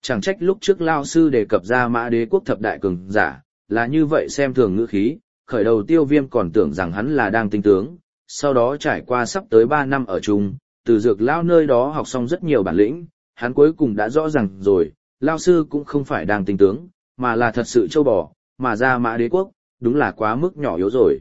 Chẳng trách lúc trước Lao Sư đề cập ra Mã Đế quốc thập đại cường giả, là như vậy xem thường ngữ khí, khởi đầu Tiêu Viêm còn tưởng rằng hắn là đang tinh tướng, sau đó trải qua sắp tới 3 năm ở chung, từ Dược Lao nơi đó học xong rất nhiều bản lĩnh, hắn cuối cùng đã rõ ràng rồi, Lao Sư cũng không phải đang tinh tướng, mà là thật sự châu bò, mà ra Mã Đế quốc, đúng là quá mức nhỏ yếu rồi.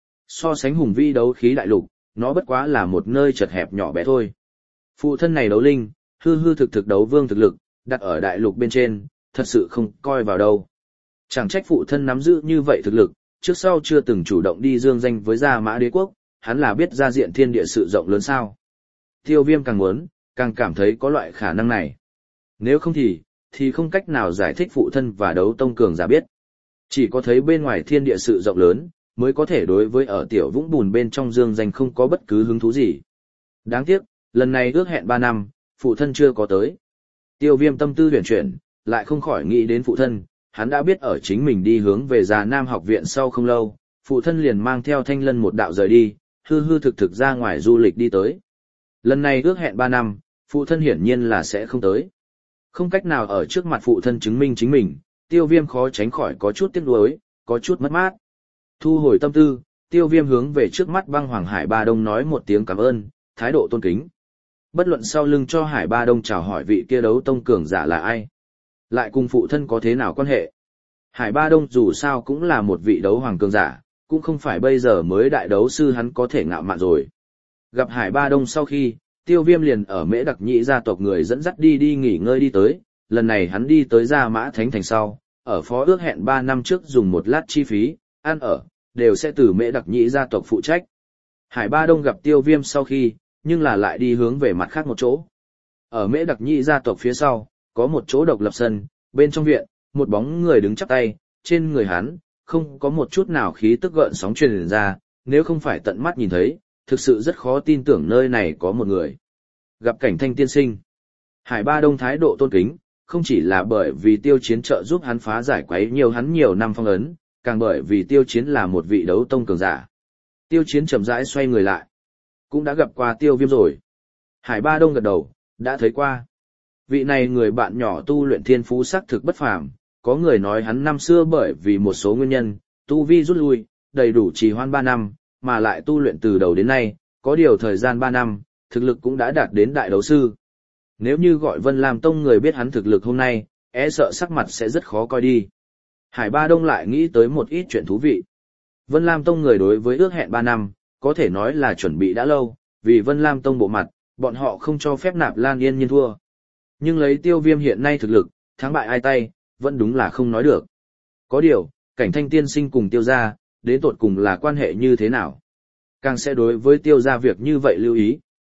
So sánh hùng vĩ đấu khí đại lục, nó bất quá là một nơi chật hẹp nhỏ bé thôi. Phụ thân này đấu linh, hư hư thực thực đấu vương thực lực, đặt ở đại lục bên trên, thật sự không coi vào đâu. Chẳng trách phụ thân nắm giữ như vậy thực lực, trước sau chưa từng chủ động đi dương danh với Gia Mã Đế quốc, hắn là biết ra diện thiên địa sự rộng lớn sao. Tiêu Viêm càng muốn, càng cảm thấy có loại khả năng này. Nếu không thì không cách nào giải thích phụ thân và đấu tông cường giả biết. Chỉ có thấy bên ngoài thiên địa sự rộng lớn, mới có thể đối với ở tiểu vũng bùn bên trong dương danh không có bất cứ hứng thú gì. Đáng tiếc, lần này ước hẹn 3 năm, phụ thân chưa có tới. Tiêu Viêm tâm tư huyền chuyển, lại không khỏi nghĩ đến phụ thân, hắn đã biết ở chính mình đi hướng về Già Nam học viện sau không lâu, phụ thân liền mang theo Thanh Lân một đạo rời đi, hư hư thực thực ra ngoài du lịch đi tới. Lần này ước hẹn 3 năm, phụ thân hiển nhiên là sẽ không tới. Không cách nào ở trước mặt phụ thân chứng minh chính mình, Tiêu Viêm khó tránh khỏi có chút tiếc nuối, có chút mất mát. Thu hồi tâm tư, Tiêu Viêm hướng về trước mắt Băng Hoàng Hải Ba Đông nói một tiếng cảm ơn, thái độ tôn kính. Bất luận sau lưng cho Hải Ba Đông chào hỏi vị kia đấu tông cường giả là ai, lại cùng phụ thân có thế nào quan hệ. Hải Ba Đông dù sao cũng là một vị đấu hoàng cường giả, cũng không phải bây giờ mới đại đấu sư hắn có thể ngạo mạn rồi. Gặp Hải Ba Đông sau khi, Tiêu Viêm liền ở Mễ Đặc Nhĩ gia tộc người dẫn dắt đi nghỉ ngơi đi tới, lần này hắn đi tới Gia Mã Thánh Thành sau, ở phó ước hẹn 3 năm trước dùng một lát chi phí, ăn ở, đều sẽ từ Mễ Đặc Nhĩ gia tộc phụ trách. Hải Ba Đông gặp Tiêu Viêm sau khi, nhưng là lại đi hướng về mặt khác một chỗ. Ở Mễ Đặc Nhĩ gia tộc phía sau, có một chỗ độc lập sân, bên trong viện, một bóng người đứng chắp tay, trên người hắn, không có một chút nào khí tức gợn sóng truyền ra, nếu không phải tận mắt nhìn thấy, thực sự rất khó tin tưởng nơi này có một người. Gặp Cảnh Thanh tiên sinh, Hải Ba Đông thái độ tôn kính, không chỉ là bởi vì Tiêu Chiến trợ giúp hắn phá giải quấy nhiều hắn nhiều năm phong ấn, càng bởi vì Tiêu Chiến là một vị đấu tông cường giả. Tiêu Chiến chậm rãi xoay người lại, cũng đã gặp qua Tiêu Viêm rồi. Hải Ba Đông gật đầu, đã thấy qua. Vị này người bạn nhỏ tu luyện thiên phú sắc thực bất phàm, có người nói hắn năm xưa bởi vì một số nguyên nhân, tu vi rút lui, đầy đủ trì hoãn 3 năm, mà lại tu luyện từ đầu đến nay, có điều thời gian 3 năm, thực lực cũng đã đạt đến đại đấu sư. Nếu như gọi Vân Lam Tông người biết hắn thực lực hôm nay, e sợ sắc mặt sẽ rất khó coi đi. Hải Ba Đông lại nghĩ tới một ít chuyện thú vị. Vân Lam Tông người đối với ước hẹn 3 năm, có thể nói là chuẩn bị đã lâu, vì Vân Lam Tông bộ mặt, bọn họ không cho phép Nạp Lan Yên Nhiên thua. Nhưng lấy Tiêu Viêm hiện nay thực lực, thắng bại ai tay, vẫn đúng là không nói được. Có điều, Cảnh Thanh tiên sinh cùng Tiêu gia, đến tột cùng là quan hệ như thế nào? Càng sẽ đối với Tiêu gia việc như vậy lưu ý.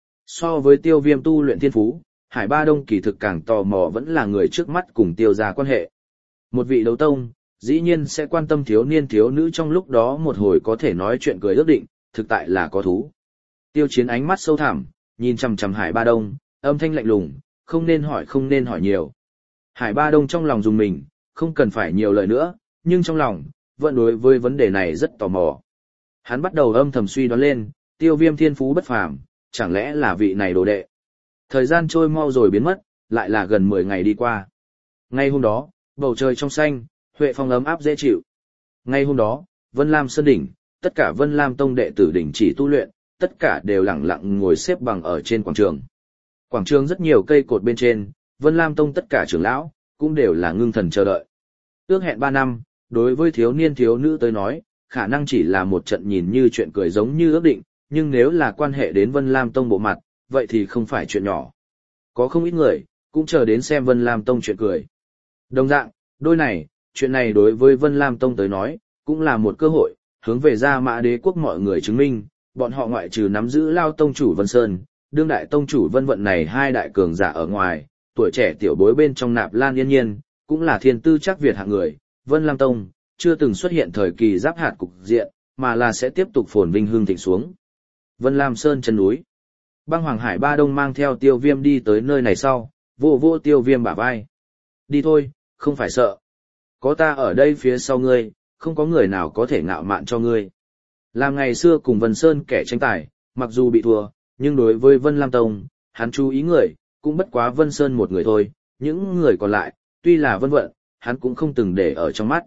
So với Tiêu Viêm tu luyện thiên phú, Hải Ba Đông kỳ thực càng tò mò vẫn là người trước mắt cùng Tiêu gia quan hệ. Một vị đấu tông, dĩ nhiên sẽ quan tâm thiếu niên thiếu nữ trong lúc đó một hồi có thể nói chuyện cười ước định, thực tại là có thú. Tiêu Chiến ánh mắt sâu thẳm, nhìn chằm chằm Hải Ba Đông, âm thanh lạnh lùng, không nên hỏi nhiều. Hải Ba Đông trong lòng dùng mình, không cần phải nhiều lời nữa, nhưng trong lòng, vẫn đối với vấn đề này rất tò mò. Hắn bắt đầu âm thầm suy đoán lên, Tiêu Viêm thiên phú bất phàm, chẳng lẽ là vị này đồ đệ. Thời gian trôi mau rồi biến mất, lại là gần 10 ngày đi qua. Ngay hôm đó, bầu trời trong xanh, huệ phong ấm áp dễ chịu. Ngay hôm đó, Vân Lam Sơn đỉnh, tất cả Vân Lam Tông đệ tử đỉnh chỉ tu luyện, tất cả đều lặng lặng ngồi xếp bằng ở trên quảng trường. Quảng trường rất nhiều cây cột bên trên, Vân Lam Tông tất cả trưởng lão, cũng đều là ngưng thần chờ đợi. Ước hẹn 3 năm, đối với thiếu niên thiếu nữ tới nói, khả năng chỉ là một trận nhìn như chuyện cười giống như ước định, nhưng nếu là quan hệ đến Vân Lam Tông bộ mặt, vậy thì không phải chuyện nhỏ. Có không ít người, cũng chờ đến xem Vân Lam Tông chuyện cười. Đồng dạng, đôi này, chuyện này đối với Vân Lam Tông tới nói, cũng là một cơ hội, hướng về Gia Mã Đế quốc mọi người chứng minh, bọn họ ngoại trừ nắm giữ Lao Tông chủ Vân Sơn, đương đại tông chủ Vân Vận này hai đại cường giả ở ngoài, tuổi trẻ tiểu bối bên trong Nạp Lan Yên Nhiên, cũng là thiên tư chắc Việt hạng người, Vân Lam Tông, chưa từng xuất hiện thời kỳ giáp hạt cục diện, mà là sẽ tiếp tục phồn vinh hương thịnh xuống. Vân Lam Sơn chân núi. Băng Hoàng Hải Ba Đông mang theo Tiêu Viêm đi tới nơi này sau, vô Tiêu Viêm bả vai. Đi thôi, không phải sợ. Có ta ở đây phía sau ngươi, không có người nào có thể ngạo mạn cho ngươi. Làm ngày xưa cùng Vân Sơn kẻ tranh tài, mặc dù bị thua, nhưng đối với Vân Lam Tông, hắn chú ý người, cũng bất quá Vân Sơn một người thôi, những người còn lại, Tuy là vân vận, hắn cũng không từng để ở trong mắt.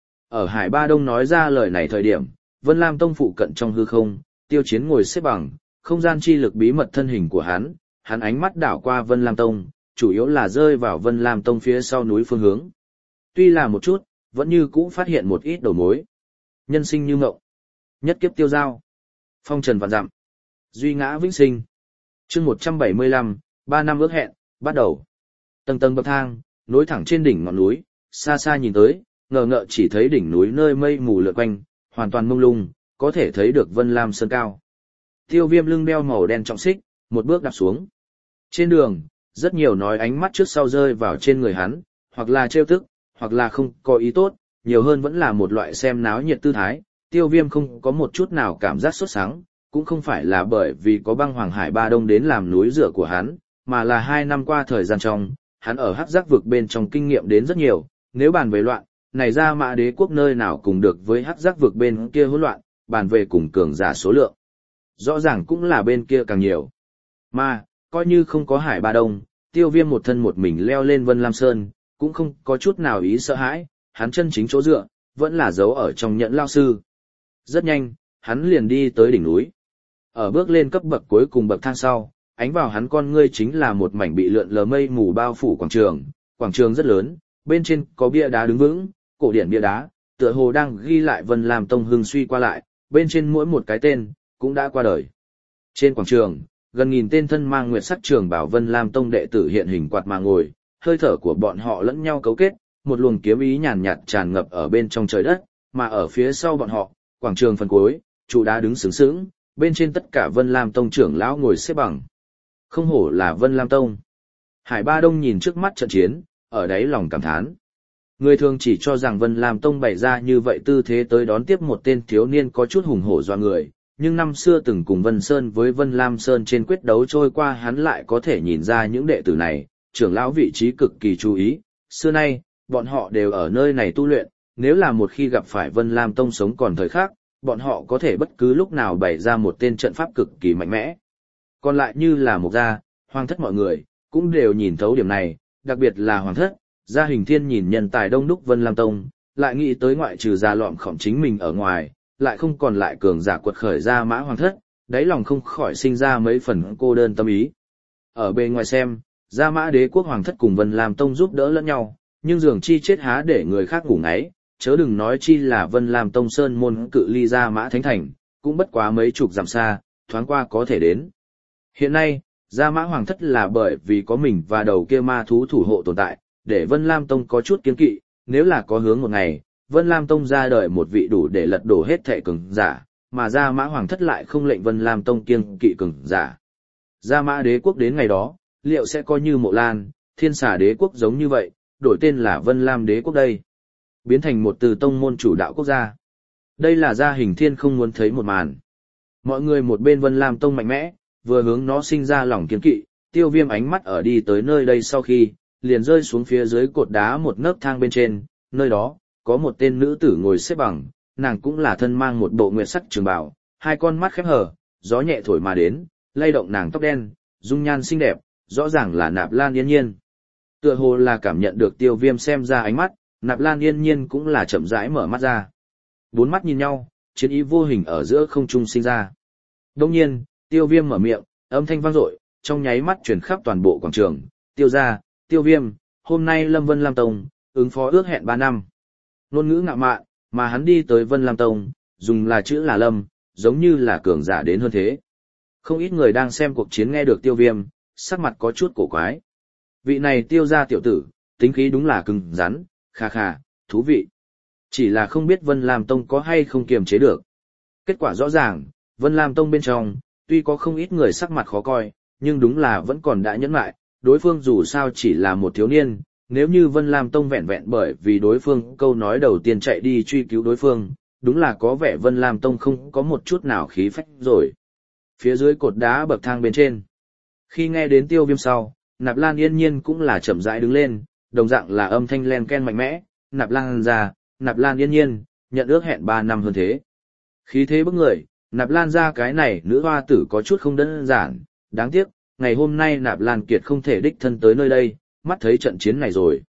Ở Hải Ba Đông nói ra lời này thời điểm, Vân Lam Tông phụ cận trong hư không, Tiêu Chiến ngồi xếp bằng, không gian chi lực bí mật thân hình của hắn ánh mắt đảo qua Vân Lam Tông, chủ yếu là rơi vào Vân Lam Tông phía sau núi phương hướng. Tuy là một chút, vẫn như cũ phát hiện một ít đầu mối. Nhân sinh như ngộng, nhất kiếp tiêu giao, phong trần vạn dặm, duy ngã vĩnh sinh. Chương 175, 3 năm ước hẹn, bắt đầu. Tầng tầng bậc thang, nối thẳng trên đỉnh ngọn núi, xa xa nhìn tới, ngờ ngợ chỉ thấy đỉnh núi nơi mây mù lượn quanh, hoàn toàn mông lung, có thể thấy được Vân Lam Sơn cao. Tiêu Viêm lưng đeo màu đen trọng xích, một bước đạp xuống. Trên đường, rất nhiều nói ánh mắt trước sau rơi vào trên người hắn, hoặc là trêu tức, hoặc là không có ý tốt, nhiều hơn vẫn là một loại xem náo nhiệt tư thái. Tiêu Viêm không có một chút nào cảm giác sốt sắng, cũng không phải là bởi vì có băng hoàng Hải Ba Đông đến làm núi dựa của hắn, mà là 2 năm qua thời gian trong, hắn ở hắc giác vực bên trong kinh nghiệm đến rất nhiều. Nếu bàn về loạn, này ra Mã Đế quốc nơi nào cùng được với hắc giác vực bên kia hỗn loạn, bàn về cùng cường giả số lượng. Rõ ràng cũng là bên kia càng nhiều. Mà, coi như không có Hải Ba Đông, Tiêu Viêm một thân một mình leo lên Vân Lam Sơn, cũng không có chút nào ý sợ hãi, hắn chân chính chỗ dựa, vẫn là giấu ở trong nhẫn lao sư. Rất nhanh, hắn liền đi tới đỉnh núi. Ở bước lên cấp bậc cuối cùng bậc thang sau, ánh vào hắn con ngươi chính là một mảnh bị lượn lờ mây mù bao phủ quảng trường rất lớn, bên trên có bia đá đứng vững, cổ điển bia đá, tựa hồ đang ghi lại Vân Lam Tông hưng suy qua lại, bên trên mỗi một cái tên, cũng đã qua đời. Trên quảng trường, gần nghìn tên thân mang nguyệt sắc trường bảo Vân Lam Tông đệ tử hiện hình quạt mà ngồi, hơi thở của bọn họ lẫn nhau cấu kết, một luồng kiếm ý nhàn nhạt tràn ngập ở bên trong trời đất, mà ở phía sau bọn họ, quảng trường phần cuối, trụ đá đứng sướng sướng, bên trên tất cả Vân Lam Tông trưởng lão ngồi xếp bằng. Không hổ là Vân Lam Tông. Hải Ba Đông nhìn trước mắt trận chiến, ở đáy lòng cảm thán. Người thường chỉ cho rằng Vân Lam Tông bày ra như vậy tư thế tới đón tiếp một tên thiếu niên có chút hùng hổ doa người, nhưng năm xưa từng cùng Vân Sơn với Vân Lam Sơn trên quyết đấu trôi qua hắn lại có thể nhìn ra những đệ tử này, trưởng lão vị trí cực kỳ chú ý, xưa nay, bọn họ đều ở nơi này tu luyện, nếu là một khi gặp phải Vân Lam Tông sống còn thời khắc, bọn họ có thể bất cứ lúc nào bày ra một tên trận pháp cực kỳ mạnh mẽ. Còn lại như là Mục Gia, Hoàng Thất mọi người, cũng đều nhìn thấu điểm này, đặc biệt là Hoàng Thất, Gia Hình Thiên nhìn nhân tài đông đúc Vân Lam Tông, lại nghĩ tới ngoại trừ Gia Lọm Khổng chính mình ở ngoài, lại không còn lại cường giả quật khởi ra Mã Hoàng Thất, đáy lòng không khỏi sinh ra mấy phần cô đơn tâm ý. Ở bên ngoài xem, Gia Mã Đế quốc Hoàng Thất cùng Vân Lam Tông giúp đỡ lẫn nhau, nhưng dường chi chết há để người khác ngủ ngáy, chớ đừng nói chi là Vân Lam Tông sơn môn cự ly Gia Mã Thánh Thành, cũng bất quá mấy chục dặm xa, thoáng qua có thể đến. Hiện nay, Gia Mã Hoàng Thất là bởi vì có mình và đầu kia ma thú thủ hộ tồn tại, để Vân Lam Tông có chút kiên kỵ, nếu là có hướng một ngày, Vân Lam Tông ra đời một vị đủ để lật đổ hết thệ cường giả, mà Gia Mã Hoàng Thất lại không lệnh Vân Lam Tông kiêng kỵ cường giả. Gia Mã Đế quốc đến ngày đó, liệu sẽ coi như Mộ Lan, Thiên Xà Đế quốc giống như vậy, đổi tên là Vân Lam Đế quốc đây, biến thành một từ tông môn chủ đạo quốc gia. Đây là Gia Hình Thiên không muốn thấy một màn. Mọi người một bên Vân Lam Tông mạnh mẽ, vừa hướng nó sinh ra lòng kiêng kỵ, Tiêu Viêm ánh mắt ở đi tới nơi đây sau khi, liền rơi xuống phía dưới cột đá một nấc thang bên trên, nơi đó, có một tên nữ tử ngồi xếp bằng, nàng cũng là thân mang một bộ nguyệt sắc trường bào, hai con mắt khép hờ, gió nhẹ thổi mà đến, lay động nàng tóc đen, dung nhan xinh đẹp, rõ ràng là Nạp Lan Yên Nhiên. Tựa hồ là cảm nhận được Tiêu Viêm xem ra ánh mắt, Nạp Lan Yên Nhiên cũng là chậm rãi mở mắt ra. Bốn mắt nhìn nhau, chiến ý vô hình ở giữa không trung sinh ra. Đương nhiên, Tiêu Viêm mở miệng, âm thanh vang dội, trong nháy mắt truyền khắp toàn bộ quảng trường, "Tiêu gia, Tiêu Viêm, hôm nay Lâm Vân Lam Tông, ứng phó ước hẹn 3 năm." Ngôn ngữ ngạo mạn, mà hắn đi tới Vân Lam Tông, dùng là chữ là Lâm, giống như là cường giả đến hơn thế. Không ít người đang xem cuộc chiến nghe được Tiêu Viêm, sắc mặt có chút cổ quái. Vị này Tiêu gia tiểu tử, tính khí đúng là cứng rắn, kha kha, thú vị. Chỉ là không biết Vân Lam Tông có hay không kiềm chế được. Kết quả rõ ràng, Vân Lam Tông bên trong, tuy có không ít người sắc mặt khó coi, nhưng đúng là vẫn còn đã nhẫn lại, đối phương dù sao chỉ là một thiếu niên, nếu như Vân Lam Tông vẹn vẹn bởi vì đối phương câu nói đầu tiên chạy đi truy cứu đối phương, đúng là có vẻ Vân Lam Tông không có một chút nào khí phách rồi. Phía dưới cột đá bậc thang bên trên, khi nghe đến Tiêu Viêm sau, Nạp Lan Yên Nhiên cũng là chậm rãi đứng lên, đồng dạng là âm thanh len ken mạnh mẽ, Nạp Lan gia, Nạp Lan Yên Nhiên, nhận ước hẹn 3 năm hơn thế. Khí thế bức người, Nạp Lan gia cái này nữ hoa tử có chút không đơn giản, đáng tiếc, ngày hôm nay Nạp Lan Kiệt không thể đích thân tới nơi đây, mắt thấy trận chiến này rồi.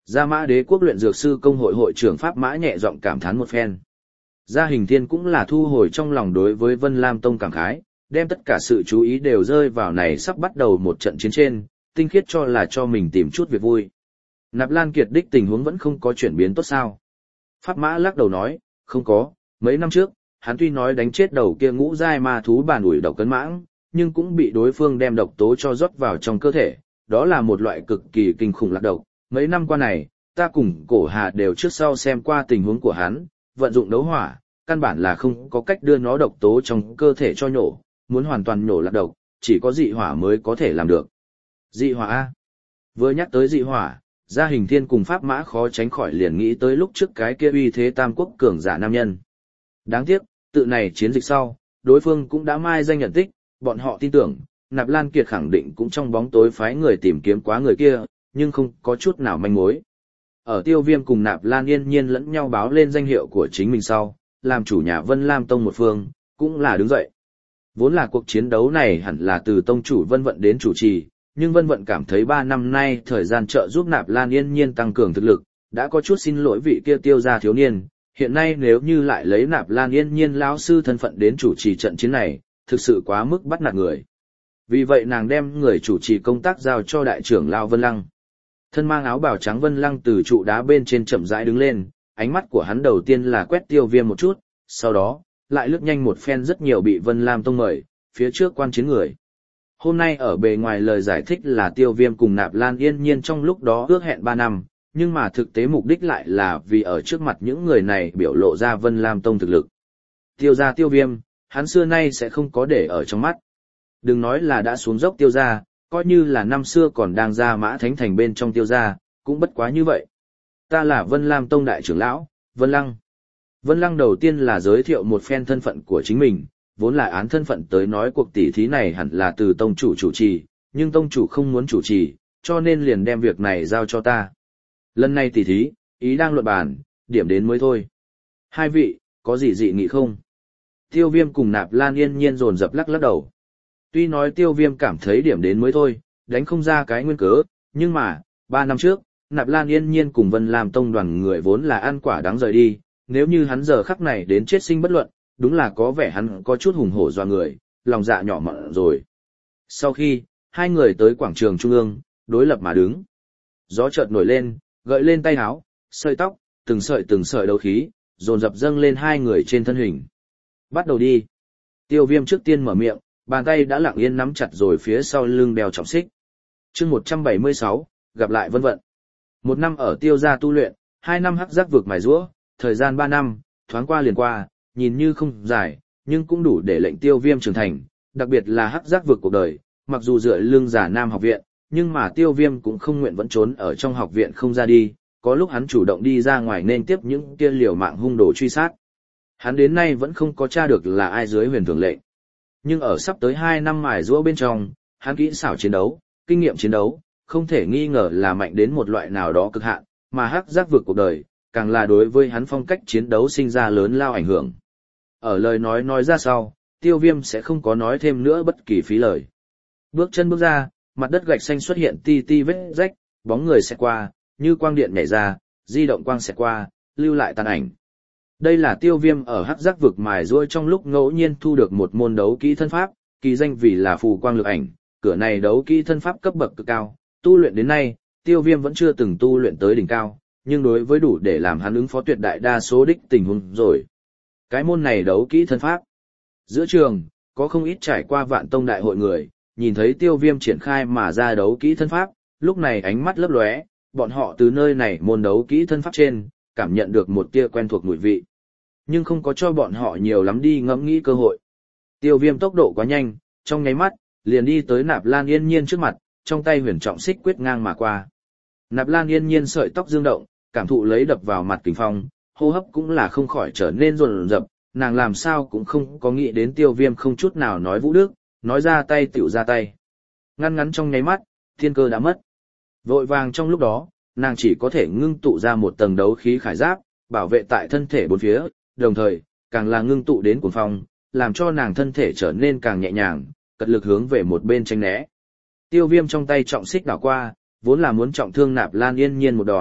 Gia Mã Đế quốc luyện dược sư công hội hội trưởng Pháp Mã nhẹ giọng cảm thán một phen. Gia Hình Thiên cũng là thu hồi trong lòng đối với Vân Lam Tông cảm khái, đem tất cả sự chú ý đều rơi vào này sắp bắt đầu một trận chiến trên, tinh khiết cho là cho mình tìm chút việc vui. Nạp Lan Kiệt đích tình huống vẫn không có chuyển biến tốt sao? Pháp Mã lắc đầu nói, không có, mấy năm trước, hắn tuy nói đánh chết đầu kia ngũ giai ma thú bản ủi độc cấn mãng, nhưng cũng bị đối phương đem độc tố cho rót vào trong cơ thể, đó là một loại cực kỳ kinh khủng lạc độc. Mấy năm qua này, ta cùng Cổ Hà đều trước sau xem qua tình huống của hắn, vận dụng đấu hỏa, căn bản là không có cách đưa nó độc tố trong cơ thể cho nhổ, muốn hoàn toàn nhổ lạc độc, chỉ có dị hỏa mới có thể làm được. Dị hỏa A. Vừa nhắc tới dị hỏa, Gia Hình Thiên cùng Pháp Mã khó tránh khỏi liền nghĩ tới lúc trước cái kia uy thế tam quốc cường giả nam nhân. Đáng tiếc, tự này chiến dịch sau, đối phương cũng đã mai danh nhận tích, bọn họ tin tưởng, Nạp Lan Kiệt khẳng định cũng trong bóng tối phái người tìm kiếm quá người kia, nhưng không có chút nào manh mối. Ở Tiêu Viêm cùng Nạp Lan yên nhiên lẫn nhau báo lên danh hiệu của chính mình sau, làm chủ nhà Vân Lam Tông một phương, cũng là đứng dậy. Vốn là cuộc chiến đấu này hẳn là từ tông chủ Vân Vận đến chủ trì, nhưng Vân Vận cảm thấy 3 năm nay thời gian trợ giúp Nạp Lan yên nhiên tăng cường thực lực, đã có chút xin lỗi vị kia Tiêu gia thiếu niên, hiện nay nếu như lại lấy Nạp Lan yên nhiên lão sư thân phận đến chủ trì trận chiến này, thực sự quá mức bắt nạt người. Vì vậy nàng đem người chủ trì công tác giao cho đại trưởng lão Vân Lăng. Thân mang áo bào trắng Vân Lăng từ trụ đá bên trên chậm rãi đứng lên, ánh mắt của hắn đầu tiên là quét Tiêu Viêm một chút, sau đó, lại lướt nhanh một phen rất nhiều bị Vân Lam Tông mời, phía trước quan chiến người. Hôm nay ở bề ngoài lời giải thích là Tiêu Viêm cùng Nạp Lan yên nhiên trong lúc đó ước hẹn 3 năm, nhưng mà thực tế mục đích lại là vì ở trước mặt những người này biểu lộ ra Vân Lam Tông thực lực. Tiêu gia Tiêu Viêm, hắn xưa nay sẽ không có để ở trong mắt. Đừng nói là đã xuống dốc Tiêu gia, coi như là năm xưa còn đang ra Mã Thánh Thành bên trong Tiêu gia, cũng bất quá như vậy. Ta là Vân Lam Tông đại trưởng lão, Vân Lăng. Vân Lăng đầu tiên là giới thiệu một phen thân phận của chính mình, vốn là án thân phận tới nói cuộc tỷ thí này hẳn là từ tông chủ chủ trì, nhưng tông chủ không muốn chủ trì, cho nên liền đem việc này giao cho ta. Lần này tỷ thí, ý đang luận bàn, điểm đến mới thôi. Hai vị, có gì dị nghị không? Tiêu Viêm cùng Nạp Lan yên nhiên dồn dập lắc đầu. Tuy nói Tiêu Viêm cảm thấy điểm đến mới thôi, đánh không ra cái nguyên cớ, nhưng mà, 3 năm trước, Nạp Lan yên nhiên cùng Vân Lam Tông đoàn người vốn là ăn quả đáng rời đi, nếu như hắn giờ khắc này đến chết sinh bất luận, đúng là có vẻ hắn có chút hùng hổ doa người, lòng dạ nhỏ mọn rồi. Sau khi, hai người tới quảng trường trung ương, đối lập mà đứng. Gió chợt nổi lên, gợi lên tay áo, sợi tóc, từng sợi đấu khí, dồn dập dâng lên hai người trên thân hình. Bắt đầu đi. Tiêu Viêm trước tiên mở miệng, bàn tay đã lặng yên nắm chặt rồi phía sau lưng đeo trọng xích. Chương 176, gặp lại Vân Vận. 1 năm ở Tiêu gia tu luyện, 2 năm hắc giác vực mài giũa, thời gian 3 năm, thoáng qua liền qua, nhìn như không dài, nhưng cũng đủ để lệnh Tiêu Viêm trưởng thành, đặc biệt là hắc giác vực cuộc đời, mặc dù dựa lưng giả Nam học viện, nhưng mà Tiêu Viêm cũng không nguyện vẫn trốn ở trong học viện không ra đi, có lúc hắn chủ động đi ra ngoài nên tiếp những kia liều mạng hung đồ truy sát. Hắn đến nay vẫn không có tra được là ai dưới huyền thường lệnh. Nhưng ở sắp tới 2 năm mài giũa bên trong, hắn kỹ xảo chiến đấu, kinh nghiệm chiến đấu, không thể nghi ngờ là mạnh đến một loại nào đó cực hạn, mà hắc giác vực cuộc đời, càng là đối với hắn phong cách chiến đấu sinh ra lớn lao ảnh hưởng. Ở lời nói ra sau, Tiêu Viêm sẽ không có nói thêm nữa bất kỳ phí lời. Bước chân bước ra, mặt đất gạch xanh xuất hiện ti ti vết rách, bóng người sẽ qua, như quang điện nhảy ra, di động quang sẽ qua, lưu lại tàn ảnh. Đây là Tiêu Viêm ở hắc giác vực mài giũa trong lúc ngẫu nhiên thu được một môn đấu kỹ thân pháp, kỳ danh vì là phù quang lực ảnh, cửa này đấu kỹ thân pháp cấp bậc cực cao, tu luyện đến nay, Tiêu Viêm vẫn chưa từng tu luyện tới đỉnh cao, nhưng đối với đủ để làm hắn ứng phó tuyệt đại đa số đích tình huống rồi. Cái môn này đấu kỹ thân pháp. Giữa trường, có không ít trải qua Vạn Tông đại hội người, nhìn thấy Tiêu Viêm triển khai mà ra đấu kỹ thân pháp, lúc này ánh mắt lấp lóe, bọn họ từ nơi này môn đấu kỹ thân pháp trên, cảm nhận được một tia quen thuộc mùi vị. Nhưng không có cho bọn họ nhiều lắm đi ngẫm nghĩ cơ hội. Tiêu Viêm tốc độ quá nhanh, trong nháy mắt, liền đi tới Nạp Lan yên nhiên trước mặt, trong tay huyền trọng xích quyết ngang mà qua. Nạp Lan yên nhiên sợi tóc dương động, cảm thụ lấy đập vào mặt kình phong, hô hấp cũng là không khỏi trở nên rồn rập, nàng làm sao cũng không có nghĩ đến Tiêu Viêm không chút nào nói vũ đức, nói ra tay tựu ra tay. Ngắn trong nháy mắt, thiên cơ đã mất. Vội vàng trong lúc đó, nàng chỉ có thể ngưng tụ ra một tầng đấu khí khải giáp, bảo vệ tại thân thể bốn phía, đồng thời, càng là ngưng tụ đến cuồng phong, làm cho nàng thân thể trở nên càng nhẹ nhàng, cật lực hướng về một bên tránh né. Tiêu Viêm trong tay trọng xích đảo qua, vốn là muốn trọng thương Nạp Lan yên nhiên một đòn,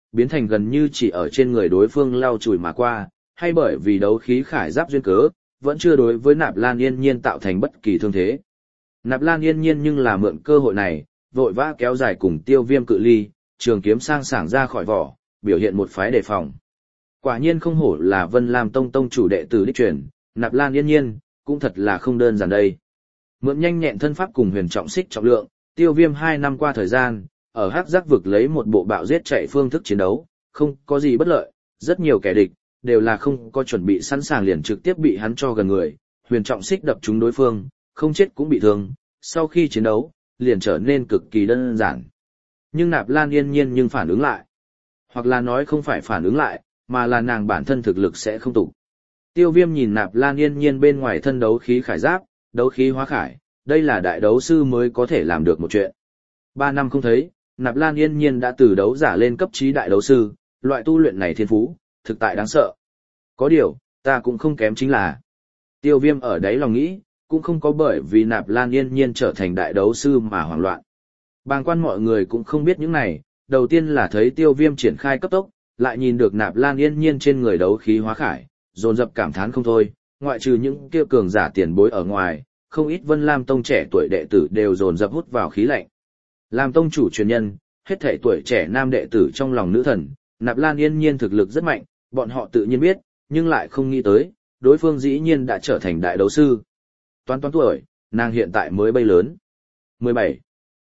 biến thành gần như chỉ ở trên người đối phương lau chùi mà qua, hay bởi vì đấu khí khải giáp duyên cớ, vẫn chưa đối với Nạp Lan Yên Nhiên tạo thành bất kỳ thương thế. Nạp Lan Yên Nhiên nhưng là mượn cơ hội này, vội vã kéo dài cùng Tiêu Viêm cự ly, trường kiếm sang sảng ra khỏi vỏ, biểu hiện một phái đề phòng. Quả nhiên không hổ là Vân Lam Tông tông chủ đệ tử đích truyền, Nạp Lan Yên Nhiên, cũng thật là không đơn giản đây. Mượn nhanh nhẹn thân pháp cùng huyền trọng xích trọng lượng, Tiêu Viêm 2 năm qua thời gian, ở Hắc Giác vực lấy một bộ bạo giết chạy phương thức chiến đấu, không có gì bất lợi, rất nhiều kẻ địch đều là không có chuẩn bị sẵn sàng liền trực tiếp bị hắn cho gần người, huyền trọng xích đập trúng đối phương, không chết cũng bị thương, sau khi chiến đấu, liền trở nên cực kỳ đơn giản. Nhưng Nạp Lan Yên Nhiên nhưng phản ứng lại. Hoặc là nói không phải phản ứng lại, mà là nàng bản thân thực lực sẽ không tụ. Tiêu Viêm nhìn Nạp Lan Yên Nhiên bên ngoài thân đấu khí khải giáp, đấu khí hóa khải, đây là đại đấu sư mới có thể làm được một chuyện. 3 năm không thấy, Nạp Lan Yên Nhiên đã từ đấu giả lên cấp trí đại đấu sư, loại tu luyện này thiên phú, thực tại đáng sợ. Có điều, ta cũng không kém chính là. Tiêu Viêm ở đấy lòng nghĩ, cũng không có bởi vì Nạp Lan Yên Nhiên trở thành đại đấu sư mà hoảng loạn. Bàng quan mọi người cũng không biết những này, đầu tiên là thấy Tiêu Viêm triển khai cấp tốc, lại nhìn được Nạp Lan Yên Nhiên trên người đấu khí hóa khải, dồn dập cảm thán không thôi, ngoại trừ những kia cường giả tiền bối ở ngoài, không ít Vân Lam Tông trẻ tuổi đệ tử đều dồn dập hút vào khí lạnh. Làm tông chủ truyền nhân, hết thảy tuổi trẻ nam đệ tử trong lòng nữ thần, Nạp Lan Yên Nhiên thực lực rất mạnh, bọn họ tự nhiên biết, nhưng lại không nghĩ tới, đối phương dĩ nhiên đã trở thành đại đấu sư. Toán tuổi, nàng hiện tại mới bay lớn. 17,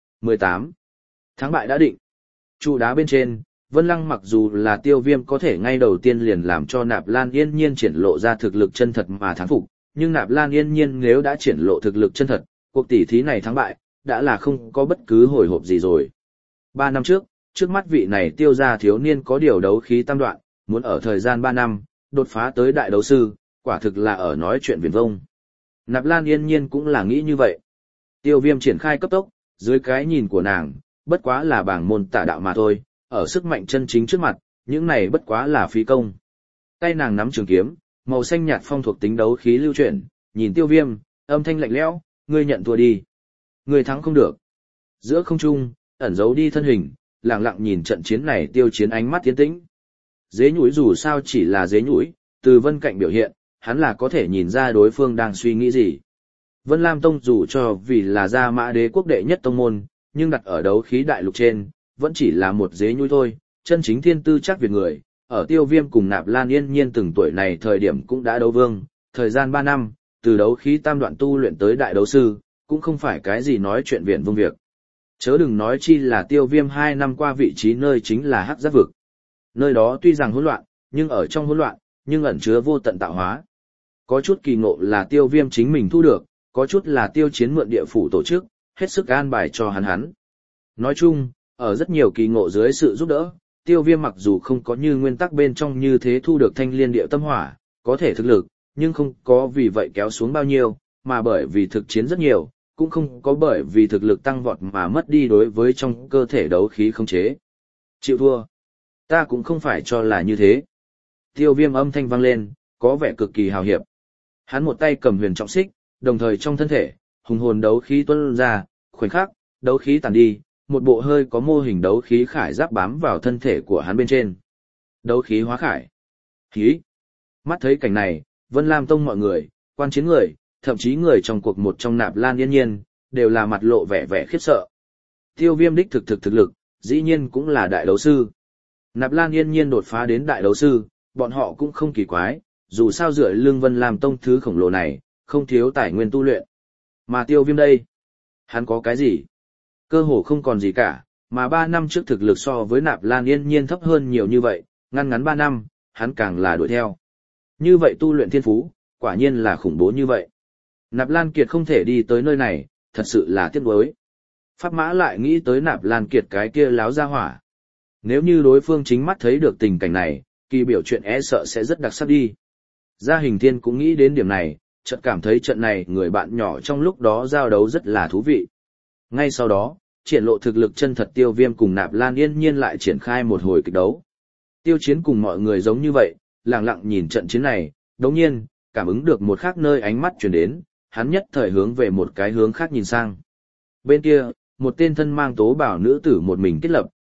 18. Thắng bại đã định. Trụ đá bên trên, Vân Lăng mặc dù là Tiêu Viêm có thể ngay đầu tiên liền làm cho Nạp Lan Yên Nhiên triển lộ ra thực lực chân thật mà thắng phục, nhưng Nạp Lan Yên Nhiên nếu đã triển lộ thực lực chân thật, cuộc tỷ thí này thắng bại, đã là không có bất cứ hồi hộp gì rồi. 3 năm trước mắt vị này Tiêu gia thiếu niên có điều đấu khí tam đoạn, muốn ở thời gian 3 năm, đột phá tới đại đấu sư, quả thực là ở nói chuyện viển vông. Nạp Lan Yên Nhiên cũng là nghĩ như vậy. Tiêu Viêm triển khai cấp tốc, dưới cái nhìn của nàng, bất quá là bảng môn tả đạo mà thôi, ở sức mạnh chân chính trước mặt, những này bất quá là phí công. Tay nàng nắm trường kiếm, màu xanh nhạt phong thuộc tính đấu khí lưu chuyển, nhìn Tiêu Viêm, âm thanh lạnh lẽo, ngươi nhận thua đi. Ngươi thắng không được. Giữa không trung, ẩn giấu đi thân hình, lặng lặng nhìn trận chiến này Tiêu Chiến ánh mắt tiến tĩnh. Dế nhũi dù sao chỉ là dế nhũi, từ Vân Cạnh biểu hiện, hắn là có thể nhìn ra đối phương đang suy nghĩ gì. Vân Lam Tông dù cho vì là Gia Mã Đế quốc đệ nhất tông môn, nhưng đặt ở đấu khí đại lục trên, vẫn chỉ là một dế nhũi thôi, chân chính thiên tư chắc Việt người, ở Tiêu Viêm cùng Nạp Lan Yên Nhiên từng tuổi này thời điểm cũng đã đấu vương, thời gian 3 năm, từ đấu khí tam đoạn tu luyện tới đại đấu sư, cũng không phải cái gì nói chuyện viển vông việc. Chớ đừng nói chi là Tiêu Viêm 2 năm qua vị trí nơi chính là Hắc Giác vực. Nơi đó tuy rằng hỗn loạn, nhưng ở trong hỗn loạn, nhưng ẩn chứa vô tận tạo hóa. Có chút kỳ ngộ là Tiêu Viêm chính mình thu được, có chút là Tiêu Chiến mượn địa phủ tổ chức, hết sức an bài cho hắn. Nói chung, ở rất nhiều kỳ ngộ dưới sự giúp đỡ, Tiêu Viêm mặc dù không có như nguyên tắc bên trong như thế thu được thanh liên điệu tâm hỏa, có thể thực lực, nhưng không có vì vậy kéo xuống bao nhiêu, mà bởi vì thực chiến rất nhiều, cũng không có bởi vì thực lực tăng vọt mà mất đi đối với trong cơ thể đấu khí không chế. Chịu thua. Ta cũng không phải cho là như thế. Tiêu Viêm âm thanh vang lên, có vẻ cực kỳ hào hiệp. Hắn một tay cầm huyền trọng xích, đồng thời trong thân thể, hùng hồn đấu khí tuôn ra, khoảnh khắc, đấu khí tàn đi, một bộ hơi có mô hình đấu khí khải giáp bám vào thân thể của hắn bên trên. Đấu khí hóa khải. Khí. Mắt thấy cảnh này, Vân Lam Tông mọi người, quan chiến người, thậm chí người trong cuộc một trong Nạp Lan Yên Nhiên, đều là mặt lộ vẻ vẻ khiếp sợ. Tiêu Viêm đích thực lực, dĩ nhiên cũng là đại đấu sư. Nạp Lan Yên Nhiên đột phá đến đại đấu sư, bọn họ cũng không kỳ quái, dù sao dựa lưng Vân Lam Tông thứ khổng lồ này, không thiếu tài nguyên tu luyện. Mà Tiêu Viêm đây, hắn có cái gì? Cơ hồ không còn gì cả, mà 3 năm trước thực lực so với Nạp Lan Yên Nhiên thấp hơn nhiều như vậy, ngắn 3 năm, hắn càng là đuổi theo. Như vậy tu luyện thiên phú, quả nhiên là khủng bố như vậy. Nạp Lan Kiệt không thể đi tới nơi này, thật sự là tiếc nuối. Pháp Mã lại nghĩ tới Nạp Lan Kiệt cái kia láo ra hỏa. Nếu như đối phương chính mắt thấy được tình cảnh này, kỳ biểu chuyện e sợ sẽ rất đặc sắc đi. Gia Hình Thiên cũng nghĩ đến điểm này, chợt cảm thấy trận này người bạn nhỏ trong lúc đó giao đấu rất là thú vị. Ngay sau đó, triển lộ thực lực chân thật Tiêu Viêm cùng Nạp Lan Yên Nhiên lại triển khai một hồi kịch đấu. Tiêu Chiến cùng mọi người giống như vậy, lặng lặng nhìn trận chiến này, đồng nhiên, cảm ứng được một khác nơi ánh mắt truyền đến, hắn nhất thời hướng về một cái hướng khác nhìn sang. Bên kia, một tên thân mang tố bảo nữ tử một mình kết lập,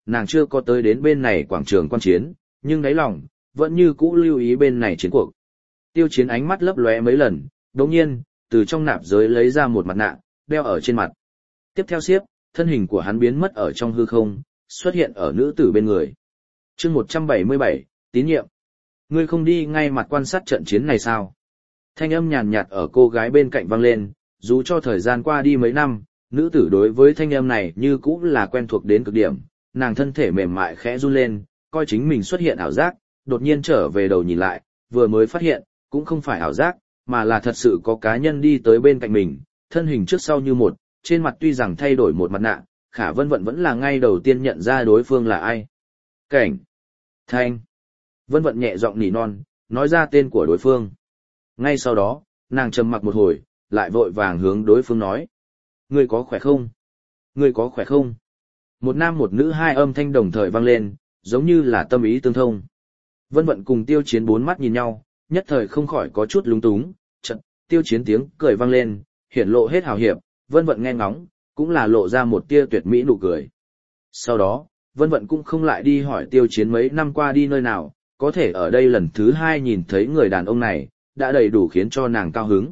nàng chưa có tới đến bên này quảng trường quan chiến, nhưng đáy lòng, vẫn như cũ lưu ý bên này chiến cuộc. Tiêu Chiến ánh mắt lấp lóe mấy lần, đồng nhiên, từ trong nạp giới lấy ra một mặt nạ, đeo ở trên mặt. Tiếp theo xiếp, thân hình của hắn biến mất ở trong hư không, xuất hiện ở nữ tử bên người. chương 177, tín nhiệm. Ngươi không đi ngay mặt quan sát trận chiến này sao? Thanh âm nhàn nhạt ở cô gái bên cạnh vang lên, dù cho thời gian qua đi mấy năm, nữ tử đối với thanh âm này như cũ là quen thuộc đến cực điểm, nàng thân thể mềm mại khẽ run lên, coi chính mình xuất hiện ảo giác, đột nhiên trở về đầu nhìn lại, vừa mới phát hiện, cũng không phải ảo giác, mà là thật sự có cá nhân đi tới bên cạnh mình, thân hình trước sau như một, trên mặt tuy rằng thay đổi một mặt nạ, Khả Vân Vận vẫn là ngay đầu tiên nhận ra đối phương là ai. Cảnh. Thanh. Vân Vận nhẹ giọng nỉ non, nói ra tên của đối phương. Ngay sau đó, nàng trầm mặc một hồi, lại vội vàng hướng đối phương nói. Ngươi có khỏe không? Ngươi có khỏe không? Một nam một nữ hai âm thanh đồng thời vang lên, giống như là tâm ý tương thông. Vân Vận cùng Tiêu Chiến bốn mắt nhìn nhau, nhất thời không khỏi có chút lúng túng, chợt Tiêu Chiến tiếng cười vang lên, hiển lộ hết hào hiệp, Vân Vận nghe ngóng, cũng là lộ ra một tia tuyệt mỹ nụ cười. Sau đó, Vân Vận cũng không lại đi hỏi Tiêu Chiến mấy năm qua đi nơi nào, có thể ở đây lần thứ hai nhìn thấy người đàn ông này, đã đầy đủ khiến cho nàng cao hứng.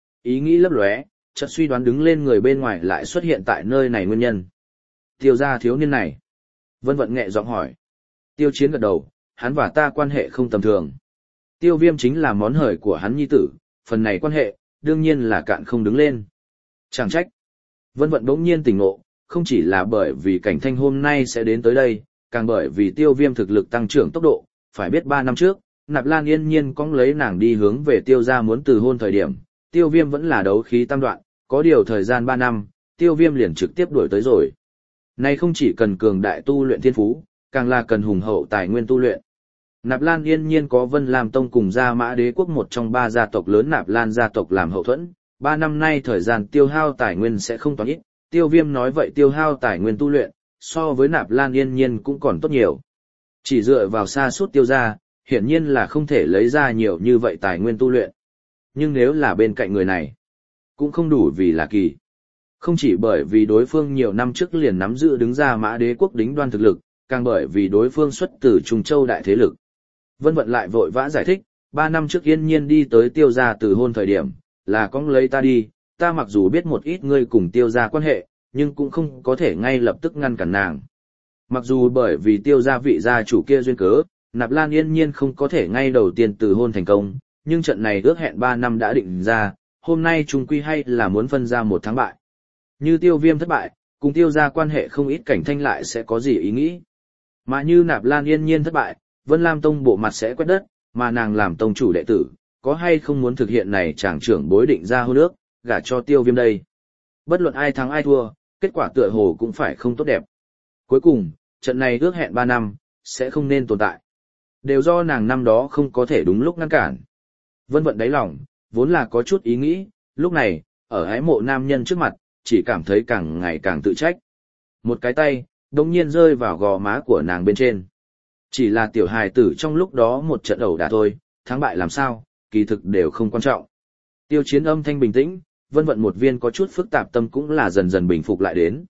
Ý nghĩ lấp lóe, chợt suy đoán đứng lên người bên ngoài lại xuất hiện tại nơi này nguyên nhân. Tiêu gia thiếu niên này. Vân Vận nhẹ giọng hỏi. Tiêu Chiến gật đầu, hắn và ta quan hệ không tầm thường. Tiêu Viêm chính là món hời của hắn nhi tử, phần này quan hệ, đương nhiên là cạn không đứng lên. Chẳng trách. Vân Vận bỗng nhiên tỉnh ngộ, không chỉ là bởi vì Cảnh Thanh hôm nay sẽ đến tới đây, càng bởi vì Tiêu Viêm thực lực tăng trưởng tốc độ, phải biết 3 năm trước, Nạp Lan Yên Nhiên cong lấy nàng đi hướng về Tiêu gia muốn từ hôn thời điểm, Tiêu Viêm vẫn là đấu khí tam đoạn, có điều thời gian 3 năm, Tiêu Viêm liền trực tiếp đuổi tới rồi. Này không chỉ cần cường đại tu luyện thiên phú, càng là cần hùng hậu tài nguyên tu luyện. Nạp Lan Yên Nhiên có Vân Lam Tông cùng Gia Mã Đế quốc một trong 3 gia tộc lớn Nạp Lan gia tộc làm hậu thuẫn, 3 năm nay thời gian tiêu hao tài nguyên sẽ không toán ít, Tiêu Viêm nói vậy tiêu hao tài nguyên tu luyện, so với Nạp Lan Yên Nhiên cũng còn tốt nhiều. Chỉ dựa vào sa sút Tiêu gia, hiển nhiên là không thể lấy ra nhiều như vậy tài nguyên tu luyện. Nhưng nếu là bên cạnh người này, cũng không đủ vì là kỳ. Không chỉ bởi vì đối phương nhiều năm trước liền nắm giữ đứng ra Mã Đế quốc đính đoan thực lực, càng bởi vì đối phương xuất từ Trung Châu đại thế lực. Vân Vận lại vội vã giải thích, 3 năm trước Yên Nhiên đi tới Tiêu gia từ hôn thời điểm, là con lấy ta đi, ta mặc dù biết một ít ngươi cùng Tiêu gia quan hệ, nhưng cũng không có thể ngay lập tức ngăn cản nàng. Mặc dù bởi vì Tiêu gia vị gia chủ kia duyên cớ, Nạp Lan Yên Nhiên không có thể ngay đầu tiên từ hôn thành công, nhưng trận này ước hẹn 3 năm đã định ra, hôm nay chung quy hay là muốn phân ra một thắng bại. Như Tiêu Viêm thất bại, cùng Tiêu gia quan hệ không ít Cảnh Thanh lại sẽ có gì ý nghĩ. Mà như Nạp Lan Yên Nhiên thất bại, Vân Lam Tông bộ mặt sẽ quét đất, mà nàng làm tông chủ đệ tử, có hay không muốn thực hiện này chàng trưởng bối định ra hôn ước, gả cho Tiêu Viêm đây. Bất luận ai thắng ai thua, kết quả tựa hồ cũng phải không tốt đẹp. Cuối cùng, trận này ước hẹn 3 năm, sẽ không nên tồn tại. Đều do nàng năm đó không có thể đúng lúc ngăn cản. Vân Vận đáy lòng, vốn là có chút ý nghĩ, lúc này, ở ái mộ nam nhân trước mặt, chỉ cảm thấy càng ngày càng tự trách. Một cái tay, đồng nhiên rơi vào gò má của nàng bên trên. Chỉ là tiểu hài tử trong lúc đó một trận ẩu đả thôi, thắng bại làm sao, kỳ thực đều không quan trọng. Tiêu Chiến âm thanh bình tĩnh, Vân Vận một viên có chút phức tạp tâm cũng là dần dần bình phục lại đến.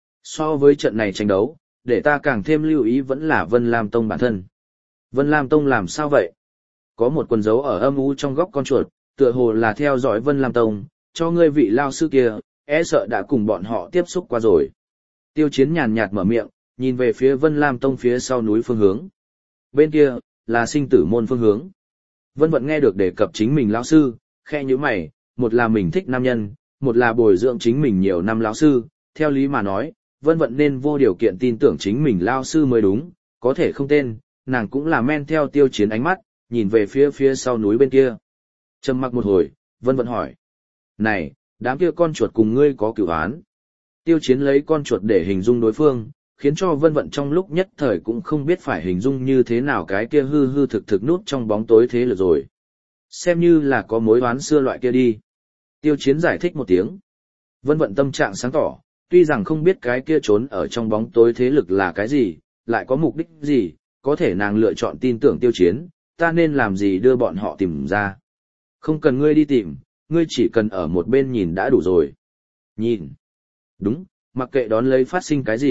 So với trận này tranh đấu, để ta càng thêm lưu ý vẫn là Vân Lam Tông bản thân. Vân Lam Tông làm sao vậy? Có một quần dấu ở âm u trong góc con chuột, tựa hồ là theo dõi Vân Lam Tông, cho ngươi vị lao sư kia, e sợ đã cùng bọn họ tiếp xúc qua rồi. Tiêu Chiến nhàn nhạt mở miệng, nhìn về phía Vân Lam Tông phía sau núi phương hướng. Bên kia, là sinh tử môn phương hướng. Vân Vận nghe được đề cập chính mình lão sư, khe nhíu mày, một là mình thích nam nhân, một là bồi dưỡng chính mình nhiều năm lão sư, theo lý mà nói, Vân Vận nên vô điều kiện tin tưởng chính mình lão sư mới đúng, có thể không tên, nàng cũng là men theo Tiêu Chiến ánh mắt, nhìn về phía sau núi bên kia. Trầm mặc một hồi, Vân Vận hỏi. Này, đám kia con chuột cùng ngươi có cửu án. Tiêu Chiến lấy con chuột để hình dung đối phương, khiến cho Vân Vận trong lúc nhất thời cũng không biết phải hình dung như thế nào cái kia hư hư thực thực nút trong bóng tối thế lực rồi. Xem như là có mối oán xưa loại kia đi. Tiêu Chiến giải thích một tiếng. Vân Vận tâm trạng sáng tỏ, tuy rằng không biết cái kia trốn ở trong bóng tối thế lực là cái gì, lại có mục đích gì, có thể nàng lựa chọn tin tưởng Tiêu Chiến, ta nên làm gì đưa bọn họ tìm ra. Không cần ngươi đi tìm, ngươi chỉ cần ở một bên nhìn đã đủ rồi. Nhìn. Đúng, mặc kệ đón lấy phát sinh cái gì,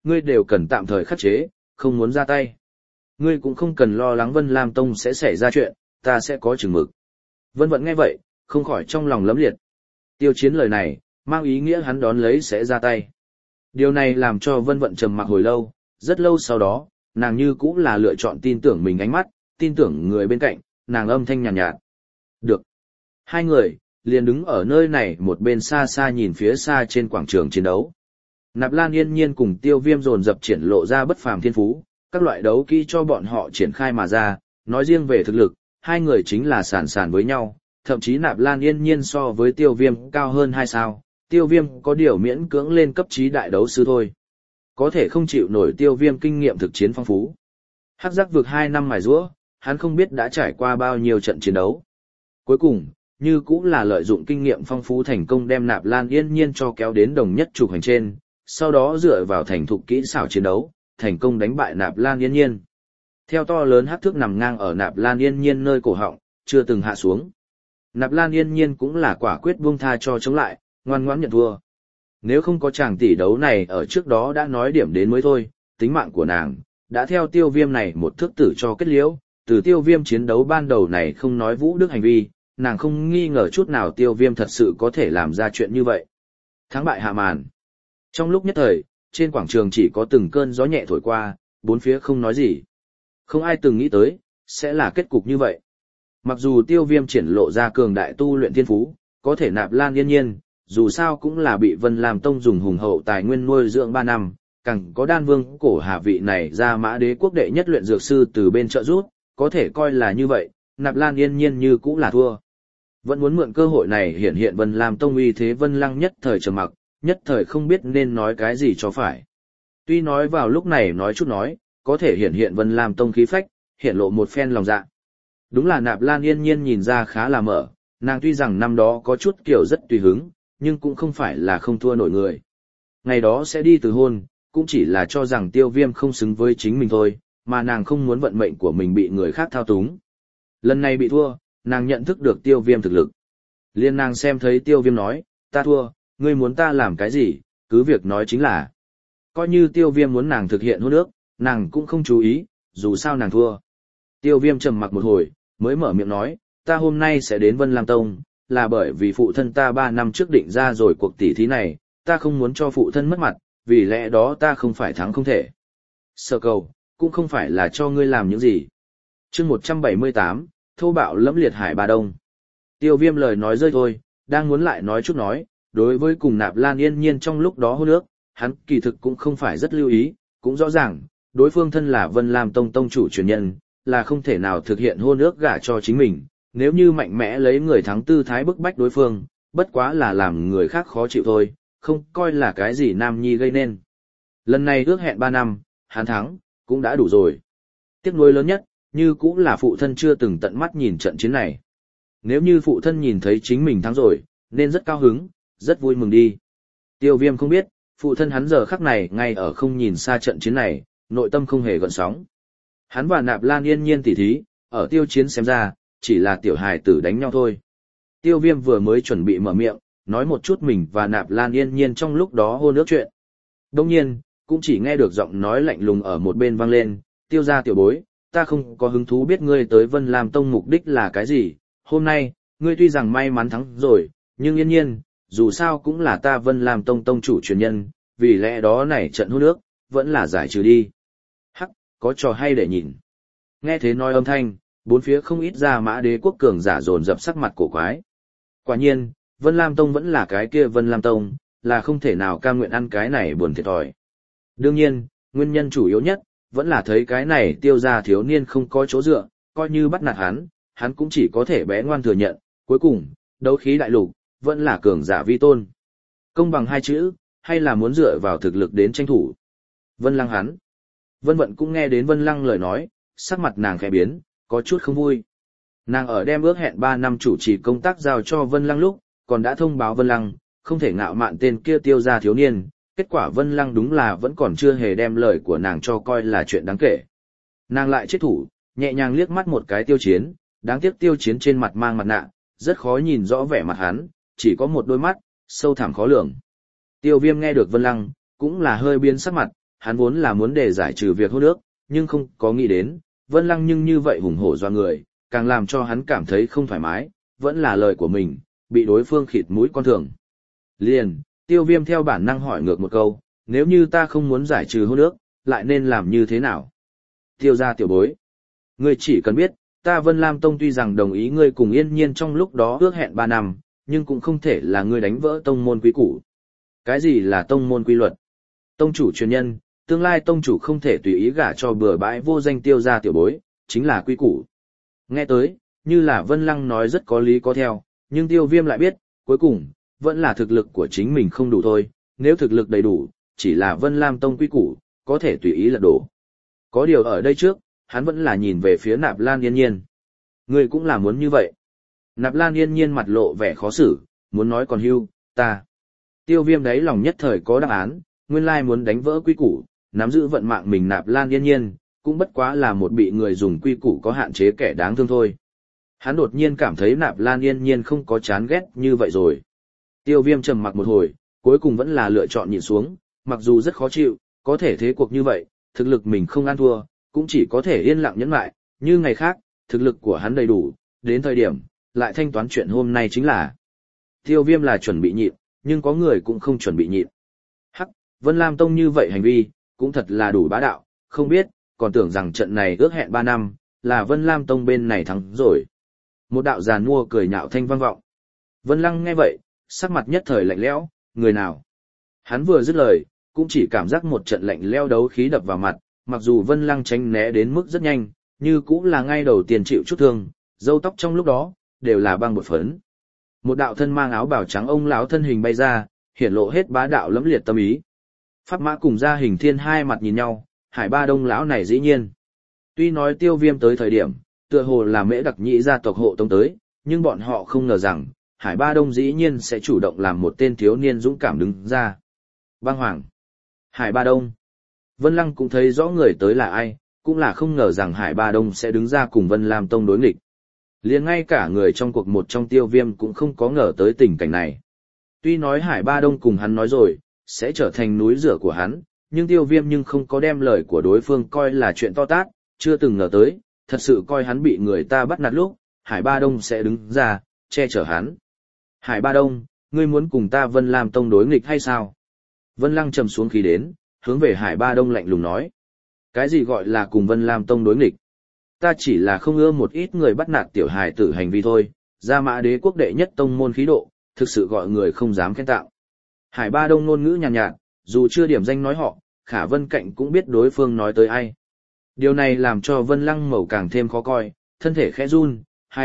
ngươi đều cần tạm thời khắc chế, không muốn ra tay. Ngươi cũng không cần lo lắng Vân Lam Tông sẽ xảy ra chuyện, ta sẽ có chừng mực. Vân Vận nghe vậy, không khỏi trong lòng lấm liệt. Tiêu Chiến lời này, mang ý nghĩa hắn đón lấy sẽ ra tay. Điều này làm cho Vân Vận trầm mặc hồi lâu, rất lâu sau đó, nàng như cũng là lựa chọn tin tưởng mình ánh mắt, tin tưởng người bên cạnh, nàng âm thanh nhàn nhạt. Được. Hai người, liền đứng ở nơi này một bên xa xa nhìn phía xa trên quảng trường chiến đấu. Nạp Lan Yên Nhiên cùng Tiêu Viêm dồn dập triển lộ ra bất phàm thiên phú, các loại đấu kỹ cho bọn họ triển khai mà ra, nói riêng về thực lực, hai người chính là sàn sàn với nhau, thậm chí Nạp Lan Yên Nhiên so với Tiêu Viêm cao hơn 2 sao, Tiêu Viêm có điều miễn cưỡng lên cấp trí đại đấu sư thôi. Có thể không chịu nổi Tiêu Viêm kinh nghiệm thực chiến phong phú. Hắc Giác Vực 2 năm mài giũa, hắn không biết đã trải qua bao nhiêu trận chiến đấu. Cuối cùng, như cũng là lợi dụng kinh nghiệm phong phú thành công đem Nạp Lan Yên Nhiên cho kéo đến đồng nhất trục hành trên, sau đó dựa vào thành thục kỹ xảo chiến đấu, thành công đánh bại Nạp Lan Yên Nhiên. Theo to lớn hắc thước nằm ngang ở Nạp Lan Yên Nhiên nơi cổ họng, chưa từng hạ xuống. Nạp Lan Yên Nhiên cũng là quả quyết buông tha cho chống lại, ngoan ngoãn nhận thua. Nếu không có chàng tỷ đấu này ở trước đó đã nói điểm đến mới thôi, tính mạng của nàng đã theo Tiêu Viêm này một thước tử cho kết liễu. Từ Tiêu Viêm chiến đấu ban đầu này không nói vũ đức hành vi, nàng không nghi ngờ chút nào Tiêu Viêm thật sự có thể làm ra chuyện như vậy. Thắng bại hạ màn. Trong lúc nhất thời, trên quảng trường chỉ có từng cơn gió nhẹ thổi qua, bốn phía không nói gì. Không ai từng nghĩ tới, sẽ là kết cục như vậy. Mặc dù Tiêu Viêm triển lộ ra cường đại tu luyện thiên phú, có thể Nạp Lan Yên Nhiên, dù sao cũng là bị Vân Lam Tông dùng hùng hậu tài nguyên nuôi dưỡng 3 năm, càng có Đan Vương cổ hạ vị này ra Mã Đế quốc đệ nhất luyện dược sư từ bên trợ giúp, có thể coi là như vậy, Nạp Lan Yên Nhiên như cũng là thua. Vẫn muốn mượn cơ hội này hiển hiện Vân Lam Tông uy thế. Vân Lăng nhất thời trầm mặc, nhất thời không biết nên nói cái gì cho phải. Tuy nói vào lúc này nói chút nói, có thể hiển hiện Vân Lam Tông khí phách, hiện lộ một phen lòng dạ. Đúng là Nạp Lan Yên Nhiên nhìn ra khá là mở, nàng tuy rằng năm đó có chút kiểu rất tùy hứng, nhưng cũng không phải là không thua nổi người. Ngày đó sẽ đi từ hôn, cũng chỉ là cho rằng Tiêu Viêm không xứng với chính mình thôi, mà nàng không muốn vận mệnh của mình bị người khác thao túng. Lần này bị thua, nàng nhận thức được Tiêu Viêm thực lực. Liên nàng xem thấy Tiêu Viêm nói, ta thua, ngươi muốn ta làm cái gì, cứ việc nói chính là. Coi như Tiêu Viêm muốn nàng thực hiện hôn ước, nàng cũng không chú ý, dù sao nàng thua. Tiêu Viêm trầm mặc một hồi, mới mở miệng nói, ta hôm nay sẽ đến Vân Lam Tông, là bởi vì phụ thân ta 3 năm trước định ra rồi cuộc tỷ thí này, ta không muốn cho phụ thân mất mặt, vì lẽ đó ta không phải thắng không thể. Sở cầu, cũng không phải là cho ngươi làm những gì. Chương 178, thô bạo lẫm liệt Hải Ba Đông. Tiêu Viêm lời nói rơi thôi, đang muốn lại nói chút nói, đối với cùng Nạp Lan Yên Nhiên trong lúc đó hôn ước, hắn kỳ thực cũng không phải rất lưu ý, cũng rõ ràng, đối phương thân là Vân Lam Tông tông chủ truyền nhân, là không thể nào thực hiện hôn ước gả cho chính mình, nếu như mạnh mẽ lấy người thắng tư thái bức bách đối phương, bất quá là làm người khác khó chịu thôi, không coi là cái gì nam nhi gây nên. Lần này ước hẹn 3 năm, hắn thắng, cũng đã đủ rồi. Tiếc nuối lớn nhất, như cũng là phụ thân chưa từng tận mắt nhìn trận chiến này. Nếu như phụ thân nhìn thấy chính mình thắng rồi, nên rất cao hứng, rất vui mừng đi. Tiêu Viêm không biết, phụ thân hắn giờ khắc này ngay ở không nhìn xa trận chiến này, nội tâm không hề gợn sóng. Hắn và Nạp Lan Yên Nhiên tỉ thí, ở Tiêu Chiến xem ra, chỉ là tiểu hài tử đánh nhau thôi. Tiêu Viêm vừa mới chuẩn bị mở miệng, nói một chút mình và Nạp Lan Yên Nhiên trong lúc đó hôn ước chuyện. Đồng nhiên, cũng chỉ nghe được giọng nói lạnh lùng ở một bên vang lên, Tiêu gia tiểu bối, ta không có hứng thú biết ngươi tới Vân Lam Tông mục đích là cái gì, hôm nay, ngươi tuy rằng may mắn thắng rồi, nhưng Yên Nhiên, dù sao cũng là ta Vân Lam Tông tông chủ truyền nhân, vì lẽ đó này trận hôn ước, vẫn là giải trừ đi. Hắc, có trò hay để nhìn. Nghe thế nói âm thanh, bốn phía không ít ra Mã Đế quốc cường giả dồn dập sắc mặt cổ quái. Quả nhiên, Vân Lam Tông vẫn là cái kia Vân Lam Tông, là không thể nào cam nguyện ăn cái này buồn thiệt thòi. Đương nhiên, nguyên nhân chủ yếu nhất, vẫn là thấy cái này Tiêu gia thiếu niên không có chỗ dựa, coi như bắt nạt hắn cũng chỉ có thể bé ngoan thừa nhận, cuối cùng, đấu khí đại lục, vẫn là cường giả vi tôn. Công bằng 2 chữ, hay là muốn dựa vào thực lực đến tranh thủ. Vân Lăng hắn. Vân Vận cũng nghe đến Vân Lăng lời nói, sắc mặt nàng khẽ biến, có chút không vui. Nàng ở đem ước hẹn 3 năm chủ trì công tác giao cho Vân Lăng lúc, còn đã thông báo Vân Lăng, không thể ngạo mạn tên kia Tiêu gia thiếu niên, kết quả Vân Lăng đúng là vẫn còn chưa hề đem lời của nàng cho coi là chuyện đáng kể. Nàng lại chết thủ, nhẹ nhàng liếc mắt một cái Tiêu Chiến, đáng tiếc Tiêu Chiến trên mặt mang mặt nạ, rất khó nhìn rõ vẻ mặt hắn, chỉ có một đôi mắt, sâu thẳm khó lường. Tiêu Viêm nghe được Vân Lăng, cũng là hơi biến sắc mặt, hắn vốn là muốn để giải trừ việc hôn ước, nhưng không có nghĩ đến, Vân Lăng nhưng như vậy hùng hổ doa người, càng làm cho hắn cảm thấy không thoải mái, vẫn là lời của mình, bị đối phương khịt mũi con thường. Liền, Tiêu Viêm theo bản năng hỏi ngược một câu, nếu như ta không muốn giải trừ hôn ước, lại nên làm như thế nào? Tiêu gia tiểu bối. Ngươi chỉ cần biết, ta Vân Lam Tông tuy rằng đồng ý ngươi cùng Yên Nhiên trong lúc đó ước hẹn 3 năm, nhưng cũng không thể là ngươi đánh vỡ tông môn quy củ. Cái gì là tông môn quy luật? Tông chủ truyền nhân, tương lai tông chủ không thể tùy ý gả cho bừa bãi vô danh Tiêu gia tiểu bối, chính là quy củ. Nghe tới, như là Vân Lăng nói rất có lý có theo, nhưng Tiêu Viêm lại biết, cuối cùng, vẫn là thực lực của chính mình không đủ thôi, nếu thực lực đầy đủ, chỉ là Vân Lam Tông quy củ, có thể tùy ý lật đổ. Có điều ở đây trước, hắn vẫn là nhìn về phía Nạp Lan Yên Nhiên. Ngươi cũng là muốn như vậy. Nạp Lan Yên Nhiên mặt lộ vẻ khó xử, muốn nói còn hưu, ta. Tiêu Viêm đấy lòng nhất thời có đáp án, nguyên lai muốn đánh vỡ quy củ, nắm giữ vận mạng mình Nạp Lan Yên Nhiên, cũng bất quá là một bị người dùng quy củ có hạn chế kẻ đáng thương thôi. Hắn đột nhiên cảm thấy Nạp Lan Yên Nhiên không có chán ghét như vậy rồi. Tiêu Viêm trầm mặc một hồi, cuối cùng vẫn là lựa chọn nhìn xuống, mặc dù rất khó chịu, có thể thế cuộc như vậy, thực lực mình không ăn thua, cũng chỉ có thể yên lặng nhẫn lại, như ngày khác, thực lực của hắn đầy đủ, đến thời điểm, lại thanh toán chuyện hôm nay chính là. Tiêu Viêm là chuẩn bị nhịn, nhưng có người cũng không chuẩn bị nhịn. Hắc, Vân Lam Tông như vậy hành vi, cũng thật là đủ bá đạo, không biết, còn tưởng rằng trận này ước hẹn 3 năm, là Vân Lam Tông bên này thắng rồi. Một đạo giàn mua cười nhạo thanh vang vọng. Vân Lăng nghe vậy, sắc mặt nhất thời lạnh lẽo, người nào? Hắn vừa dứt lời, cũng chỉ cảm giác một trận lạnh lẽo đấu khí đập vào mặt, mặc dù Vân Lăng tránh né đến mức rất nhanh, như cũng là ngay đầu tiên chịu chút thương, râu tóc trong lúc đó, đều là băng bột phấn. Một đạo thân mang áo bào trắng ông lão thân hình bay ra, hiển lộ hết bá đạo lẫm liệt tâm ý. Pháp Mã cùng Gia Hình Thiên hai mặt nhìn nhau, Hải Ba Đông lão này dĩ nhiên. Tuy nói Tiêu Viêm tới thời điểm, tựa hồ là Mễ Đặc Nhĩ gia tộc hộ tông tới, nhưng bọn họ không ngờ rằng, Hải Ba Đông dĩ nhiên sẽ chủ động làm một tên thiếu niên dũng cảm đứng ra. Băng Hoàng, Hải Ba Đông. Vân Lăng cũng thấy rõ người tới là ai, cũng là không ngờ rằng Hải Ba Đông sẽ đứng ra cùng Vân Lam Tông đối nghịch. Liền ngay cả người trong cuộc một trong Tiêu Viêm cũng không có ngờ tới tình cảnh này. Tuy nói Hải Ba Đông cùng hắn nói rồi, sẽ trở thành núi rửa của hắn, nhưng Tiêu Viêm nhưng không có đem lời của đối phương coi là chuyện to tát, chưa từng ngờ tới, thật sự coi hắn bị người ta bắt nạt lúc, Hải Ba Đông sẽ đứng ra, che chở hắn. Hải Ba Đông, ngươi muốn cùng ta Vân Lam Tông đối nghịch hay sao? Vân Lăng trầm xuống khí đến, hướng về Hải Ba Đông lạnh lùng nói. Cái gì gọi là cùng Vân Lam Tông đối nghịch? Ta chỉ là không ưa một ít người bắt nạt tiểu hài tử hành vi thôi, Gia Mã Đế quốc đệ nhất tông môn khí độ, thực sự gọi người không dám khen tạo. Hải Ba Đông ngôn ngữ nhàn nhạt, dù chưa điểm danh nói họ, Khả Vân Cạnh cũng biết đối phương nói tới ai. Điều này làm cho Vân Lăng Mẩu càng thêm khó coi, thân thể khẽ run,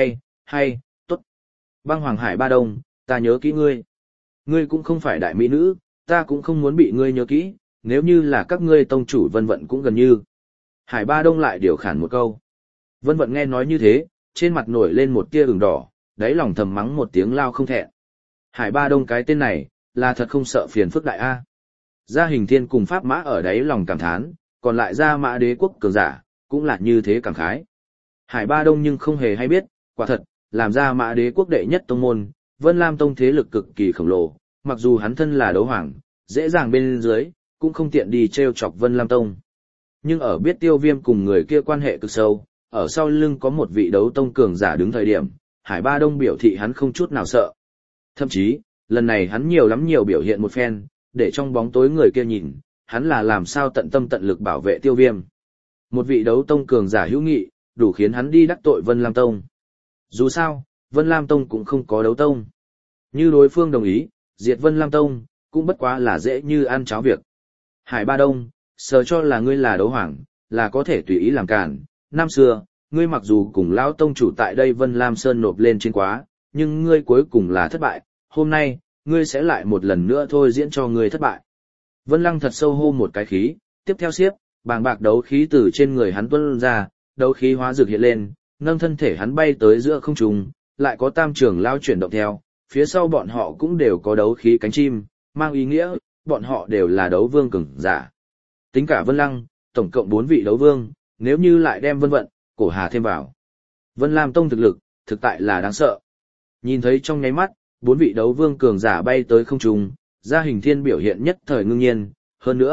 hay, tốt. Băng Hoàng Hải Ba Đông, ta nhớ kỹ ngươi. Ngươi cũng không phải đại mỹ nữ, ta cũng không muốn bị ngươi nhớ kỹ, nếu như là các ngươi tông chủ Vân Vận cũng gần như. Hải Ba Đông lại điều khản một câu. Vân Vận nghe nói như thế, trên mặt nổi lên một tia ửng đỏ, đáy lòng thầm mắng một tiếng lao không thẹn. Hải Ba Đông cái tên này, là thật không sợ phiền phức đại A. Gia Hình Thiên cùng Pháp Mã ở đáy lòng cảm thán, còn lại Gia Mã Đế quốc cường giả, cũng là như thế cảm khái. Hải Ba Đông nhưng không hề hay biết, quả thật, làm Gia Mã Đế quốc đệ nhất tông môn, Vân Lam Tông thế lực cực kỳ khổng lồ, mặc dù hắn thân là đấu hoàng, dễ dàng bên dưới, cũng không tiện đi treo chọc Vân Lam Tông. Nhưng ở biết Tiêu Viêm cùng người kia quan hệ cực sâu, ở sau lưng có một vị đấu tông cường giả đứng thời điểm, Hải Ba Đông biểu thị hắn không chút nào sợ. Thậm chí, lần này hắn nhiều biểu hiện một phen, để trong bóng tối người kia nhìn, hắn là làm sao tận tâm tận lực bảo vệ Tiêu Viêm. Một vị đấu tông cường giả hữu nghị, đủ khiến hắn đi đắc tội Vân Lam Tông. Dù sao, Vân Lam Tông cũng không có đấu tông. Như đối phương đồng ý, diệt Vân Lam Tông, cũng bất quá là dễ như ăn cháo việc. Hải Ba Đông, sờ cho là ngươi là đấu hoàng, là có thể tùy ý làm cản. Năm xưa, ngươi mặc dù cùng lão tông chủ tại đây Vân Lam Sơn nộp lên trên quá, nhưng ngươi cuối cùng là thất bại. Hôm nay, ngươi sẽ lại một lần nữa thôi diễn cho ngươi thất bại. Vân Lăng thật sâu hô một cái khí, tiếp theo xiếp, bàng bạc đấu khí từ trên người hắn tuôn ra, đấu khí hóa dược hiện lên, nâng thân thể hắn bay tới giữa không trung, lại có tam trưởng lao chuyển động theo, phía sau bọn họ cũng đều có đấu khí cánh chim, mang ý nghĩa, bọn họ đều là đấu vương cường giả. Tính cả Vân Lăng, tổng cộng 4 vị đấu vương, nếu như lại đem Vân Vận, Cổ Hà thêm vào. Vân Lam Tông thực lực, thực tại là đáng sợ. Nhìn thấy trong nháy mắt, 4 vị đấu vương cường giả bay tới không trung, Gia Hình Thiên biểu hiện nhất thời ngưng nhiên, hơn nữa,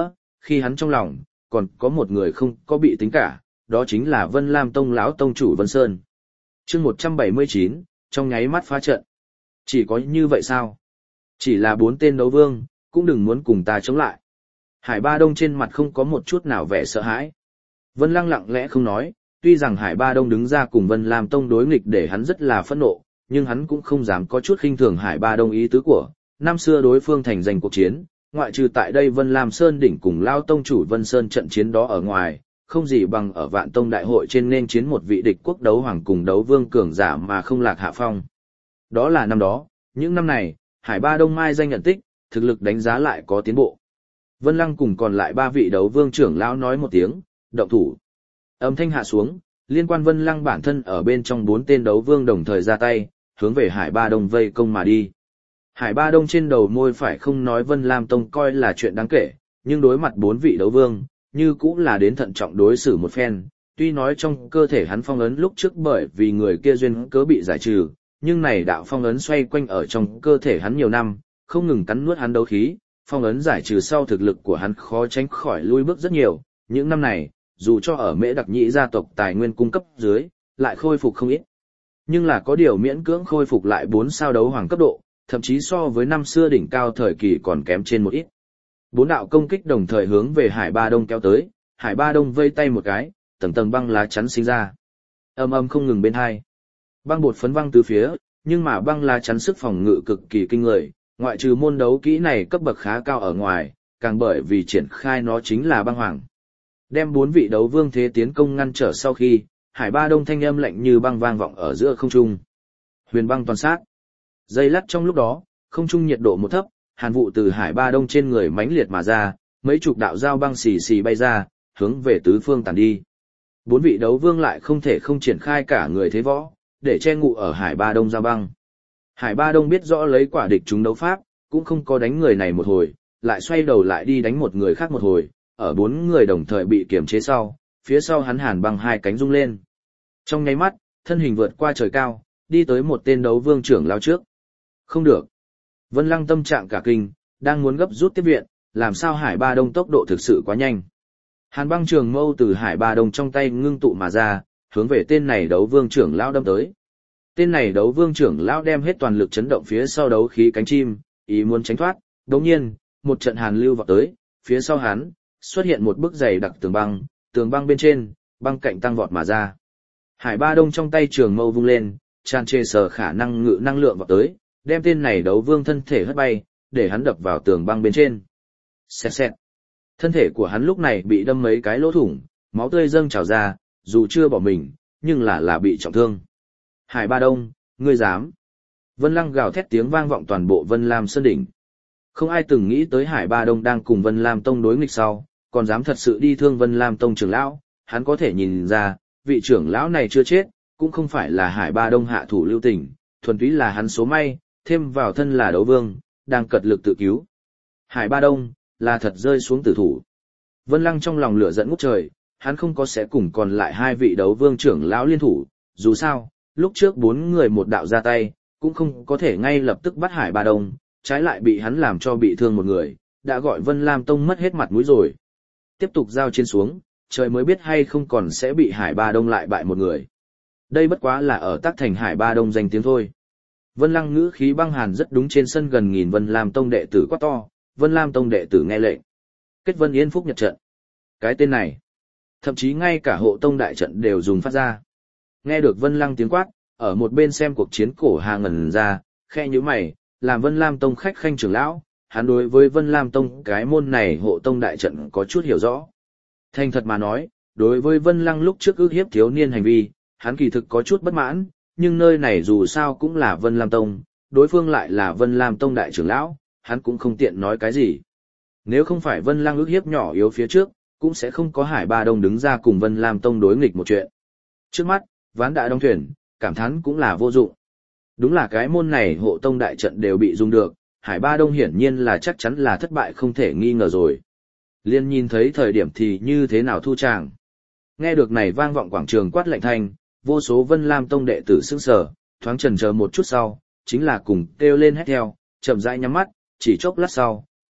khi hắn trong lòng, còn có một người không có bị tính cả, đó chính là Vân Lam Tông lão tông chủ Vân Sơn. Chương 179, trong nháy mắt phá trận. Chỉ có như vậy sao? Chỉ là 4 tên đấu vương, cũng đừng muốn cùng ta chống lại. Hải Ba Đông trên mặt không có một chút nào vẻ sợ hãi. Vân Lăng lặng lẽ không nói, tuy rằng Hải Ba Đông đứng ra cùng Vân Lam Tông đối nghịch để hắn rất là phẫn nộ, nhưng hắn cũng không dám có chút khinh thường Hải Ba Đông ý tứ của. Năm xưa đối phương thành giành cuộc chiến, ngoại trừ tại đây Vân Lam Sơn đỉnh cùng Lao Tông chủ Vân Sơn trận chiến đó ở ngoài, không gì bằng ở Vạn Tông đại hội trên nên chiến một vị địch quốc đấu hoàng cùng đấu vương cường giả mà không lạc hạ phong. Đó là năm đó, những năm này, Hải Ba Đông mai danh nhận tích, thực lực đánh giá lại có tiến bộ. Vân Lăng cùng còn lại 3 vị đấu vương trưởng lão nói một tiếng, động thủ. Âm thanh hạ xuống, liên quan Vân Lăng bản thân ở bên trong 4 tên đấu vương đồng thời ra tay, hướng về Hải Ba Đông vây công mà đi. Hải Ba Đông trên đầu môi phải không nói Vân Lam Tông coi là chuyện đáng kể, nhưng đối mặt 4 vị đấu vương, như cũng là đến thận trọng đối xử một phen. Tuy nói trong cơ thể hắn phong ấn lúc trước bởi vì người kia duyên cớ bị giải trừ, nhưng này đạo phong ấn xoay quanh ở trong cơ thể hắn nhiều năm, không ngừng cắn nuốt hắn đấu khí, phong ấn giải trừ sau thực lực của hắn khó tránh khỏi lui bước rất nhiều. Những năm này, dù cho ở Mễ Đặc Nhĩ gia tộc tài nguyên cung cấp dưới, lại khôi phục không ít. Nhưng là có điều miễn cưỡng khôi phục lại 4 sao đấu hoàng cấp độ, thậm chí so với năm xưa đỉnh cao thời kỳ còn kém trên một ít. 4 đạo công kích đồng thời hướng về Hải Ba Đông kéo tới, Hải Ba Đông vây tay một cái, tầng tầng băng lá chắn sinh ra. Âm âm không ngừng bên hai. Băng bột phấn văng từ phía, nhưng mà băng lá chắn sức phòng ngự cực kỳ kinh người, ngoại trừ môn đấu kỹ này cấp bậc khá cao ở ngoài, càng bởi vì triển khai nó chính là băng hoàng. Đem 4 vị đấu vương thế tiến công ngăn trở sau khi, Hải Ba Đông thanh âm lạnh như băng vang vọng ở giữa không trung. Huyền băng toàn sát. Giây lát trong lúc đó, không trung nhiệt độ một thấp, hàn vụ từ Hải Ba Đông trên người mãnh liệt mà ra, mấy chục đạo dao băng xì xì bay ra, hướng về tứ phương tàn đi. 4 vị đấu vương lại không thể không triển khai cả người thế võ, để che ngụ ở Hải Ba Đông dao băng. Hải Ba Đông biết rõ lấy quả địch chúng đấu pháp, cũng không có đánh người này một hồi, lại xoay đầu lại đi đánh một người khác một hồi, ở 4 người đồng thời bị kiềm chế sau, phía sau hắn hàn băng 2 cánh rung lên. Trong nháy mắt, thân hình vượt qua trời cao, đi tới một tên đấu vương trưởng lao trước. Không được. Vân Lăng tâm trạng cả kinh, đang muốn gấp rút tiếp viện, làm sao Hải Ba Đông tốc độ thực sự quá nhanh. Hàn băng trường mâu từ Hải Ba Đông trong tay ngưng tụ mà ra, hướng về tên này đấu vương trưởng lão đâm tới. Tên này đấu vương trưởng lão đem hết toàn lực chấn động phía sau đấu khí cánh chim, ý muốn tránh thoát, đồng nhiên, một trận hàn lưu vọt tới, phía sau hắn, xuất hiện một bức dày đặc tường băng bên trên, băng cạnh tăng vọt mà ra. Hải Ba Đông trong tay trường mâu vung lên, tràn trề sở khả năng ngự năng lượng vọt tới, đem tên này đấu vương thân thể hất bay, để hắn đập vào tường băng bên trên. Xẹt xẹt. Thân thể của hắn lúc này bị đâm mấy cái lỗ thủng, máu tươi dâng trào ra, dù chưa bỏ mình, nhưng là bị trọng thương. Hải Ba Đông, ngươi dám. Vân Lăng gào thét tiếng vang vọng toàn bộ Vân Lam Sơn đỉnh. Không ai từng nghĩ tới Hải Ba Đông đang cùng Vân Lam Tông đối nghịch sau, còn dám thật sự đi thương Vân Lam Tông trưởng lão. Hắn có thể nhìn ra, vị trưởng lão này chưa chết, cũng không phải là Hải Ba Đông hạ thủ lưu tình, thuần túy là hắn số may, thêm vào thân là đấu vương, đang cật lực tự cứu. Hải Ba Đông, là thật rơi xuống tử thủ. Vân Lăng trong lòng lửa giận ngút trời, hắn không có sẽ cùng còn lại 2 vị đấu vương trưởng lão liên thủ, dù sao, lúc trước 4 người một đạo ra tay, cũng không có thể ngay lập tức bắt Hải Ba Đông, trái lại bị hắn làm cho bị thương một người, đã gọi Vân Lam Tông mất hết mặt mũi rồi. Tiếp tục giao chiến xuống, trời mới biết hay không còn sẽ bị Hải Ba Đông lại bại một người. Đây bất quá là ở tác thành Hải Ba Đông danh tiếng thôi. Vân Lăng ngữ khí băng hàn rất đúng, trên sân gần nghìn Vân Lam Tông đệ tử quát to, Vân Lam Tông đệ tử nghe lệnh. Kết Vân Yên Phúc Nhật trận. Cái tên này, thậm chí ngay cả hộ tông đại trận đều dùng phát ra. Nghe được Vân Lăng tiếng quát, ở một bên xem cuộc chiến cổ Hà ngẩn ra, khe nhíu mày, làm Vân Lam Tông khách khanh trưởng lão, hắn đối với Vân Lam Tông cái môn này hộ tông đại trận có chút hiểu rõ. Thành thật mà nói, đối với Vân Lăng lúc trước ức hiếp thiếu niên hành vi, hắn kỳ thực có chút bất mãn, nhưng nơi này dù sao cũng là Vân Lam Tông, đối phương lại là Vân Lam Tông đại trưởng lão, hắn cũng không tiện nói cái gì. Nếu không phải Vân Lăng ức hiếp nhỏ yếu phía trước, cũng sẽ không có Hải Ba Đông đứng ra cùng Vân Lam Tông đối nghịch một chuyện. Trước mắt, ván đã đóng thuyền, cảm thán cũng là vô dụng. Đúng là cái môn này hộ tông đại trận đều bị dùng được, Hải Ba Đông hiển nhiên là chắc chắn là thất bại không thể nghi ngờ rồi. Liên nhìn thấy thời điểm thì như thế nào thu tràng. Nghe được này vang vọng quảng trường quát lạnh thanh, vô số Vân Lam Tông đệ tử sững sờ, thoáng chần chờ một chút sau, chính là cùng kêu lên hét theo, chậm rãi nhắm mắt, chỉ chốc lát sau,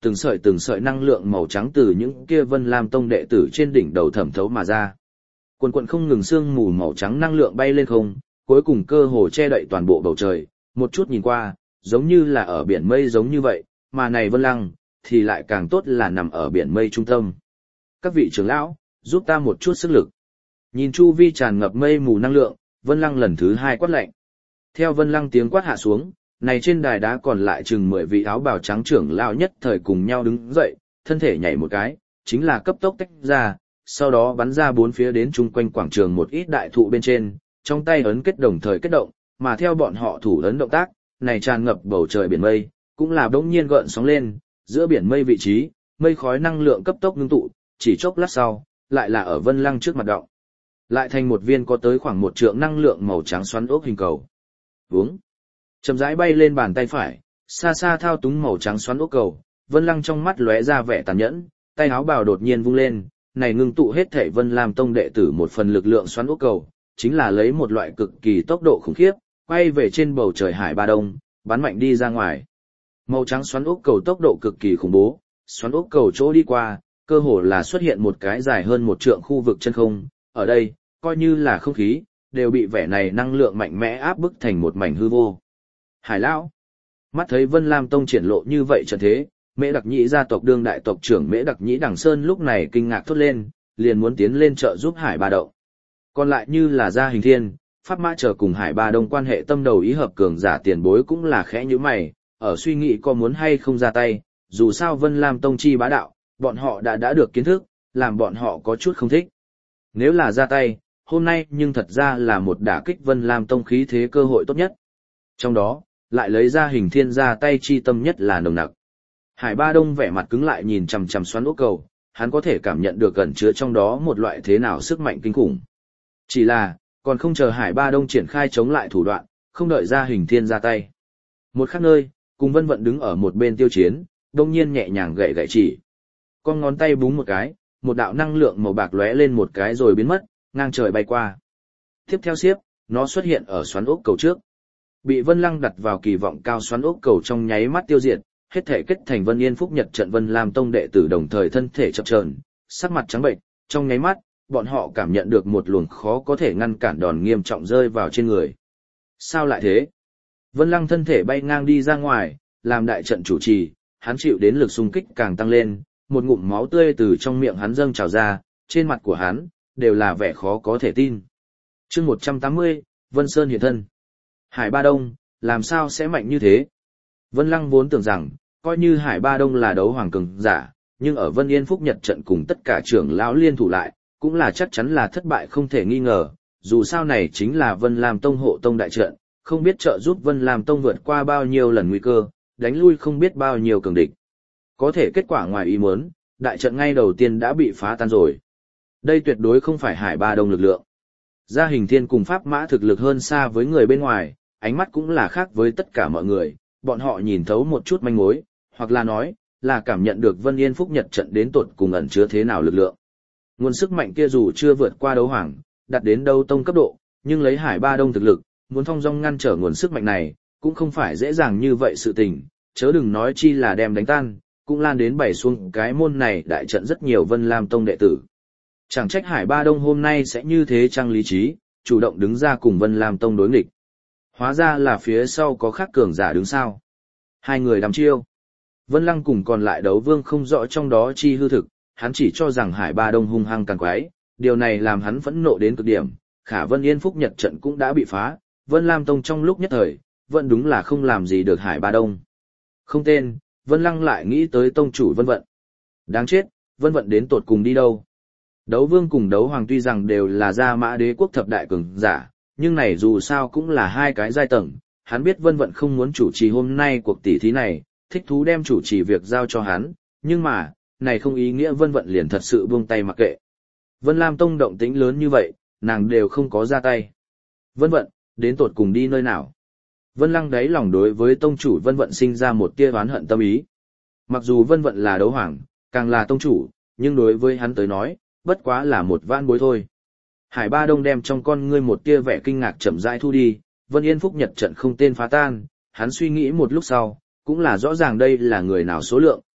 từng sợi năng lượng màu trắng từ những kia Vân Lam Tông đệ tử trên đỉnh đầu thẩm thấu mà ra. Quần quần không ngừng sương mù màu trắng năng lượng bay lên không, cuối cùng cơ hồ che đậy toàn bộ bầu trời, một chút nhìn qua, giống như là ở biển mây giống như vậy, mà này Vân Lăng, thì lại càng tốt là nằm ở biển mây trung tâm. Các vị trưởng lão, giúp ta một chút sức lực. Nhìn chu vi tràn ngập mây mù năng lượng, Vân Lăng lần thứ 2 quát lệnh. Theo Vân Lăng tiếng quát hạ xuống, này trên đài đá còn lại chừng 10 vị áo bào trắng trưởng lão nhất thời cùng nhau đứng dậy, thân thể nhảy một cái, chính là cấp tốc tách ra, sau đó bắn ra bốn phía đến chung quanh quảng trường một ít đại thụ bên trên, trong tay ấn kết đồng thời kết động, mà theo bọn họ thủ ấn động tác, này tràn ngập bầu trời biển mây, cũng là bỗng nhiên gợn sóng lên, giữa biển mây vị trí, mây khói năng lượng cấp tốc ngưng tụ, chỉ chốc lát sau, lại là ở Vân Lăng trước mặt động. Lại thành một viên có tới khoảng 1 trượng năng lượng màu trắng xoắn ốc hình cầu. Vướng. Chậm rãi bay lên bàn tay phải, xa xa thao túng màu trắng xoắn ốc cầu, Vân Lăng trong mắt lóe ra vẻ tàn nhẫn, tay áo bào đột nhiên vung lên, này ngưng tụ hết thảy Vân Lam Tông đệ tử một phần lực lượng xoắn ốc cầu, chính là lấy một loại cực kỳ tốc độ khủng khiếp, quay về trên bầu trời Hải Ba Đông, bắn mạnh đi ra ngoài. Màu trắng xoắn ốc cầu tốc độ cực kỳ khủng bố, xoắn ốc cầu chỗ đi qua, cơ hồ là xuất hiện một cái dài hơn 1 trượng khu vực chân không, ở đây, coi như là không khí, đều bị vẻ này năng lượng mạnh mẽ áp bức thành một mảnh hư vô. Hải lão, mắt thấy Vân Lam Tông triển lộ như vậy trận thế, Mễ Đặc Nhĩ gia tộc đương đại tộc trưởng Mễ Đặc Nhĩ Đằng Sơn lúc này kinh ngạc thốt lên, liền muốn tiến lên trợ giúp Hải Ba Động. Còn lại như là Gia Hình Thiên, Pháp Mã chờ cùng Hải Ba Đông quan hệ tâm đầu ý hợp cường giả tiền bối cũng là khẽ như mày, ở suy nghĩ có muốn hay không ra tay, dù sao Vân Lam Tông chi bá đạo, bọn họ đã được kiến thức, làm bọn họ có chút không thích. Nếu là ra tay, hôm nay nhưng thật ra là một đả kích Vân Lam Tông khí thế cơ hội tốt nhất. Trong đó, lại lấy Gia Hình Thiên ra tay chi tâm nhất là nồng nặc. Hải Ba Đông vẻ mặt cứng lại nhìn chằm chằm xoắn ốc cầu, hắn có thể cảm nhận được ẩn chứa trong đó một loại thế nào sức mạnh kinh khủng. Chỉ là, còn không chờ Hải Ba Đông triển khai chống lại thủ đoạn, không đợi Gia Hình Thiên ra tay. Một khắc nơi, cùng Vân Vận đứng ở một bên tiêu chiến, đông nhiên nhẹ nhàng gậy gậy chỉ. Con ngón tay búng một cái, một đạo năng lượng màu bạc lóe lên một cái rồi biến mất, ngang trời bay qua. Tiếp theo xiếp, nó xuất hiện ở xoắn ốc cầu trước. Bị Vân Lăng đặt vào kỳ vọng cao xoắn ốc cầu trong nháy mắt tiêu diệt, hết thể kết thành Vân Yên Phúc Nhật trận Vân Lam Tông đệ tử đồng thời thân thể chập chờn, sắc mặt trắng bệnh, trong nháy mắt, bọn họ cảm nhận được một luồng khó có thể ngăn cản đòn nghiêm trọng rơi vào trên người. Sao lại thế? Vân Lăng thân thể bay ngang đi ra ngoài, làm đại trận chủ trì, hắn chịu đến lực xung kích càng tăng lên, một ngụm máu tươi từ trong miệng hắn dâng trào ra, trên mặt của hắn đều là vẻ khó có thể tin. Chương 180, Vân Sơn hiện thân. Hải Ba Đông, làm sao sẽ mạnh như thế? Vân Lăng vốn tưởng rằng, coi như Hải Ba Đông là đấu hoàng cường giả, nhưng ở Vân Yên Phúc Nhật trận cùng tất cả trưởng lão liên thủ lại, cũng là chắc chắn là thất bại không thể nghi ngờ, dù sao này chính là Vân Lam Tông hộ tông đại trận, không biết trợ giúp Vân Lam Tông vượt qua bao nhiêu lần nguy cơ, đánh lui không biết bao nhiêu cường địch. Có thể kết quả ngoài ý muốn, đại trận ngay đầu tiên đã bị phá tan rồi. Đây tuyệt đối không phải Hải Ba Đông lực lượng. Gia Hình Thiên cùng Pháp Mã thực lực hơn xa với người bên ngoài, ánh mắt cũng là khác với tất cả mọi người, bọn họ nhìn thấu một chút manh mối, hoặc là nói, là cảm nhận được Vân Yên Phúc Nhật trận đến tột cùng ẩn chứa thế nào lực lượng. Nguồn sức mạnh kia dù chưa vượt qua đấu hoàng, đạt đến đấu tông cấp độ, nhưng lấy Hải Ba Đông thực lực, muốn thong dong ngăn trở nguồn sức mạnh này, cũng không phải dễ dàng như vậy sự tình, chớ đừng nói chi là đem đánh tan, cũng lan đến bày xuống cái môn này đại trận rất nhiều Vân Lam Tông đệ tử. Chẳng trách Hải Ba Đông hôm nay sẽ như thế trăng lý trí, chủ động đứng ra cùng Vân Lam Tông đối nghịch. Hóa ra là phía sau có khác cường giả đứng sau. Hai người đắm chiêu. Vân Lăng cùng còn lại đấu vương không rõ trong đó chi hư thực, hắn chỉ cho rằng Hải Ba Đông hung hăng càng quái, điều này làm hắn phẫn nộ đến cực điểm. Khả Vân Yên Phúc Nhật trận cũng đã bị phá, Vân Lam Tông trong lúc nhất thời, vẫn đúng là không làm gì được Hải Ba Đông. Không tên, Vân Lăng lại nghĩ tới tông chủ Vân Vận. Đáng chết, Vân Vận đến tột cùng đi đâu? Đấu vương cùng đấu hoàng tuy rằng đều là Gia Mã Đế quốc thập đại cường giả, nhưng này dù sao cũng là hai cái giai tầng, hắn biết Vân Vận không muốn chủ trì hôm nay cuộc tỷ thí này, thích thú đem chủ trì việc giao cho hắn, nhưng mà, này không ý nghĩa Vân Vận liền thật sự buông tay mặc kệ. Vân Lam Tông động tĩnh lớn như vậy, nàng đều không có ra tay. Vân Vận, đến tột cùng đi nơi nào? Vân Lăng đáy lòng đối với tông chủ Vân Vận sinh ra một tia oán hận tâm ý. Mặc dù Vân Vận là đấu hoàng, càng là tông chủ, nhưng đối với hắn tới nói, bất quá là một vãn bối thôi. Hải Ba Đông đem trong con ngươi một tia vẻ kinh ngạc chậm rãi thu đi, Vân Yên Phúc Nhật trận không tên phá tan, hắn suy nghĩ một lúc sau, cũng là rõ ràng đây là người nào số lượng,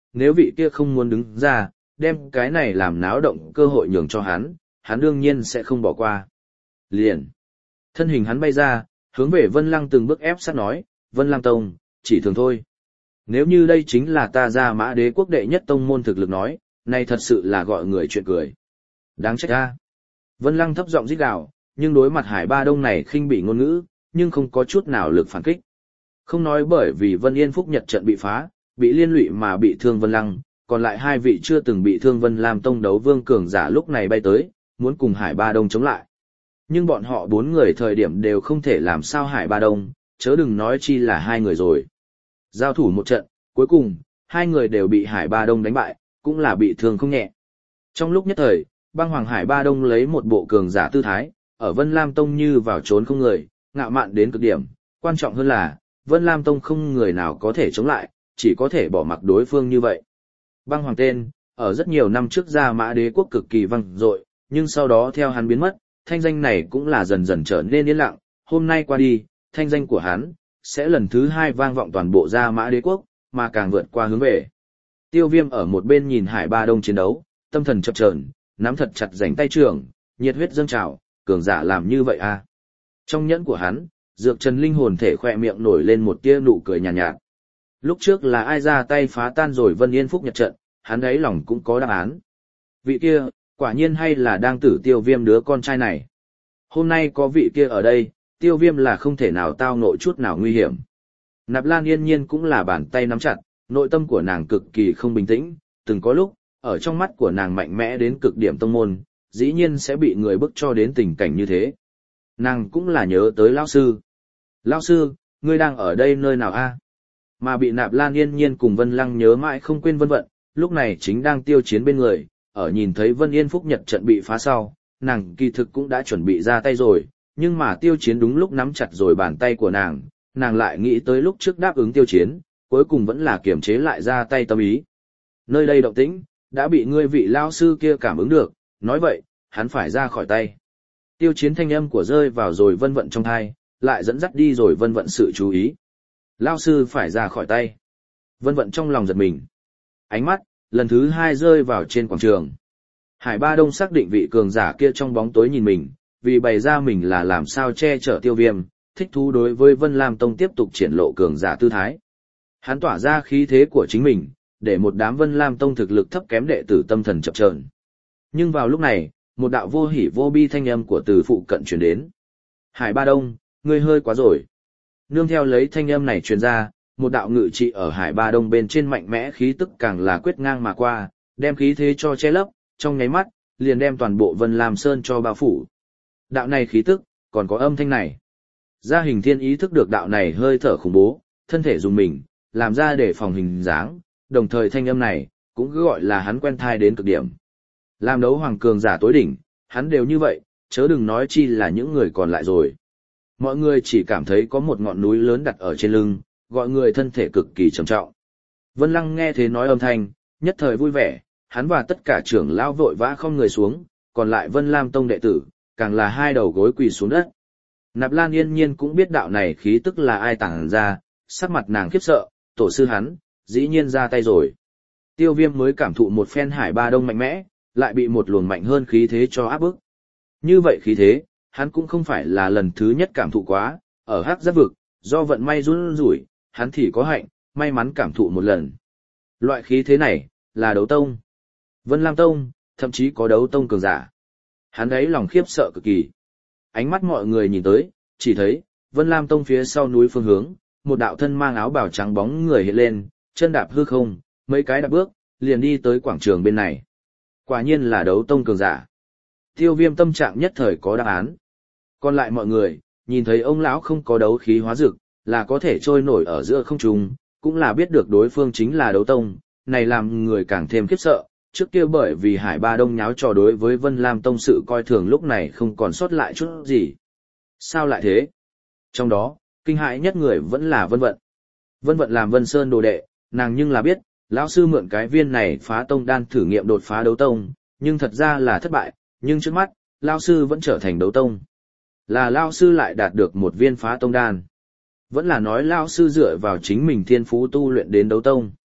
nếu vị kia không muốn đứng ra, đem cái này làm náo động cơ hội nhường cho hắn đương nhiên sẽ không bỏ qua. Liền, thân hình hắn bay ra, hướng về Vân Lăng từng bước ép sát nói, Vân Lam Tông, chỉ thường thôi. Nếu như đây chính là ta Gia Mã Đế quốc đệ nhất tông môn thực lực nói, này thật sự là gọi người chuyện cười. Đáng trách a. Vân Lăng thấp giọng rít gào, nhưng đối mặt Hải Ba Đông này khinh bỉ ngôn ngữ, nhưng không có chút nào lực phản kích. Không nói bởi vì Vân Yên Phúc Nhật trận bị phá, bị liên lụy mà bị thương Vân Lăng, còn lại hai vị chưa từng bị thương Vân Lam Tông đấu vương cường giả lúc này bay tới, muốn cùng Hải Ba Đông chống lại. Nhưng bọn họ 4 người thời điểm đều không thể làm sao Hải Ba Đông, chớ đừng nói chi là 2 người rồi. Giao thủ một trận, cuối cùng, 2 người đều bị Hải Ba Đông đánh bại, cũng là bị thương không nhẹ. Trong lúc nhất thời, băng hoàng Hải Ba Đông lấy một bộ cường giả tư thái, ở Vân Lam Tông như vào trốn không người, ngạo mạn đến cực điểm, quan trọng hơn là, Vân Lam Tông không người nào có thể chống lại, chỉ có thể bỏ mặc đối phương như vậy. Băng hoàng tên, ở rất nhiều năm trước Gia Mã Đế quốc cực kỳ vang dội, nhưng sau đó theo hắn biến mất, thanh danh này cũng là dần dần trở nên yên lặng, hôm nay qua đi, thanh danh của hắn sẽ lần thứ 2 vang vọng toàn bộ Gia Mã Đế quốc, mà càng vượt qua hướng về. Tiêu Viêm ở một bên nhìn Hải Ba Đông chiến đấu, tâm thần chập chờn, nắm thật chặt rảnh tay trường, nhiệt huyết dâng trào, cường giả làm như vậy à? Trong nhẫn của hắn, Dược Trần linh hồn thể khỏe miệng nổi lên một tia nụ cười nhàn nhạt. Lúc trước là ai ra tay phá tan rồi Vân Yên Phúc Nhật trận, hắn ấy lòng cũng có đáp án. Vị kia, quả nhiên hay là đang tử Tiêu Viêm đứa con trai này. Hôm nay có vị kia ở đây, Tiêu Viêm là không thể nào tao nội chút nào nguy hiểm. Nạp Lan Yên Nhiên cũng là bàn tay nắm chặt, nội tâm của nàng cực kỳ không bình tĩnh, từng có lúc, ở trong mắt của nàng mạnh mẽ đến cực điểm tông môn, dĩ nhiên sẽ bị người bức cho đến tình cảnh như thế. Nàng cũng là nhớ tới lão sư. Lão sư, ngươi đang ở đây nơi nào a? Mà bị Nạp Lan Yên Nhiên cùng Vân Lăng nhớ mãi không quên Vân Vận, lúc này chính đang tiêu chiến bên người, ở nhìn thấy Vân Yên Phúc Nhật trận bị phá sau, nàng kỳ thực cũng đã chuẩn bị ra tay rồi, nhưng mà tiêu chiến đúng lúc nắm chặt rồi bàn tay của nàng lại nghĩ tới lúc trước đáp ứng tiêu chiến, cuối cùng vẫn là kiềm chế lại ra tay tâm ý. Nơi đây động tĩnh, đã bị ngươi vị lao sư kia cảm ứng được, nói vậy, hắn phải ra khỏi tay. Tiêu chiến thanh âm của rơi vào rồi Vân Vận trong thai, lại dẫn dắt đi rồi Vân Vận sự chú ý. Lao sư phải ra khỏi tay. Vân Vận trong lòng giật mình. Ánh mắt, lần thứ 2 rơi vào trên quảng trường. Hải Ba Đông xác định vị cường giả kia trong bóng tối nhìn mình, vì bày ra mình là làm sao che chở Tiêu Viêm, thích thú đối với Vân Lam Tông tiếp tục triển lộ cường giả tư thái. Hắn tỏa ra khí thế của chính mình, để một đám Vân Lam Tông thực lực thấp kém đệ tử tâm thần chập chờn. Nhưng vào lúc này, một đạo vô hỉ vô bi thanh âm của từ phụ cận truyền đến. Hải Ba Đông, ngươi hơi quá rồi. Nương theo lấy thanh âm này truyền ra, một đạo ngự trị ở Hải Ba Đông bên trên mạnh mẽ khí tức càng là quyết ngang mà qua, đem khí thế cho che lấp, trong nháy mắt, liền đem toàn bộ Vân Lam Sơn cho bao phủ. Đạo này khí tức, còn có âm thanh này. Gia Hình Thiên ý thức được đạo này hơi thở khủng bố, thân thể dùng mình, làm ra để phòng hình dáng, đồng thời thanh âm này, cũng cứ gọi là hắn quen thai đến cực điểm. Làm đấu hoàng cường giả tối đỉnh, hắn đều như vậy, chớ đừng nói chi là những người còn lại rồi. Mọi người chỉ cảm thấy có một ngọn núi lớn đặt ở trên lưng, gọi người thân thể cực kỳ trầm trọng. Vân Lăng nghe thế nói âm thanh, nhất thời vui vẻ, hắn và tất cả trưởng lão vội vã không người xuống, còn lại Vân Lam Tông đệ tử, càng là 2 đầu gối quỳ xuống đất. Nạp Lan Yên Nhiên cũng biết đạo này khí tức là ai tàng ra, sắc mặt nàng khiếp sợ, tổ sư hắn, dĩ nhiên ra tay rồi. Tiêu Viêm mới cảm thụ một phen Hải Ba Đông mạnh mẽ, lại bị một luồng mạnh hơn khí thế cho áp bức. Như vậy khí thế, hắn cũng không phải là lần thứ nhất cảm thụ quá, ở Hắc Giáp vực, do vận may run rủi, hắn thì có hạnh, may mắn cảm thụ một lần. Loại khí thế này, là đấu tông. Vân Lam Tông, thậm chí có đấu tông cường giả. Hắn ấy lòng khiếp sợ cực kỳ. Ánh mắt mọi người nhìn tới, chỉ thấy, Vân Lam Tông phía sau núi phương hướng, một đạo thân mang áo bào trắng bóng người hiện lên, chân đạp hư không, mấy cái đạp bước, liền đi tới quảng trường bên này. Quả nhiên là đấu tông cường giả. Tiêu Viêm tâm trạng nhất thời có đáp án. Còn lại mọi người, nhìn thấy ông lão không có đấu khí hóa dực, là có thể trôi nổi ở giữa không trung, cũng là biết được đối phương chính là đấu tông, này làm người càng thêm khiếp sợ. Trước kia bởi vì Hải Ba Đông nháo trò đối với Vân Lam Tông sự coi thường lúc này không còn sót lại chút gì. Sao lại thế? Trong đó, kinh hãi nhất người vẫn là Vân Vận. Vân Vận làm Vân Sơn đồ đệ, nàng nhưng là biết, lão sư mượn cái viên này phá tông đan thử nghiệm đột phá đấu tông, nhưng thật ra là thất bại, nhưng trước mắt, lão sư vẫn trở thành đấu tông. Là lão sư lại đạt được một viên phá tông đan. Vẫn là nói lão sư dựa vào chính mình thiên phú tu luyện đến đấu tông.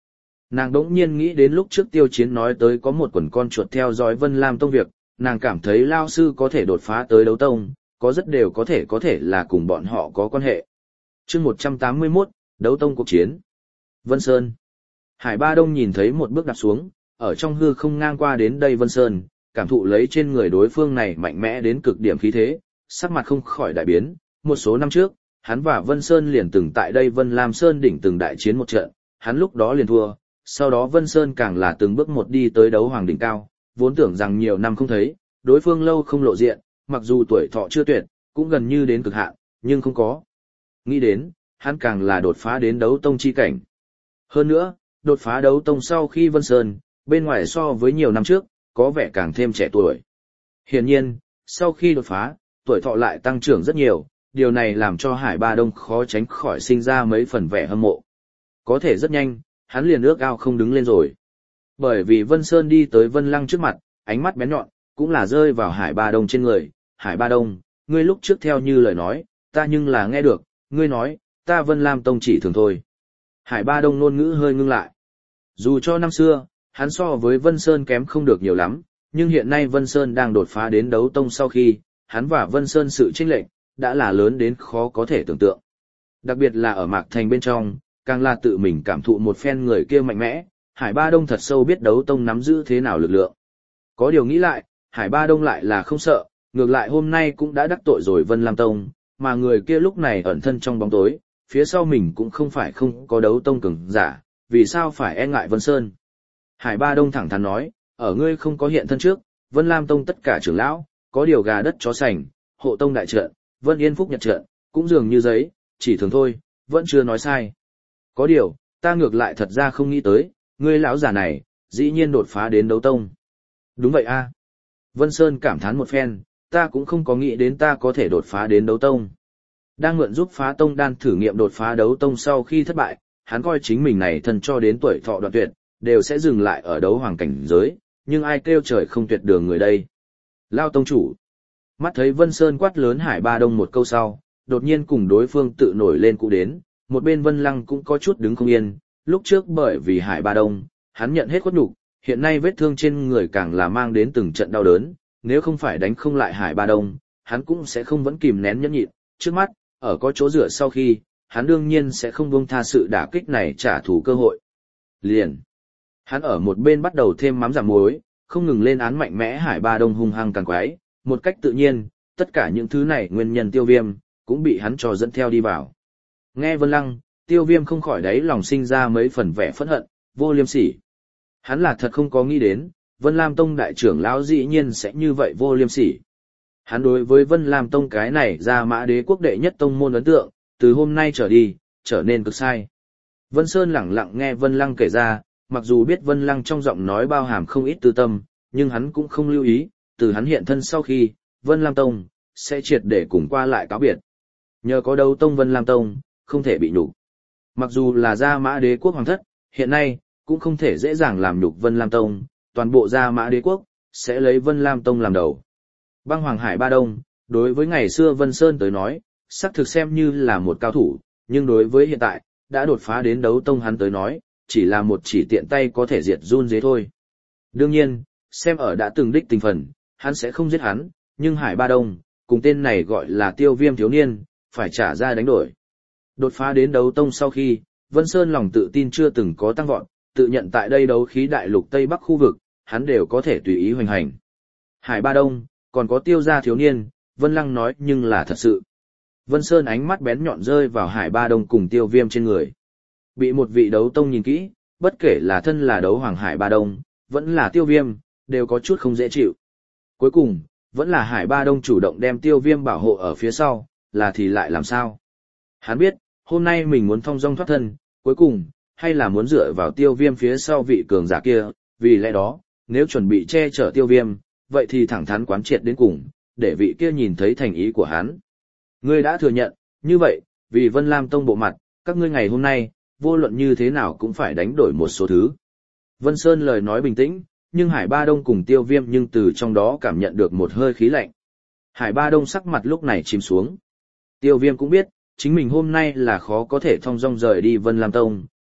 Nàng đỗng nhiên nghĩ đến lúc trước Tiêu Chiến nói tới có một quần con chuột theo dõi Vân Lam Tông việc, nàng cảm thấy Lao sư có thể đột phá tới đấu tông, có rất đều có thể là cùng bọn họ có quan hệ. Chương 181, đấu tông cuộc chiến. Vân Sơn. Hải Ba Đông nhìn thấy một bước đạp xuống, ở trong hư không ngang qua đến đây Vân Sơn, cảm thụ lấy trên người đối phương này mạnh mẽ đến cực điểm khí thế, sắc mặt không khỏi đại biến. Một số năm trước, hắn và Vân Sơn liền từng tại đây Vân Lam Sơn đỉnh từng đại chiến một trận, hắn lúc đó liền thua, sau đó Vân Sơn càng là từng bước một đi tới đấu hoàng đỉnh cao, vốn tưởng rằng nhiều năm không thấy, đối phương lâu không lộ diện, mặc dù tuổi thọ chưa tuyệt, cũng gần như đến cực hạn, nhưng không có. Nghĩ đến, hắn càng là đột phá đến đấu tông chi cảnh. Hơn nữa, đột phá đấu tông sau khi Vân Sơn, bên ngoài so với nhiều năm trước, có vẻ càng thêm trẻ tuổi. Hiển nhiên, sau khi đột phá, tuổi thọ lại tăng trưởng rất nhiều, điều này làm cho Hải Ba Đông khó tránh khỏi sinh ra mấy phần vẻ hâm mộ. Có thể rất nhanh, hắn liền ước ao không đứng lên rồi. Bởi vì Vân Sơn đi tới Vân Lăng trước mặt, ánh mắt bén nhọn, cũng là rơi vào Hải Ba Đông trên người. Hải Ba Đông, ngươi lúc trước theo như lời nói, ta nhưng là nghe được, ngươi nói, ta Vân Lam Tông chỉ thường thôi. Hải Ba Đông ngôn ngữ hơi ngưng lại. Dù cho năm xưa, hắn so với Vân Sơn kém không được nhiều lắm, nhưng hiện nay Vân Sơn đang đột phá đến đấu tông sau khi, hắn và Vân Sơn sự chênh lệch đã là lớn đến khó có thể tưởng tượng. Đặc biệt là ở Mạc Thành bên trong, càng là tự mình cảm thụ một phen người kia mạnh mẽ, Hải Ba Đông thật sâu biết đấu tông nắm giữ thế nào lực lượng. Có điều nghĩ lại, Hải Ba Đông lại là không sợ, ngược lại hôm nay cũng đã đắc tội rồi Vân Lam Tông, mà người kia lúc này ẩn thân trong bóng tối, phía sau mình cũng không phải không có đấu tông cường giả, vì sao phải e ngại Vân Sơn. Hải Ba Đông thẳng thắn nói, ở ngươi không có hiện thân trước, Vân Lam Tông tất cả trưởng lão, có điều gà đất chó sành, hộ tông đại trận, Vân Yên Phúc nhật trận, cũng dường như giấy, chỉ thường thôi, vẫn chưa nói sai. Có điều, ta ngược lại thật ra không nghĩ tới, ngươi lão già này, dĩ nhiên đột phá đến đấu tông. Đúng vậy a. Vân Sơn cảm thán một phen, ta cũng không có nghĩ đến ta có thể đột phá đến đấu tông. Đang mượn giúp phá tông đan thử nghiệm đột phá đấu tông sau khi thất bại, hắn coi chính mình này thân cho đến tuổi thọ đoạn tuyệt, đều sẽ dừng lại ở đấu hoàng cảnh giới, nhưng ai kêu trời không tuyệt đường người đây. Lao tông chủ. Mắt thấy Vân Sơn quát lớn Hải Ba Đông một câu sau, đột nhiên cùng đối phương tự nổi lên cụ đến, một bên Vân Lăng cũng có chút đứng không yên, lúc trước bởi vì Hải Ba Đông, hắn nhận hết khuất nhục, hiện nay vết thương trên người càng là mang đến từng trận đau đớn, nếu không phải đánh không lại Hải Ba Đông, hắn cũng sẽ không vẫn kìm nén nhẫn nhịn, trước mắt, ở có chỗ dựa sau khi, hắn đương nhiên sẽ không buông tha sự đả kích này trả thù cơ hội. Liền, hắn ở một bên bắt đầu thêm mắm giảm muối, không ngừng lên án mạnh mẽ Hải Ba Đông hung hăng càng quái, một cách tự nhiên, tất cả những thứ này nguyên nhân Tiêu Viêm, cũng bị hắn cho dẫn theo đi vào. Nghe Vân Lăng, Tiêu Viêm không khỏi đáy lòng sinh ra mấy phần vẻ phẫn hận, vô liêm sỉ. Hắn là thật không có nghĩ đến, Vân Lam Tông đại trưởng lão dĩ nhiên sẽ như vậy vô liêm sỉ. Hắn đối với Vân Lam Tông cái này ra Mã Đế quốc đệ nhất tông môn ấn tượng, từ hôm nay trở đi, trở nên cực sai. Vân Sơn lẳng lặng nghe Vân Lăng kể ra, mặc dù biết Vân Lăng trong giọng nói bao hàm không ít tư tâm, nhưng hắn cũng không lưu ý, từ hắn hiện thân sau khi, Vân Lam Tông sẽ triệt để cùng qua lại cáo biệt. Nhờ có đấu tông Vân Lam Tông, không thể bị nhục. Mặc dù là Gia Mã Đế quốc hoàng thất, hiện nay cũng không thể dễ dàng làm nhục Vân Lam Tông, toàn bộ Gia Mã Đế quốc sẽ lấy Vân Lam Tông làm đầu. Băng Hoàng Hải Ba Đông, đối với ngày xưa Vân Sơn tới nói, xác thực xem như là một cao thủ, nhưng đối với hiện tại, đã đột phá đến đấu tông hắn tới nói, chỉ là một chỉ tiện tay có thể diệt run dế thôi. Đương nhiên, xem ở đã từng đích tình phần, hắn sẽ không giết hắn, nhưng Hải Ba Đông, cùng tên này gọi là Tiêu Viêm thiếu niên, phải trả ra đánh đổi. Đột phá đến đấu tông sau khi, Vân Sơn lòng tự tin chưa từng có tăng vọt, tự nhận tại đây đấu khí đại lục Tây Bắc khu vực, hắn đều có thể tùy ý hoành hành. Hải Ba Đông, còn có Tiêu gia thiếu niên, Vân Lăng nói nhưng là thật sự. Vân Sơn ánh mắt bén nhọn rơi vào Hải Ba Đông cùng Tiêu Viêm trên người. Bị một vị đấu tông nhìn kỹ, bất kể là thân là đấu hoàng Hải Ba Đông, vẫn là Tiêu Viêm, đều có chút không dễ chịu. Cuối cùng, vẫn là Hải Ba Đông chủ động đem Tiêu Viêm bảo hộ ở phía sau, là thì lại làm sao? Hắn biết, hôm nay mình muốn thong dong thoát thân, cuối cùng, hay là muốn dựa vào Tiêu Viêm phía sau vị cường giả kia, vì lẽ đó, nếu chuẩn bị che chở Tiêu Viêm, vậy thì thẳng thắn quán triệt đến cùng, để vị kia nhìn thấy thành ý của hắn. Ngươi đã thừa nhận, như vậy, vì Vân Lam Tông bộ mặt, các ngươi ngày hôm nay, vô luận như thế nào cũng phải đánh đổi một số thứ. Vân Sơn lời nói bình tĩnh, nhưng Hải Ba Đông cùng Tiêu Viêm nhưng từ trong đó cảm nhận được một hơi khí lạnh. Hải Ba Đông sắc mặt lúc này chìm xuống. Tiêu Viêm cũng biết, chính mình hôm nay là khó có thể thong dong rời đi Vân Lam Tông,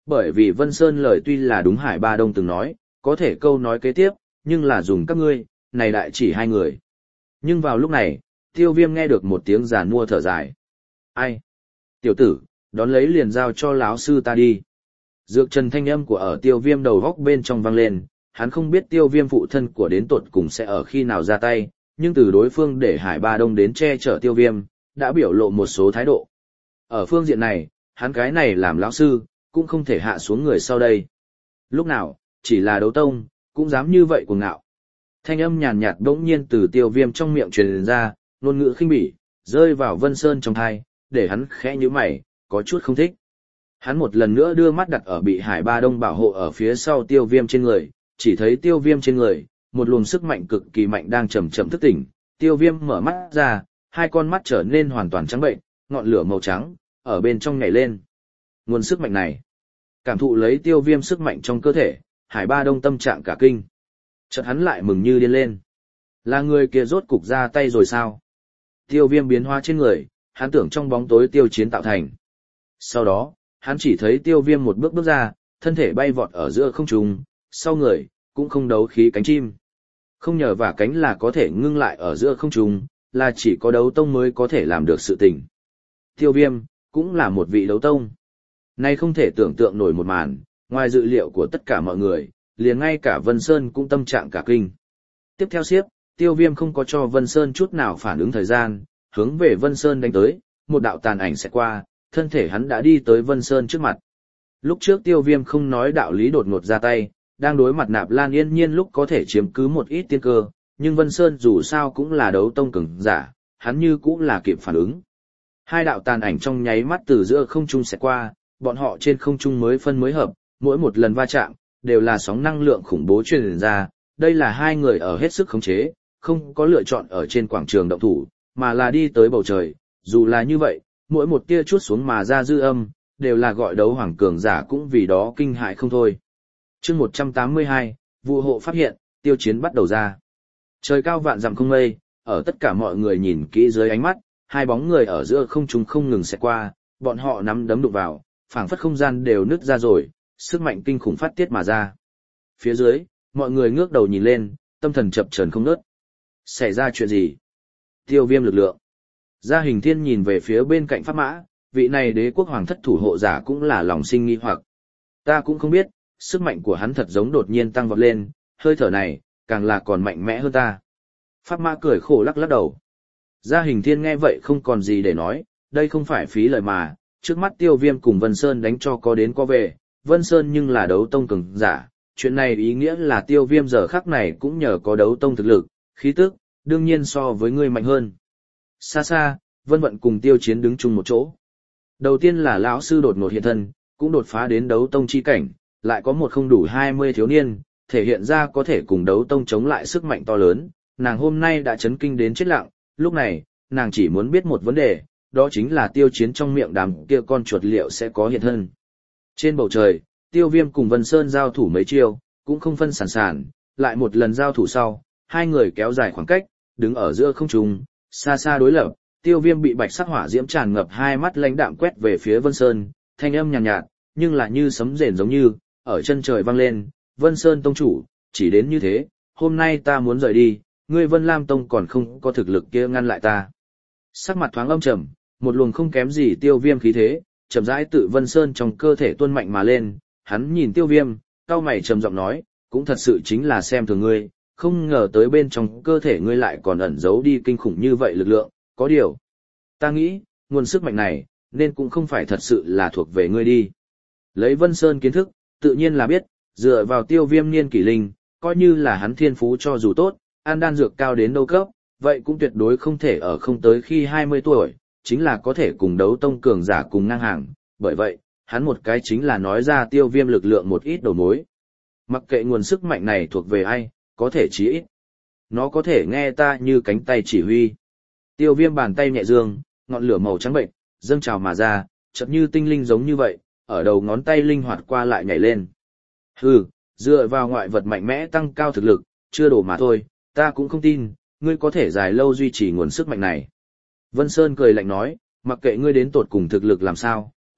Bởi vì Vân Sơn lời tuy là đúng Hải Ba Đông từng nói, có thể câu nói kế tiếp, nhưng là dùng các ngươi, này đại chỉ hai người. Nhưng vào lúc này, Tiêu Viêm nghe được một tiếng giàn mua thở dài. Ai? Tiểu tử, đón lấy liền giao cho lão sư ta đi. Dược trần thanh âm của ở Tiêu Viêm đầu góc bên trong vang lên, hắn không biết Tiêu Viêm phụ thân của đến tột cùng sẽ ở khi nào ra tay, nhưng từ đối phương để Hải Ba Đông đến che chở Tiêu Viêm, đã biểu lộ một số thái độ. Ở phương diện này, hắn cái này làm lão sư, cũng không thể hạ xuống người sau đây. Lúc nào, chỉ là đấu tông, cũng dám như vậy cuồng ngạo. Thanh âm nhàn nhạt bỗng nhiên từ Tiêu Viêm trong miệng truyền ra, ngôn ngữ khinh bỉ, rơi vào Vân Sơn trong thai, để hắn khẽ nhíu mày, có chút không thích. Hắn một lần nữa đưa mắt đặt ở bị Hải Ba Đông bảo hộ ở phía sau Tiêu Viêm trên người, chỉ thấy Tiêu Viêm trên người, một luồng sức mạnh cực kỳ mạnh đang chậm chậm thức tỉnh. Tiêu Viêm mở mắt ra, hai con mắt trở nên hoàn toàn trắng bệnh, ngọn lửa màu trắng ở bên trong nhảy lên. Nguồn sức mạnh này, cảm thụ lấy Tiêu Viêm sức mạnh trong cơ thể, Hải Ba Đông tâm trạng cả kinh. Chợt hắn lại mừng như điên lên. Là người kia rốt cục ra tay rồi sao? Tiêu Viêm biến hóa trên người, hắn tưởng trong bóng tối Tiêu Chiến tạo thành. Sau đó, hắn chỉ thấy Tiêu Viêm một bước bước ra, thân thể bay vọt ở giữa không trung, sau người, cũng không đấu khí cánh chim. Không nhờ vả cánh là có thể ngưng lại ở giữa không trung, là chỉ có đấu tông mới có thể làm được sự tình. Tiêu Viêm, cũng là một vị đấu tông. Nay không thể tưởng tượng nổi một màn, ngoài dự liệu của tất cả mọi người, liền ngay cả Vân Sơn cũng tâm trạng cả kinh. Tiếp theo xiếp, Tiêu Viêm không có cho Vân Sơn chút nào phản ứng thời gian, hướng về Vân Sơn đánh tới, một đạo tàn ảnh sẽ qua, thân thể hắn đã đi tới Vân Sơn trước mặt. Lúc trước Tiêu Viêm không nói đạo lý đột ngột ra tay, đang đối mặt Nạp Lan Yên Nhiên lúc có thể chiếm cứ một ít tiên cơ, nhưng Vân Sơn dù sao cũng là đấu tông cường giả, hắn như cũng là kịp phản ứng. Hai đạo tàn ảnh trong nháy mắt từ giữa không trung sẽ qua, bọn họ trên không trung mới phân mới hợp, mỗi một lần va chạm, đều là sóng năng lượng khủng bố truyền ra, đây là hai người ở hết sức khống chế, không có lựa chọn ở trên quảng trường động thủ, mà là đi tới bầu trời, dù là như vậy, mỗi một tia chuốt xuống mà ra dư âm, đều là gọi đấu hoàng cường giả cũng vì đó kinh hại không thôi. Chương 182, vụ hộ phát hiện, Tiêu Chiến bắt đầu ra. Trời cao vạn dặm không mây, ở tất cả mọi người nhìn kỹ dưới ánh mắt, hai bóng người ở giữa không trung không ngừng xẹt qua, bọn họ nắm đấm đụng vào, phảng phất không gian đều nứt ra rồi, sức mạnh kinh khủng phát tiết mà ra. Phía dưới, mọi người ngước đầu nhìn lên, tâm thần chập chờn không ngớt. Xảy ra chuyện gì? Tiêu Viêm lực lượng. Gia Hình Thiên nhìn về phía bên cạnh Pháp Mã, vị này đế quốc hoàng thất thủ hộ giả cũng là lòng sinh nghi hoặc. Ta cũng không biết, sức mạnh của hắn thật giống đột nhiên tăng vọt lên, hơi thở này, càng là còn mạnh mẽ hơn ta. Pháp Mã cười khổ lắc lắc đầu. Gia Hình Thiên nghe vậy không còn gì để nói, đây không phải phí lời mà, trước mắt Tiêu Viêm cùng Vân Sơn đánh cho có đến có về, Vân Sơn nhưng là đấu tông cường giả, chuyện này ý nghĩa là Tiêu Viêm giờ khắc này cũng nhờ có đấu tông thực lực, khí tức, đương nhiên so với ngươi mạnh hơn. Xa xa, Vân Vận cùng Tiêu Chiến đứng chung một chỗ. Đầu tiên là lão sư đột ngột hiện thân, cũng đột phá đến đấu tông chi cảnh, lại có một không đủ 20 thiếu niên, thể hiện ra có thể cùng đấu tông chống lại sức mạnh to lớn, nàng hôm nay đã chấn kinh đến chết lặng, lúc này, nàng chỉ muốn biết một vấn đề, đó chính là Tiêu Chiến trong miệng đám kia con chuột liệu sẽ có hiện thân. Trên bầu trời, Tiêu Viêm cùng Vân Sơn giao thủ mấy chiêu, cũng không phân sản, lại một lần giao thủ sau, hai người kéo dài khoảng cách, đứng ở giữa không trung, xa xa đối lập, Tiêu Viêm bị bạch sắc hỏa diễm tràn ngập hai mắt lãnh đạm quét về phía Vân Sơn, thanh âm nhàn nhạt, nhưng là như sấm rền giống như, ở chân trời vang lên, Vân Sơn tông chủ, chỉ đến như thế, hôm nay ta muốn rời đi, ngươi Vân Lam Tông còn không có thực lực kia ngăn lại ta. Sắc mặt thoáng âm trầm, một luồng không kém gì Tiêu Viêm khí thế, chậm rãi tự Vân Sơn trong cơ thể tuôn mạnh mà lên, hắn nhìn Tiêu Viêm, cau mày trầm giọng nói, cũng thật sự chính là xem thường ngươi, không ngờ tới bên trong cơ thể ngươi lại còn ẩn giấu đi kinh khủng như vậy lực lượng, có điều. Ta nghĩ, nguồn sức mạnh này, nên cũng không phải thật sự là thuộc về ngươi đi. Lấy Vân Sơn kiến thức, tự nhiên là biết, dựa vào Tiêu Viêm niên kỷ linh, coi như là hắn thiên phú cho dù tốt, an đan dược cao đến đâu cấp, vậy cũng tuyệt đối không thể ở không tới khi 20 tuổi, chính là có thể cùng đấu tông cường giả cùng ngang hàng, bởi vậy, hắn một cái chính là nói ra Tiêu Viêm lực lượng một ít đầu mối. Mặc kệ nguồn sức mạnh này thuộc về ai, có thể chí ít. Nó có thể nghe ta như cánh tay chỉ huy. Tiêu Viêm bàn tay nhẹ dương, ngọn lửa màu trắng bệnh, dâng trào mà ra, chợt như tinh linh giống như vậy, ở đầu ngón tay linh hoạt qua lại nhảy lên. Hừ, dựa vào ngoại vật mạnh mẽ tăng cao thực lực, chưa đủ mà thôi, ta cũng không tin, ngươi có thể dài lâu duy trì nguồn sức mạnh này. Vân Sơn cười lạnh nói, mặc kệ ngươi đến tột cùng thực lực làm sao,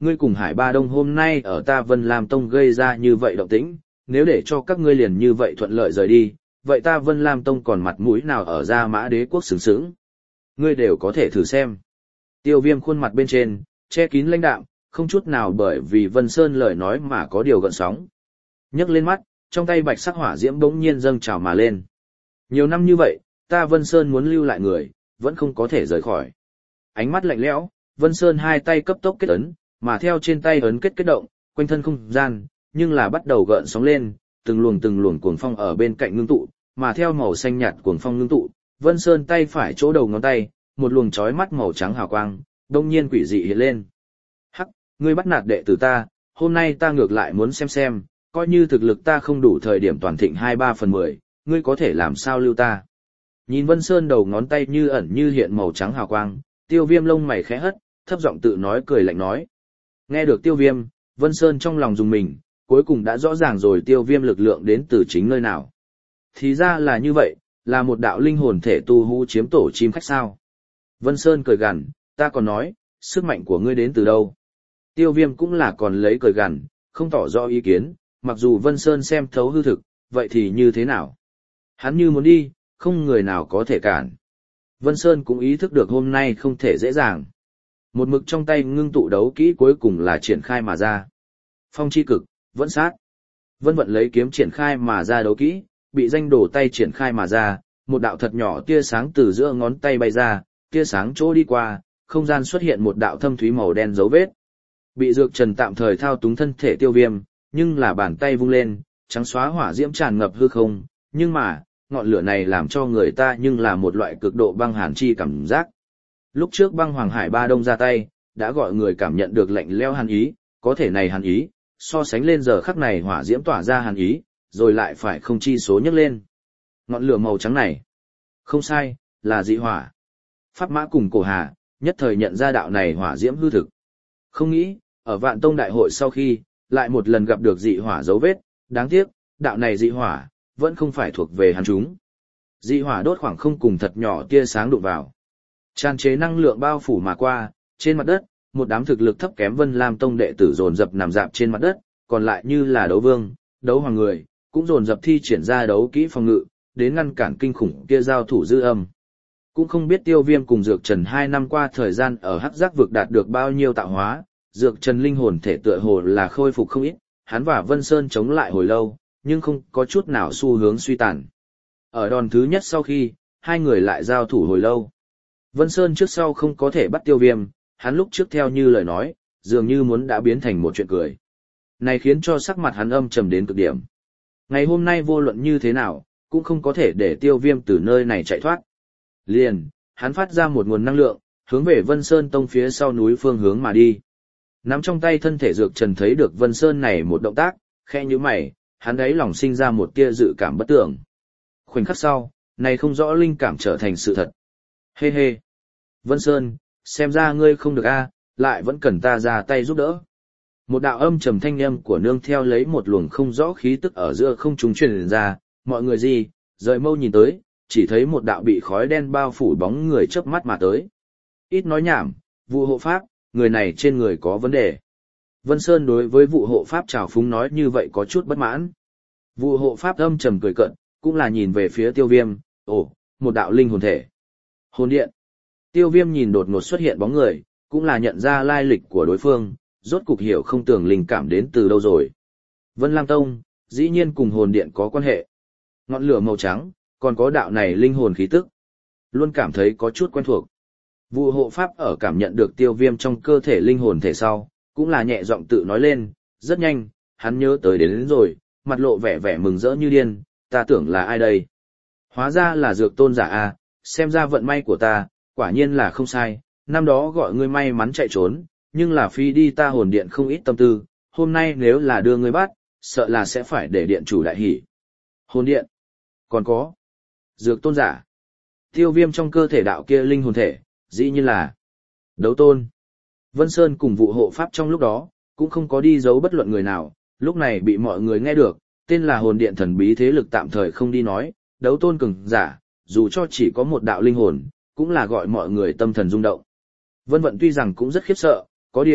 ngươi cùng Hải Ba Đông hôm nay ở ta Vân Lam Tông gây ra như vậy động tĩnh, nếu để cho các ngươi liền như vậy thuận lợi rời đi, vậy ta Vân Lam Tông còn mặt mũi nào ở ra Mã Đế quốc sướng sướng. Ngươi đều có thể thử xem. Tiêu Viêm khuôn mặt bên trên, che kín lãnh đạm, không chút nào bởi vì Vân Sơn lời nói mà có điều gợn sóng. Nhấc lên mắt, trong tay bạch sắc hỏa diễm bỗng nhiên dâng trào mà lên. Nhiều năm như vậy, ta Vân Sơn muốn lưu lại người, vẫn không có thể rời khỏi. Ánh mắt lạnh lẽo, Vân Sơn hai tay cấp tốc kết ấn, mà theo trên tay ấn kết động, quanh thân không gian, nhưng là bắt đầu gợn sóng lên, từng luồng cuồng phong ở bên cạnh ngưng tụ, mà theo màu xanh nhạt cuồng phong ngưng tụ, Vân Sơn tay phải chỗ đầu ngón tay, một luồng chói mắt màu trắng hào quang, đông nhiên quỷ dị hiện lên. Hắc, ngươi bắt nạt đệ tử ta, hôm nay ta ngược lại muốn xem, coi như thực lực ta không đủ thời điểm toàn thịnh 2/3/10, ngươi có thể làm sao lưu ta. Nhìn Vân Sơn đầu ngón tay như ẩn như hiện màu trắng hào quang, Tiêu Viêm lông mày khẽ hất, thấp giọng tự nói cười lạnh nói. Nghe được Tiêu Viêm, Vân Sơn trong lòng dùng mình, cuối cùng đã rõ ràng rồi Tiêu Viêm lực lượng đến từ chính nơi nào. Thì ra là như vậy, là một đạo linh hồn thể tu hú chiếm tổ chim khách sao. Vân Sơn cười gằn, ta còn nói, sức mạnh của ngươi đến từ đâu. Tiêu Viêm cũng là còn lấy cười gằn, không tỏ rõ ý kiến, mặc dù Vân Sơn xem thấu hư thực, vậy thì như thế nào? Hắn như muốn đi, không người nào có thể cản. Vân Sơn cũng ý thức được hôm nay không thể dễ dàng. Một mực trong tay ngưng tụ đấu kỹ cuối cùng là triển khai mà ra. Phong chi cực, vẫn sát. Vân vận lấy kiếm triển khai mà ra đấu kỹ, bị danh đổ tay triển khai mà ra, một đạo thật nhỏ tia sáng từ giữa ngón tay bay ra, tia sáng chỗ đi qua, không gian xuất hiện một đạo thâm thúy màu đen dấu vết. Bị Dược Trần tạm thời thao túng thân thể Tiêu Viêm, nhưng là bàn tay vung lên, trắng xóa hỏa diễm tràn ngập hư không, nhưng mà, ngọn lửa này làm cho người ta nhưng là một loại cực độ băng hàn chi cảm giác. Lúc trước băng hoàng Hải Ba Đông ra tay, đã gọi người cảm nhận được lạnh lẽo hàn ý, có thể này hàn ý, so sánh lên giờ khắc này hỏa diễm tỏa ra hàn ý, rồi lại phải không chi số nhấc lên. Ngọn lửa màu trắng này, không sai, là dị hỏa. Pháp Mã cùng Cổ Hà, nhất thời nhận ra đạo này hỏa diễm hư thực. Không nghĩ, ở Vạn Tông đại hội sau khi, lại một lần gặp được dị hỏa dấu vết, đáng tiếc, đạo này dị hỏa, vẫn không phải thuộc về hắn chúng. Dị hỏa đốt khoảng không cùng thật nhỏ tia sáng đụng vào. Tràn chế năng lượng bao phủ mà qua, trên mặt đất, một đám thực lực thấp kém Vân Lam Tông đệ tử dồn dập nằm rạp trên mặt đất, còn lại như là đấu vương, đấu hoàng người, cũng dồn dập thi triển ra đấu kỹ phòng ngự, đến ngăn cản kinh khủng kia giao thủ dư âm. Cũng không biết Tiêu Viêm cùng Dược Trần 2 năm qua thời gian ở Hắc Giác vực đạt được bao nhiêu tạo hóa, Dược Trần linh hồn thể tựa hồ là khôi phục không ít, hắn và Vân Sơn chống lại hồi lâu, nhưng không có chút nào xu hướng suy tàn. Ở đòn thứ nhất sau khi, hai người lại giao thủ hồi lâu. Vân Sơn trước sau không có thể bắt Tiêu Viêm, hắn lúc trước theo như lời nói, dường như muốn đã biến thành một chuyện cười. Này khiến cho sắc mặt hắn âm trầm đến cực điểm. Ngày hôm nay vô luận như thế nào, cũng không có thể để Tiêu Viêm từ nơi này chạy thoát. Liền, hắn phát ra một nguồn năng lượng, hướng về Vân Sơn Tông phía sau núi phương hướng mà đi. Nắm trong tay thân thể Dược Trần thấy được Vân Sơn này một động tác, khẽ nhíu mày, hắn ấy lòng sinh ra một tia dự cảm bất tưởng. Khoảnh khắc sau, này không rõ linh cảm trở thành sự thật. Hê hê. Vân Sơn, xem ra ngươi không được a, lại vẫn cần ta ra tay giúp đỡ. Một đạo âm trầm thanh âm của nương theo lấy một luồng không rõ khí tức ở giữa không trung truyền ra, mọi người gì, rời mâu nhìn tới, chỉ thấy một đạo bị khói đen bao phủ bóng người chớp mắt mà tới. Ít nói nhảm, vụ hộ pháp, người này trên người có vấn đề. Vân Sơn đối với vụ hộ pháp trào phúng nói như vậy có chút bất mãn. Vụ hộ pháp âm trầm cười cợt, cũng là nhìn về phía Tiêu Viêm, ồ, một đạo linh hồn thể. Hồn điện. Tiêu Viêm nhìn đột ngột xuất hiện bóng người, cũng là nhận ra lai lịch của đối phương, rốt cục hiểu không tưởng linh cảm đến từ đâu rồi. Vân Lam Tông, dĩ nhiên cùng hồn điện có quan hệ. Ngọn lửa màu trắng, còn có đạo này linh hồn khí tức. Luôn cảm thấy có chút quen thuộc. Vụ hộ pháp ở cảm nhận được Tiêu Viêm trong cơ thể linh hồn thể sau, cũng là nhẹ giọng tự nói lên, rất nhanh, hắn nhớ tới đến rồi, mặt lộ vẻ vẻ mừng rỡ như điên, ta tưởng là ai đây? Hóa ra là Dược Tôn giả a, xem ra vận may của ta, quả nhiên là không sai, năm đó gọi ngươi may mắn chạy trốn, nhưng là phi đi ta hồn điện không ít tâm tư, hôm nay nếu là đưa ngươi bắt, sợ là sẽ phải để điện chủ đại hỉ. Hồn điện, còn có Dược Tôn giả. Tiêu Viêm trong cơ thể đạo kia linh hồn thể, dĩ nhiên là Đấu Tôn. Vân Sơn cùng vụ hộ pháp trong lúc đó, cũng không có đi giấu bất luận người nào, lúc này bị mọi người nghe được, tên là hồn điện thần bí thế lực tạm thời không đi nói, Đấu Tôn cường giả, dù cho chỉ có một đạo linh hồn, cũng là gọi mọi người tâm thần rung động. Vân Vận tuy rằng cũng rất khiếp sợ, có điều,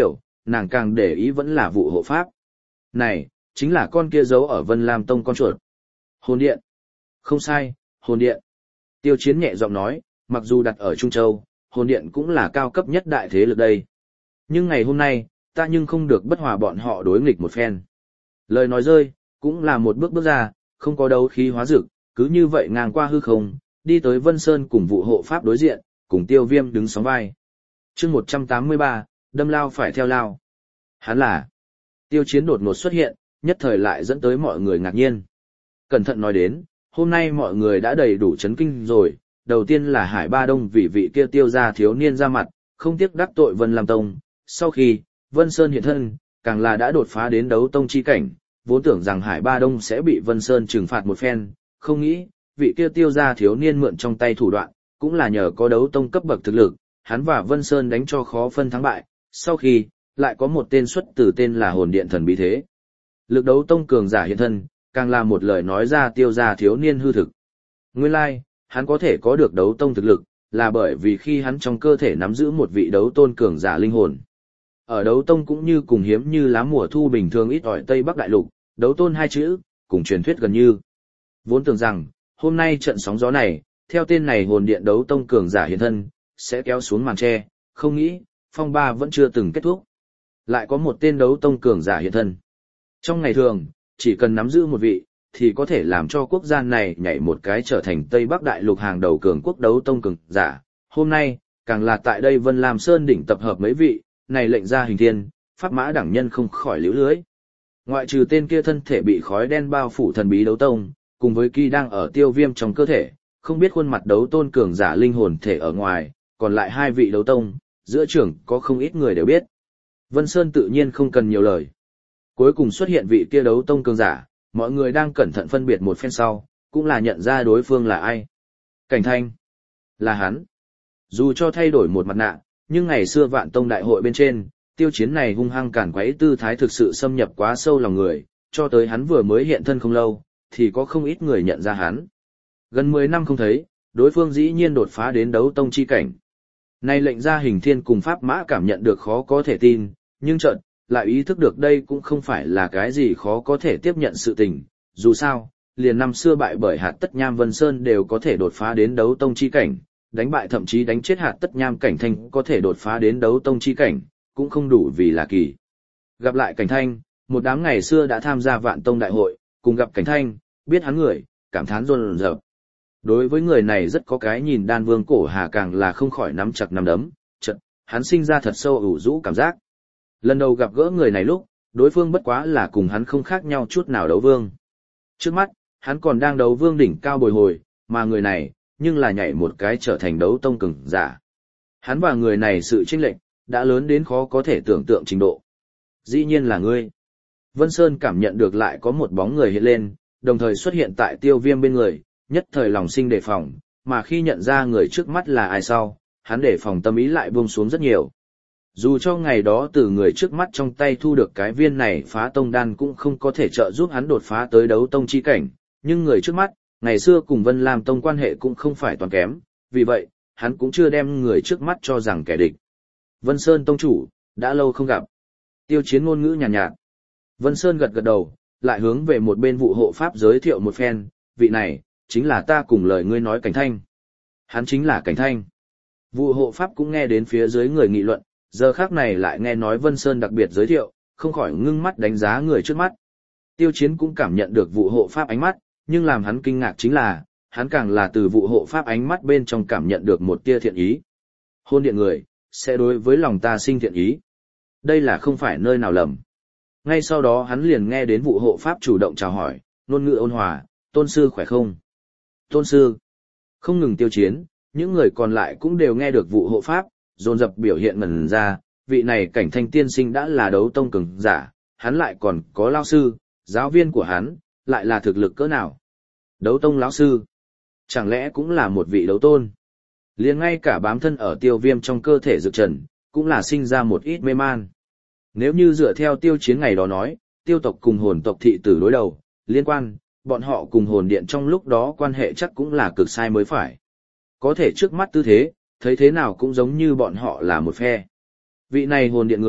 nàng càng để ý vẫn là vụ hộ pháp. Này, chính là con kia giấu ở Vân Lam Tông con chuột. Hồn điện. Không sai, hồn điện. Tiêu Chiến nhẹ giọng nói, mặc dù đặt ở Trung Châu, hồn điện cũng là cao cấp nhất đại thế lực đây. Nhưng ngày hôm nay, ta nhưng không được bất hòa bọn họ đối nghịch một phen. Lời nói rơi, cũng là một bước bước ra, không có đấu khí hóa dực, cứ như vậy ngang qua hư không, đi tới Vân Sơn cùng vụ hộ pháp đối diện, cùng Tiêu Viêm đứng sóng vai. chương 183, đâm lao phải theo lao. Hắn là Tiêu Chiến đột ngột xuất hiện, nhất thời lại dẫn tới mọi người ngạc nhiên. Cẩn thận nói đến, hôm nay mọi người đã đầy đủ chấn kinh rồi, đầu tiên là Hải Ba Đông vì vị kia Tiêu gia thiếu niên ra mặt, không tiếc đắc tội Vân Lam Tông, sau khi Vân Sơn hiện thân, càng là đã đột phá đến đấu tông chi cảnh, vốn tưởng rằng Hải Ba Đông sẽ bị Vân Sơn trừng phạt một phen, không nghĩ, vị kia Tiêu gia thiếu niên mượn trong tay thủ đoạn, cũng là nhờ có đấu tông cấp bậc thực lực, hắn và Vân Sơn đánh cho khó phân thắng bại, sau khi, lại có một tên xuất từ tên là hồn điện thần bí thế. Lực đấu tông cường giả hiện thân, càng là một lời nói ra Tiêu gia thiếu niên hư thực. Nguyên lai, hắn có thể có được đấu tông thực lực, là bởi vì khi hắn trong cơ thể nắm giữ một vị đấu tôn cường giả linh hồn. Ở đấu tông cũng như cùng hiếm như lá mùa thu bình thường ít ỏi Tây Bắc Đại Lục, đấu tôn hai chữ, cùng truyền thuyết gần như. Vốn tưởng rằng, hôm nay trận sóng gió này, theo tên này hồn điện đấu tông cường giả hiện thân, sẽ kéo xuống màn tre, không nghĩ, phong ba vẫn chưa từng kết thúc. Lại có một tên đấu tông cường giả hiện thân. Trong ngày thường, chỉ cần nắm giữ một vị, thì có thể làm cho quốc gia này nhảy một cái trở thành Tây Bắc Đại Lục hàng đầu cường quốc đấu tông cường giả. Hôm nay, càng là tại đây Vân Lam Sơn đỉnh tập hợp mấy vị, này lệnh ra hình thiên, pháp mã đẳng nhân không khỏi liễu lưới. Ngoại trừ tên kia thân thể bị khói đen bao phủ thần bí đấu tông, cùng với kỳ đang ở Tiêu Viêm trong cơ thể, không biết khuôn mặt đấu tôn cường giả linh hồn thể ở ngoài, còn lại hai vị đấu tông, giữa trưởng có không ít người đều biết. Vân Sơn tự nhiên không cần nhiều lời. Cuối cùng xuất hiện vị kia đấu tông cường giả, mọi người đang cẩn thận phân biệt một phen sau, cũng là nhận ra đối phương là ai. Cảnh Thanh. Là hắn. Dù cho thay đổi một mặt nạ, nhưng ngày xưa Vạn Tông đại hội bên trên, Tiêu Chiến này hung hăng cản quấy tư thái thực sự xâm nhập quá sâu lòng người, cho tới hắn vừa mới hiện thân không lâu, thì có không ít người nhận ra hắn. Gần 10 năm không thấy, đối phương dĩ nhiên đột phá đến đấu tông chi cảnh. Nay lệnh ra hình thiên cùng pháp mã cảm nhận được khó có thể tin, nhưng chợt lại ý thức được đây cũng không phải là cái gì khó có thể tiếp nhận sự tình. Dù sao, liền năm xưa bại bởi Hạt Tất Nham Vân Sơn đều có thể đột phá đến đấu tông chi cảnh, đánh bại thậm chí đánh chết Hạt Tất Nham Cảnh Thanh có thể đột phá đến đấu tông chi cảnh, cũng không đủ vì là kỳ. Gặp lại Cảnh Thanh, một đám ngày xưa đã tham gia Vạn Tông đại hội, cùng gặp Cảnh Thanh, biết hắn người, cảm thán run rợn. Đối với người này rất có cái nhìn Đan Vương Cổ Hà càng là không khỏi nắm chặt nắm đấm, chợt hắn sinh ra thật sâu ủ rũ cảm giác. Lần đầu gặp gỡ người này lúc, đối phương bất quá là cùng hắn không khác nhau chút nào đấu vương. Trước mắt, hắn còn đang đấu vương đỉnh cao bồi hồi, mà người này, nhưng là nhảy một cái trở thành đấu tông cường giả. Hắn và người này sự chênh lệch đã lớn đến khó có thể tưởng tượng trình độ. Dĩ nhiên là ngươi. Vân Sơn cảm nhận được lại có một bóng người hiện lên, đồng thời xuất hiện tại Tiêu Viêm bên người, nhất thời lòng sinh đề phòng, mà khi nhận ra người trước mắt là ai sau, hắn đề phòng tâm ý lại buông xuống rất nhiều. Dù cho ngày đó từ người trước mắt trong tay thu được cái viên này phá tông đan cũng không có thể trợ giúp hắn đột phá tới đấu tông chi cảnh, nhưng người trước mắt, ngày xưa cùng Vân Lam Tông quan hệ cũng không phải toàn kém, vì vậy, hắn cũng chưa đem người trước mắt cho rằng kẻ địch. Vân Sơn tông chủ, đã lâu không gặp. Tiêu Chiến ngôn ngữ nhàn nhạt. Vân Sơn gật gật đầu, lại hướng về một bên vụ hộ pháp giới thiệu một phen, vị này, chính là ta cùng lời ngươi nói Cảnh Thanh. Hắn chính là Cảnh Thanh. Vụ hộ pháp cũng nghe đến phía dưới người nghị luận, giờ khác này lại nghe nói Vân Sơn đặc biệt giới thiệu, không khỏi ngưng mắt đánh giá người trước mắt. Tiêu Chiến cũng cảm nhận được vụ hộ pháp ánh mắt, nhưng làm hắn kinh ngạc chính là, hắn càng là từ vụ hộ pháp ánh mắt bên trong cảm nhận được một tia thiện ý. Hôn điện người, sẽ đối với lòng ta sinh thiện ý. Đây là không phải nơi nào lầm. Ngay sau đó hắn liền nghe đến vụ hộ pháp chủ động chào hỏi, ngôn ngữ ôn hòa, tôn sư khỏe không? Tôn sư. Không ngừng Tiêu Chiến, những người còn lại cũng đều nghe được vụ hộ pháp, dồn dập biểu hiện ngẩn ra, vị này Cảnh Thanh tiên sinh đã là đấu tông cường giả, hắn lại còn có lao sư, giáo viên của hắn, lại là thực lực cỡ nào? Đấu tông lão sư, chẳng lẽ cũng là một vị đấu tôn? Liền ngay cả bám thân ở Tiêu Viêm trong cơ thể Dực Trần, cũng là sinh ra một ít mê man. Nếu như dựa theo Tiêu Chiến ngày đó nói, tiêu tộc cùng hồn tộc thị tử đối đầu, liên quan, bọn họ cùng hồn điện trong lúc đó quan hệ chắc cũng là cực sai mới phải. Có thể trước mắt tư thế, thấy thế nào cũng giống như bọn họ là một phe. Vị này hồn điện người,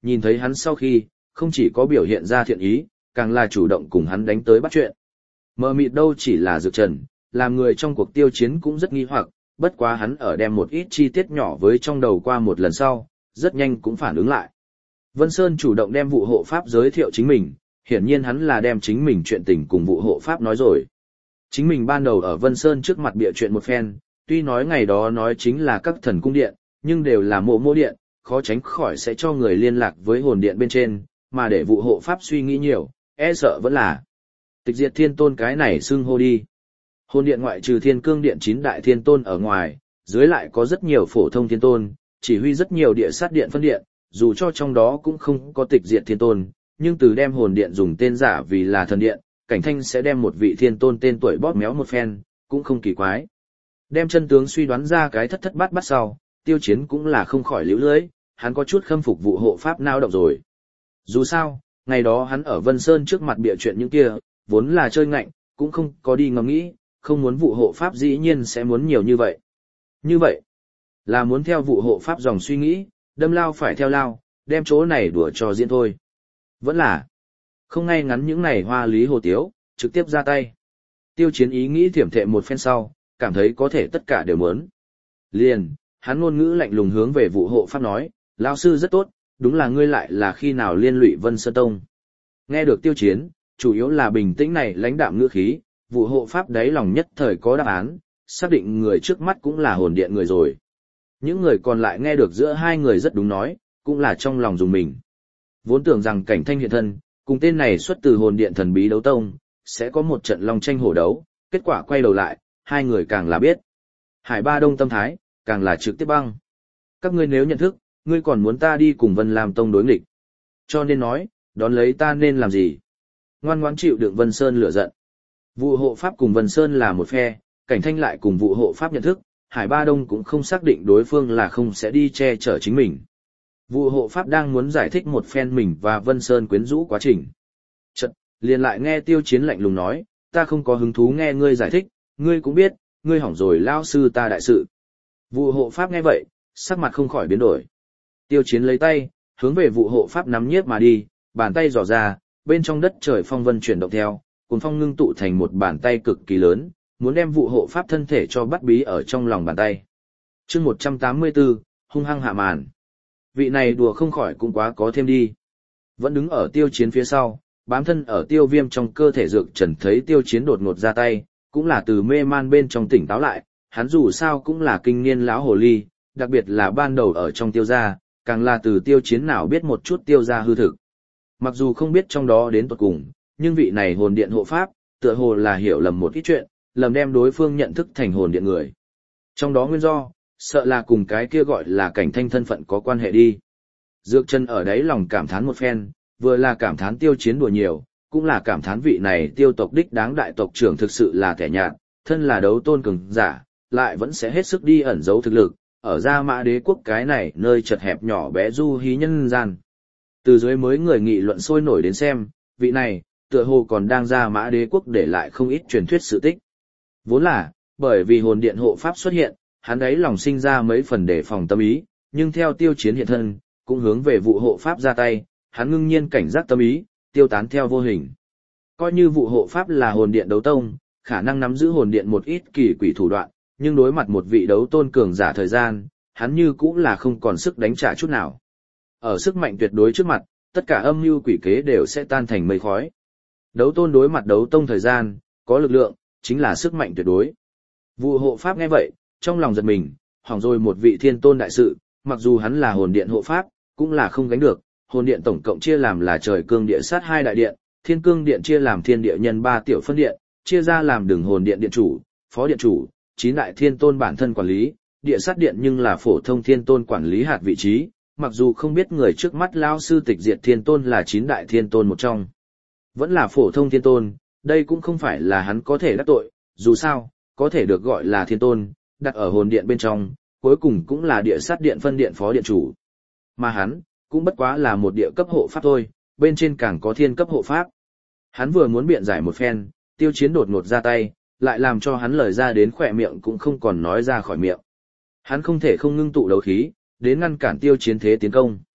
nhìn thấy hắn sau khi, không chỉ có biểu hiện ra thiện ý, càng là chủ động cùng hắn đánh tới bắt chuyện. Mờ mịt đâu chỉ là Dược Trần, làm người trong cuộc tiêu chiến cũng rất nghi hoặc, bất quá hắn ở đem một ít chi tiết nhỏ với trong đầu qua một lần sau, rất nhanh cũng phản ứng lại. Vân Sơn chủ động đem vụ hộ pháp giới thiệu chính mình, hiển nhiên hắn là đem chính mình chuyện tình cùng vụ hộ pháp nói rồi. Chính mình ban đầu ở Vân Sơn trước mặt bịa chuyện một phen, tuy nói ngày đó nói chính là các thần cung điện, nhưng đều là mộ điện, khó tránh khỏi sẽ cho người liên lạc với hồn điện bên trên, mà để vụ hộ pháp suy nghĩ nhiều, e sợ vẫn là tịch diệt thiên tôn cái này xưng hô đi. Hồn điện ngoại trừ thiên cương điện 9 đại thiên tôn ở ngoài, dưới lại có rất nhiều phổ thông thiên tôn, chỉ huy rất nhiều địa sát điện phân điện, dù cho trong đó cũng không có tịch diệt thiên tôn, nhưng từ đem hồn điện dùng tên giả vì là thần điện, Cảnh Thanh sẽ đem một vị thiên tôn tên tuổi bóp méo một phen, cũng không kỳ quái. Đem chân tướng suy đoán ra cái thất thất bát bát sau, Tiêu Chiến cũng là không khỏi liễu lưới, hắn có chút khâm phục vụ hộ pháp nao động rồi. Dù sao, ngày đó hắn ở Vân Sơn trước mặt bịa chuyện những kia, vốn là chơi ngạnh, cũng không có đi ngẫm nghĩ, không muốn vụ hộ pháp dĩ nhiên sẽ muốn nhiều như vậy. Như vậy, là muốn theo vụ hộ pháp dòng suy nghĩ, đâm lao phải theo lao, đem chỗ này đùa cho diễn thôi. Vẫn là, không ngay ngắn những này hoa lý hồ tiếu, trực tiếp ra tay. Tiêu Chiến ý nghĩ thiểm thệ một phen sau, cảm thấy có thể tất cả đều muốn. Liền, hắn ngôn ngữ lạnh lùng hướng về vụ hộ pháp nói, lão sư rất tốt, đúng là ngươi lại là khi nào liên lụy Vân Sơn Tông. Nghe được Tiêu Chiến, chủ yếu là bình tĩnh này lãnh đạm ngữ khí, vụ hộ pháp đáy lòng nhất thời có đáp án, xác định người trước mắt cũng là hồn điện người rồi. Những người còn lại nghe được giữa hai người rất đúng nói, cũng là trong lòng dùng mình. Vốn tưởng rằng Cảnh Thanh hiện thân, cùng tên này xuất từ hồn điện thần bí đấu tông, sẽ có một trận long tranh hổ đấu, kết quả quay đầu lại, hai người càng là biết. Hải Ba Đông tâm thái, càng là trực tiếp băng. Các ngươi nếu nhận thức, ngươi còn muốn ta đi cùng Vân Lam Tông đối nghịch. Cho nên nói, đón lấy ta nên làm gì? Ngoan ngoãn chịu đựng Vân Sơn lửa giận. Vụ hộ pháp cùng Vân Sơn là một phe, Cảnh Thanh lại cùng vụ hộ pháp nhận thức, Hải Ba Đông cũng không xác định đối phương là không sẽ đi che chở chính mình. Vụ hộ pháp đang muốn giải thích một phen mình và Vân Sơn quyến rũ quá trình. Chợt, liền lại nghe Tiêu Chiến lạnh lùng nói, ta không có hứng thú nghe ngươi giải thích, ngươi cũng biết, ngươi hỏng rồi lao sư ta đại sự. Vụ hộ pháp nghe vậy, sắc mặt không khỏi biến đổi. Tiêu Chiến lấy tay, hướng về vụ hộ pháp nắm nhiếp mà đi, bàn tay dò ra, bên trong đất trời phong vân chuyển động theo, cuốn phong ngưng tụ thành một bàn tay cực kỳ lớn, muốn đem vụ hộ pháp thân thể cho bắt bí ở trong lòng bàn tay. Chương 184, hung hăng hạ màn. Vị này đùa không khỏi cũng quá có thêm đi. Vẫn đứng ở Tiêu Chiến phía sau, bám thân ở Tiêu Viêm trong cơ thể Dược Trần thấy Tiêu Chiến đột ngột ra tay, cũng là từ mê man bên trong tỉnh táo lại, hắn dù sao cũng là kinh niên lão hồ ly, đặc biệt là ban đầu ở trong Tiêu gia, càng là từ Tiêu Chiến nào biết một chút Tiêu gia hư thực. Mặc dù không biết trong đó đến tận cùng, nhưng vị này hồn điện hộ pháp, tựa hồ là hiểu lầm một ít chuyện, lầm đem đối phương nhận thức thành hồn điện người. Trong đó nguyên do, sợ là cùng cái kia gọi là Cảnh Thanh thân phận có quan hệ đi. Dược Trần ở đấy lòng cảm thán một phen, vừa là cảm thán Tiêu Chiến đùa nhiều, cũng là cảm thán vị này Tiêu tộc đích đáng đại tộc trưởng thực sự là kẻ nhạt, thân là đấu tôn cường giả, lại vẫn sẽ hết sức đi ẩn giấu thực lực, ở Gia Mã Đế quốc cái này nơi chật hẹp nhỏ bé du hí nhân gian. Từ dưới mới người nghị luận sôi nổi đến xem, vị này, tựa hồ còn đang Gia Mã Đế quốc để lại không ít truyền thuyết sự tích. Vốn là, bởi vì hồn điện hộ pháp xuất hiện, hắn ấy lòng sinh ra mấy phần đề phòng tâm ý, nhưng theo Tiêu Chiến hiện thân, cũng hướng về vụ hộ pháp ra tay, hắn ngưng nhiên cảnh giác tâm ý, tiêu tán theo vô hình. Coi như vụ hộ pháp là hồn điện đấu tông, khả năng nắm giữ hồn điện một ít kỳ quỷ thủ đoạn, nhưng đối mặt một vị đấu tôn cường giả thời gian, hắn như cũng là không còn sức đánh trả chút nào. Ở sức mạnh tuyệt đối trước mặt, tất cả âm mưu quỷ kế đều sẽ tan thành mây khói. Đấu tôn đối mặt đấu tông thời gian, có lực lượng, chính là sức mạnh tuyệt đối. Vụ hộ pháp nghe vậy, trong lòng giật mình, hỏng rồi một vị thiên tôn đại sự, mặc dù hắn là hồn điện hộ pháp, cũng là không gánh được. Hồn điện tổng cộng chia làm là trời cương địa sát 2 đại điện, thiên cương điện chia làm thiên địa nhân 3 tiểu phân điện, chia ra làm đường hồn điện điện chủ, phó điện chủ, 9 đại thiên tôn bản thân quản lý, địa sát điện nhưng là phổ thông thiên tôn quản lý hạt vị trí, mặc dù không biết người trước mắt lão sư tịch diệt thiên tôn là 9 đại thiên tôn một trong. Vẫn là phổ thông thiên tôn, đây cũng không phải là hắn có thể đắc tội, dù sao, có thể được gọi là thiên tôn, đặt ở hồn điện bên trong, cuối cùng cũng là địa sát điện phân điện phó điện chủ. Mà hắn, cũng bất quá là một địa cấp hộ pháp thôi, bên trên càng có thiên cấp hộ pháp. Hắn vừa muốn biện giải một phen, Tiêu Chiến đột ngột ra tay, lại làm cho hắn lời ra đến khỏe miệng cũng không còn nói ra khỏi miệng. Hắn không thể không ngưng tụ đấu khí, đến ngăn cản Tiêu Chiến thế tiến công.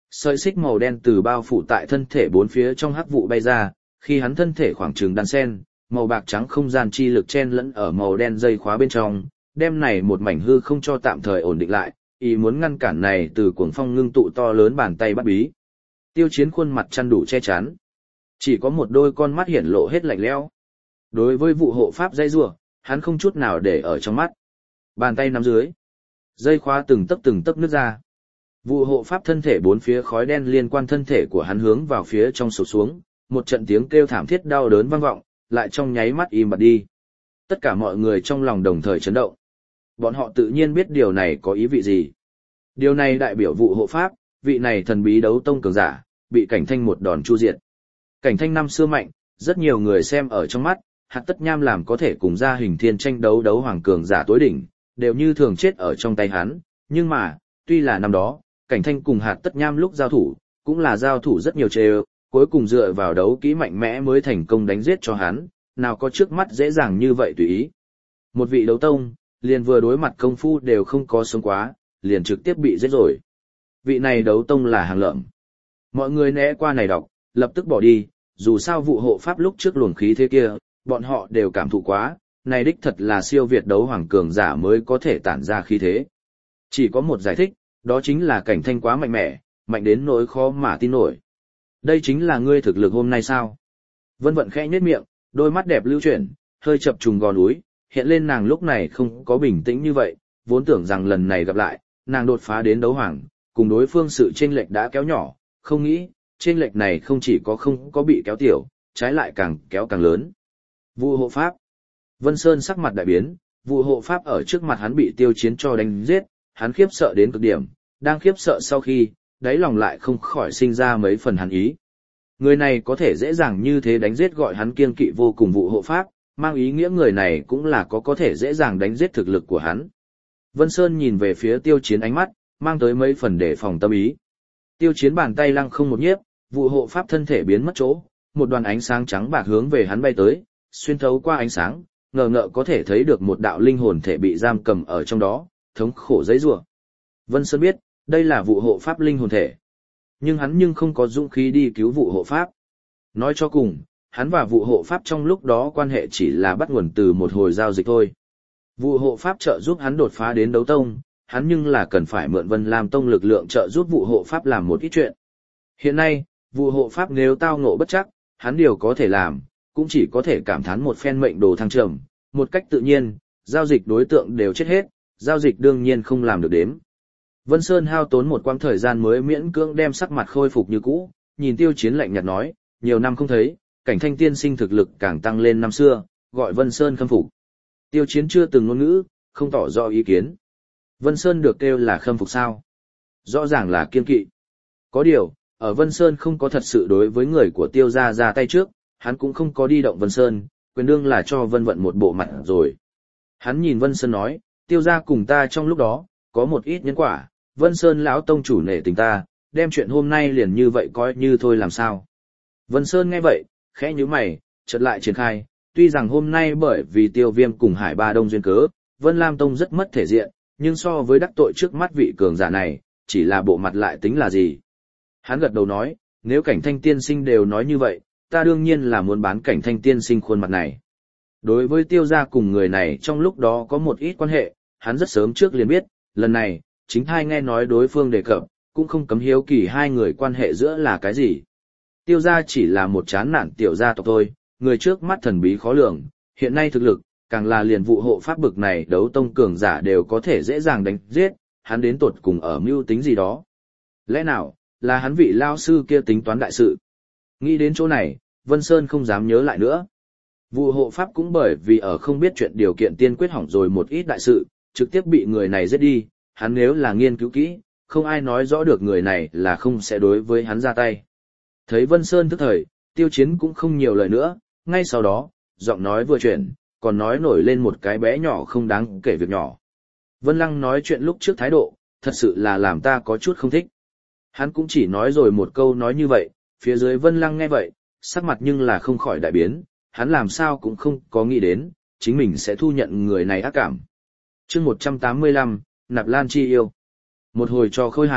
Sợi xích màu đen từ bao phủ tại thân thể bốn phía trong hắc vụ bay ra, khi hắn thân thể khoảng chừng đan sen, màu bạc trắng không gian chi lực chen lẫn ở màu đen dây khóa bên trong, đem này một mảnh hư không cho tạm thời ổn định lại, ý muốn ngăn cản này từ cuồng phong ngưng tụ to lớn bàn tay bắt bí. Tiêu Chiến khuôn mặt chăn đủ che chắn, chỉ có một đôi con mắt hiển lộ hết lạnh lẽo. Đối với vụ hộ pháp dây rùa, hắn không chút nào để ở trong mắt. Bàn tay nắm dưới, dây khóa từng tấc nứt ra. Vụ hộ pháp thân thể bốn phía khói đen liên quan thân thể của hắn hướng vào phía trong sụp xuống, một trận tiếng kêu thảm thiết đau đớn vang vọng, lại trong nháy mắt im bặt đi. Tất cả mọi người trong lòng đồng thời chấn động. Bọn họ tự nhiên biết điều này có ý vị gì. Điều này đại biểu vụ hộ pháp, vị này thần bí đấu tông cường giả, bị Cảnh Thanh một đòn chu diệt. Cảnh Thanh năm xưa mạnh, rất nhiều người xem ở trong mắt, Hạt Tất Nham làm có thể cùng gia hình thiên tranh đấu hoàng cường giả tối đỉnh, đều như thường chết ở trong tay hắn, nhưng mà, tuy là năm đó, Cảnh Thanh cùng Hạt Tất Nham lúc giao thủ, cũng là giao thủ rất nhiều trêu, cuối cùng dựa vào đấu kỹ mạnh mẽ mới thành công đánh giết cho hắn, nào có trước mắt dễ dàng như vậy tùy ý. Một vị đấu tông, liền vừa đối mặt công phu đều không có sống quá, liền trực tiếp bị giết rồi. Vị này đấu tông là hàng lợm. Mọi người né qua này đọc, lập tức bỏ đi, dù sao vụ hộ pháp lúc trước luồng khí thế kia, bọn họ đều cảm thụ quá, này đích thật là siêu việt đấu hoàng cường giả mới có thể tản ra khí thế. Chỉ có một giải thích, đó chính là Cảnh Thanh quá mạnh mẽ, mạnh đến nỗi khó mà tin nổi. Đây chính là ngươi thực lực hôm nay sao? Vân Vận khẽ nhếch miệng, đôi mắt đẹp lưu chuyển, hơi chập trùng gò núi, hiện lên nàng lúc này không có bình tĩnh như vậy, vốn tưởng rằng lần này gặp lại, nàng đột phá đến đấu hoàng, cùng đối phương sự chênh lệch đã kéo nhỏ, không nghĩ, chênh lệch này không chỉ có không có bị kéo tiểu, trái lại càng kéo càng lớn. Vụ hộ pháp. Vân Sơn sắc mặt đại biến, vụ hộ pháp ở trước mặt hắn bị Tiêu Chiến cho đánh giết, hắn khiếp sợ đến cực điểm, đang khiếp sợ sau khi, đáy lòng lại không khỏi sinh ra mấy phần hắn ý. Người này có thể dễ dàng như thế đánh giết gọi hắn kiêng kỵ vô cùng vụ hộ pháp, mang ý nghĩa người này cũng là có thể dễ dàng đánh giết thực lực của hắn. Vân Sơn nhìn về phía Tiêu Chiến ánh mắt, mang tới mấy phần để phòng tâm ý. Tiêu Chiến bàn tay lăng không một nhiếp, vụ hộ pháp thân thể biến mất chỗ, một đoàn ánh sáng trắng bạc hướng về hắn bay tới, xuyên thấu qua ánh sáng, ngờ có thể thấy được một đạo linh hồn thể bị giam cầm ở trong đó, thống khổ giấy rủa. Vân Sơn biết, đây là vụ hộ pháp linh hồn thể. Nhưng hắn không có dũng khí đi cứu vụ hộ pháp. Nói cho cùng, hắn và vụ hộ pháp trong lúc đó quan hệ chỉ là bắt nguồn từ một hồi giao dịch thôi. Vụ hộ pháp trợ giúp hắn đột phá đến đấu tông, hắn nhưng là cần phải mượn Vân Lam Tông lực lượng trợ giúp vụ hộ pháp làm một ít chuyện. Hiện nay, vụ hộ pháp nếu tao ngộ bất chắc, hắn điều có thể làm, cũng chỉ có thể cảm thán một phen mệnh đồ thăng trầm, một cách tự nhiên, giao dịch đối tượng đều chết hết, giao dịch đương nhiên không làm được đếm. Vân Sơn hao tốn một quãng thời gian mới miễn cưỡng đem sắc mặt khôi phục như cũ, nhìn Tiêu Chiến lạnh nhạt nói, nhiều năm không thấy, Cảnh Thanh tiên sinh thực lực càng tăng lên năm xưa, gọi Vân Sơn khâm phục. Tiêu Chiến chưa từng ngôn ngữ, không tỏ rõ ý kiến. Vân Sơn được kêu là khâm phục sao? Rõ ràng là kiên kỵ. Có điều, ở Vân Sơn không có thật sự đối với người của Tiêu gia ra tay trước, hắn cũng không có đi động Vân Sơn, quyền đương là cho Vân Vận một bộ mặt rồi. Hắn nhìn Vân Sơn nói, Tiêu gia cùng ta trong lúc đó, có một ít nhân quả, Vân Sơn lão tông chủ nể tình ta, đem chuyện hôm nay liền như vậy coi như thôi làm sao. Vân Sơn nghe vậy, khẽ nhíu mày, chợt lại triển khai, tuy rằng hôm nay bởi vì Tiêu Viêm cùng Hải Ba Đông duyên cớ, Vân Lam Tông rất mất thể diện, nhưng so với đắc tội trước mắt vị cường giả này, chỉ là bộ mặt lại tính là gì. Hắn gật đầu nói, nếu Cảnh Thanh tiên sinh đều nói như vậy, ta đương nhiên là muốn bán Cảnh Thanh tiên sinh khuôn mặt này. Đối với Tiêu gia cùng người này trong lúc đó có một ít quan hệ, hắn rất sớm trước liền biết, lần này, chính thai nghe nói đối phương đề cập, cũng không cấm hiếu kỳ hai người quan hệ giữa là cái gì. Tiêu gia chỉ là một chán nản tiểu gia tộc thôi, người trước mắt thần bí khó lường, hiện nay thực lực, càng là liền vụ hộ pháp bực này đấu tông cường giả đều có thể dễ dàng đánh giết, hắn đến tột cùng ở mưu tính gì đó. Lẽ nào, là hắn vị lao sư kia tính toán đại sự. Nghĩ đến chỗ này, Vân Sơn không dám nhớ lại nữa. Vụ hộ pháp cũng bởi vì ở không biết chuyện điều kiện tiên quyết hỏng rồi một ít đại sự, trực tiếp bị người này giết đi, hắn nếu là nghiên cứu kỹ, không ai nói rõ được người này là không sẽ đối với hắn ra tay. Thấy Vân Sơn tức thời, Tiêu Chiến cũng không nhiều lời nữa, ngay sau đó, giọng nói vừa chuyển, còn nói nổi lên một cái bé nhỏ không đáng kể việc nhỏ. Vân Lăng nói chuyện lúc trước thái độ, thật sự là làm ta có chút không thích. Hắn cũng chỉ nói rồi một câu nói như vậy, phía dưới Vân Lăng nghe vậy, sắc mặt nhưng là không khỏi đại biến, hắn làm sao cũng không có nghĩ đến, chính mình sẽ thu nhận người này ác cảm. Chương 185, Nạp Lan chi yêu. Một hồi cho khôi hài,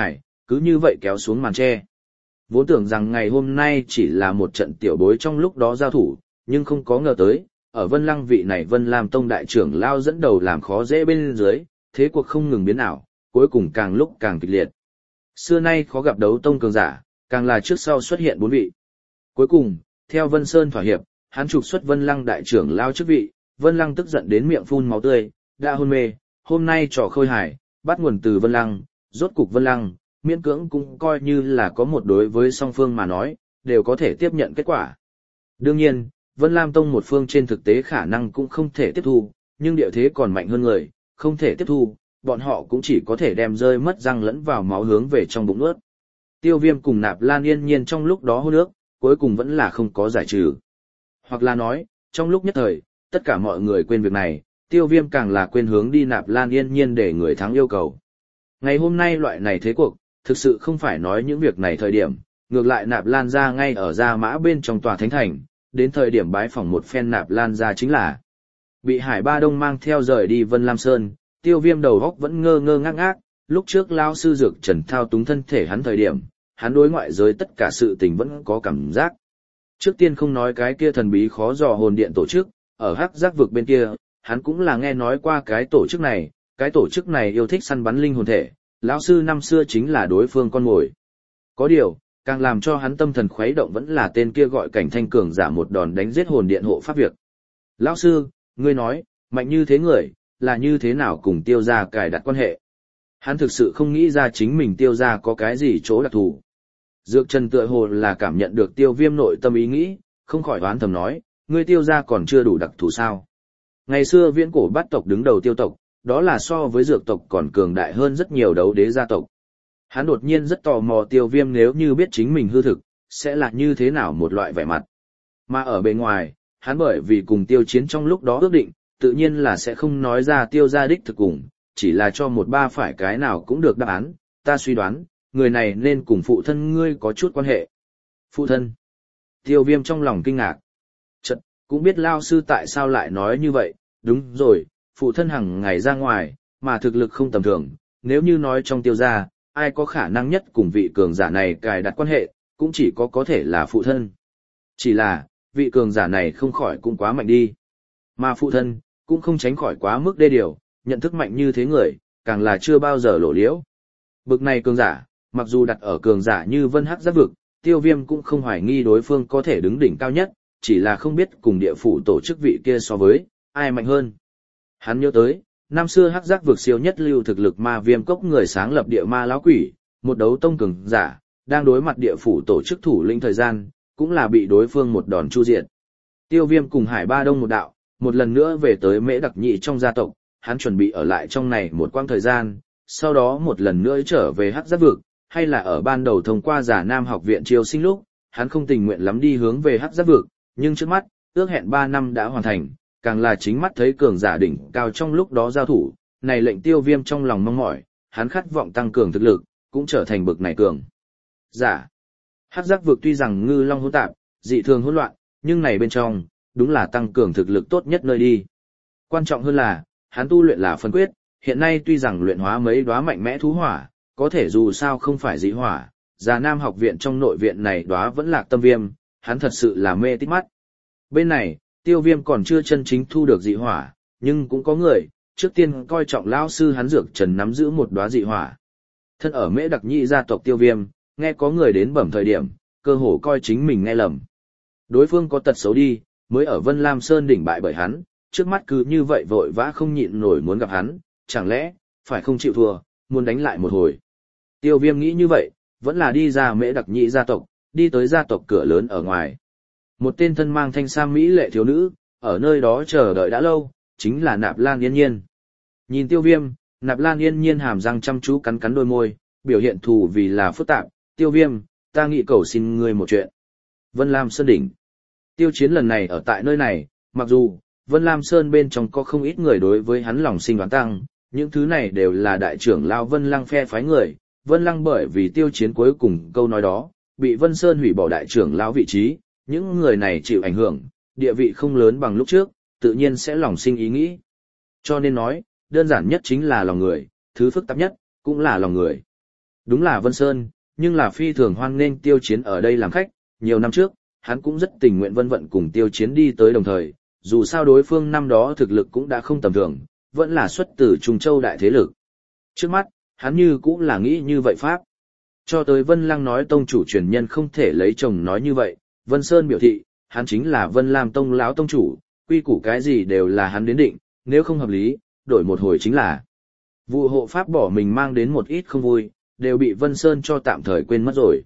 cứ như vậy kéo xuống màn tre. Vốn tưởng rằng ngày hôm nay chỉ là một trận tiểu bối trong lúc đó giao thủ, nhưng không có ngờ tới, ở Vân Lăng vị này Vân Lam Tông đại trưởng lao dẫn đầu làm khó dễ bên dưới, thế cuộc không ngừng biến ảo, cuối cùng càng lúc càng kịch liệt. Xưa nay khó gặp đấu tông cường giả, càng là trước sau xuất hiện 4 vị. Cuối cùng, theo Vân Sơn thỏa hiệp, hắn trục xuất Vân Lăng đại trưởng lao chức vị, Vân Lăng tức giận đến miệng phun máu tươi, đã hôn mê, hôm nay trò khôi hài, bắt nguồn từ Vân Lăng, rốt cục Vân Lăng, miễn cưỡng cũng coi như là có một đối với song phương mà nói, đều có thể tiếp nhận kết quả. Đương nhiên, Vân Lam Tông một phương trên thực tế khả năng cũng không thể tiếp thu, nhưng địa thế còn mạnh hơn người, không thể tiếp thu, bọn họ cũng chỉ có thể đem rơi mất răng lẫn vào máu hướng về trong bụng nuốt. Tiêu Viêm cùng Nạp Lan Yên Nhiên trong lúc đó hôn ước, cuối cùng vẫn là không có giải trừ. Hoặc là nói, trong lúc nhất thời, tất cả mọi người quên việc này, Tiêu Viêm càng là quên hướng đi Nạp Lan Yên Nhiên để người thắng yêu cầu. Ngày hôm nay loại này thế cuộc, thực sự không phải nói những việc này thời điểm, ngược lại Nạp Lan ra ngay ở Gia Mã bên trong tòa thánh thành, đến thời điểm bái phỏng một phen Nạp Lan ra chính là bị Hải Ba Đông mang theo rời đi Vân Lam Sơn. Tiêu Viêm đầu góc vẫn ngơ ngơ ngác ngác, lúc trước lão sư Dược Trần thao túng thân thể hắn thời điểm, hắn đối ngoại giới tất cả sự tình vẫn có cảm giác. Trước tiên không nói cái kia thần bí khó dò hồn điện tổ chức, ở Hắc Giác vực bên kia, hắn cũng là nghe nói qua cái tổ chức này yêu thích săn bắn linh hồn thể, lão sư năm xưa chính là đối phương con mồi. Có điều, càng làm cho hắn tâm thần khuấy động vẫn là tên kia gọi Cảnh Thanh cường giả một đòn đánh giết hồn điện hộ pháp việc. Lão sư, ngươi nói, mạnh như thế người, là như thế nào cùng Tiêu gia cài đặt quan hệ? Hắn thực sự không nghĩ ra chính mình Tiêu gia có cái gì chỗ đặc thù. Dược Trần tựa hồ là cảm nhận được Tiêu Viêm nội tâm ý nghĩ, không khỏi oán thầm nói, ngươi Tiêu gia còn chưa đủ đặc thù sao? Ngày xưa viễn cổ bát tộc đứng đầu Tiêu tộc, đó là so với Dược tộc còn cường đại hơn rất nhiều đấu đế gia tộc. Hắn đột nhiên rất tò mò Tiêu Viêm nếu như biết chính mình hư thực, sẽ là như thế nào một loại vẻ mặt. Mà ở bên ngoài, hắn bởi vì cùng Tiêu Chiến trong lúc đó ước định, tự nhiên là sẽ không nói ra Tiêu gia đích thực cùng, chỉ là cho một ba phải cái nào cũng được đáp án, ta suy đoán, người này nên cùng phụ thân ngươi có chút quan hệ. Phụ thân. Tiêu Viêm trong lòng kinh ngạc. Chật, cũng biết lao sư tại sao lại nói như vậy, đúng rồi, phụ thân hàng ngày ra ngoài, mà thực lực không tầm thường, nếu như nói trong Tiêu gia, ai có khả năng nhất cùng vị cường giả này cài đặt quan hệ, cũng chỉ có thể là phụ thân. Chỉ là, vị cường giả này không khỏi cũng quá mạnh đi. Mà phụ thân, cũng không tránh khỏi quá mức đê điều, nhận thức mạnh như thế người, càng là chưa bao giờ lộ liễu. Bực này cường giả, mặc dù đặt ở cường giả như Vân Hắc Giác vực, Tiêu Viêm cũng không hoài nghi đối phương có thể đứng đỉnh cao nhất, chỉ là không biết cùng địa phủ tổ chức vị kia so với, ai mạnh hơn. Hắn nhớ tới, năm xưa Hắc Giác vực siêu nhất lưu thực lực ma viêm cốc người sáng lập địa ma lão quỷ, một đấu tông cường giả, đang đối mặt địa phủ tổ chức thủ lĩnh thời gian, cũng là bị đối phương một đòn chu diệt. Tiêu Viêm cùng Hải Ba Đông một đạo, một lần nữa về tới Mễ Đặc Nhị trong gia tộc, hắn chuẩn bị ở lại trong này một quãng thời gian, sau đó một lần nữa trở về Hắc Giác vực, hay là ở ban đầu thông qua Giả Nam học viện chiêu sinh lúc, hắn không tình nguyện lắm đi hướng về Hắc Giác vực, nhưng trước mắt, ước hẹn 3 năm đã hoàn thành, càng là chính mắt thấy cường giả đỉnh cao trong lúc đó giao thủ, này lệnh Tiêu Viêm trong lòng mong mỏi, hắn khát vọng tăng cường thực lực, cũng trở thành bực này cường giả. Hắc Giác vực tuy rằng ngư long hỗn tạp, dị thường hỗn loạn, nhưng này bên trong, đúng là tăng cường thực lực tốt nhất nơi đi. Quan trọng hơn là, hắn tu luyện là phân quyết, hiện nay tuy rằng luyện hóa mấy đóa mạnh mẽ thú hỏa, có thể dù sao không phải dị hỏa, Già Nam học viện trong nội viện này đóa vẫn lạc tâm viêm, hắn thật sự là mê tít mắt. Bên này, Tiêu Viêm còn chưa chân chính thu được dị hỏa, nhưng cũng có người, trước tiên coi trọng lão sư hắn Dược Trần nắm giữ một đóa dị hỏa. Thân ở Mễ Đặc Nhị gia tộc Tiêu Viêm, nghe có người đến bẩm thời điểm, cơ hồ coi chính mình nghe lầm. Đối phương có tật xấu đi, mới ở Vân Lam Sơn đỉnh bại bởi hắn, trước mắt cứ như vậy vội vã không nhịn nổi muốn gặp hắn, chẳng lẽ, phải không chịu thua, muốn đánh lại một hồi. Tiêu Viêm nghĩ như vậy, vẫn là đi ra Mễ Đặc Nhị gia tộc, đi tới gia tộc cửa lớn ở ngoài. Một tên thân mang thanh sam mỹ lệ thiếu nữ, ở nơi đó chờ đợi đã lâu, chính là Nạp Lan Yên Nhiên. Nhìn Tiêu Viêm, Nạp Lan Yên Nhiên hàm răng chăm chú cắn cắn đôi môi, biểu hiện thù vì là phức tạp, Tiêu Viêm, ta nghĩ cầu xin ngươi một chuyện. Vân Lam Sơn đỉnh. Tiêu Chiến lần này ở tại nơi này, mặc dù, Vân Lam Sơn bên trong có không ít người đối với hắn lòng sinh đoán tăng, những thứ này đều là đại trưởng lão Vân Lăng phe phái người, Vân Lăng bởi vì Tiêu Chiến cuối cùng câu nói đó, bị Vân Sơn hủy bỏ đại trưởng lão vị trí, những người này chịu ảnh hưởng, địa vị không lớn bằng lúc trước, tự nhiên sẽ lòng sinh ý nghĩ. Cho nên nói, đơn giản nhất chính là lòng người, thứ phức tạp nhất, cũng là lòng người. Đúng là Vân Sơn, nhưng là phi thường hoan nghênh Tiêu Chiến ở đây làm khách, nhiều năm trước, hắn cũng rất tình nguyện Vân Vận cùng Tiêu Chiến đi tới đồng thời, dù sao đối phương năm đó thực lực cũng đã không tầm thường, vẫn là xuất từ Trung Châu đại thế lực. Trước mắt, hắn như cũng là nghĩ như vậy pháp. Cho tới Vân Lăng nói tông chủ truyền nhân không thể lấy chồng nói như vậy, Vân Sơn biểu thị, hắn chính là Vân Lam tông lão tông chủ, quy củ cái gì đều là hắn đến định, nếu không hợp lý, đổi một hồi chính là. Vụ hộ pháp bỏ mình mang đến một ít không vui, đều bị Vân Sơn cho tạm thời quên mất rồi.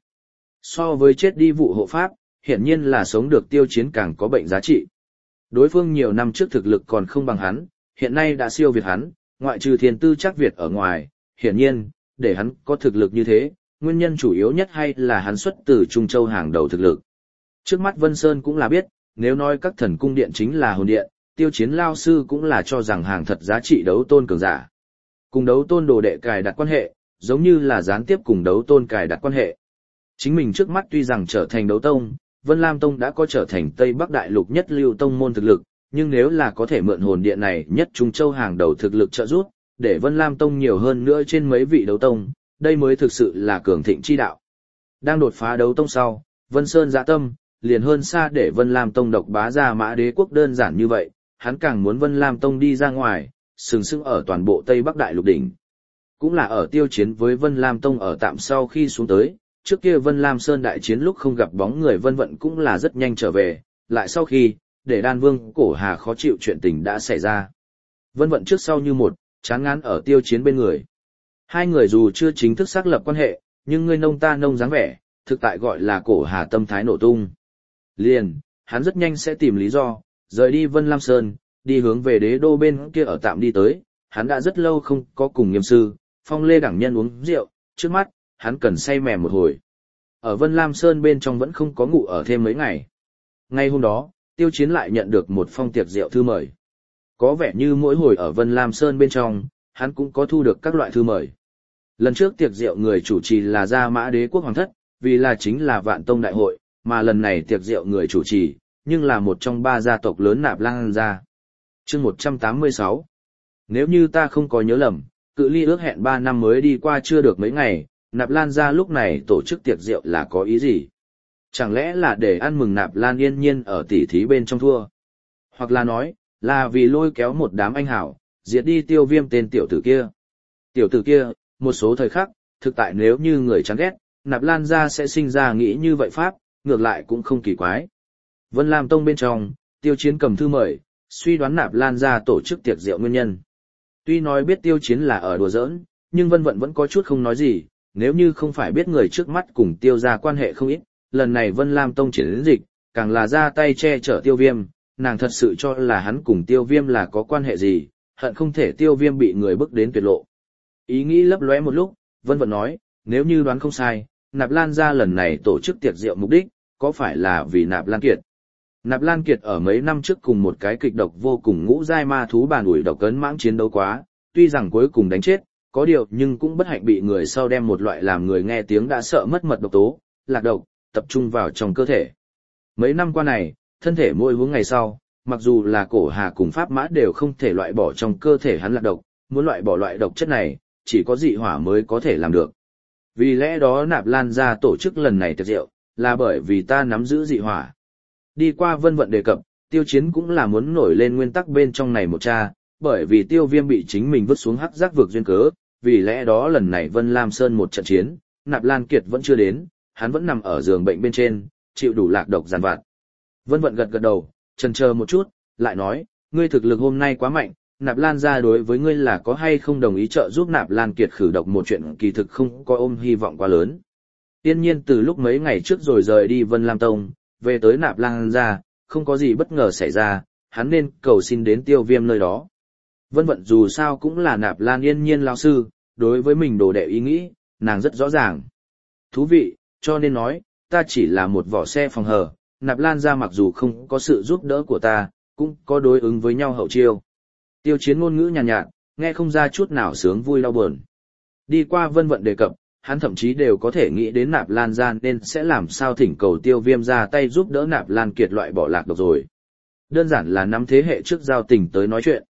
So với chết đi vụ hộ pháp, hiển nhiên là sống được Tiêu Chiến càng có bệnh giá trị. Đối phương nhiều năm trước thực lực còn không bằng hắn, hiện nay đã siêu việt hắn, ngoại trừ thiên tư chắc Việt ở ngoài, hiển nhiên, để hắn có thực lực như thế, nguyên nhân chủ yếu nhất hay là hắn xuất từ Trung Châu hàng đầu thực lực. Trước mắt Vân Sơn cũng là biết, nếu nói các thần cung điện chính là hồn điện, Tiêu Chiến lao sư cũng là cho rằng hàng thật giá trị đấu tôn cường giả. Cùng đấu tôn đồ đệ cài đặt quan hệ, giống như là gián tiếp cùng đấu tôn cài đặt quan hệ. Chính mình trước mắt tuy rằng trở thành đấu tông, Vân Lam Tông đã có trở thành Tây Bắc Đại Lục nhất lưu tông môn thực lực, nhưng nếu là có thể mượn hồn điện này nhất Trung Châu hàng đầu thực lực trợ giúp, để Vân Lam Tông nhiều hơn nữa trên mấy vị đấu tông, đây mới thực sự là cường thịnh chi đạo. Đang đột phá đấu tông sau, Vân Sơn dạ tâm, liền hơn xa để Vân Lam Tông độc bá ra Mã Đế quốc đơn giản như vậy, hắn càng muốn Vân Lam Tông đi ra ngoài, sừng sững ở toàn bộ Tây Bắc Đại Lục đỉnh. Cũng là ở Tiêu Chiến với Vân Lam Tông ở tạm sau khi xuống tới, trước kia Vân Lam Sơn đại chiến lúc không gặp bóng người Vân Vận cũng là rất nhanh trở về, lại sau khi, để Đan Vương Cổ Hà khó chịu chuyện tình đã xảy ra. Vân Vận trước sau như một, chán ngán ở Tiêu Chiến bên người. Hai người dù chưa chính thức xác lập quan hệ, nhưng ngươi nông ta nông dáng vẻ, thực tại gọi là Cổ Hà tâm thái nổ tung. Liền, hắn rất nhanh sẽ tìm lý do, rời đi Vân Lam Sơn, đi hướng về đế đô bên kia ở tạm đi tới, hắn đã rất lâu không có cùng Nghiêm sư, Phong Lê đẳng nhân uống rượu, trước mắt, hắn cần say mềm một hồi. Ở Vân Lam Sơn bên trong vẫn không có ngủ ở thêm mấy ngày. Ngay hôm đó, Tiêu Chiến lại nhận được một phong tiệc rượu thư mời. Có vẻ như mỗi hồi ở Vân Lam Sơn bên trong, hắn cũng có thu được các loại thư mời. Lần trước tiệc rượu người chủ trì là Gia Mã Đế quốc hoàng thất, vì là chính là Vạn Tông đại hội, mà lần này tiệc rượu người chủ trì, nhưng là một trong ba gia tộc lớn Nạp Lan gia. Chương 186. Nếu như ta không có nhớ lầm, cự ly ước hẹn 3 năm mới đi qua chưa được mấy ngày, Nạp Lan gia lúc này tổ chức tiệc rượu là có ý gì? Chẳng lẽ là để ăn mừng Nạp Lan yên nhiên ở tỷ thí bên trong thua? Hoặc là nói, là vì lôi kéo một đám anh hảo, diệt đi Tiêu Viêm tên tiểu tử kia. Tiểu tử kia, một số thời khắc, thực tại nếu như người chán ghét, Nạp Lan gia sẽ sinh ra nghĩ như vậy pháp, ngược lại cũng không kỳ quái. Vân Lam Tông bên trong, Tiêu Chiến cầm thư mời, suy đoán Nạp Lan gia tổ chức tiệc rượu nguyên nhân. Tuy nói biết Tiêu Chiến là ở đùa giỡn, nhưng Vân Vận vẫn có chút không nói gì, nếu như không phải biết người trước mắt cùng Tiêu gia quan hệ không ít, lần này Vân Lam Tông triển dịch, càng là ra tay che chở Tiêu Viêm, nàng thật sự cho là hắn cùng Tiêu Viêm là có quan hệ gì, hận không thể Tiêu Viêm bị người bức đến tuyệt lộ. Ý nghĩ lấp lóe một lúc, Vân Vận nói, nếu như đoán không sai, Nạp Lan gia lần này tổ chức tiệc rượu mục đích, có phải là vì Nạp Lan Kiệt? Nạp Lan Kiệt ở mấy năm trước cùng một cái kịch độc vô cùng ngũ giai ma thú bàn ủi độc cấn mãng chiến đấu quá, tuy rằng cuối cùng đánh chết, có điều nhưng cũng bất hạnh bị người sau đem một loại làm người nghe tiếng đã sợ mất mật độc tố, lạc độc, tập trung vào trong cơ thể. Mấy năm qua này, thân thể mỗi hướng ngày sau, mặc dù là Cổ Hà cùng Pháp Mã đều không thể loại bỏ trong cơ thể hắn lạc độc, muốn loại bỏ loại độc chất này, chỉ có dị hỏa mới có thể làm được. Vì lẽ đó Nạp Lan gia tổ chức lần này tiệc rượu, là bởi vì ta nắm giữ dị hỏa. Đi qua Vân Vận đề cập, Tiêu Chiến cũng là muốn nổi lên nguyên tắc bên trong này một cha, bởi vì Tiêu Viêm bị chính mình vứt xuống hắc giác vực duyên cớ, vì lẽ đó lần này Vân Lam Sơn một trận chiến, Nạp Lan Kiệt vẫn chưa đến, hắn vẫn nằm ở giường bệnh bên trên, chịu đủ lạc độc giàn vặt. Vân Vận gật gật đầu, chần chờ một chút, lại nói, ngươi thực lực hôm nay quá mạnh, Nạp Lan gia đối với ngươi là có hay không đồng ý trợ giúp Nạp Lan Kiệt khử độc một chuyện kỳ thực không có ôm hy vọng quá lớn. Tiên nhiên từ lúc mấy ngày trước rồi rời đi Vân Lam Tông, về tới Nạp Lan gia, không có gì bất ngờ xảy ra, hắn nên cầu xin đến Tiêu Viêm nơi đó. Vân Vận dù sao cũng là Nạp Lan yên nhiên lão sư, đối với mình đồ đệ ý nghĩ, nàng rất rõ ràng. Thú vị, cho nên nói, ta chỉ là một vỏ xe phòng hờ, Nạp Lan gia mặc dù không có sự giúp đỡ của ta, cũng có đối ứng với nhau hậu chiêu. Tiêu Chiến ngôn ngữ nhàn nhạt, nghe không ra chút nào sướng vui đau buồn. Đi qua Vân Vận đề cập, hắn thậm chí đều có thể nghĩ đến Nạp Lan gia nên sẽ làm sao thỉnh cầu Tiêu Viêm ra tay giúp đỡ Nạp Lan Kiệt loại bỏ lạc độc rồi. Đơn giản là năm thế hệ trước giao tình tới nói chuyện.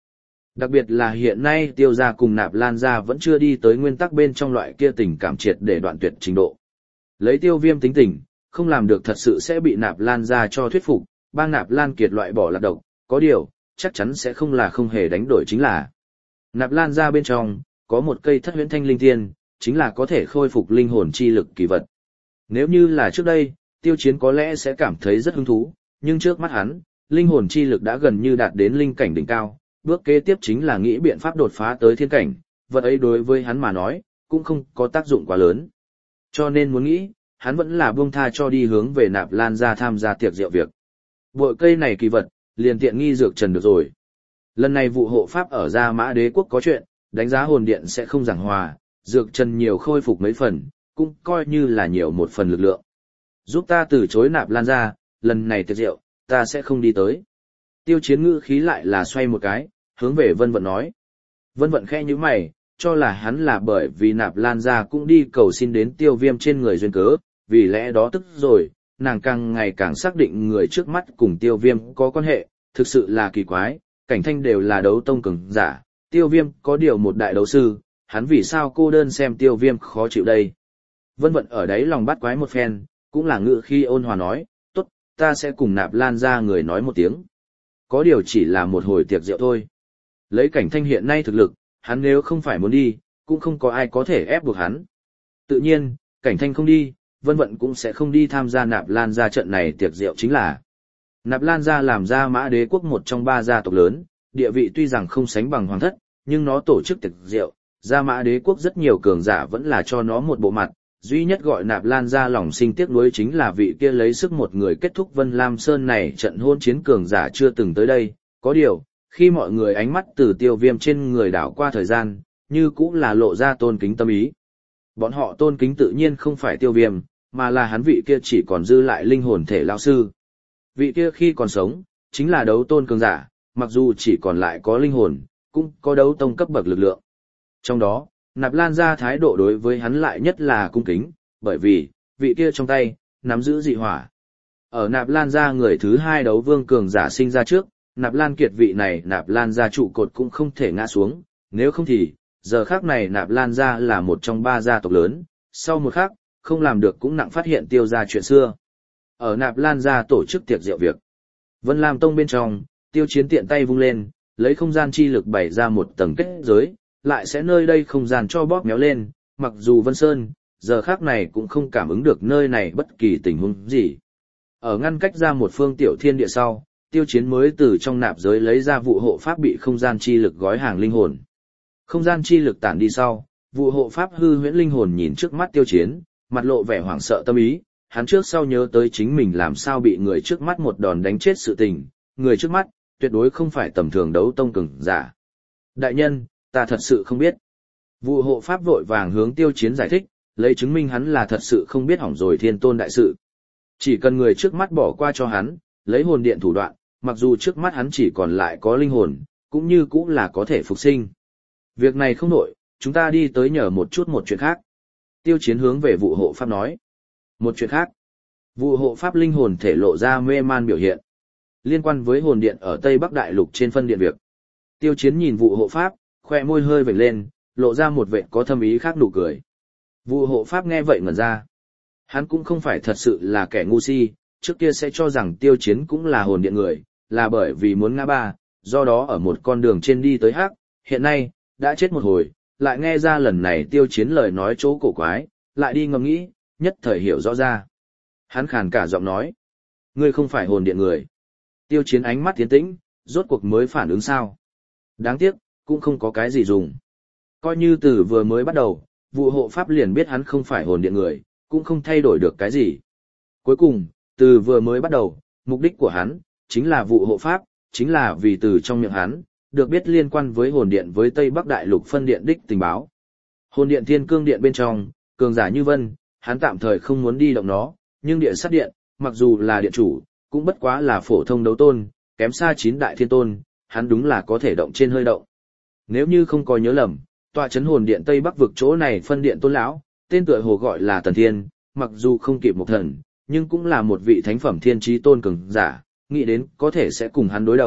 Đặc biệt là hiện nay Tiêu gia cùng Nạp Lan gia vẫn chưa đi tới nguyên tắc bên trong loại kia tình cảm triệt để đoạn tuyệt trình độ. Lấy Tiêu Viêm tính tình, không làm được thật sự sẽ bị Nạp Lan gia cho thuyết phục, bang Nạp Lan Kiệt loại bỏ lạc độc, có điều, chắc chắn sẽ không là không hề đánh đổi chính là. Nạp Lan gia bên trong, có một cây Thất Huyễn Thanh Linh Tiên, chính là có thể khôi phục linh hồn chi lực kỳ vật. Nếu như là trước đây, Tiêu Chiến có lẽ sẽ cảm thấy rất hứng thú, nhưng trước mắt hắn, linh hồn chi lực đã gần như đạt đến linh cảnh đỉnh cao, bước kế tiếp chính là nghĩ biện pháp đột phá tới thiên cảnh, vật ấy đối với hắn mà nói, cũng không có tác dụng quá lớn. Cho nên muốn nghĩ, hắn vẫn là buông tha cho đi hướng về Nạp Lan gia tham gia tiệc rượu việc. Bội cây này kỳ vật, liền tiện nghi dược trần được rồi. Lần này vụ hộ pháp ở Gia Mã Đế quốc có chuyện, đánh giá hồn điện sẽ không giảng hòa, dược trần nhiều khôi phục mấy phần, cũng coi như là nhiều một phần lực lượng. Giúp ta từ chối Nạp Lan gia, lần này tiệc rượu, ta sẽ không đi tới. Tiêu Chiến ngữ khí lại là xoay một cái, hướng về Vân Vận nói. Vân Vận khẽ nhíu mày, cho là hắn là bởi vì Nạp Lan gia cũng đi cầu xin đến Tiêu Viêm trên người duyên cớ, vì lẽ đó tức rồi, nàng càng ngày càng xác định người trước mắt cùng Tiêu Viêm có quan hệ, thực sự là kỳ quái, Cảnh Thanh đều là đấu tông cường giả, Tiêu Viêm có điều một đại đấu sư, hắn vì sao cô đơn xem Tiêu Viêm khó chịu đây. Vân Vận ở đấy lòng bắt quái một phen, cũng là ngữ khi ôn hòa nói, tốt, ta sẽ cùng Nạp Lan gia người nói một tiếng. Có điều chỉ là một hồi tiệc rượu thôi. Lấy Cảnh Thanh hiện nay thực lực, hắn nếu không phải muốn đi, cũng không có ai có thể ép buộc hắn. Tự nhiên, Cảnh Thanh không đi, Vân Vận cũng sẽ không đi tham gia Nạp Lan gia trận này tiệc rượu chính là. Nạp Lan gia làm Gia Mã Đế quốc một trong 3 gia tộc lớn, địa vị tuy rằng không sánh bằng hoàng thất, nhưng nó tổ chức tiệc rượu, Gia Mã Đế quốc rất nhiều cường giả vẫn là cho nó một bộ mặt, duy nhất gọi Nạp Lan gia lòng sinh tiếc nuối chính là vị kia lấy sức một người kết thúc Vân Lam Sơn này trận hôn chiến cường giả chưa từng tới đây, có điều, khi mọi người ánh mắt từ Tiêu Viêm trên người đảo qua thời gian, như cũng là lộ ra tôn kính tâm ý. Bọn họ tôn kính tự nhiên không phải Tiêu Viêm, mà là hắn vị kia chỉ còn dư lại linh hồn thể lão sư. Vị kia khi còn sống, chính là đấu tôn cường giả, mặc dù chỉ còn lại có linh hồn, cũng có đấu tông cấp bậc lực lượng. Trong đó, Nạp Lan gia thái độ đối với hắn lại nhất là cung kính, bởi vì, vị kia trong tay, nắm giữ dị hỏa. Ở Nạp Lan gia người thứ 2 đấu vương cường giả sinh ra trước, Nạp Lan Kiệt vị này Nạp Lan gia trụ cột cũng không thể ngã xuống, nếu không thì, giờ khắc này Nạp Lan gia là một trong 3 gia tộc lớn, sau một khắc, không làm được cũng nặng phát hiện Tiêu gia chuyện xưa. Ở Nạp Lan gia tổ chức tiệc rượu việc. Vân Lam Tông bên trong, Tiêu Chiến tiện tay vung lên, lấy không gian chi lực bày ra một tầng kết giới, lại sẽ nơi đây không gian cho bóp méo lên, mặc dù Vân Sơn, giờ khắc này cũng không cảm ứng được nơi này bất kỳ tình huống gì. Ở ngăn cách ra một phương tiểu thiên địa sau, Tiêu Chiến mới từ trong nạp giới lấy ra vụ hộ pháp bị không gian chi lực gói hàng linh hồn. Không gian chi lực tản đi sau, vụ hộ pháp hư huyễn linh hồn nhìn trước mắt Tiêu Chiến, mặt lộ vẻ hoảng sợ tâm ý, hắn trước sau nhớ tới chính mình làm sao bị người trước mắt một đòn đánh chết sự tình, người trước mắt, tuyệt đối không phải tầm thường đấu tông cường giả. Đại nhân, ta thật sự không biết. Vụ hộ pháp vội vàng hướng Tiêu Chiến giải thích, lấy chứng minh hắn là thật sự không biết hỏng rồi thiên tôn đại sự. Chỉ cần người trước mắt bỏ qua cho hắn, lấy hồn điện thủ đoạn, mặc dù trước mắt hắn chỉ còn lại có linh hồn, cũng như cũng là có thể phục sinh. Việc này không nổi, chúng ta đi tới nhờ một chuyện khác. Tiêu Chiến hướng về vụ hộ pháp nói. Một chuyện khác. Vụ hộ pháp linh hồn thể lộ ra mê man biểu hiện. Liên quan với hồn điện ở Tây Bắc Đại Lục trên phân điện việc. Tiêu Chiến nhìn vụ hộ pháp, khoe môi hơi vểnh lên, lộ ra một vẻ có thâm ý khác nụ cười. Vụ hộ pháp nghe vậy ngẩn ra. Hắn cũng không phải thật sự là kẻ ngu si, trước kia sẽ cho rằng Tiêu Chiến cũng là hồn điện người, là bởi vì muốn ngã ba, do đó ở một con đường trên đi tới hắc, hiện nay, đã chết một hồi, lại nghe ra lần này Tiêu Chiến lời nói chỗ cổ quái, lại đi ngẫm nghĩ, nhất thời hiểu rõ ra. Hắn khàn cả giọng nói, ngươi không phải hồn điện người. Tiêu Chiến ánh mắt tiến tĩnh, rốt cuộc mới phản ứng sao. Đáng tiếc, cũng không có cái gì dùng. Coi như từ vừa mới bắt đầu, vụ hộ pháp liền biết hắn không phải hồn điện người, cũng không thay đổi được cái gì. Cuối cùng, từ vừa mới bắt đầu, mục đích của hắn, chính là vụ hộ pháp, chính là vì từ trong miệng hắn, được biết liên quan với hồn điện với Tây Bắc Đại Lục phân điện đích tình báo. Hồn điện Thiên Cương Điện bên trong, cường giả như Vân, hắn tạm thời không muốn đi động nó, nhưng địa sát điện, mặc dù là điện chủ, cũng bất quá là phổ thông đấu tôn, kém xa 9 đại thiên tôn, hắn đúng là có thể động trên hơi động. Nếu như không có nhớ lầm, tọa chấn hồn điện Tây Bắc vực chỗ này phân điện tôn lão, tên tựa hồ gọi là Tần Thiên, mặc dù không kịp một thần, nhưng cũng là một vị thánh phẩm thiên trí tôn cường giả, nghĩ đến có thể sẽ cùng hắn đối đầu,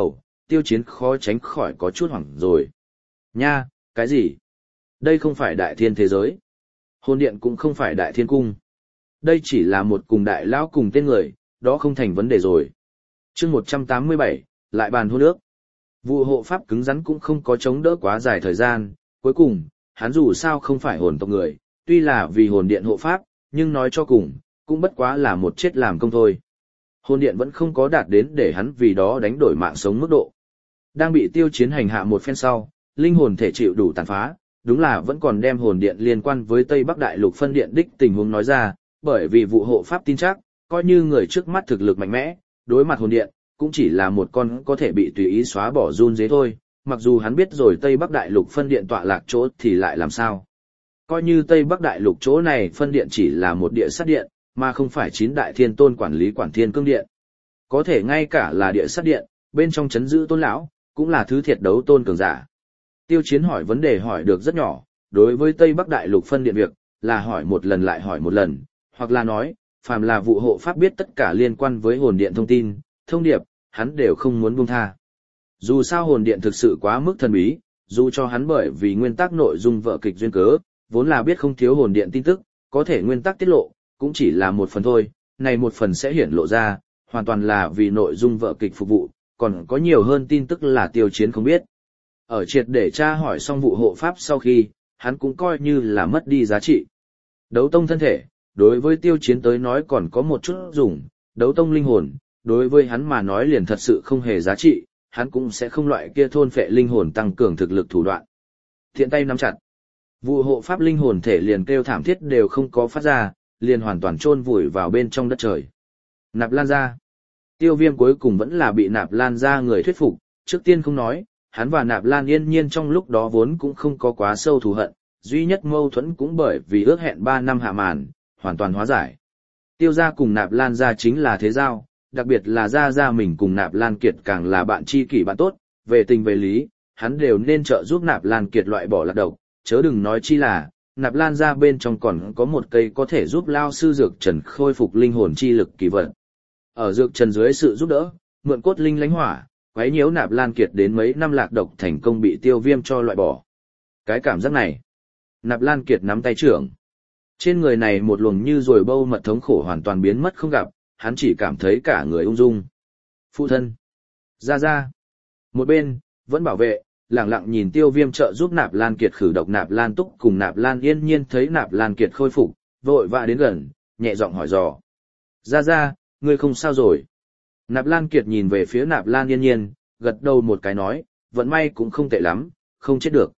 Tiêu Chiến khó tránh khỏi có chút hoảng rồi. Nha, cái gì? Đây không phải đại thiên thế giới. Hồn điện cũng không phải đại thiên cung. Đây chỉ là một cùng đại lão cùng tên người, đó không thành vấn đề rồi. Chương 187, lại bàn hôn ước. Vụ hộ pháp cứng rắn cũng không có chống đỡ quá dài thời gian, cuối cùng, hắn dù sao không phải hồn tộc người, tuy là vì hồn điện hộ pháp, nhưng nói cho cùng, cũng bất quá là một chết làm công thôi. Hồn điện vẫn không có đạt đến để hắn vì đó đánh đổi mạng sống mức độ. Đang bị Tiêu Chiến hành hạ một phen sau, linh hồn thể chịu đủ tàn phá, đúng là vẫn còn đem hồn điện liên quan với Tây Bắc Đại Lục phân điện đích tình huống nói ra, bởi vì vụ hộ pháp tin chắc, coi như người trước mắt thực lực mạnh mẽ, đối mặt hồn điện, cũng chỉ là một con có thể bị tùy ý xóa bỏ run dế thôi, mặc dù hắn biết rồi Tây Bắc Đại Lục phân điện tọa lạc chỗ thì lại làm sao. Coi như Tây Bắc Đại Lục chỗ này phân điện chỉ là một địa sát điện, mà không phải 9 đại thiên tôn quản lý quản thiên cương điện. Có thể ngay cả là địa sát điện, bên trong chấn giữ tôn lão, cũng là thứ thiệt đấu tôn cường giả. Tiêu Chiến hỏi vấn đề hỏi được rất nhỏ, đối với Tây Bắc Đại Lục phân điện việc, là hỏi một lần lại hỏi một lần, hoặc là nói, phàm là vụ hộ pháp biết tất cả liên quan với hồn điện thông tin, thông điệp, hắn đều không muốn buông tha. Dù sao hồn điện thực sự quá mức thần bí, dù cho hắn bởi vì nguyên tắc nội dung vở kịch duyên cớ, vốn là biết không thiếu hồn điện tin tức, có thể nguyên tắc tiết lộ, cũng chỉ là một phần thôi, này một phần sẽ hiển lộ ra, hoàn toàn là vì nội dung vở kịch phục vụ, còn có nhiều hơn tin tức là Tiêu Chiến không biết. Ở triệt để tra hỏi xong vụ hộ pháp sau khi, hắn cũng coi như là mất đi giá trị. Đấu tông thân thể, đối với Tiêu Chiến tới nói còn có một chút dùng, đấu tông linh hồn, đối với hắn mà nói liền thật sự không hề giá trị, hắn cũng sẽ không loại kia thôn phệ linh hồn tăng cường thực lực thủ đoạn. Thiện tay nắm chặt, vụ hộ pháp linh hồn thể liền kêu thảm thiết đều không có phát ra, liền hoàn toàn chôn vùi vào bên trong đất trời. Nạp Lan ra. Tiêu Viêm cuối cùng vẫn là bị Nạp Lan ra người thuyết phục, trước tiên không nói, hắn và Nạp Lan yên nhiên trong lúc đó vốn cũng không có quá sâu thù hận, duy nhất mâu thuẫn cũng bởi vì ước hẹn 3 năm hạ màn, hoàn toàn hóa giải. Tiêu gia cùng Nạp Lan gia chính là thế giao, đặc biệt là gia mình cùng Nạp Lan Kiệt càng là bạn tri kỷ bạn tốt, về tình về lý, hắn đều nên trợ giúp Nạp Lan Kiệt loại bỏ lạc độc, chớ đừng nói chi là, Nạp Lan gia bên trong còn có một cây có thể giúp lao sư dược trần khôi phục linh hồn chi lực kỳ vật. Ở dược trần dưới sự giúp đỡ, mượn cốt linh lánh hỏa, quấy nhiễu Nạp Lan Kiệt đến mấy năm lạc độc thành công bị Tiêu Viêm cho loại bỏ. Cái cảm giác này, Nạp Lan Kiệt nắm tay trưởng. Trên người này một luồng như rồi bâu mật thống khổ hoàn toàn biến mất không gặp, hắn chỉ cảm thấy cả người ung dung. Phụ thân. Ra. Một bên, vẫn bảo vệ, lặng lặng nhìn Tiêu Viêm trợ giúp Nạp Lan Kiệt khử độc. Nạp Lan Túc cùng Nạp Lan yên nhiên thấy Nạp Lan Kiệt khôi phục, vội vã đến gần, nhẹ giọng hỏi dò. Ra, ngươi không sao rồi. Nạp Lan Kiệt nhìn về phía Nạp Lan yên nhiên, gật đầu một cái nói, vận may cũng không tệ lắm, không chết được.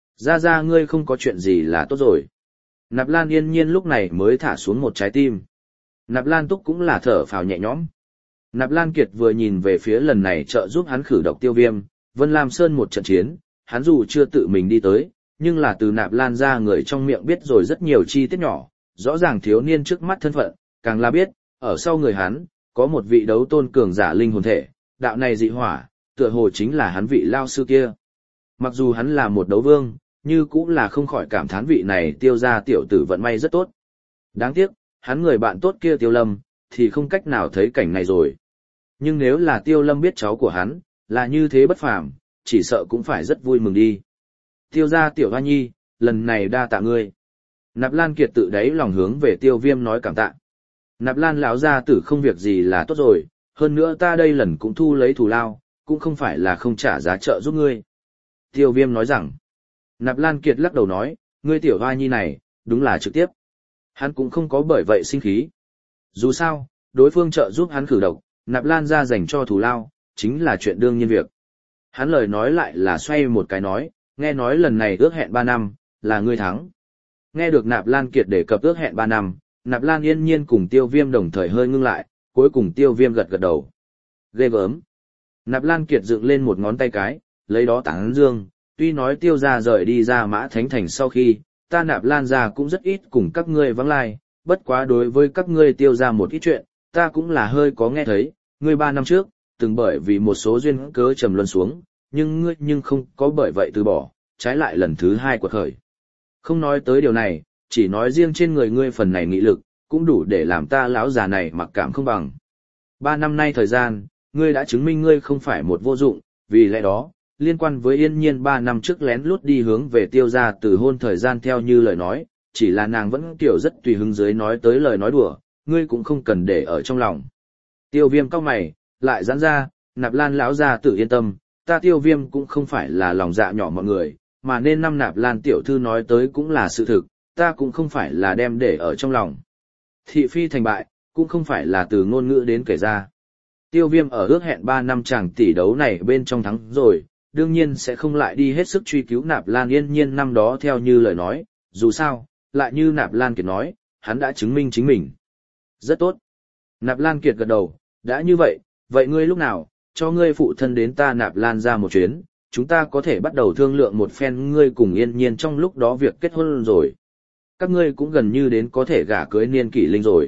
Ra ngươi không có chuyện gì là tốt rồi. Nạp Lan yên nhiên lúc này mới thả xuống một trái tim. Nạp Lan Túc cũng là thở phào nhẹ nhõm. Nạp Lan Kiệt vừa nhìn về phía lần này trợ giúp hắn khử độc Tiêu Viêm, Vân Lam Sơn một trận chiến, hắn dù chưa tự mình đi tới, nhưng là từ Nạp Lan ra người trong miệng biết rồi rất nhiều chi tiết nhỏ, rõ ràng thiếu niên trước mắt thân phận, càng là biết, ở sau người hắn, có một vị đấu tôn cường giả linh hồn thể, đạo này dị hỏa, tựa hồ chính là hắn vị lao sư kia. Mặc dù hắn là một đấu vương, như cũng là không khỏi cảm thán vị này Tiêu gia tiểu tử vận may rất tốt. Đáng tiếc, hắn người bạn tốt kia Tiêu Lâm, thì không cách nào thấy cảnh này rồi. Nhưng nếu là Tiêu Lâm biết cháu của hắn, là như thế bất phàm, chỉ sợ cũng phải rất vui mừng đi. Tiêu gia tiểu hoa nhi, lần này đa tạ ngươi. Nạp Lan Kiệt tự đáy lòng hướng về Tiêu Viêm nói cảm tạ. Nạp Lan lão gia tử không việc gì là tốt rồi, hơn nữa ta đây lần cũng thu lấy thù lao, cũng không phải là không trả giá trợ giúp ngươi. Tiêu Viêm nói rằng, Nạp Lan Kiệt lắc đầu nói, ngươi tiểu hoa nhi này, đúng là trực tiếp. Hắn cũng không có bởi vậy sinh khí. Dù sao, đối phương trợ giúp hắn khử độc, Nạp Lan ra dành cho thù lao, chính là chuyện đương nhiên việc. Hắn lời nói lại là xoay một cái nói, nghe nói lần này ước hẹn 3 năm, là ngươi thắng. Nghe được Nạp Lan Kiệt đề cập ước hẹn 3 năm, Nạp Lan yên nhiên cùng Tiêu Viêm đồng thời hơi ngưng lại, cuối cùng Tiêu Viêm gật gật đầu. Ghê gớm. Nạp Lan Kiệt dựng lên một ngón tay cái, lấy đó tán dương, tuy nói Tiêu gia rời đi ra Mã Thánh Thành sau khi, ta Nạp Lan gia cũng rất ít cùng các ngươi vắng lai, bất quá đối với các ngươi Tiêu gia một ít chuyện, ta cũng là hơi có nghe thấy, ngươi 3 năm trước, từng bởi vì một số duyên cớ trầm luân xuống, nhưng ngươi nhưng không có bởi vậy từ bỏ, trái lại lần thứ 2 quật khởi. Không nói tới điều này, chỉ nói riêng trên người ngươi phần này nghị lực, cũng đủ để làm ta lão già này mặc cảm không bằng. 3 năm nay thời gian, ngươi đã chứng minh ngươi không phải một vô dụng, vì lẽ đó, liên quan với Yên Nhiên 3 năm trước lén lút đi hướng về Tiêu gia từ hôn thời gian theo như lời nói, chỉ là nàng vẫn kiểu rất tùy hứng dưới nói tới lời nói đùa, ngươi cũng không cần để ở trong lòng. Tiêu Viêm cau mày, lại giãn ra, Nạp Lan lão gia tử yên tâm, ta Tiêu Viêm cũng không phải là lòng dạ nhỏ mọi người, mà nên năm Nạp Lan tiểu thư nói tới cũng là sự thực, ta cũng không phải là đem để ở trong lòng. Thị phi thành bại, cũng không phải là từ ngôn ngữ đến kể ra. Tiêu Viêm ở ước hẹn 3 năm chàng tỷ đấu này bên trong thắng rồi, đương nhiên sẽ không lại đi hết sức truy cứu Nạp Lan Yên Nhiên năm đó theo như lời nói, dù sao, lại như Nạp Lan Kiệt nói, hắn đã chứng minh chính mình. Rất tốt. Nạp Lan Kiệt gật đầu, đã như vậy, vậy ngươi lúc nào, cho ngươi phụ thân đến ta Nạp Lan ra một chuyến, chúng ta có thể bắt đầu thương lượng một phen ngươi cùng Yên Nhiên trong lúc đó việc kết hôn rồi. Các ngươi cũng gần như đến có thể gả cưới niên kỷ linh rồi.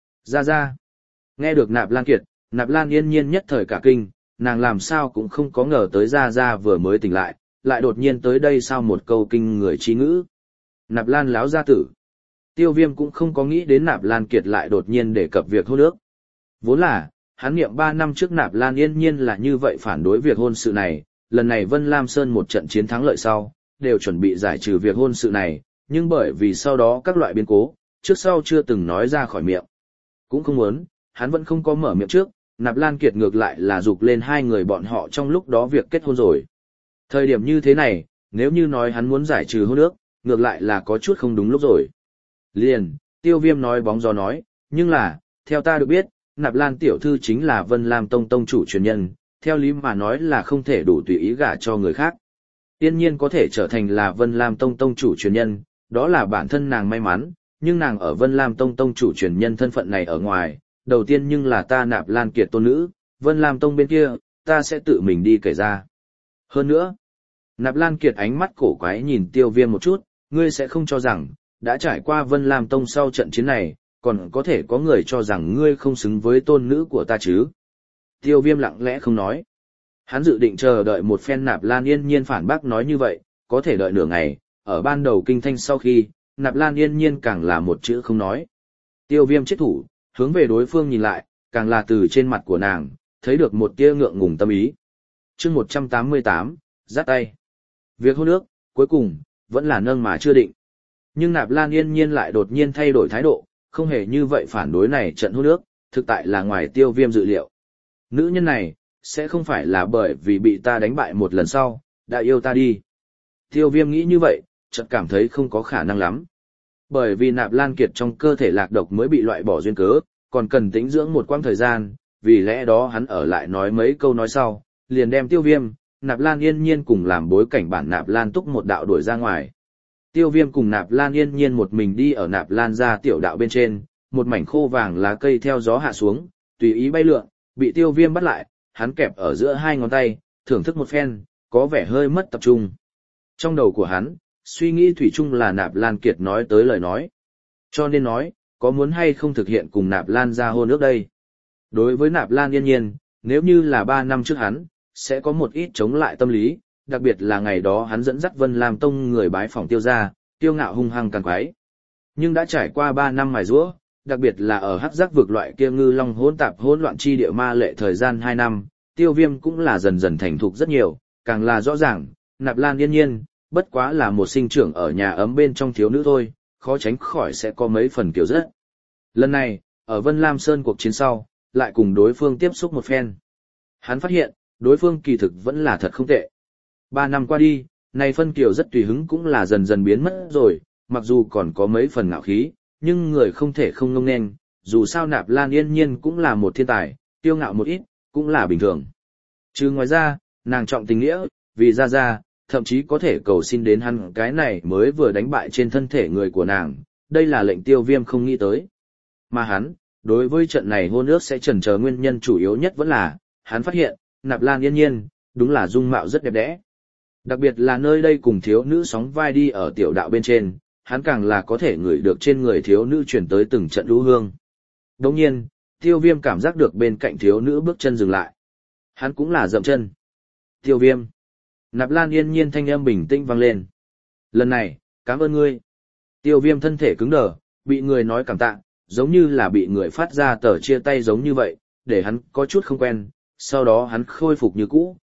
Ra. Nghe được Nạp Lan Kiệt, Nạp Lan Yên Nhiên nhất thời cả kinh, nàng làm sao cũng không có ngờ tới Ra vừa mới tỉnh lại đột nhiên tới đây sau một câu kinh người trí ngữ. Nạp Lan láo gia tử. Tiêu Viêm cũng không có nghĩ đến Nạp Lan Kiệt lại đột nhiên đề cập việc hôn ước. Vốn là, hắn niệm 3 năm trước Nạp Lan Yên Nhiên là như vậy phản đối việc hôn sự này, lần này Vân Lam Sơn một trận chiến thắng lợi sau, đều chuẩn bị giải trừ việc hôn sự này, nhưng bởi vì sau đó các loại biến cố, trước sau chưa từng nói ra khỏi miệng. Cũng không muốn, hắn vẫn không có mở miệng trước, Nạp Lan Kiệt ngược lại là dục lên hai người bọn họ trong lúc đó việc kết hôn rồi. Thời điểm như thế này, nếu như nói hắn muốn giải trừ hôn ước, ngược lại là có chút không đúng lúc rồi. Liền, Tiêu Viêm nói bóng gió nói, nhưng là, theo ta được biết, Nạp Lan tiểu thư chính là Vân Lam Tông tông chủ truyền nhân, theo lý mà nói là không thể đủ tùy ý gả cho người khác. Yên Nhiên có thể trở thành là Vân Lam Tông tông chủ truyền nhân, đó là bản thân nàng may mắn, nhưng nàng ở Vân Lam Tông tông chủ truyền nhân thân phận này ở ngoài, đầu tiên nhưng là ta Nạp Lan Kiệt tôn nữ, Vân Lam Tông bên kia, ta sẽ tự mình đi kể ra. Hơn nữa, Nạp Lan Kiệt ánh mắt cổ quái nhìn Tiêu Viêm một chút, ngươi sẽ không cho rằng, đã trải qua Vân Lam Tông sau trận chiến này, còn có thể có người cho rằng ngươi không xứng với tôn nữ của ta chứ. Tiêu Viêm lặng lẽ không nói. Hắn dự định chờ đợi một phen Nạp Lan Yên Nhiên phản bác nói như vậy, có thể đợi nửa ngày, ở ban đầu kinh thanh sau khi, Nạp Lan Yên Nhiên càng là một chữ không nói. Tiêu Viêm chết thủ, hướng về đối phương nhìn lại, càng là từ trên mặt của nàng, thấy được một tia ngượng ngùng tâm ý. Chương 188, giắt tay. Việc hôn ước, cuối cùng, vẫn là nâng mà chưa định. Nhưng Nạp Lan Yên Nhiên lại đột nhiên thay đổi thái độ, không hề như vậy phản đối này trận hôn ước, thực tại là ngoài Tiêu Viêm dự liệu. Nữ nhân này, sẽ không phải là bởi vì bị ta đánh bại một lần sau, đã yêu ta đi. Tiêu Viêm nghĩ như vậy, chợt cảm thấy không có khả năng lắm. Bởi vì Nạp Lan Kiệt trong cơ thể lạc độc mới bị loại bỏ duyên cớ, còn cần tĩnh dưỡng một quãng thời gian, vì lẽ đó hắn ở lại nói mấy câu nói sau, liền đem Tiêu Viêm, Nạp Lan Yên Nhiên cùng làm bối cảnh bản Nạp Lan Túc một đạo đuổi ra ngoài. Tiêu Viêm cùng Nạp Lan Yên Nhiên một mình đi ở Nạp Lan gia tiểu đạo bên trên, một mảnh khô vàng lá cây theo gió hạ xuống, tùy ý bay lượn, bị Tiêu Viêm bắt lại, hắn kẹp ở giữa hai ngón tay, thưởng thức một phen, có vẻ hơi mất tập trung. Trong đầu của hắn, suy nghĩ thủy chung là Nạp Lan Kiệt nói tới lời nói. Cho nên nói, có muốn hay không thực hiện cùng Nạp Lan ra hôn ước đây. Đối với Nạp Lan Yên Nhiên, nếu như là 3 năm trước hắn, sẽ có một ít chống lại tâm lý, đặc biệt là ngày đó hắn dẫn dắt Vân Lam Tông người bái phỏng Tiêu gia, Tiêu ngạo hung hăng càng quái. Nhưng đã trải qua 3 năm mài giũa, đặc biệt là ở hắc giác vực loại kia ngư long hỗn tạp hỗn loạn chi địa ma lệ thời gian 2 năm, Tiêu Viêm cũng là dần dần thành thục rất nhiều, càng là rõ ràng, Nạp Lan Yên Nhiên, bất quá là một sinh trưởng ở nhà ấm bên trong thiếu nữ thôi, khó tránh khỏi sẽ có mấy phần kiểu rất. Lần này, ở Vân Lam Sơn cuộc chiến sau, lại cùng đối phương tiếp xúc một phen. Hắn phát hiện, đối phương kỳ thực vẫn là thật không tệ. 3 năm qua đi, này phân kiểu rất tùy hứng cũng là dần dần biến mất rồi, mặc dù còn có mấy phần ngạo khí, nhưng người không thể không ngông nên, dù sao Nạp Lan Yên Nhiên cũng là một thiên tài, tiêu ngạo một ít, cũng là bình thường. Chứ ngoài ra, nàng trọng tình nghĩa, vì ra, thậm chí có thể cầu xin đến hắn cái này mới vừa đánh bại trên thân thể người của nàng, đây là lệnh Tiêu Viêm không nghĩ tới. Mà hắn, đối với trận này hôn ước sẽ chần chờ nguyên nhân chủ yếu nhất vẫn là, hắn phát hiện, Nạp Lan Yên Nhiên, đúng là dung mạo rất đẹp đẽ. Đặc biệt là nơi đây cùng thiếu nữ sóng vai đi ở tiểu đạo bên trên, hắn càng là có thể ngửi được trên người thiếu nữ truyền tới từng trận đu hương. Đồng nhiên, Tiêu Viêm cảm giác được bên cạnh thiếu nữ bước chân dừng lại. Hắn cũng là dậm chân. Tiêu Viêm. Nạp Lan Yên Nhiên thanh âm bình tĩnh vang lên. Lần này, cảm ơn ngươi. Tiêu Viêm thân thể cứng đờ, bị người nói cảm tạ, giống như là bị người phát ra tờ chia tay giống như vậy, để hắn có chút không quen, sau đó hắn khôi phục như cũ,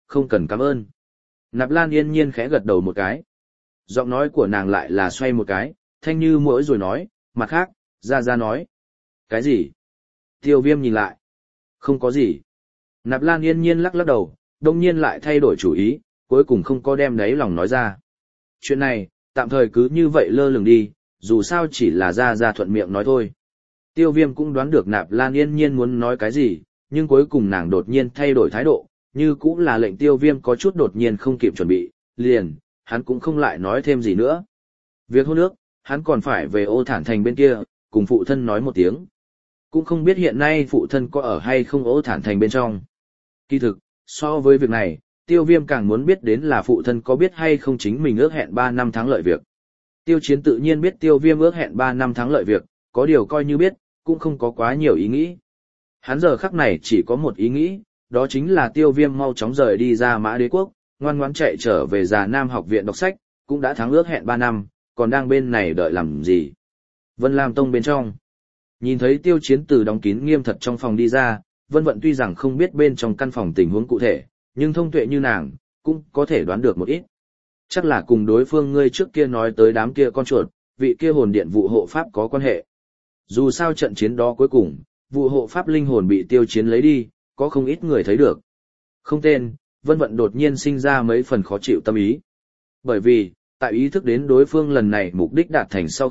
không cần cảm ơn. Nạp Lan Yên Nhiên khẽ gật đầu một cái. Giọng nói của nàng lại là xoay một cái, thanh như muỗi rồi nói, mặt khác, ra nói. Cái gì? Tiêu Viêm nhìn lại. Không có gì. Nạp Lan Yên Nhiên lắc lắc đầu, đông nhiên lại thay đổi chủ ý, cuối cùng không có đem đáy lòng nói ra. Chuyện này, tạm thời cứ như vậy lơ lửng đi, dù sao chỉ là ra thuận miệng nói thôi. Tiêu Viêm cũng đoán được Nạp Lan Yên Nhiên muốn nói cái gì, nhưng cuối cùng nàng đột nhiên thay đổi thái độ, như cũng là lệnh Tiêu Viêm có chút đột nhiên không kịp chuẩn bị, liền, hắn cũng không lại nói thêm gì nữa. Việc hôn ước, hắn còn phải về Ô Thản Thành bên kia, cùng phụ thân nói một tiếng. Cũng không biết hiện nay phụ thân có ở hay không Ô Thản Thành bên trong. Kỳ thực, so với việc này, Tiêu Viêm càng muốn biết đến là phụ thân có biết hay không chính mình ước hẹn 3 năm thắng lợi việc. Tiêu Chiến tự nhiên biết Tiêu Viêm ước hẹn 3 năm thắng lợi việc, có điều coi như biết, cũng không có quá nhiều ý nghĩ. Hắn giờ khắc này chỉ có một ý nghĩ, đó chính là Tiêu Viêm mau chóng rời đi ra Mã Đế Quốc, ngoan ngoãn chạy trở về Già Nam học viện đọc sách, cũng đã thắng ước hẹn 3 năm, còn đang bên này đợi làm gì. Vân Lam Tông bên trong. Nhìn thấy Tiêu Chiến từ đóng kín nghiêm thật trong phòng đi ra, Vân Vận tuy rằng không biết bên trong căn phòng tình huống cụ thể, nhưng thông tuệ như nàng, cũng có thể đoán được một ít. Chắc là cùng đối phương ngươi trước kia nói tới đám kia con chuột, vị kia hồn điện vụ hộ pháp có quan hệ. Dù sao trận chiến đó cuối cùng, vụ hộ pháp linh hồn bị Tiêu Chiến lấy đi, có không ít người thấy được. Không tên, Vân Vận đột nhiên sinh ra mấy phần khó chịu tâm ý. Bởi vì, tại ý thức đến đối phương lần này mục đích đạt thành sau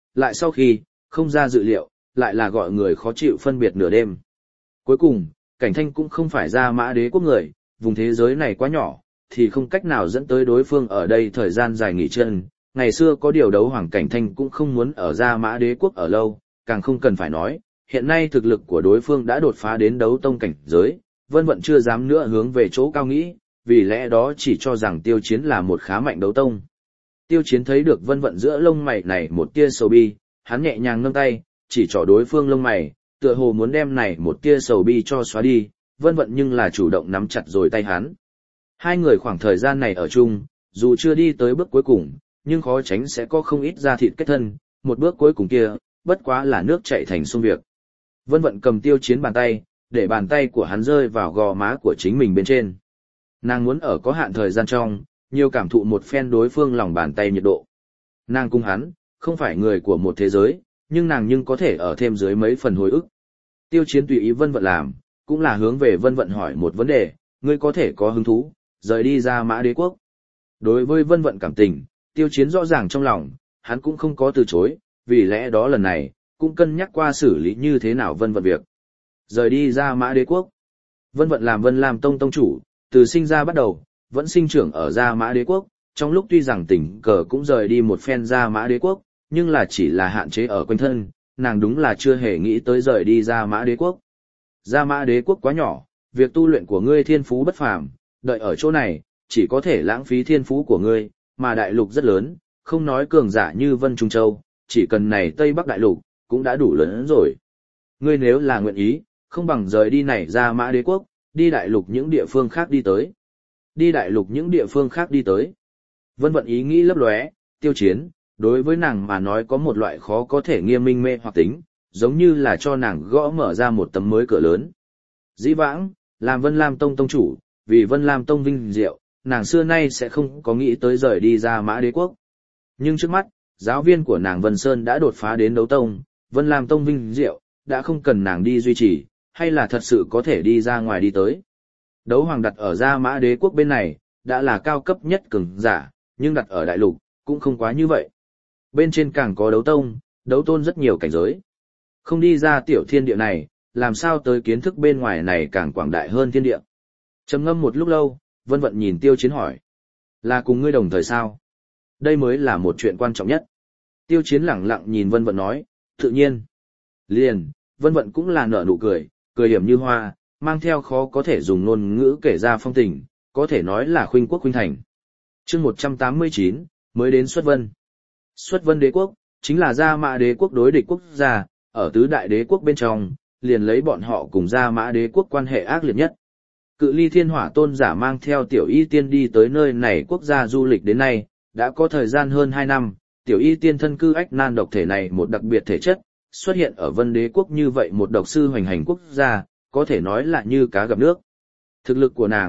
khi, không ra dự liệu, lại là gọi người khó chịu phân biệt nửa đêm. Cuối cùng, Cảnh Thanh cũng không phải ra Mã Đế Quốc người, vùng thế giới này quá nhỏ, thì không cách nào dẫn tới đối phương ở đây thời gian dài nghỉ chân. Ngày xưa có điều đấu Hoàng Cảnh Thanh cũng không muốn ở ra Mã Đế Quốc ở lâu, càng không cần phải nói, hiện nay thực lực của đối phương đã đột phá đến đấu tông cảnh giới, Vân Vận chưa dám nữa hướng về chỗ cao nghĩ, vì lẽ đó chỉ cho rằng Tiêu Chiến là một khá mạnh đấu tông. Tiêu Chiến thấy được Vân Vận giữa lông mày này một tia sầu bi, hắn nhẹ nhàng nâng tay, chỉ trỏ đối phương lông mày, tựa hồ muốn đem này một tia sầu bi cho xóa đi, Vân Vận nhưng là chủ động nắm chặt rồi tay hắn. Hai người khoảng thời gian này ở chung, dù chưa đi tới bước cuối cùng, nhưng khó tránh sẽ có không ít da thịt kết thân, một bước cuối cùng kia, bất quá là nước chảy thành sông việc. Vân Vận cầm Tiêu Chiến bàn tay, để bàn tay của hắn rơi vào gò má của chính mình bên trên. Nàng muốn ở có hạn thời gian trong, nhiều cảm thụ một phen đối phương lòng bàn tay nhiệt độ. Nàng cùng hắn, không phải người của một thế giới, nhưng nàng nhưng có thể ở thêm dưới mấy phần hồi ức. Tiêu Chiến tùy ý Vân Vận làm, cũng là hướng về Vân Vận hỏi một vấn đề, ngươi có thể có hứng thú, rời đi ra Mã Đế Quốc. Đối với Vân Vận cảm tình, Tiêu Chiến rõ ràng trong lòng, hắn cũng không có từ chối, vì lẽ đó lần này, cũng cân nhắc qua xử lý như thế nào Vân Vận việc. Rời đi ra Mã Đế Quốc. Vân Vận làm Vân Lam Tông tông chủ, từ sinh ra bắt đầu, vẫn sinh trưởng ở Gia Mã Đế Quốc, trong lúc tuy rằng tình cờ cũng rời đi một phen Gia Mã Đế Quốc, nhưng là chỉ là hạn chế ở quanh thân, nàng đúng là chưa hề nghĩ tới rời đi Gia Mã Đế Quốc. Gia Mã Đế Quốc quá nhỏ, việc tu luyện của ngươi thiên phú bất phàm, đợi ở chỗ này, chỉ có thể lãng phí thiên phú của ngươi, mà đại lục rất lớn, không nói cường giả như Vân Trung Châu, chỉ cần này Tây Bắc đại lục, cũng đã đủ lớn rồi. Ngươi nếu là nguyện ý, không bằng rời đi này Gia Mã Đế Quốc, đi đại lục những địa phương khác đi tới. Đi đại lục những địa phương khác đi tới. Vân Vận ý nghĩ lấp lóe, Tiêu Chiến, đối với nàng mà nói có một loại khó có thể nghiêm minh mê hoặc tính, giống như là cho nàng gõ mở ra một tấm mới cửa lớn. Dĩ vãng, làm Vân Lam Tông tông chủ, vì Vân Lam Tông vinh diệu, nàng xưa nay sẽ không có nghĩ tới rời đi ra Mã Đế Quốc. Nhưng trước mắt, giáo viên của nàng Vân Sơn đã đột phá đến đấu tông, Vân Lam Tông vinh diệu, đã không cần nàng đi duy trì, hay là thật sự có thể đi ra ngoài đi tới. Đấu Hoàng đặt ở Gia Mã Đế Quốc bên này, đã là cao cấp nhất cường giả, nhưng đặt ở đại lục, cũng không quá như vậy. Bên trên càng có đấu tông, đấu tôn rất nhiều cảnh giới. Không đi ra tiểu thiên địa này, làm sao tới kiến thức bên ngoài này càng quảng đại hơn thiên địa. Trầm ngâm một lúc lâu, Vân Vận nhìn Tiêu Chiến hỏi. Là cùng ngươi đồng thời sao? Đây mới là một chuyện quan trọng nhất. Tiêu Chiến lẳng lặng nhìn Vân Vận nói, tự nhiên. Liền, Vân Vận cũng là nở nụ cười, cười hiểm như hoa, mang theo khó có thể dùng ngôn ngữ kể ra phong tình, có thể nói là khuynh quốc khuynh thành. Chương 189, mới đến Xuất Vân. Xuất Vân Đế Quốc, chính là Gia Mã Đế Quốc đối địch quốc gia, ở tứ đại đế quốc bên trong, liền lấy bọn họ cùng Gia Mã Đế Quốc quan hệ ác liệt nhất. Cự Ly Thiên Hỏa Tôn giả mang theo Tiểu Y Tiên đi tới nơi này quốc gia du lịch đến nay, đã có thời gian hơn 2 năm, Tiểu Y Tiên thân cư ách nan độc thể này một đặc biệt thể chất, xuất hiện ở Vân Đế Quốc như vậy một độc sư hoành hành quốc gia, có thể nói là như cá gặp nước. Thực lực của nàng,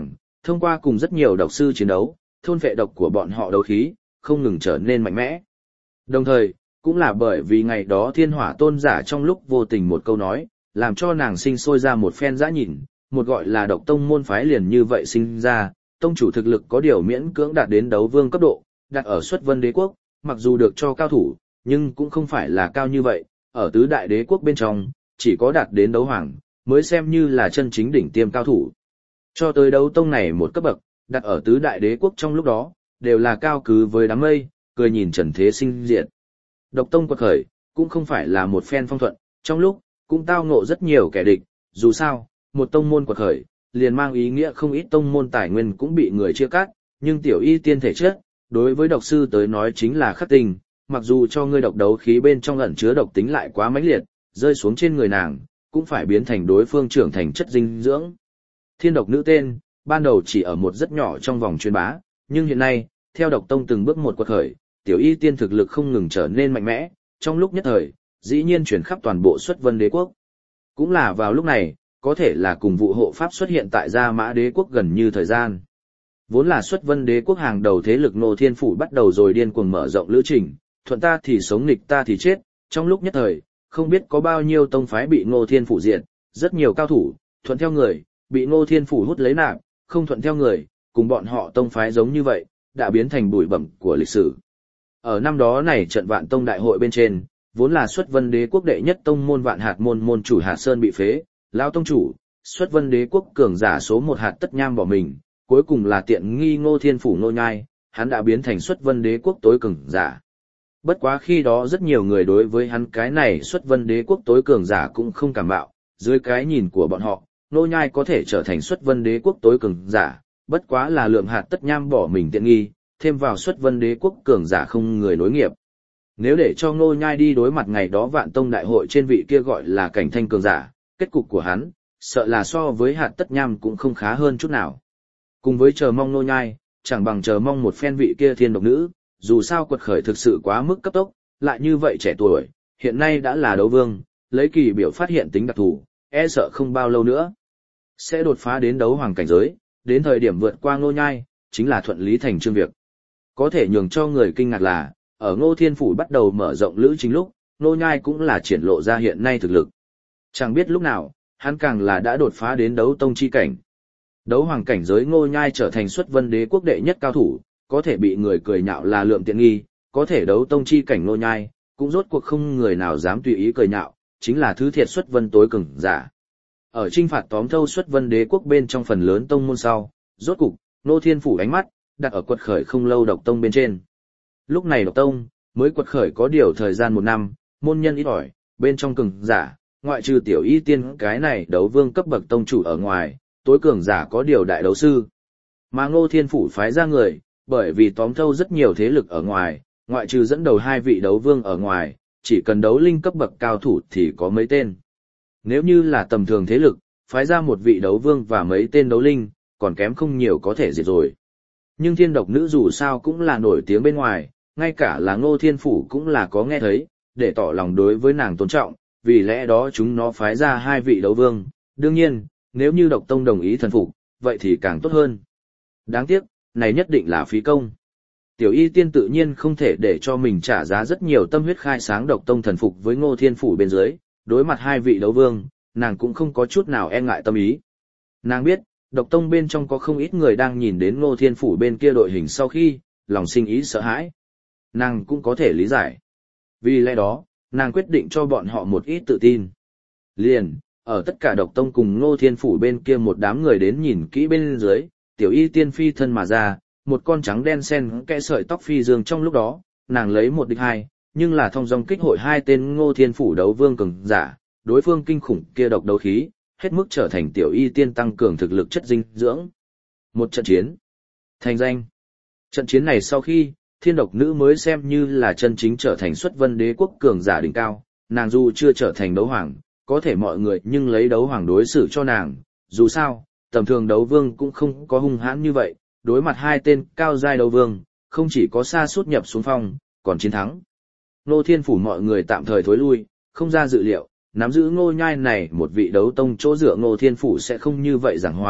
thông qua cùng rất nhiều độc sư chiến đấu, thôn phệ độc của bọn họ đấu khí, không ngừng trở nên mạnh mẽ. Đồng thời, cũng là bởi vì ngày đó thiên hỏa tôn giả trong lúc vô tình một câu nói, làm cho nàng sinh sôi ra một phen dã nhìn, một gọi là độc tông môn phái liền như vậy sinh ra, tông chủ thực lực có điều miễn cưỡng đạt đến đấu vương cấp độ, đặt ở xuất vân đế quốc, mặc dù được cho cao thủ, nhưng cũng không phải là cao như vậy, ở tứ đại đế quốc bên trong, chỉ có đạt đến đấu hoàng, mới xem như là chân chính đỉnh tiêm cao thủ. Cho tới đấu tông này một cấp bậc, đặt ở tứ đại đế quốc trong lúc đó, đều là cao cứ với đám mây, cười nhìn trần thế sinh diệt. Độc tông quật khởi, cũng không phải là một phen phong thuận, trong lúc, cũng tao ngộ rất nhiều kẻ địch, dù sao, một tông môn quật khởi, liền mang ý nghĩa không ít tông môn tài nguyên cũng bị người chia cắt, nhưng tiểu y tiên thể chất, đối với độc sư tới nói chính là khắc tinh, mặc dù cho ngươi độc đấu khí bên trong ẩn chứa độc tính lại quá mãnh liệt, rơi xuống trên người nàng, cũng phải biến thành đối phương trưởng thành chất dinh dưỡng. Thiên độc nữ tên, ban đầu chỉ ở một rất nhỏ trong vòng truyền bá, nhưng hiện nay, theo độc tông từng bước một quật khởi, tiểu y tiên thực lực không ngừng trở nên mạnh mẽ, trong lúc nhất thời, dĩ nhiên chuyển khắp toàn bộ xuất vân đế quốc. Cũng là vào lúc này, có thể là cùng vụ hộ pháp xuất hiện tại Gia Mã đế quốc gần như thời gian. Vốn là xuất vân đế quốc hàng đầu thế lực Ngô Thiên Phủ bắt đầu rồi điên cuồng mở rộng lữ trình, thuận ta thì sống nghịch ta thì chết, trong lúc nhất thời, không biết có bao nhiêu tông phái bị Ngô Thiên Phủ diệt, rất nhiều cao thủ, thuận theo người, bị Ngô Thiên Phủ hút lấy nạp, không thuận theo người, cùng bọn họ tông phái giống như vậy, đã biến thành bụi bẩm của lịch sử. Ở năm đó này trận Vạn Tông đại hội bên trên, vốn là xuất vân đế quốc đệ nhất tông môn Vạn Hạt môn môn chủ Hạt Sơn bị phế, lão tông chủ, xuất vân đế quốc cường giả số một Hạt Tất Nham bỏ mình, cuối cùng là tiện nghi Ngô Thiên Phủ Ngô Nhai, hắn đã biến thành xuất vân đế quốc tối cường giả. Bất quá khi đó rất nhiều người đối với hắn cái này xuất vân đế quốc tối cường giả cũng không cảm bạo, dưới cái nhìn của bọn họ, Ngô Nhai có thể trở thành xuất vân đế quốc tối cường giả, bất quá là lượng Hạt Tất Nham bỏ mình tiện nghi, thêm vào xuất vân đế quốc cường giả không người nối nghiệp. Nếu để cho Ngô Nhai đi đối mặt ngày đó Vạn Tông đại hội trên vị kia gọi là cảnh thanh cường giả, kết cục của hắn, sợ là so với Hạt Tất Nham cũng không khá hơn chút nào. Cùng với chờ mong Ngô Nhai, chẳng bằng chờ mong một phen vị kia thiên độc nữ, dù sao quật khởi thực sự quá mức cấp tốc, lại như vậy trẻ tuổi, hiện nay đã là đấu vương, lấy kỳ biểu phát hiện tính đặc thù, e sợ không bao lâu nữa sẽ đột phá đến đấu hoàng cảnh giới, đến thời điểm vượt qua Ngô Nhai, chính là thuận lý thành chương việc. Có thể nhường cho người kinh ngạc là, ở Ngô Thiên Phủ bắt đầu mở rộng lữ trình lúc, Ngô Nhai cũng là triển lộ ra hiện nay thực lực. Chẳng biết lúc nào, hắn càng là đã đột phá đến đấu tông chi cảnh. Đấu hoàng cảnh giới Ngô Nhai trở thành xuất vân đế quốc đệ nhất cao thủ, có thể bị người cười nhạo là lượng tiện nghi, có thể đấu tông chi cảnh Ngô Nhai, cũng rốt cuộc không người nào dám tùy ý cười nhạo, chính là thứ thiệt xuất vân tối cường giả. Ở trinh phạt tóm thâu xuất vân đế quốc bên trong phần lớn tông môn sau, rốt cục, Ngô Thiên Phủ ánh mắt đặt ở quật khởi không lâu độc tông bên trên. Lúc này độc tông mới quật khởi có điều thời gian 1 năm, môn nhân ít ỏi, bên trong cường giả, ngoại trừ tiểu y tiên cái này đấu vương cấp bậc tông chủ ở ngoài, tối cường giả có điều đại đấu sư. Mà Ngô Thiên Phủ phái ra người, bởi vì tóm thâu rất nhiều thế lực ở ngoài, ngoại trừ dẫn đầu 2 vị đấu vương ở ngoài, chỉ cần đấu linh cấp bậc cao thủ thì có mấy tên. Nếu như là tầm thường thế lực, phái ra 1 vị đấu vương và mấy tên đấu linh, còn kém không nhiều có thể diệt rồi. Nhưng thiên độc nữ dù sao cũng là nổi tiếng bên ngoài, ngay cả là Ngô Thiên Phủ cũng là có nghe thấy, để tỏ lòng đối với nàng tôn trọng, vì lẽ đó chúng nó phái ra 2 vị đấu vương. Đương nhiên, nếu như độc tông đồng ý thần phục, vậy thì càng tốt hơn. Đáng tiếc, này nhất định là phí công. Tiểu y tiên tự nhiên không thể để cho mình trả giá rất nhiều tâm huyết khai sáng độc tông thần phục với Ngô Thiên Phủ bên dưới, đối mặt 2 vị đấu vương, nàng cũng không có chút nào e ngại tâm ý. Nàng biết, độc tông bên trong có không ít người đang nhìn đến Ngô Thiên Phủ bên kia đội hình sau khi, lòng sinh ý sợ hãi. Nàng cũng có thể lý giải. Vì lẽ đó, nàng quyết định cho bọn họ một ít tự tin. Liền, ở tất cả độc tông cùng Ngô Thiên Phủ bên kia một đám người đến nhìn kỹ bên dưới, tiểu y tiên phi thân mà ra, một con trắng đen sen kẽ sợi tóc phi dương trong lúc đó, nàng lấy 1 địch 2, nhưng là thông dong kích hội 2 tên Ngô Thiên Phủ đấu vương cường giả, đối phương kinh khủng kia độc đấu khí, hết mức trở thành tiểu y tiên tăng cường thực lực chất dinh dưỡng. Một trận chiến thành danh. Trận chiến này sau khi, thiên độc nữ mới xem như là chân chính trở thành xuất vân đế quốc cường giả đỉnh cao, nàng dù chưa trở thành đấu hoàng, có thể mọi người nhưng lấy đấu hoàng đối xử cho nàng, dù sao, tầm thường đấu vương cũng không có hung hãn như vậy, đối mặt 2 tên cao giai đấu vương, không chỉ có sa sút nhập xuống phong, còn chiến thắng. Ngô Thiên Phủ mọi người tạm thời thối lui, không ra dự liệu, nắm giữ Ngô Nhai này một vị đấu tông chỗ dựa Ngô Thiên Phủ sẽ không như vậy giảng hòa,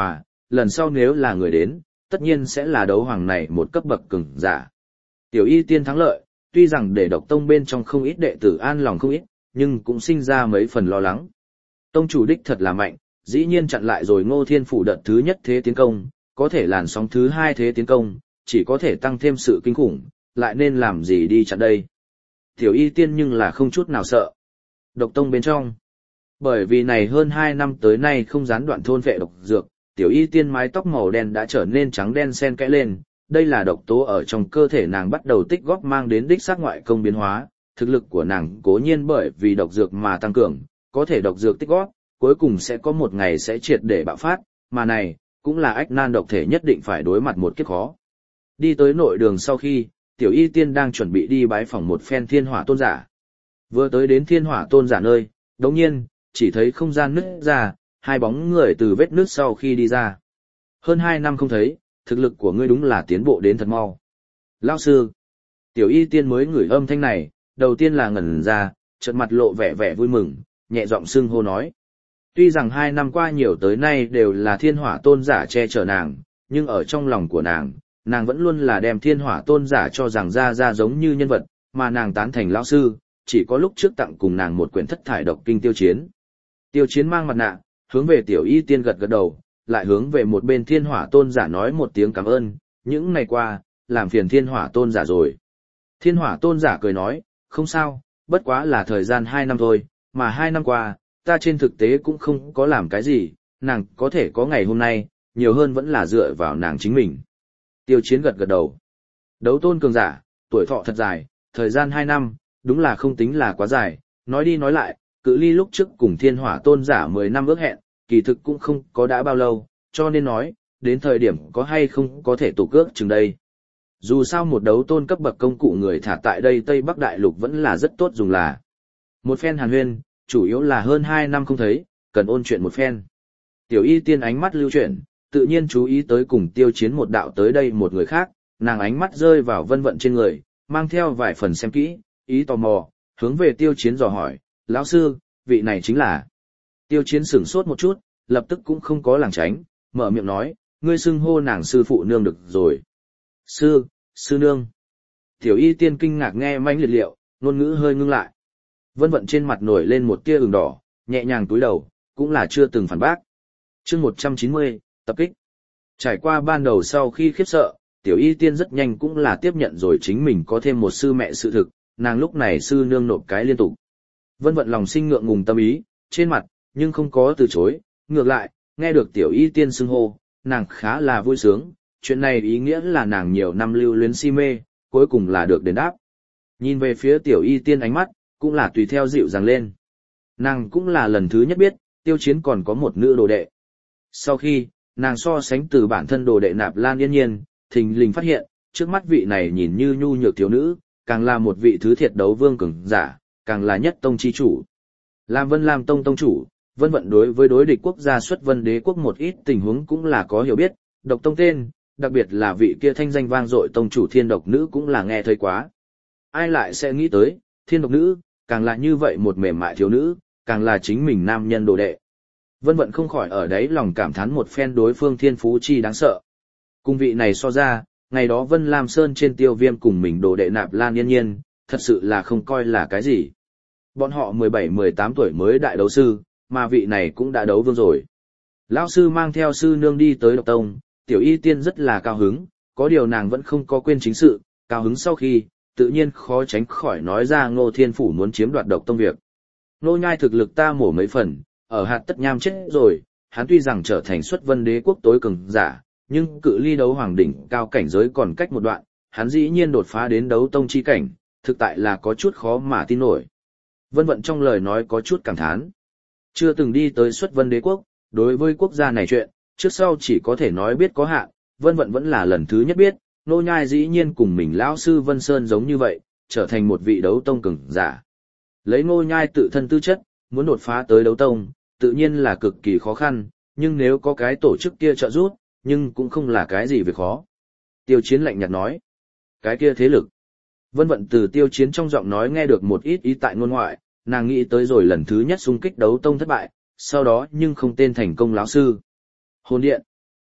lần sau nếu là người đến, tất nhiên sẽ là đấu hoàng này một cấp bậc cường giả. Tiểu y tiên thắng lợi, tuy rằng để độc tông bên trong không ít đệ tử an lòng không ít, nhưng cũng sinh ra mấy phần lo lắng. Tông chủ đích thật là mạnh, dĩ nhiên chặn lại rồi Ngô Thiên Phủ đợt thứ nhất thế tiến công, có thể làn sóng thứ hai thế tiến công, chỉ có thể tăng thêm sự kinh khủng, lại nên làm gì đi chặn đây. Tiểu y tiên nhưng là không chút nào sợ. Độc tông bên trong. Bởi vì này hơn 2 năm tới nay không gián đoạn thôn vệ độc dược, tiểu y tiên mái tóc màu đen đã trở nên trắng đen xen kẽ lên, đây là độc tố ở trong cơ thể nàng bắt đầu tích góp mang đến đích xác ngoại công biến hóa, thực lực của nàng cố nhiên bởi vì độc dược mà tăng cường, có thể độc dược tích góp, cuối cùng sẽ có một ngày sẽ triệt để bạo phát, mà này, cũng là ách nan độc thể nhất định phải đối mặt một kiếp khó. Đi tới nội đường sau khi, tiểu y tiên đang chuẩn bị đi bái phỏng một phen thiên hỏa tôn giả. Vừa tới đến thiên hỏa tôn giả nơi, đồng nhiên, chỉ thấy không gian nứt ra, hai bóng người từ vết nứt sau khi đi ra. Hơn 2 năm không thấy, thực lực của ngươi đúng là tiến bộ đến thật mau. Lão sư, tiểu y tiên mới ngửi âm thanh này, đầu tiên là ngẩn ra, chợt mặt lộ vẻ vẻ vui mừng, nhẹ giọng xưng hô nói. Tuy rằng 2 năm qua nhiều tới nay đều là thiên hỏa tôn giả che chở nàng, nhưng ở trong lòng của nàng vẫn luôn là đem thiên hỏa tôn giả cho rằng ra giống như nhân vật, mà nàng tán thành lão sư, chỉ có lúc trước tặng cùng nàng một quyển thất thải độc kinh tiêu chiến. Tiêu chiến mang mặt nạ, hướng về tiểu y tiên gật gật đầu, lại hướng về một bên thiên hỏa tôn giả nói một tiếng cảm ơn, những ngày qua, làm phiền thiên hỏa tôn giả rồi. Thiên hỏa tôn giả cười nói, không sao, bất quá là thời gian 2 năm thôi, mà 2 năm qua, ta trên thực tế cũng không có làm cái gì, nàng có thể có ngày hôm nay, nhiều hơn vẫn là dựa vào nàng chính mình. Tiêu chiến gật gật đầu. Đấu tôn cường giả, tuổi thọ thật dài, thời gian 2 năm, đúng là không tính là quá dài, nói đi nói lại, cự ly lúc trước cùng thiên hỏa tôn giả 10 năm ước hẹn, kỳ thực cũng không có đã bao lâu, cho nên nói, đến thời điểm có hay không có thể tụ cước chừng đây. Dù sao một đấu tôn cấp bậc công cụ người thả tại đây Tây Bắc Đại Lục vẫn là rất tốt dùng là. Một phen hàn huyên, chủ yếu là hơn 2 năm không thấy, cần ôn chuyện một phen. Tiểu y tiên ánh mắt lưu chuyển, tự nhiên chú ý tới cùng tiêu chiến một đạo tới đây một người khác, nàng ánh mắt rơi vào Vân Vận trên người, mang theo vài phần xem kỹ, ý tò mò, hướng về tiêu chiến dò hỏi, lão sư, vị này chính là. Tiêu chiến sửng sốt một chút, lập tức cũng không có lảng tránh, mở miệng nói, ngươi xưng hô nàng sư phụ nương được rồi. Sư nương. Tiểu y tiên kinh ngạc nghe manh liệt liệu, ngôn ngữ hơi ngưng lại. Vân Vận trên mặt nổi lên một tia ửng đỏ, nhẹ nhàng cúi đầu, cũng là chưa từng phản bác. Chương 190, tập kích. Trải qua ban đầu sau khi khiếp sợ, tiểu y tiên rất nhanh cũng là tiếp nhận rồi chính mình có thêm một sư mẹ sự thực, nàng lúc này sư nương nộp cái liên tục. Vân Vận lòng sinh ngượng ngùng tâm ý, trên mặt, nhưng không có từ chối, ngược lại, nghe được tiểu y tiên xưng hô, nàng khá là vui sướng, chuyện này ý nghĩa là nàng nhiều năm lưu luyến si mê, cuối cùng là được đền đáp. Nhìn về phía tiểu y tiên ánh mắt, cũng là tùy theo dịu dàng lên. Nàng cũng là lần thứ nhất biết, tiêu chiến còn có một nữ đồ đệ. Sau khi, nàng so sánh từ bản thân đồ đệ Nạp Lan Yên Nhiên, thình lình phát hiện, trước mắt vị này nhìn như nhu nhược thiếu nữ, càng là một vị thứ thiệt đấu vương cường giả, càng là nhất tông chi chủ. Làm Vân Lam Tông tông chủ, Vân Vận đối với đối địch quốc gia xuất Vân Đế quốc một ít tình huống cũng là có hiểu biết, độc tông tên, đặc biệt là vị kia thanh danh vang dội tông chủ thiên độc nữ cũng là nghe thấy quá. Ai lại sẽ nghĩ tới, thiên độc nữ, càng là như vậy một mềm mại thiếu nữ, càng là chính mình nam nhân đồ đệ. Vân Vận không khỏi ở đấy lòng cảm thán một phen đối phương thiên phú chi đáng sợ. Cùng vị này so ra, ngày đó Vân Lam Sơn trên Tiêu Viêm cùng mình đồ đệ Nạp Lan Yên Nhiên, thật sự là không coi là cái gì. Bọn họ 17-18 tuổi mới đại đấu sư, mà vị này cũng đã đấu vương rồi. Lão sư mang theo sư nương đi tới độc tông, tiểu y tiên rất là cao hứng, có điều nàng vẫn không có quên chính sự, cao hứng sau khi, tự nhiên khó tránh khỏi nói ra Ngô Thiên Phủ muốn chiếm đoạt độc tông việc. Nô nhai thực lực ta mổ mấy phần, ở hạt tất nham chết rồi, hắn tuy rằng trở thành xuất Vân Đế quốc tối cường giả, nhưng cự ly đấu hoàng đỉnh cao cảnh giới còn cách một đoạn, hắn dĩ nhiên đột phá đến đấu tông chi cảnh, thực tại là có chút khó mà tin nổi. Vân Vận trong lời nói có chút cảm thán. Chưa từng đi tới xuất Vân Đế quốc, đối với quốc gia này chuyện, trước sau chỉ có thể nói biết có hạn, Vân Vận vẫn là lần thứ nhất biết, nô nhai dĩ nhiên cùng mình lão sư Vân Sơn giống như vậy, trở thành một vị đấu tông cường giả. Lấy nô nhai tự thân tư chất, muốn đột phá tới đấu tông, tự nhiên là cực kỳ khó khăn, nhưng nếu có cái tổ chức kia trợ giúp, nhưng cũng không là cái gì việc khó. Tiêu Chiến lạnh nhạt nói, cái kia thế lực. Vân Vận từ Tiêu Chiến trong giọng nói nghe được một ít ý tại ngôn ngoại, nàng nghĩ tới rồi lần thứ nhất xung kích đấu tông thất bại, sau đó nhưng không tên thành công lão sư. Hồn điện.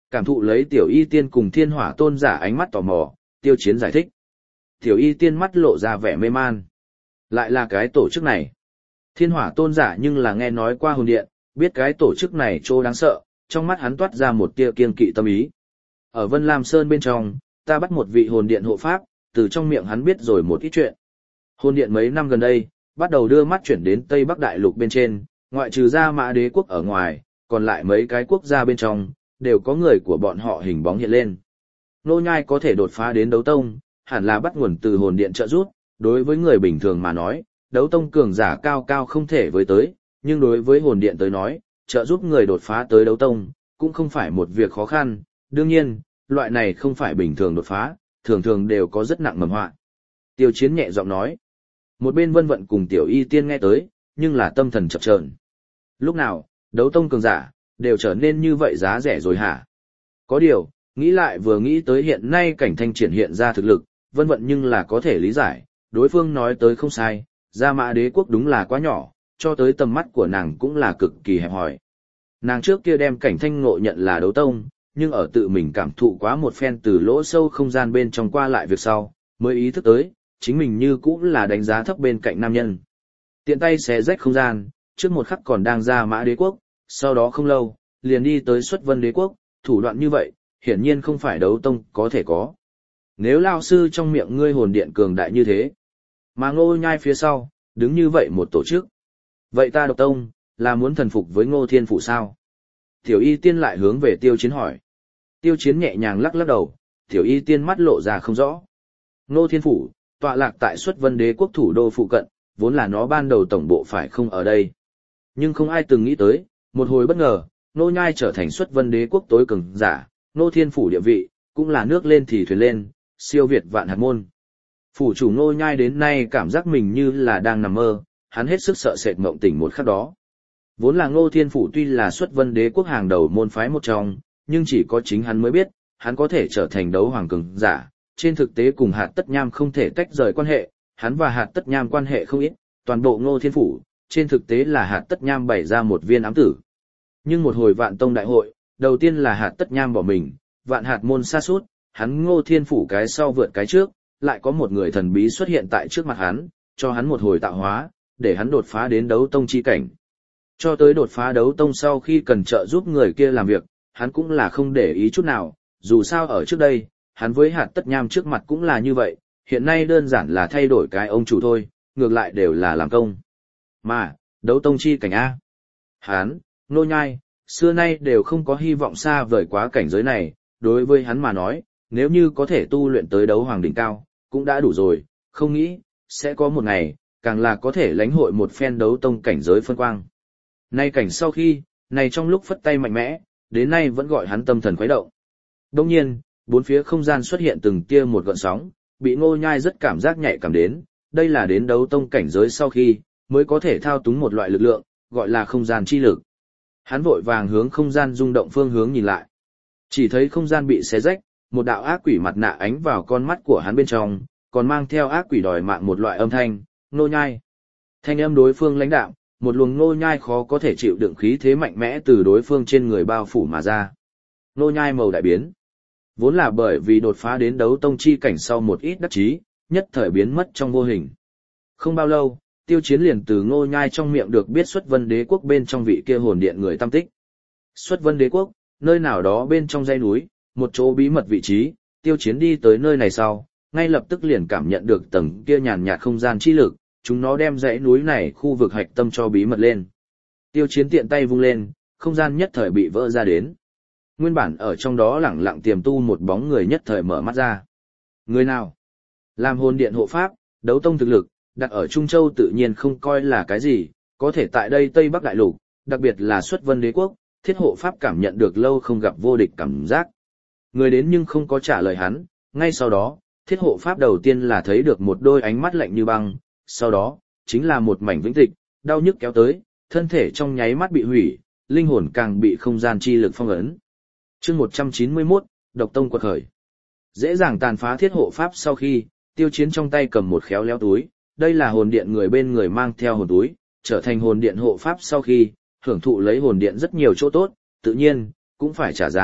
Cảm thụ lấy tiểu y tiên cùng thiên hỏa tôn giả ánh mắt tò mò, Tiêu Chiến giải thích. Tiểu y tiên mắt lộ ra vẻ mê man. Lại là cái tổ chức này. Thiên hỏa tôn giả nhưng là nghe nói qua hồn điện, biết cái tổ chức này trô đáng sợ, trong mắt hắn toát ra một tia kiên kỵ tâm ý. Ở Vân Lam Sơn bên trong, ta bắt một vị hồn điện hộ pháp, từ trong miệng hắn biết rồi một ít chuyện. Hồn điện mấy năm gần đây, bắt đầu đưa mắt chuyển đến Tây Bắc Đại Lục bên trên, ngoại trừ ra Mã Đế quốc ở ngoài, còn lại mấy cái quốc gia bên trong, đều có người của bọn họ hình bóng hiện lên. Nô Nhai có thể đột phá đến đấu tông, hẳn là bắt nguồn từ hồn điện trợ giúp, đối với người bình thường mà nói, đấu tông cường giả cao cao không thể với tới, nhưng đối với hồn điện tới nói, trợ giúp người đột phá tới đấu tông, cũng không phải một việc khó khăn, đương nhiên, loại này không phải bình thường đột phá, thường thường đều có rất nặng mầm họa. Tiêu Chiến nhẹ giọng nói. Một bên Vân Vận cùng Tiểu Y Tiên nghe tới, nhưng là tâm thần chập chờn. Lúc nào, đấu tông cường giả, đều trở nên như vậy giá rẻ rồi hả? Có điều, nghĩ lại vừa nghĩ tới hiện nay cảnh thanh triển hiện ra thực lực, Vân Vận nhưng là có thể lý giải, đối phương nói tới không sai, Gia Mã Đế quốc đúng là quá nhỏ, cho tới tầm mắt của nàng cũng là cực kỳ hẹp hòi. Nàng trước kia đem cảnh thanh ngộ nhận là đấu tông, nhưng ở tự mình cảm thụ quá một phen từ lỗ sâu không gian bên trong qua lại việc sau, mới ý thức tới, chính mình như cũng là đánh giá thấp bên cạnh nam nhân. Tiện tay xé rách không gian, trước một khắc còn đang Gia Mã Đế quốc, sau đó không lâu, liền đi tới Xuất Vân Đế quốc, thủ đoạn như vậy, hiển nhiên không phải đấu tông có thể có. Nếu lao sư trong miệng ngươi hồn điện cường đại như thế, mà Ngô Nhai phía sau, đứng như vậy một tổ chức. Vậy ta độc tông, là muốn thần phục với Ngô Thiên Phủ sao? Tiểu Y Tiên lại hướng về Tiêu Chiến hỏi. Tiêu Chiến nhẹ nhàng lắc lắc đầu, Tiểu Y Tiên mắt lộ ra không rõ. Ngô Thiên Phủ, tọa lạc tại Xuất Vân Đế quốc thủ đô phụ cận, vốn là nó ban đầu tổng bộ phải không ở đây. Nhưng không ai từng nghĩ tới, một hồi bất ngờ, Ngô Nhai trở thành Xuất Vân Đế quốc tối cường giả, Ngô Thiên Phủ địa vị, cũng là nước lên thì thuyền lên, siêu việt vạn hạt môn. Phủ chủ Ngô Nhai đến nay cảm giác mình như là đang nằm mơ, hắn hết sức sợ sệt mộng tỉnh một khắc đó. Vốn là Ngô Thiên Phủ tuy là Xuất Vân Đế quốc hàng đầu môn phái một trong, nhưng chỉ có chính hắn mới biết, hắn có thể trở thành đấu hoàng cường giả. Trên thực tế cùng Hạt Tất Nham không thể tách rời quan hệ, hắn và Hạt Tất Nham quan hệ không ít, toàn bộ Ngô Thiên Phủ, trên thực tế là Hạt Tất Nham bày ra một viên ám tử. Nhưng một hồi Vạn Tông đại hội, đầu tiên là Hạt Tất Nham bỏ mình, Vạn Hạt môn sa sút, hắn Ngô Thiên Phủ cái sau vượt cái trước, lại có một người thần bí xuất hiện tại trước mặt hắn, cho hắn một hồi tạo hóa, để hắn đột phá đến đấu tông chi cảnh. Cho tới đột phá đấu tông sau khi cần trợ giúp người kia làm việc, hắn cũng là không để ý chút nào, dù sao ở trước đây, hắn với Hạt Tất Nham trước mặt cũng là như vậy, hiện nay đơn giản là thay đổi cái ông chủ thôi, ngược lại đều là làm công. Mà, đấu tông chi cảnh A. Hắn, Ngô Nhai, xưa nay đều không có hy vọng xa vời quá cảnh giới này, đối với hắn mà nói, nếu như có thể tu luyện tới đấu hoàng đỉnh cao, cũng đã đủ rồi, không nghĩ, sẽ có một ngày, càng là có thể lãnh hội một phen đấu tông cảnh giới phân quang. Nay cảnh sau khi, này trong lúc phất tay mạnh mẽ, đến nay vẫn gọi hắn tâm thần khuấy động. Đồng nhiên, bốn phía không gian xuất hiện từng tia một gợn sóng, bị Ngô Nhai rất cảm giác nhạy cảm đến, đây là đến đấu tông cảnh giới sau khi, mới có thể thao túng một loại lực lượng, gọi là không gian chi lực. Hắn vội vàng hướng không gian rung động phương hướng nhìn lại. Chỉ thấy không gian bị xé rách, một đạo ác quỷ mặt nạ ánh vào con mắt của hắn bên trong, còn mang theo ác quỷ đòi mạng một loại âm thanh, Ngô Nhai. Thanh âm đối phương lãnh đạm, một luồng Ngô Nhai khó có thể chịu đựng khí thế mạnh mẽ từ đối phương trên người bao phủ mà ra. Ngô Nhai màu đại biến. Vốn là bởi vì đột phá đến đấu tông chi cảnh sau một ít đắc chí, nhất thời biến mất trong vô hình. Không bao lâu, Tiêu Chiến liền từ Ngô Nhai trong miệng được biết Xuất Vân Đế quốc bên trong vị kia hồn điện người tâm tích. Xuất Vân Đế quốc, nơi nào đó bên trong dãy núi, một chỗ bí mật vị trí, Tiêu Chiến đi tới nơi này sau, ngay lập tức liền cảm nhận được tầng kia nhàn nhạt không gian chi lực, chúng nó đem dãy núi này khu vực hạch tâm cho bí mật lên. Tiêu Chiến tiện tay vung lên, không gian nhất thời bị vỡ ra đến. Nguyên bản ở trong đó lẳng lặng tiềm tu một bóng người nhất thời mở mắt ra. Người nào? Làm hồn điện hộ pháp, đấu tông thực lực, đặt ở Trung Châu tự nhiên không coi là cái gì, có thể tại đây Tây Bắc Đại Lục, đặc biệt là Xuất Vân Đế quốc, thiết hộ pháp cảm nhận được lâu không gặp vô địch cảm giác. Người đến nhưng không có trả lời hắn, ngay sau đó, thiết hộ pháp đầu tiên là thấy được một đôi ánh mắt lạnh như băng, sau đó, chính là một mảnh vĩnh tịch, đau nhức kéo tới, thân thể trong nháy mắt bị hủy, linh hồn càng bị không gian chi lực phong ấn. Chương 191, Độc Tông quật khởi. Dễ dàng tàn phá thiết hộ pháp sau khi, Tiêu Chiến trong tay cầm một khéo léo túi, đây là hồn điện người bên người mang theo hồn túi, trở thành hồn điện hộ pháp sau khi, hưởng thụ lấy hồn điện rất nhiều chỗ tốt, tự nhiên, cũng phải trả giá,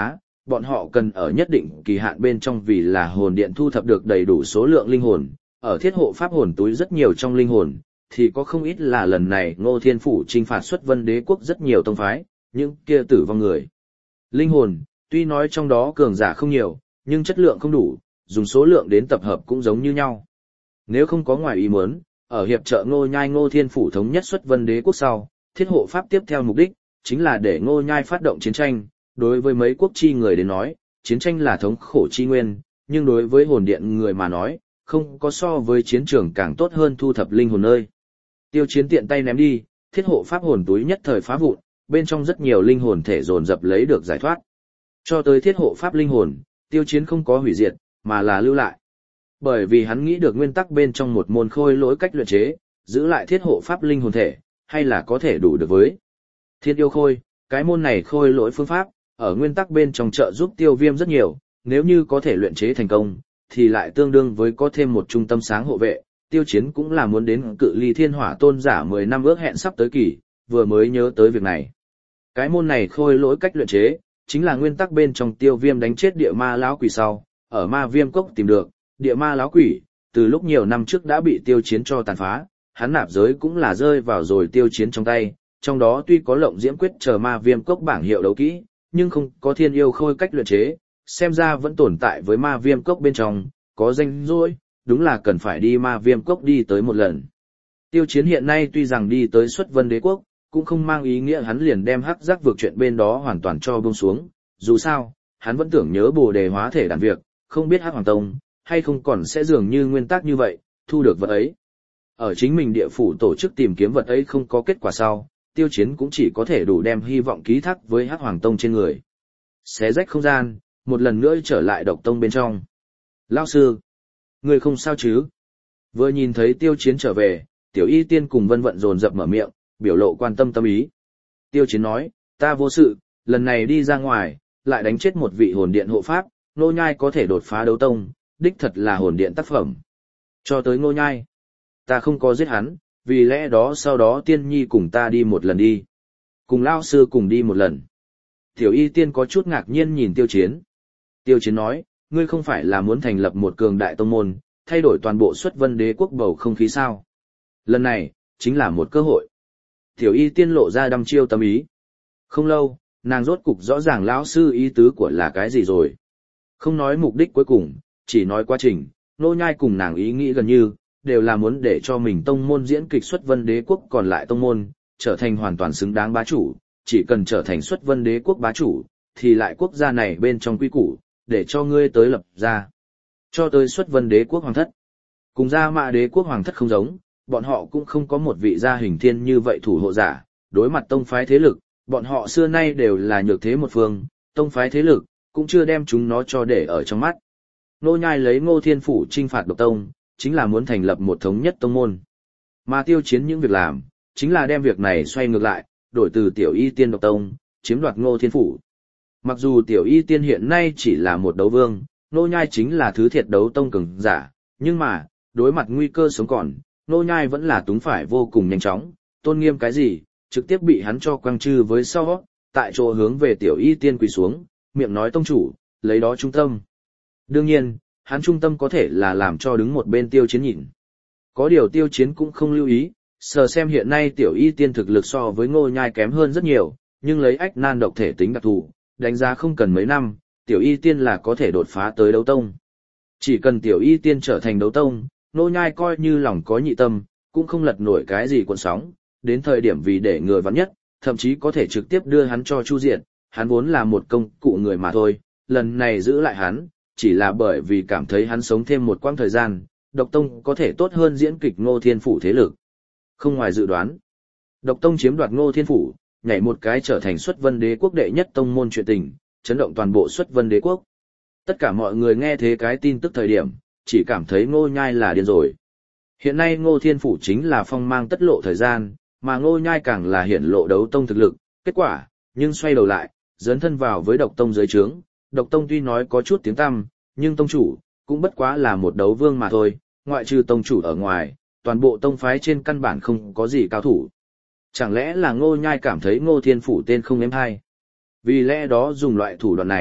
bọn họ cần ở nhất định kỳ hạn bên trong vì là hồn điện thu thập được đầy đủ số lượng linh hồn, ở thiết hộ pháp hồn túi rất nhiều trong linh hồn, thì có không ít là lần này Ngô Thiên Phủ chinh phạt xuất Vân Đế quốc rất nhiều tông phái, những kia tử vong người. Linh hồn, tuy nói trong đó cường giả không nhiều, nhưng chất lượng không đủ, dùng số lượng đến tập hợp cũng giống như nhau. Nếu không có ngoài ý muốn, ở hiệp trợ Ngô Nhai Ngô Thiên Phủ thống nhất xuất Vân Đế quốc sau, thiết hộ pháp tiếp theo mục đích, chính là để Ngô Nhai phát động chiến tranh. Đối với mấy quốc chi người đến nói, chiến tranh là thống khổ chi nguyên, nhưng đối với hồn điện người mà nói, không có so với chiến trường càng tốt hơn thu thập linh hồn nơi. Tiêu Chiến tiện tay ném đi, thiết hộ pháp hồn túi nhất thời phá vụn, bên trong rất nhiều linh hồn thể dồn dập lấy được giải thoát. Cho tới thiết hộ pháp linh hồn, Tiêu Chiến không có hủy diệt, mà là lưu lại. Bởi vì hắn nghĩ được nguyên tắc bên trong một môn khôi lỗi cách luyện chế, giữ lại thiết hộ pháp linh hồn thể, hay là có thể đủ được với Thiên Yêu Khôi, cái môn này khôi lỗi phương pháp, ở nguyên tắc bên trong trợ giúp Tiêu Viêm rất nhiều, nếu như có thể luyện chế thành công, thì lại tương đương với có thêm một trung tâm sáng hộ vệ. Tiêu Chiến cũng là muốn đến cự ly Thiên Hỏa Tôn giả 10 năm ước hẹn sắp tới kỳ, vừa mới nhớ tới việc này. Cái môn này khôi lỗi cách luyện chế, chính là nguyên tắc bên trong Tiêu Viêm đánh chết địa ma lão quỷ sau, ở ma viêm cốc tìm được, địa ma lão quỷ, từ lúc nhiều năm trước đã bị Tiêu Chiến cho tàn phá, hắn nạp giới cũng là rơi vào rồi Tiêu Chiến trong tay, trong đó tuy có lộng diễm quyết chờ ma viêm cốc bảng hiệu đấu kỹ, nhưng không có thiên yêu khôi cách luyện chế, xem ra vẫn tồn tại với ma viêm cốc bên trong, có danh rồi, đúng là cần phải đi ma viêm cốc đi tới một lần. Tiêu Chiến hiện nay tuy rằng đi tới xuất Vân Đế quốc, cũng không mang ý nghĩa hắn liền đem hắc giác vượt chuyện bên đó hoàn toàn cho buông xuống, dù sao, hắn vẫn tưởng nhớ Bồ Đề hóa thể đàn việc, không biết hắc hoàng tông, hay không còn sẽ dường như nguyên tắc như vậy, thu được vật ấy. Ở chính mình địa phủ tổ chức tìm kiếm vật ấy không có kết quả sau, Tiêu Chiến cũng chỉ có thể đủ đem hy vọng ký thác với hắc hoàng tông trên người. Xé rách không gian, một lần nữa trở lại độc tông bên trong. Lão sư, người không sao chứ? Vừa nhìn thấy Tiêu Chiến trở về, Tiểu Y Tiên cùng Vân Vận dồn dập mở miệng, biểu lộ quan tâm tâm ý. Tiêu Chiến nói, ta vô sự, lần này đi ra ngoài, lại đánh chết một vị hồn điện hộ pháp, Ngô Nhai có thể đột phá đấu tông, đích thật là hồn điện tác phẩm. Cho tới Ngô Nhai, ta không có giết hắn, vì lẽ đó sau đó Tiên Nhi cùng ta đi một lần đi. Cùng Lão sư cùng đi một lần. Tiểu Y Tiên có chút ngạc nhiên nhìn Tiêu Chiến. Tiêu Chiến nói, ngươi không phải là muốn thành lập một cường đại tông môn, thay đổi toàn bộ xuất Vân Đế quốc bầu không khí sao? Lần này, chính là một cơ hội. Tiểu Y Tiên lộ ra đăm chiêu tâm ý. Không lâu, nàng rốt cục rõ ràng lão sư ý tứ của là cái gì rồi. Không nói mục đích cuối cùng, chỉ nói quá trình, Nô Nhai cùng nàng ý nghĩ gần như, đều là muốn để cho mình tông môn diễn kịch xuất Vân Đế quốc còn lại tông môn, trở thành hoàn toàn xứng đáng bá chủ, chỉ cần trở thành xuất Vân Đế quốc bá chủ, thì lại quốc gia này bên trong quy củ, để cho ngươi tới lập ra. Cho tới xuất Vân Đế quốc hoàng thất. Cùng Gia Mã Đế quốc hoàng thất không giống, bọn họ cũng không có một vị gia hình thiên như vậy thủ hộ giả, đối mặt tông phái thế lực, bọn họ xưa nay đều là nhược thế một phương, tông phái thế lực, cũng chưa đem chúng nó cho để ở trong mắt. Nô Nhai lấy Ngô Thiên Phủ chinh phạt độc tông, chính là muốn thành lập một thống nhất tông môn. Mà Tiêu Chiến những việc làm, chính là đem việc này xoay ngược lại, đổi từ Tiểu Y Tiên độc tông, chiếm đoạt Ngô Thiên Phủ. Mặc dù Tiểu Y Tiên hiện nay chỉ là một đấu vương, Nô Nhai chính là thứ thiệt đấu tông cường giả, nhưng mà, đối mặt nguy cơ sống còn, Nô Nhai vẫn là túng phải vô cùng nhanh chóng, tôn nghiêm cái gì, trực tiếp bị hắn cho quăng trừ với sau, tại chỗ hướng về Tiểu Y Tiên quỳ xuống, miệng nói tông chủ, lấy đó trung tâm. Đương nhiên, hắn trung tâm có thể là làm cho đứng một bên Tiêu Chiến nhìn. Có điều Tiêu Chiến cũng không lưu ý, sờ xem hiện nay Tiểu Y Tiên thực lực so với Ngô Nhai kém hơn rất nhiều, nhưng lấy ách nan độc thể tính đặc thù, đánh giá không cần mấy năm, Tiểu Y Tiên là có thể đột phá tới đấu tông. Chỉ cần Tiểu Y Tiên trở thành đấu tông, Ngô Nhai coi như lòng có nhị tâm, cũng không lật nổi cái gì cuộn sóng, đến thời điểm vì để người vắn nhất, thậm chí có thể trực tiếp đưa hắn cho chu diện, hắn vốn là một công cụ người mà thôi, lần này giữ lại hắn, chỉ là bởi vì cảm thấy hắn sống thêm một quãng thời gian, độc tông có thể tốt hơn diễn kịch Ngô Thiên Phủ thế lực. Không ngoài dự đoán, độc tông chiếm đoạt Ngô Thiên Phủ, nhảy một cái trở thành xuất Vân Đế quốc đệ nhất tông môn chuyện tình, chấn động toàn bộ xuất Vân Đế quốc. Tất cả mọi người nghe thế cái tin tức thời điểm, chỉ cảm thấy Ngô Nhai là điên rồi. Hiện nay Ngô Thiên Phủ chính là phong mang tất lộ thời gian, mà Ngô Nhai càng là hiển lộ đấu tông thực lực, kết quả, nhưng xoay đầu lại, dấn thân vào với độc tông dưới trướng. Độc tông tuy nói có chút tiếng tăm, nhưng tông chủ, cũng bất quá là một đấu vương mà thôi, ngoại trừ tông chủ ở ngoài, toàn bộ tông phái trên căn bản không có gì cao thủ. Chẳng lẽ là Ngô Nhai cảm thấy Ngô Thiên Phủ tên không êm hay? Vì lẽ đó dùng loại thủ đoạn này,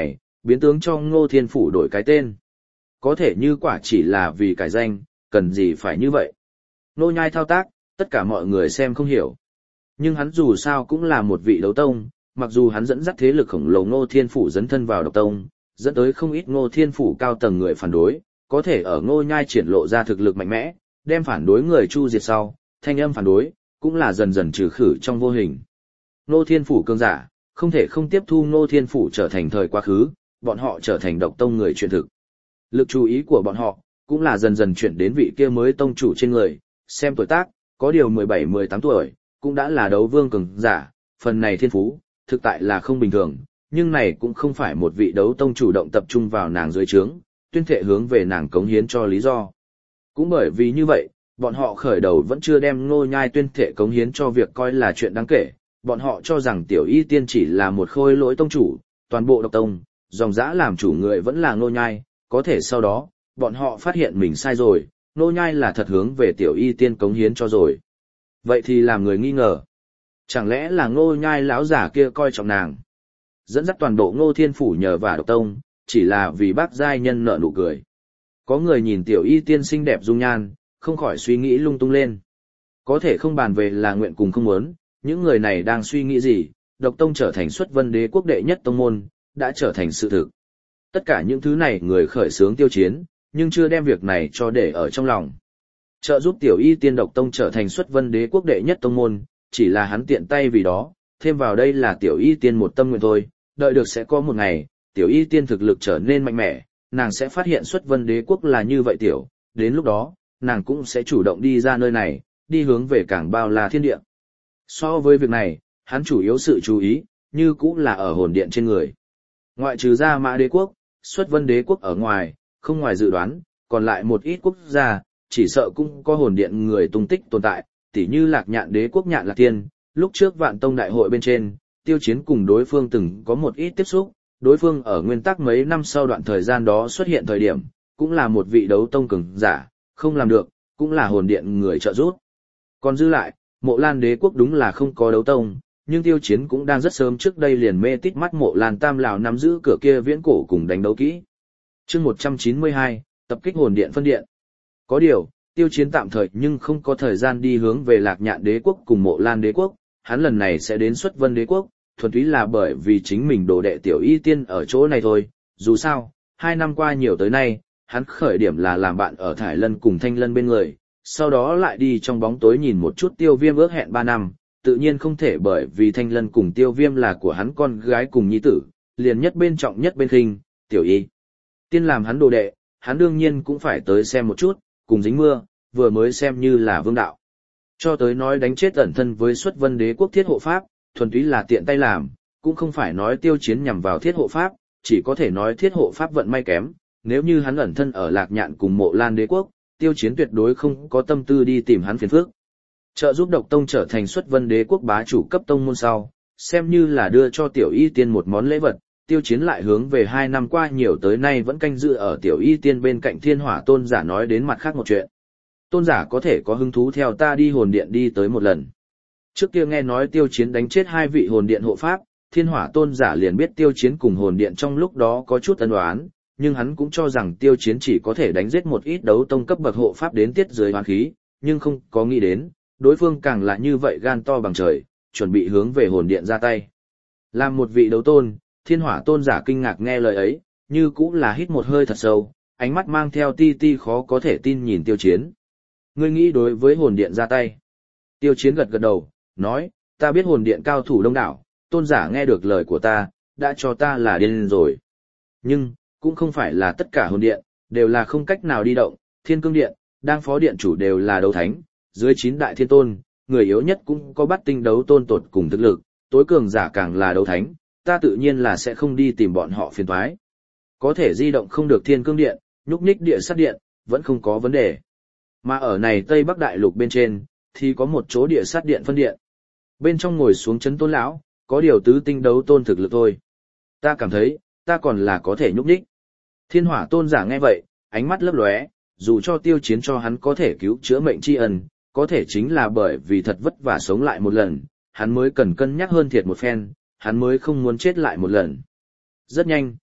biến tướng cho Ngô Thiên Phủ đổi cái tên. Có thể như quả chỉ là vì cải danh, cần gì phải như vậy. Nô Nhai thao tác, tất cả mọi người xem không hiểu. Nhưng hắn dù sao cũng là một vị đấu tông, mặc dù hắn dẫn dắt thế lực khổng lồ Ngô Thiên Phủ dấn thân vào độc tông, dẫn tới không ít Ngô Thiên Phủ cao tầng người phản đối, có thể ở Ngô Nhai triển lộ ra thực lực mạnh mẽ, đem phản đối người chu diệt sau, thanh âm phản đối, cũng là dần dần trừ khử trong vô hình. Ngô Thiên Phủ cường giả, không thể không tiếp thu Ngô Thiên Phủ trở thành thời quá khứ, bọn họ trở thành độc tông người truyền thực. Lực chú ý của bọn họ, cũng là dần dần chuyển đến vị kia mới tông chủ trên người, xem tuổi tác, có điều 17-18 tuổi, cũng đã là đấu vương cường giả, phần này thiên phú, thực tại là không bình thường, nhưng này cũng không phải một vị đấu tông chủ động tập trung vào nàng dưới trướng, tuyên thệ hướng về nàng cống hiến cho lý do. Cũng bởi vì như vậy, bọn họ khởi đầu vẫn chưa đem Ngô Nhai tuyên thệ cống hiến cho việc coi là chuyện đáng kể, bọn họ cho rằng Tiểu Y Tiên chỉ là một khôi lỗi tông chủ, toàn bộ độc tông, dòng dã làm chủ người vẫn là Ngô Nhai, có thể sau đó, bọn họ phát hiện mình sai rồi, Ngô Nhai là thật hướng về Tiểu Y Tiên cống hiến cho rồi. Vậy thì làm người nghi ngờ. Chẳng lẽ là Ngô Nhai lão giả kia coi trọng nàng? Dẫn dắt toàn bộ Ngô Thiên Phủ nhờ và độc tông, chỉ là vì bác giai nhân nợ nụ cười. Có người nhìn Tiểu Y Tiên xinh đẹp dung nhan, không khỏi suy nghĩ lung tung lên. Có thể không bàn về là nguyện cùng không muốn, những người này đang suy nghĩ gì, độc tông trở thành xuất vân đế quốc đệ nhất tông môn, đã trở thành sự thực. Tất cả những thứ này người khởi xướng tiêu chiến, nhưng chưa đem việc này cho để ở trong lòng. Trợ giúp Tiểu Y Tiên độc tông trở thành xuất vân đế quốc đệ nhất tông môn, chỉ là hắn tiện tay vì đó, thêm vào đây là Tiểu Y Tiên một tâm nguyện thôi, đợi được sẽ có một ngày, Tiểu Y Tiên thực lực trở nên mạnh mẽ, nàng sẽ phát hiện xuất vân đế quốc là như vậy tiểu, đến lúc đó, nàng cũng sẽ chủ động đi ra nơi này, đi hướng về cảng bao la thiên địa. So với việc này, hắn chủ yếu sự chú ý, như cũng là ở hồn điện trên người. Ngoại trừ ra Mã đế quốc, xuất vân đế quốc ở ngoài, không ngoài dự đoán, còn lại một ít quốc gia, chỉ sợ cũng có hồn điện người tung tích tồn tại, tỉ như Lạc Nhạn đế quốc Nhạn Lạc Tiên, lúc trước Vạn Tông đại hội bên trên, Tiêu Chiến cùng đối phương từng có một ít tiếp xúc, đối phương ở nguyên tắc mấy năm sau đoạn thời gian đó xuất hiện thời điểm, cũng là một vị đấu tông cường giả, không làm được, cũng là hồn điện người trợ giúp. Còn dư lại, Mộ Lan đế quốc đúng là không có đấu tông, nhưng Tiêu Chiến cũng đang rất sớm trước đây liền mê tít mắt Mộ Lan Tam lão nắm giữ cửa kia viễn cổ cùng đánh đấu kỹ. Chương 192, tập kích hồn điện phân điện. Có điều, Tiêu Chiến tạm thời nhưng không có thời gian đi hướng về Lạc Nhạn đế quốc cùng Mộ Lan đế quốc, hắn lần này sẽ đến xuất vân đế quốc, thuần túy là bởi vì chính mình đồ đệ Tiểu Y Tiên ở chỗ này thôi, dù sao, 2 năm qua nhiều tới nay, hắn khởi điểm là làm bạn ở Thải Lân cùng Thanh Lân bên người, sau đó lại đi trong bóng tối nhìn một chút Tiêu Viêm ước hẹn 3 năm, tự nhiên không thể bởi vì Thanh Lân cùng Tiêu Viêm là của hắn con gái cùng nhi tử, liền nhất bên trọng nhất bên khinh, Tiểu Y Tiên làm hắn đồ đệ, hắn đương nhiên cũng phải tới xem một chút, cùng dính mưa, vừa mới xem như là vương đạo. Cho tới nói đánh chết ẩn thân với xuất vân đế quốc thiết hộ pháp, thuần túy là tiện tay làm, cũng không phải nói Tiêu Chiến nhằm vào thiết hộ pháp, chỉ có thể nói thiết hộ pháp vận may kém, nếu như hắn ẩn thân ở Lạc Nhạn cùng Mộ Lan đế quốc, Tiêu Chiến tuyệt đối không có tâm tư đi tìm hắn phiền phức. Trợ giúp độc tông trở thành xuất vân đế quốc bá chủ cấp tông môn sau, xem như là đưa cho Tiểu Y Tiên một món lễ vật, Tiêu Chiến lại hướng về 2 năm qua nhiều tới nay vẫn canh giữ ở Tiểu Y Tiên bên cạnh Thiên Hỏa Tôn giả nói đến mặt khác một chuyện. Tôn giả có thể có hứng thú theo ta đi hồn điện đi tới một lần. Trước kia nghe nói Tiêu Chiến đánh chết 2 vị hồn điện hộ pháp, Thiên Hỏa Tôn giả liền biết Tiêu Chiến cùng hồn điện trong lúc đó có chút ân oán, nhưng hắn cũng cho rằng Tiêu Chiến chỉ có thể đánh giết một ít đấu tông cấp bậc hộ pháp đến tiết dưới oán khí, nhưng không có nghĩ đến, đối phương càng là như vậy gan to bằng trời, chuẩn bị hướng về hồn điện ra tay. Làm một vị đấu tôn, Thiên Hỏa Tôn giả kinh ngạc nghe lời ấy, như cũng là hít một hơi thật sâu, ánh mắt mang theo ti ti khó có thể tin nhìn Tiêu Chiến. Ngươi nghĩ đối với hồn điện ra tay? Tiêu Chiến gật gật đầu, nói, ta biết hồn điện cao thủ đông đảo, Tôn giả nghe được lời của ta, đã cho ta là điên rồi. Nhưng, cũng không phải là tất cả hồn điện, đều là không cách nào đi động, Thiên Cương Điện, đang phó điện chủ đều là đấu thánh, dưới 9 đại thiên tôn, người yếu nhất cũng có bắt tinh đấu tôn tột cùng thực lực, tối cường giả càng là đấu thánh, ta tự nhiên là sẽ không đi tìm bọn họ phiền toái. Có thể di động không được Thiên Cương Điện, nhúc nhích địa sát điện, vẫn không có vấn đề. Mà ở này Tây Bắc Đại Lục bên trên, thì có một chỗ địa sát điện phân điện. Bên trong ngồi xuống chấn tôn lão, có điều tứ tinh đấu tôn thực lực thôi. Ta cảm thấy, ta còn là có thể nhúc nhích. Thiên Hỏa Tôn giả nghe vậy, ánh mắt lấp lóe, dù cho Tiêu Chiến cho hắn có thể cứu chữa mệnh tri ân, có thể chính là bởi vì thật vất vả sống lại một lần, hắn mới cần cân nhắc hơn thiệt một phen, hắn mới không muốn chết lại một lần. Rất nhanh,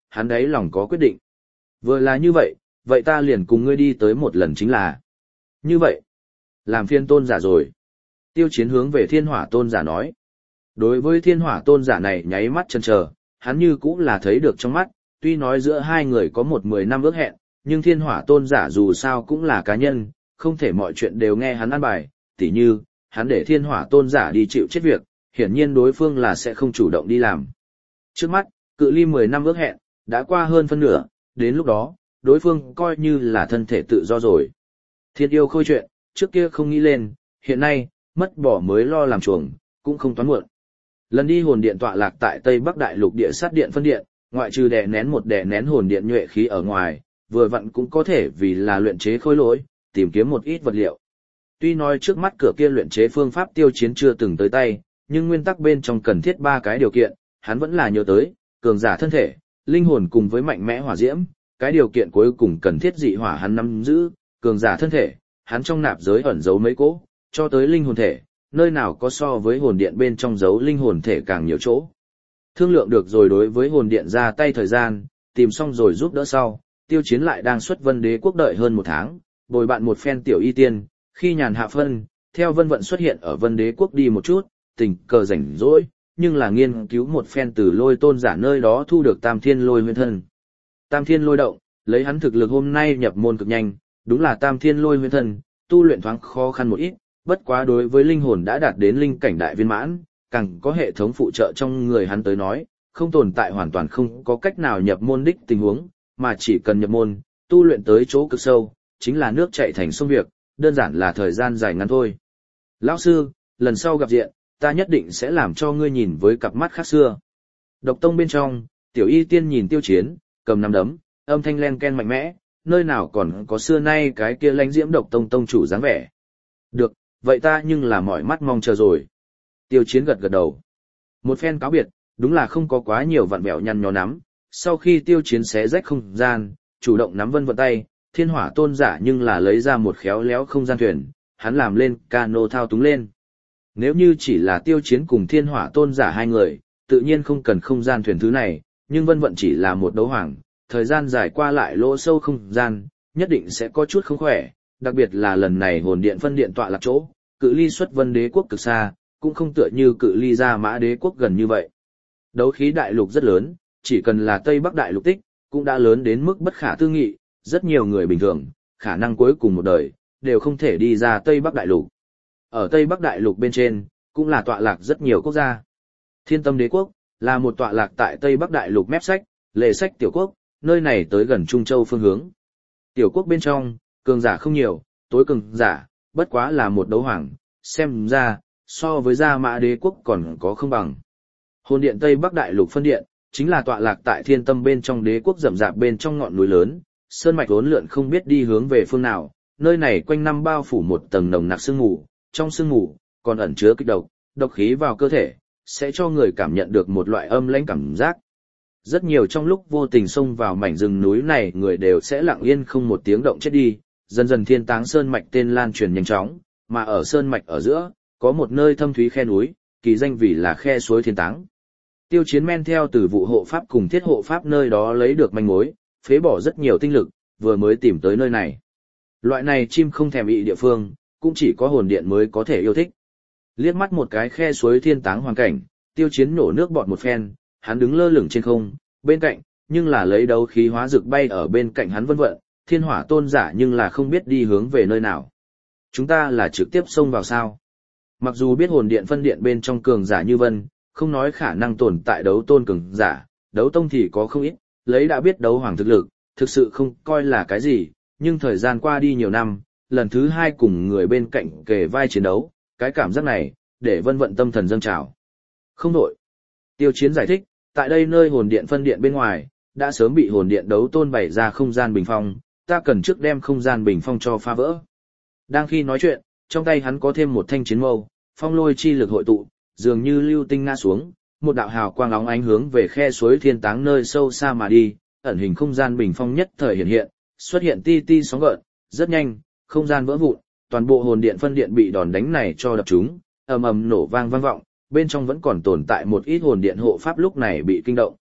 hắn đấy lòng có quyết định. Vừa là như vậy, vậy ta liền cùng ngươi đi tới một lần chính là. Như vậy, làm phiên tôn giả rồi. Tiêu Chiến hướng về thiên hỏa tôn giả nói. Đối với thiên hỏa tôn giả này nháy mắt chần chờ, hắn như cũng là thấy được trong mắt, tuy nói giữa hai người có 10 năm ước hẹn, nhưng thiên hỏa tôn giả dù sao cũng là cá nhân, không thể mọi chuyện đều nghe hắn ăn bài, tỉ như, hắn để thiên hỏa tôn giả đi chịu chết việc, hiển nhiên đối phương là sẽ không chủ động đi làm. Trước mắt, cự ly 10 năm ước hẹn, đã qua hơn phân nửa, đến lúc đó, đối phương coi như là thân thể tự do rồi. Thiên yêu khôi chuyện, trước kia không nghĩ lên, hiện nay, mất bỏ mới lo làm chuồng, cũng không toán muộn. Lần đi hồn điện tọa lạc tại Tây Bắc Đại Lục địa sát điện phân điện, ngoại trừ đè nén hồn điện nhuệ khí ở ngoài, vừa vặn cũng có thể vì là luyện chế khối lỗi, tìm kiếm một ít vật liệu. Tuy nói trước mắt cửa kia luyện chế phương pháp Tiêu Chiến chưa từng tới tay, nhưng nguyên tắc bên trong cần thiết 3 cái điều kiện, hắn vẫn là nhớ tới, cường giả thân thể, linh hồn cùng với mạnh mẽ hỏa diễm, cái điều kiện cuối cùng cần thiết dị hỏa hắn nắm giữ, cường giả thân thể, hắn trong nạp giới ẩn giấu mấy cỗ, cho tới linh hồn thể, nơi nào có so với hồn điện bên trong giấu linh hồn thể càng nhiều chỗ. Thương lượng được rồi đối với hồn điện ra tay thời gian, tìm xong rồi giúp đỡ sau, Tiêu Chiến lại đang xuất Vân Đế quốc đợi hơn 1 tháng, bồi bạn một phen tiểu y tiên, khi nhàn hạ phân, theo Vân Vận xuất hiện ở Vân Đế quốc đi một chút, tình cờ rảnh rỗi, nhưng là nghiên cứu một phen từ Lôi tôn giả nơi đó thu được Tam Thiên Lôi Huyễn Thân. Tam Thiên Lôi động, lấy hắn thực lực hôm nay nhập môn cực nhanh, đúng là Tam Thiên Lôi Huyễn Thân, tu luyện thoáng khó khăn một ít, bất quá đối với linh hồn đã đạt đến linh cảnh đại viên mãn, càng có hệ thống phụ trợ trong người hắn tới nói, không tồn tại hoàn toàn không có cách nào nhập môn đích tình huống, mà chỉ cần nhập môn, tu luyện tới chỗ cực sâu, chính là nước chảy thành sông việc, đơn giản là thời gian dài ngắn thôi. Lão sư, lần sau gặp diện, ta nhất định sẽ làm cho ngươi nhìn với cặp mắt khác xưa. Độc tông bên trong, tiểu y tiên nhìn Tiêu Chiến, cầm nắm đấm, âm thanh len ken mạnh mẽ, nơi nào còn có xưa nay cái kia lãnh diễm độc tông tông chủ dáng vẻ. Được, vậy ta nhưng là mỏi mắt mong chờ rồi. Tiêu Chiến gật gật đầu. Một phen cáo biệt, đúng là không có quá nhiều vặn vẹo nhăn nhó nắm. Sau khi Tiêu Chiến xé rách không gian, chủ động nắm Vân Vận tay, thiên hỏa tôn giả nhưng là lấy ra một khéo léo không gian thuyền, hắn làm lên cano thao túng lên. Nếu như chỉ là Tiêu Chiến cùng thiên hỏa tôn giả hai người, tự nhiên không cần không gian thuyền thứ này, nhưng Vân Vận chỉ là một đấu hoàng, thời gian dài qua lại lỗ sâu không gian, nhất định sẽ có chút không khỏe, đặc biệt là lần này hồn điện phân điện tọa lạc chỗ, cự ly xuất Vân Đế quốc cực xa, cũng không tựa như cự ly ra Mã Đế quốc gần như vậy. Đấu khí đại lục rất lớn, chỉ cần là Tây Bắc đại lục tích, cũng đã lớn đến mức bất khả tư nghị, rất nhiều người bình thường, khả năng cuối cùng một đời, đều không thể đi ra Tây Bắc đại lục. Ở Tây Bắc đại lục bên trên, cũng là tọa lạc rất nhiều quốc gia. Thiên Tâm Đế quốc, là một tọa lạc tại Tây Bắc đại lục mép sách, lệ sách tiểu quốc, nơi này tới gần Trung Châu phương hướng. Tiểu quốc bên trong, cường giả không nhiều, tối cường giả, bất quá là một đấu hoàng, xem ra, so với Gia Mã Đế quốc còn có không bằng. Hồn điện Tây Bắc đại lục phân điện, chính là tọa lạc tại Thiên Tâm bên trong đế quốc rậm rạp bên trong ngọn núi lớn, sơn mạch uốn lượn không biết đi hướng về phương nào, nơi này quanh năm bao phủ một tầng nồng nặc sương mù, trong sương mù còn ẩn chứa kịch độc, độc khí vào cơ thể sẽ cho người cảm nhận được một loại âm lãnh cảm giác. Rất nhiều trong lúc vô tình xông vào mảnh rừng núi này người đều sẽ lặng yên không một tiếng động chết đi, dần dần thiên táng sơn mạch tên lan truyền nhanh chóng, mà ở sơn mạch ở giữa, có một nơi thâm thúy khe núi, kỳ danh vì là khe suối thiên táng. Tiêu Chiến men theo từ vụ hộ pháp cùng thiết hộ pháp nơi đó lấy được manh mối, phế bỏ rất nhiều tinh lực, vừa mới tìm tới nơi này. Loại này chim không thèm ị địa phương, cũng chỉ có hồn điện mới có thể yêu thích. Liếc mắt một cái khe suối thiên táng hoàn cảnh, Tiêu Chiến nổ nước bọt một phen, hắn đứng lơ lửng trên không, bên cạnh, nhưng là lấy đấu khí hóa rực bay ở bên cạnh hắn Vân Vận, thiên hỏa tôn giả nhưng là không biết đi hướng về nơi nào. Chúng ta là trực tiếp xông vào sao? Mặc dù biết hồn điện phân điện bên trong cường giả như Vân, không nói khả năng tồn tại đấu tôn cường giả, đấu tông thì có không ít, lấy đã biết đấu hoàng thực lực, thực sự không coi là cái gì, nhưng thời gian qua đi nhiều năm, lần thứ hai cùng người bên cạnh kề vai chiến đấu, cái cảm giác này, để Vân Vận tâm thần dâng trào. Không đổi. Tiêu Chiến giải thích, tại đây nơi hồn điện phân điện bên ngoài, đã sớm bị hồn điện đấu tôn bày ra không gian bình phong, ta cần trước đem không gian bình phong cho phá vỡ. Đang khi nói chuyện, trong tay hắn có thêm một thanh chiến mâu, phong lôi chi lực hội tụ, dường như lưu tinh ngã xuống, một đạo hào quang óng ánh hướng về khe suối thiên táng nơi sâu xa mà đi, ẩn hình không gian bình phong nhất thời hiện hiện, xuất hiện ti ti sóng gợn, rất nhanh, không gian vỡ vụn, toàn bộ hồn điện phân điện bị đòn đánh này cho đập trúng, ầm ầm nổ vang vang vọng, bên trong vẫn còn tồn tại một ít hồn điện hộ pháp lúc này bị kinh động.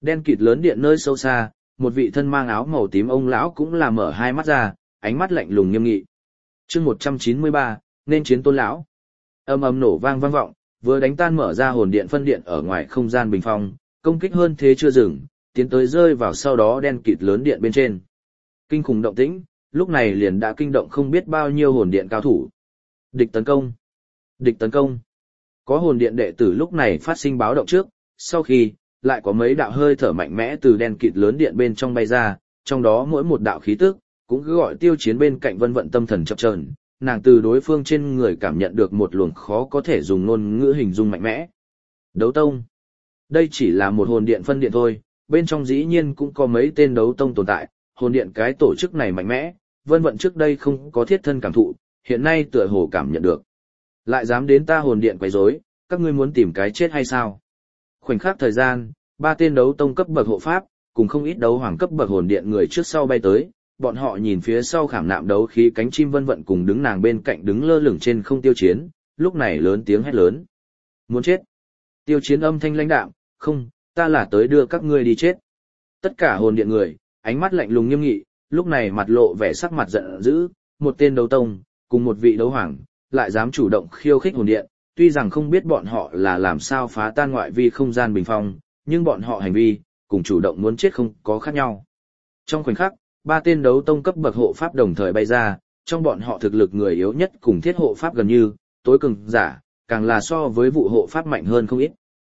Đen kịt lớn điện nơi sâu xa, một vị thân mang áo màu tím ông lão cũng là mở hai mắt ra, ánh mắt lạnh lùng nghiêm nghị. Chương 193, nên chiến Tôn lão. Âm ầm nổ vang vang vọng, vừa đánh tan mở ra hồn điện phân điện ở ngoài không gian bình phong, công kích hơn thế chưa dừng, tiến tới rơi vào sau đó đen kịt lớn điện bên trên. Kinh khủng động tĩnh, lúc này liền đã kinh động không biết bao nhiêu hồn điện cao thủ. Địch tấn công! Địch tấn công! Có hồn điện đệ tử lúc này phát sinh báo động trước, sau khi, lại có mấy đạo hơi thở mạnh mẽ từ đen kịt lớn điện bên trong bay ra, trong đó mỗi một đạo khí tức, cũng cứ gọi Tiêu Chiến bên cạnh Vân Vận tâm thần chập chờn, nàng từ đối phương trên người cảm nhận được một luồng khó có thể dùng ngôn ngữ hình dung mạnh mẽ. Đấu tông. Đây chỉ là một hồn điện phân điện thôi, bên trong dĩ nhiên cũng có mấy tên đấu tông tồn tại, hồn điện cái tổ chức này mạnh mẽ, Vân Vận trước đây không có thiết thân cảm thụ, hiện nay tựa hồ cảm nhận được. Lại dám đến ta hồn điện quấy rối, các ngươi muốn tìm cái chết hay sao? Khoảnh khắc thời gian, ba tên đấu tông cấp bậc hộ pháp, cùng không ít đấu hoàng cấp bậc hồn điện người trước sau bay tới, bọn họ nhìn phía sau khảm nạm đấu khí cánh chim Vân Vận cùng đứng nàng bên cạnh đứng lơ lửng trên không Tiêu Chiến, lúc này lớn tiếng hét lớn. Muốn chết. Tiêu Chiến âm thanh lãnh đạm, không, ta là tới đưa các ngươi đi chết. Tất cả hồn điện người, ánh mắt lạnh lùng nghiêm nghị, lúc này mặt lộ vẻ sắc mặt giận dữ, một tên đấu tông, cùng một vị đấu hoàng, lại dám chủ động khiêu khích hồn điện, tuy rằng không biết bọn họ là làm sao phá tan ngoại vi không gian bình phong, nhưng bọn họ hành vi, cùng chủ động muốn chết không có khác nhau. Trong khoảnh khắc, ba tên đấu tông cấp bậc hộ pháp đồng thời bay ra, trong bọn họ thực lực người yếu nhất cùng thiết hộ pháp gần như, tối cường giả, càng là so với vụ hộ pháp mạnh hơn không ít.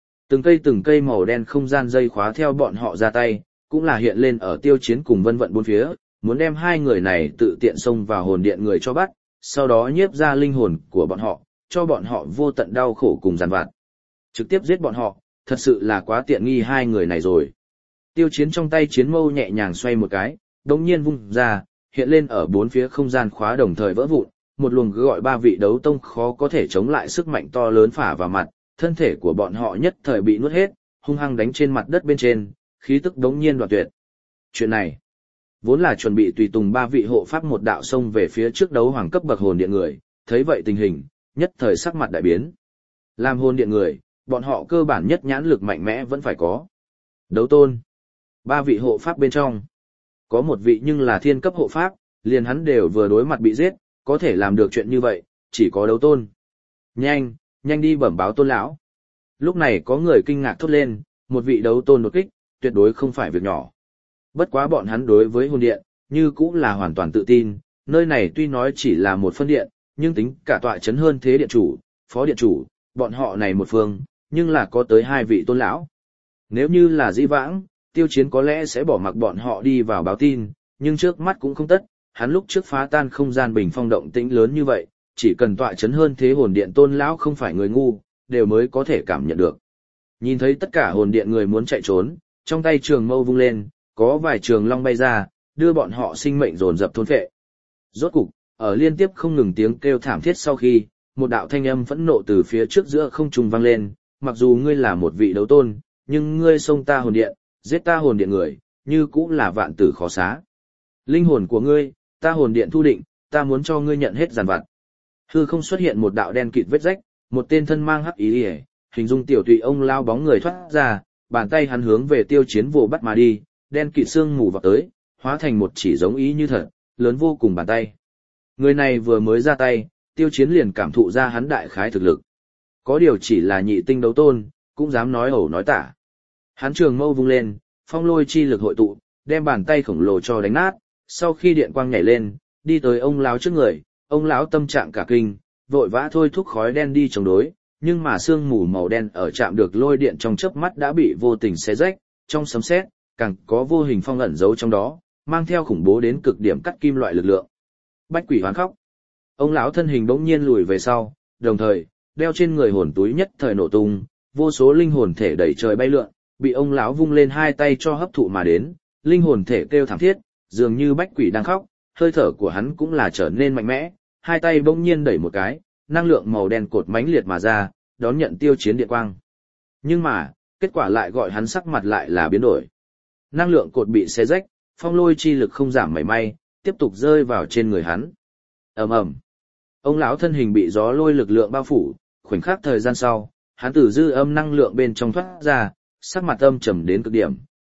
Từng cây màu đen không gian dây khóa theo bọn họ ra tay, cũng là hiện lên ở Tiêu Chiến cùng Vân Vận bốn phía, muốn đem hai người này tự tiện xông vào hồn điện người cho bắt, sau đó nhiếp ra linh hồn của bọn họ, cho bọn họ vô tận đau khổ cùng giàn vặt. Trực tiếp giết bọn họ, thật sự là quá tiện nghi hai người này rồi. Tiêu Chiến trong tay chiến mâu nhẹ nhàng xoay một cái, đống nhiên vung ra, hiện lên ở bốn phía không gian khóa đồng thời vỡ vụn, một luồng gọi ba vị đấu tông khó có thể chống lại sức mạnh to lớn phả vào mặt, thân thể của bọn họ nhất thời bị nuốt hết, hung hăng đánh trên mặt đất bên trên, khí tức đống nhiên đoạn tuyệt. Chuyện này, vốn là chuẩn bị tùy tùng ba vị hộ pháp một đạo xông về phía trước đấu hoàng cấp bậc hồn điện người, thấy vậy tình hình, nhất thời sắc mặt đại biến. Làm hồn điện người, bọn họ cơ bản nhất nhãn lực mạnh mẽ vẫn phải có. Đấu tôn, ba vị hộ pháp bên trong, có một vị nhưng là thiên cấp hộ pháp, liền hắn đều vừa đối mặt bị giết, có thể làm được chuyện như vậy, chỉ có đấu tôn. Nhanh, nhanh đi bẩm báo Tôn lão. Lúc này có người kinh ngạc thốt lên, một vị đấu tôn đột kích, tuyệt đối không phải việc nhỏ. Bất quá bọn hắn đối với hồn điện, như cũng là hoàn toàn tự tin, nơi này tuy nói chỉ là một phân điện, nhưng tính cả tọa chấn hơn thế điện chủ, phó điện chủ, bọn họ này một phương, nhưng là có tới hai vị Tôn lão. Nếu như là dĩ vãng, Tiêu Chiến có lẽ sẽ bỏ mặc bọn họ đi vào báo tin, nhưng trước mắt cũng không tất, hắn lúc trước phá tan không gian bình phong động tĩnh lớn như vậy, chỉ cần tọa chấn hơn thế hồn điện Tôn lão không phải người ngu, đều mới có thể cảm nhận được. Nhìn thấy tất cả hồn điện người muốn chạy trốn, trong tay trường mâu vung lên, có vài trường long bay ra, đưa bọn họ sinh mệnh dồn dập thôn phệ. Rốt cục, ở liên tiếp không ngừng tiếng kêu thảm thiết sau khi, một đạo thanh âm phẫn nộ từ phía trước giữa không trung vang lên, mặc dù ngươi là một vị đấu tôn, nhưng ngươi xông ta hồn điện, giết ta hồn điện người, như cũng là vạn tử khó xá. Linh hồn của ngươi, ta hồn điện thu định, ta muốn cho ngươi nhận hết giàn vặt. Hư không xuất hiện một đạo đen kịt vết rách, một tên thân mang hắc ý ỉa, hình dung tiểu tụy ông lao bóng người thoát ra, bàn tay hắn hướng về Tiêu Chiến vồ bắt mà đi, đen kịt xương mù vào tới, hóa thành một chỉ giống ý như thật, lớn vô cùng bàn tay. Người này vừa mới ra tay, Tiêu Chiến liền cảm thụ ra hắn đại khái thực lực. Có điều chỉ là nhị tinh đấu tôn, cũng dám nói ẩu nói tả. Hắn trường mâu vung lên, phong lôi chi lực hội tụ, đem bàn tay khổng lồ cho đánh nát, sau khi điện quang nhảy lên, đi tới ông lão trước người, ông lão tâm trạng cả kinh, vội vã thôi thúc khói đen đi chống đối, nhưng mà sương mù màu đen ở chạm được lôi điện trong chớp mắt đã bị vô tình xé rách, trong sấm sét, càng có vô hình phong ẩn giấu trong đó, mang theo khủng bố đến cực điểm cắt kim loại lực lượng. Bách quỷ hoán khóc. Ông lão thân hình bỗng nhiên lùi về sau, đồng thời, đeo trên người hồn túi nhất thời nổ tung, vô số linh hồn thể đẩy trời bay lượn, bị ông lão vung lên hai tay cho hấp thụ mà đến, linh hồn thể kêu thảm thiết, dường như bách quỷ đang khóc, hơi thở của hắn cũng là trở nên mạnh mẽ, hai tay bỗng nhiên đẩy một cái, năng lượng màu đen cột mãnh liệt mà ra, đón nhận Tiêu Chiến điện quang. Nhưng mà, kết quả lại gọi hắn sắc mặt lại là biến đổi. Năng lượng cột bị xé rách, phong lôi chi lực không giảm mảy may, tiếp tục rơi vào trên người hắn. Ầm ầm. Ông lão thân hình bị gió lôi lực lượng bao phủ, khoảnh khắc thời gian sau, hắn từ dư âm năng lượng bên trong thoát ra, sắc mặt âm trầm đến cực điểm,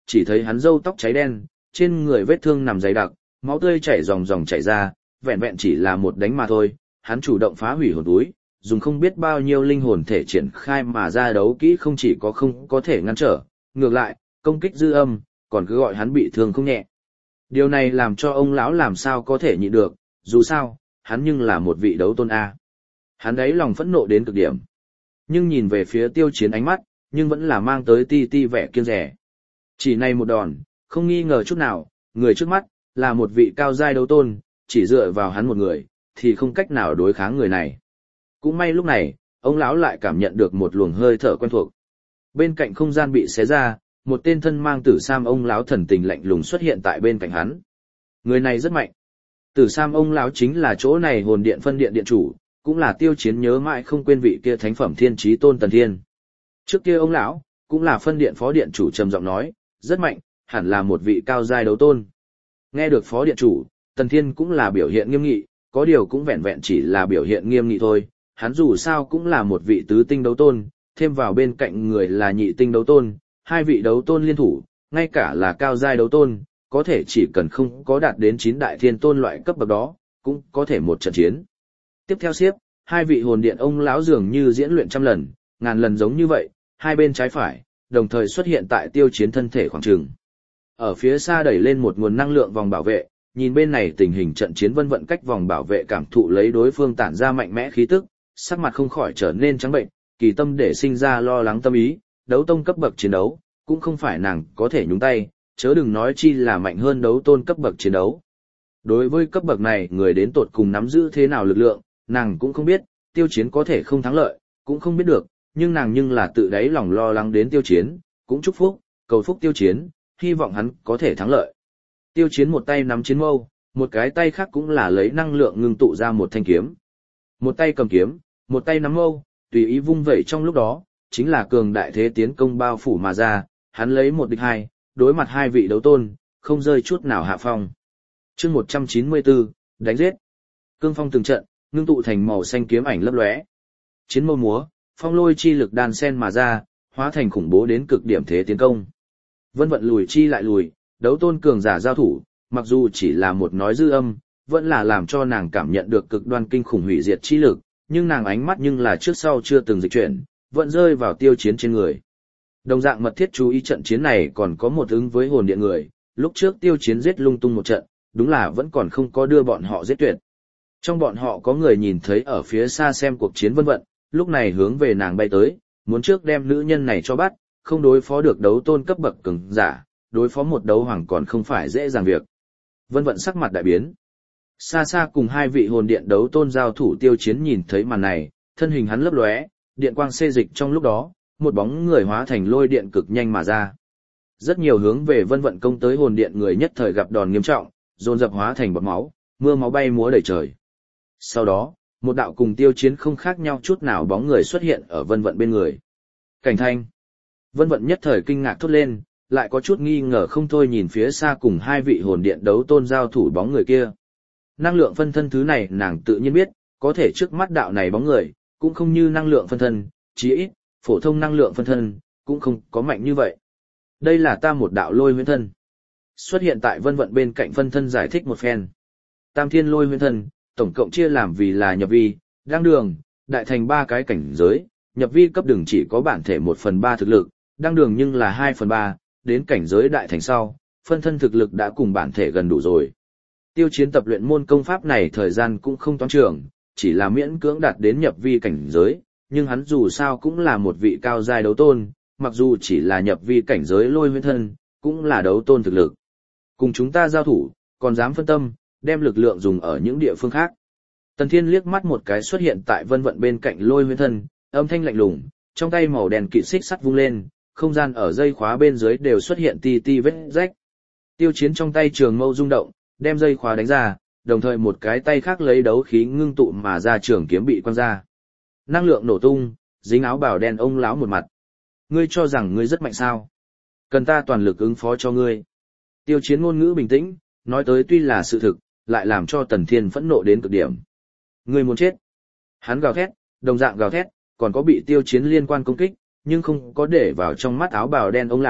chỉ thấy hắn râu tóc cháy đen, trên người vết thương nằm dày đặc, máu tươi chảy ròng ròng chảy ra, vẹn vẹn chỉ là một đánh mà thôi, hắn chủ động phá hủy hồn túi, dùng không biết bao nhiêu linh hồn thể triển khai mà ra đấu kỹ không chỉ có không có thể ngăn trở, ngược lại, công kích dư âm, còn cứ gọi hắn bị thương không nhẹ. Điều này làm cho ông lão làm sao có thể nhịn được, dù sao, hắn nhưng là một vị đấu tôn A. Hắn ấy lòng phẫn nộ đến cực điểm. Nhưng nhìn về phía Tiêu Chiến ánh mắt, nhưng vẫn là mang tới ti ti vẻ kiêng rẻ. Chỉ này một đòn, không nghi ngờ chút nào, người trước mắt, là một vị cao giai đấu tôn, chỉ dựa vào hắn một người, thì không cách nào đối kháng người này. Cũng may lúc này, ông lão lại cảm nhận được một luồng hơi thở quen thuộc. Bên cạnh không gian bị xé ra, một tên thân mang tử sam ông lão thần tình lạnh lùng xuất hiện tại bên cạnh hắn. Người này rất mạnh. Tử sam ông lão chính là chỗ này hồn điện phân điện điện chủ, cũng là Tiêu Chiến nhớ mãi không quên vị kia thánh phẩm thiên chí tôn Tần Thiên. Trước kia ông lão cũng là phân điện phó điện chủ trầm giọng nói, rất mạnh, hẳn là một vị cao giai đấu tôn. Nghe được phó điện chủ, Tần Thiên cũng là biểu hiện nghiêm nghị, có điều cũng vẹn vẹn chỉ là biểu hiện nghiêm nghị thôi, hắn dù sao cũng là một vị tứ tinh đấu tôn, thêm vào bên cạnh người là nhị tinh đấu tôn, hai vị đấu tôn liên thủ, ngay cả là cao giai đấu tôn, có thể chỉ cần không có đạt đến 9 đại thiên tôn loại cấp bậc đó, cũng có thể một trận chiến. Tiếp theo xiếp, hai vị hồn điện ông lão dường như diễn luyện trăm lần, ngàn lần giống như vậy, hai bên trái phải, đồng thời xuất hiện tại Tiêu Chiến thân thể khoảng trường. Ở phía xa đẩy lên một nguồn năng lượng vòng bảo vệ, nhìn bên này tình hình trận chiến vân vận cách vòng bảo vệ cảm thụ lấy đối phương tản ra mạnh mẽ khí tức, sắc mặt không khỏi trở nên trắng bệnh, kỳ tâm để sinh ra lo lắng tâm ý, đấu tông cấp bậc chiến đấu, cũng không phải nàng có thể nhúng tay, chớ đừng nói chi là mạnh hơn đấu tôn cấp bậc chiến đấu. Đối với cấp bậc này, người đến tột cùng nắm giữ thế nào lực lượng, nàng cũng không biết, Tiêu Chiến có thể không thắng lợi, cũng không biết được, nhưng nàng nhưng là tự đáy lòng lo lắng đến Tiêu Chiến, cũng chúc phúc, cầu phúc Tiêu Chiến, hy vọng hắn có thể thắng lợi. Tiêu Chiến một tay nắm chiến mâu, một cái tay khác cũng là lấy năng lượng ngưng tụ ra một thanh kiếm. Một tay cầm kiếm, một tay nắm mâu, tùy ý vung vẩy trong lúc đó, chính là cường đại thế tiến công bao phủ mà ra, hắn lấy một địch hai, đối mặt hai vị đấu tôn, không rơi chút nào hạ phong. Chương 194, đánh giết. Cương phong từng trận, ngưng tụ thành màu xanh kiếm ảnh lấp lóe. Chiến mâu múa, phong lôi chi lực đan sen mà ra, hóa thành khủng bố đến cực điểm thế tiến công. Vân vận lùi chi lại lùi, đấu tôn cường giả giao thủ, mặc dù chỉ là một nói dư âm, vẫn là làm cho nàng cảm nhận được cực đoan kinh khủng hủy diệt chi lực, nhưng nàng ánh mắt nhưng là trước sau chưa từng dịch chuyển, vẫn rơi vào Tiêu Chiến trên người. Đồng dạng mật thiết chú ý trận chiến này còn có một ứng với hồn điện người, lúc trước Tiêu Chiến giết lung tung một trận, đúng là vẫn còn không có đưa bọn họ giết tuyệt. Trong bọn họ có người nhìn thấy ở phía xa xem cuộc chiến vân vận, lúc này hướng về nàng bay tới, muốn trước đem nữ nhân này cho bắt, không đối phó được đấu tôn cấp bậc cường giả, đối phó một đấu hoàng còn không phải dễ dàng việc. Vân vận sắc mặt đại biến. Xa xa cùng hai vị hồn điện đấu tôn giao thủ Tiêu Chiến nhìn thấy màn này, thân hình hắn lấp lóe, điện quang xê dịch trong lúc đó, một bóng người hóa thành lôi điện cực nhanh mà ra. Rất nhiều hướng về vân vận công tới hồn điện người nhất thời gặp đòn nghiêm trọng, dồn dập hóa thành bọt máu, mưa máu bay múa đầy trời. Sau đó, một đạo cùng Tiêu Chiến không khác nhau chút nào bóng người xuất hiện ở vân vận bên người. Cảnh Thanh. Vân vận nhất thời kinh ngạc thốt lên, lại có chút nghi ngờ không thôi nhìn phía xa cùng hai vị hồn điện đấu tôn giao thủ bóng người kia. Năng lượng phân thân thứ này nàng tự nhiên biết, có thể trước mắt đạo này bóng người, cũng không như năng lượng phân thân, chí ít, phổ thông năng lượng phân thân, cũng không có mạnh như vậy. Đây là ta một đạo lôi huyễn thân. Xuất hiện tại vân vận bên cạnh phân thân giải thích một phen. Tam thiên lôi huyễn thân, tổng cộng chia làm vì là nhập vi, đăng đường, đại thành 3 cái cảnh giới, nhập vi cấp đường chỉ có bản thể 1/3 thực lực, đăng đường nhưng là 2/3, đến cảnh giới đại thành sau, phân thân thực lực đã cùng bản thể gần đủ rồi. Tiêu Chiến tập luyện môn công pháp này thời gian cũng không toán trường, chỉ là miễn cưỡng đạt đến nhập vi cảnh giới, nhưng hắn dù sao cũng là một vị cao giai đấu tôn, mặc dù chỉ là nhập vi cảnh giới lôi huyễn thân, cũng là đấu tôn thực lực. Cùng chúng ta giao thủ, còn dám phân tâm, đem lực lượng dùng ở những địa phương khác. Tần Thiên liếc mắt một cái xuất hiện tại vân vận bên cạnh lôi huyễn thân, âm thanh lạnh lùng, trong tay màu đèn kỵ xích sắt vung lên, không gian ở dây khóa bên dưới đều xuất hiện ti ti vết rách. Tiêu Chiến trong tay trường mâu rung động, đem dây khóa đánh ra, đồng thời một cái tay khác lấy đấu khí ngưng tụ mà ra trường kiếm bị quăng ra. Năng lượng nổ tung, dính áo bào đen ông lão một mặt. Ngươi cho rằng ngươi rất mạnh sao? Cần ta toàn lực ứng phó cho ngươi. Tiêu Chiến ngôn ngữ bình tĩnh, nói tới tuy là sự thực, lại làm cho Tần Thiên phẫn nộ đến cực điểm. Ngươi muốn chết. Hắn gào thét, đồng dạng gào thét, còn có bị Tiêu Chiến liên quan công kích, nhưng không có để vào trong mắt áo bào đen ông lão,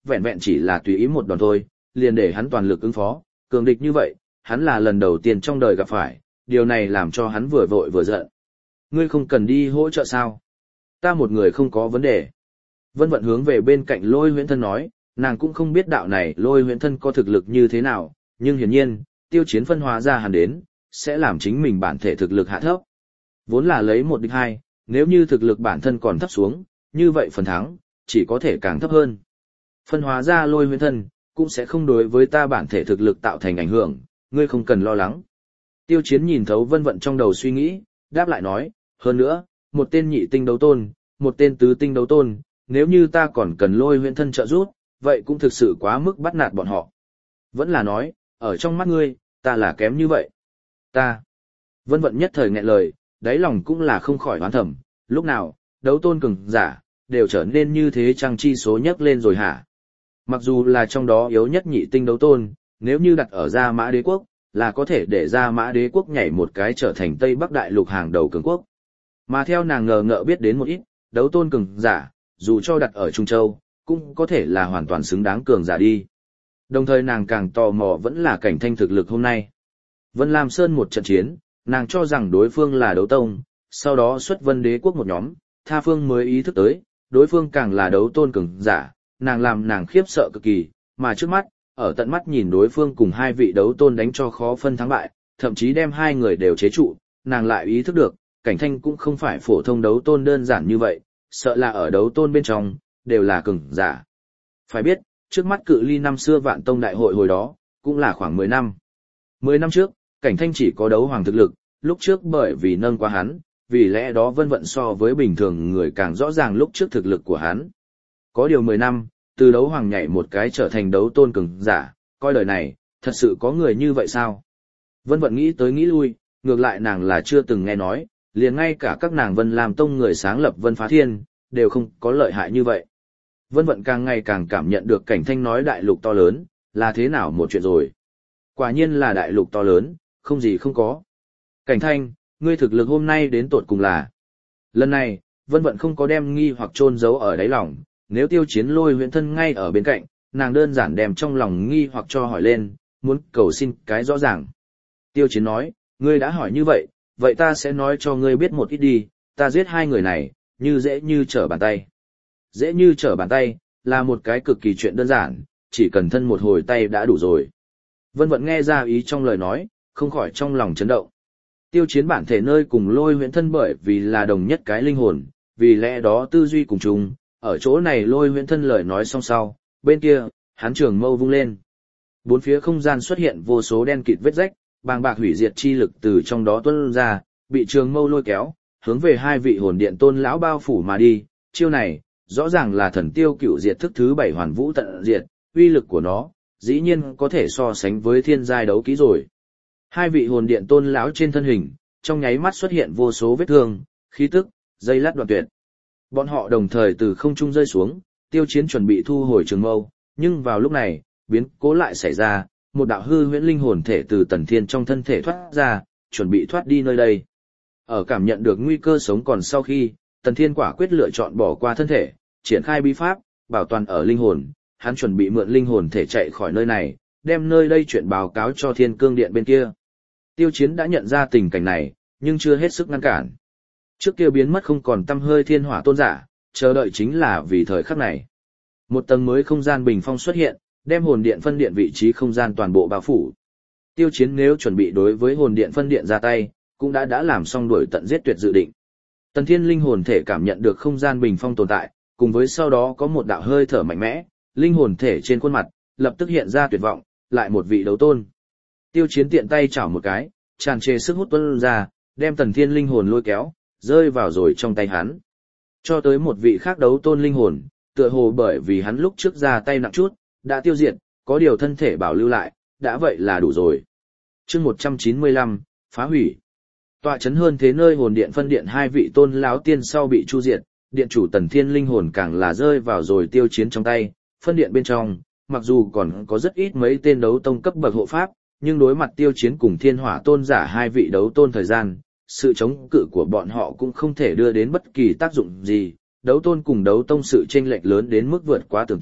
vẹn vẹn chỉ là tùy ý một đòn thôi, liền để hắn toàn lực ứng phó, cường địch như vậy, hắn là lần đầu tiên trong đời gặp phải, điều này làm cho hắn vừa vội vừa giận. Ngươi không cần đi hỗ trợ sao? Ta một người không có vấn đề. Vân Vận hướng về bên cạnh Lôi Huyễn Thân nói, nàng cũng không biết đạo này Lôi Huyễn Thân có thực lực như thế nào, nhưng hiển nhiên, Tiêu Chiến phân hóa ra hắn đến, sẽ làm chính mình bản thể thực lực hạ thấp. Vốn là lấy một địch hai, nếu như thực lực bản thân còn thấp xuống, như vậy phần thắng chỉ có thể càng thấp hơn. Phân hóa ra Lôi Huyễn Thân cũng sẽ không đối với ta bản thể thực lực tạo thành ảnh hưởng, ngươi không cần lo lắng. Tiêu Chiến nhìn thấu Vân Vận trong đầu suy nghĩ, đáp lại nói, hơn nữa, một tên nhị tinh đấu tôn, một tên tứ tinh đấu tôn, nếu như ta còn cần Lôi Huyễn Thân trợ giúp, vậy cũng thực sự quá mức bắt nạt bọn họ. Vẫn là nói, ở trong mắt ngươi, ta là kém như vậy. Ta. Vân Vận nhất thời nghẹn lời, đáy lòng cũng là không khỏi hoán thầm, lúc nào, đấu tôn cường giả, đều trở nên như thế chăng chi số nhấc lên rồi hả? Mặc dù là trong đó yếu nhất nhị tinh đấu tôn, nếu như đặt ở Gia Mã Đế quốc, là có thể để Gia Mã Đế quốc nhảy một cái trở thành Tây Bắc Đại Lục hàng đầu cường quốc. Mà theo nàng ngờ ngợ biết đến một ít, đấu tôn cường giả, dù cho đặt ở Trung Châu, cũng có thể là hoàn toàn xứng đáng cường giả đi. Đồng thời nàng càng tò mò vẫn là Cảnh Thanh thực lực hôm nay. Vân Lam Sơn một trận chiến, nàng cho rằng đối phương là đấu tông, sau đó xuất Vân Đế quốc một nhóm, tha phương mới ý thức tới, đối phương càng là đấu tôn cường giả, nàng làm nàng khiếp sợ cực kỳ, mà trước mắt, ở tận mắt nhìn đối phương cùng hai vị đấu tôn đánh cho khó phân thắng bại, thậm chí đem hai người đều chế trụ, nàng lại ý thức được, Cảnh Thanh cũng không phải phổ thông đấu tôn đơn giản như vậy, sợ là ở đấu tôn bên trong, đều là cường giả. Phải biết, trước mắt cự ly năm xưa Vạn Tông đại hội hồi đó, cũng là khoảng 10 năm. 10 năm trước, Cảnh Thanh chỉ có đấu hoàng thực lực, lúc trước bởi vì nâng qua hắn, vì lẽ đó Vân Vận so với bình thường người càng rõ ràng lúc trước thực lực của hắn. Có điều 10 năm, từ đấu hoàng nhảy một cái trở thành đấu tôn cường giả, coi đời này, thật sự có người như vậy sao? Vân Vận nghĩ tới nghĩ lui, ngược lại nàng là chưa từng nghe nói, liền ngay cả các nàng Vân Lam Tông người sáng lập Vân Phá Thiên, đều không có lợi hại như vậy. Vân Vận càng ngày càng cảm nhận được Cảnh Thanh nói đại lục to lớn, là thế nào một chuyện rồi. Quả nhiên là đại lục to lớn, không gì không có. Cảnh Thanh, ngươi thực lực hôm nay đến tột cùng là. Lần này, Vân Vận không có đem nghi hoặc chôn giấu ở đáy lòng, nếu Tiêu Chiến Lôi Huyễn Thân ngay ở bên cạnh, nàng đơn giản đem trong lòng nghi hoặc cho hỏi lên, muốn cầu xin cái rõ ràng. Tiêu Chiến nói, ngươi đã hỏi như vậy, vậy ta sẽ nói cho ngươi biết một ít đi, ta giết hai người này, như dễ như trở bàn tay. Dễ như trở bàn tay, là một cái cực kỳ chuyện đơn giản, chỉ cần thân một hồi tay đã đủ rồi. Vân Vận nghe ra ý trong lời nói, không khỏi trong lòng chấn động. Tiêu Chiến bản thể nơi cùng Lôi Huyễn Thân bởi vì là đồng nhất cái linh hồn, vì lẽ đó tư duy cùng chung, ở chỗ này Lôi Huyễn Thân lời nói xong sau, bên kia, hắn trường mâu vung lên. Bốn phía không gian xuất hiện vô số đen kịt vết rách, bàng bạc hủy diệt chi lực từ trong đó tuôn ra, bị trường mâu lôi kéo, hướng về hai vị hồn điện tôn lão bao phủ mà đi. Chiêu này, rõ ràng là Thần Tiêu Cựu Diệt thức thứ 7 hoàn vũ tận diệt, uy lực của nó, dĩ nhiên có thể so sánh với thiên giai đấu kỹ rồi. Hai vị hồn điện tôn lão trên thân hình, trong nháy mắt xuất hiện vô số vết thương, khí tức, dây lát đoạn tuyệt. Bọn họ đồng thời từ không trung rơi xuống, Tiêu Chiến chuẩn bị thu hồi trường mâu, nhưng vào lúc này, biến cố lại xảy ra, một đạo hư huyễn linh hồn thể từ Tần Thiên trong thân thể thoát ra, chuẩn bị thoát đi nơi đây. Ở cảm nhận được nguy cơ sống còn sau khi, Tần Thiên quả quyết lựa chọn bỏ qua thân thể, triển khai bí pháp, bảo toàn ở linh hồn, hắn chuẩn bị mượn linh hồn thể chạy khỏi nơi này, đem nơi đây chuyện báo cáo cho Thiên Cương Điện bên kia. Tiêu Chiến đã nhận ra tình cảnh này, nhưng chưa hết sức ngăn cản. Trước kia biến mất không còn tăm hơi Thiên Hỏa tôn giả, chờ đợi chính là vì thời khắc này. Một tầng mới không gian bình phong xuất hiện, đem hồn điện phân điện vị trí không gian toàn bộ bao phủ. Tiêu Chiến nếu chuẩn bị đối với hồn điện phân điện ra tay, cũng đã làm xong đuổi tận giết tuyệt dự định. Tần Thiên linh hồn thể cảm nhận được không gian bình phong tồn tại, cùng với sau đó có một đạo hơi thở mạnh mẽ, linh hồn thể trên khuôn mặt lập tức hiện ra tuyệt vọng, lại một vị đấu tôn. Tiêu Chiến tiện tay chảo một cái, tràn trề sức hút tuôn ra, đem Tần Thiên linh hồn lôi kéo, rơi vào rồi trong tay hắn. Cho tới một vị khác đấu tôn linh hồn, tựa hồ bởi vì hắn lúc trước ra tay nặng chút, đã tiêu diệt, có điều thân thể bảo lưu lại, đã vậy là đủ rồi. Chương 195, phá hủy. Tọa chấn hơn thế nơi hồn điện phân điện hai vị tôn lão tiên sau bị chu diệt, điện chủ Tần Thiên linh hồn càng là rơi vào rồi Tiêu Chiến trong tay, phân điện bên trong, mặc dù còn có rất ít mấy tên đấu tông cấp bậc hộ pháp, nhưng đối mặt Tiêu Chiến cùng Thiên Hỏa tôn giả hai vị đấu tôn thời gian, sự chống cự của bọn họ cũng không thể đưa đến bất kỳ tác dụng gì, đấu tôn cùng đấu tông sự chênh lệch lớn đến mức vượt quá tưởng tượng,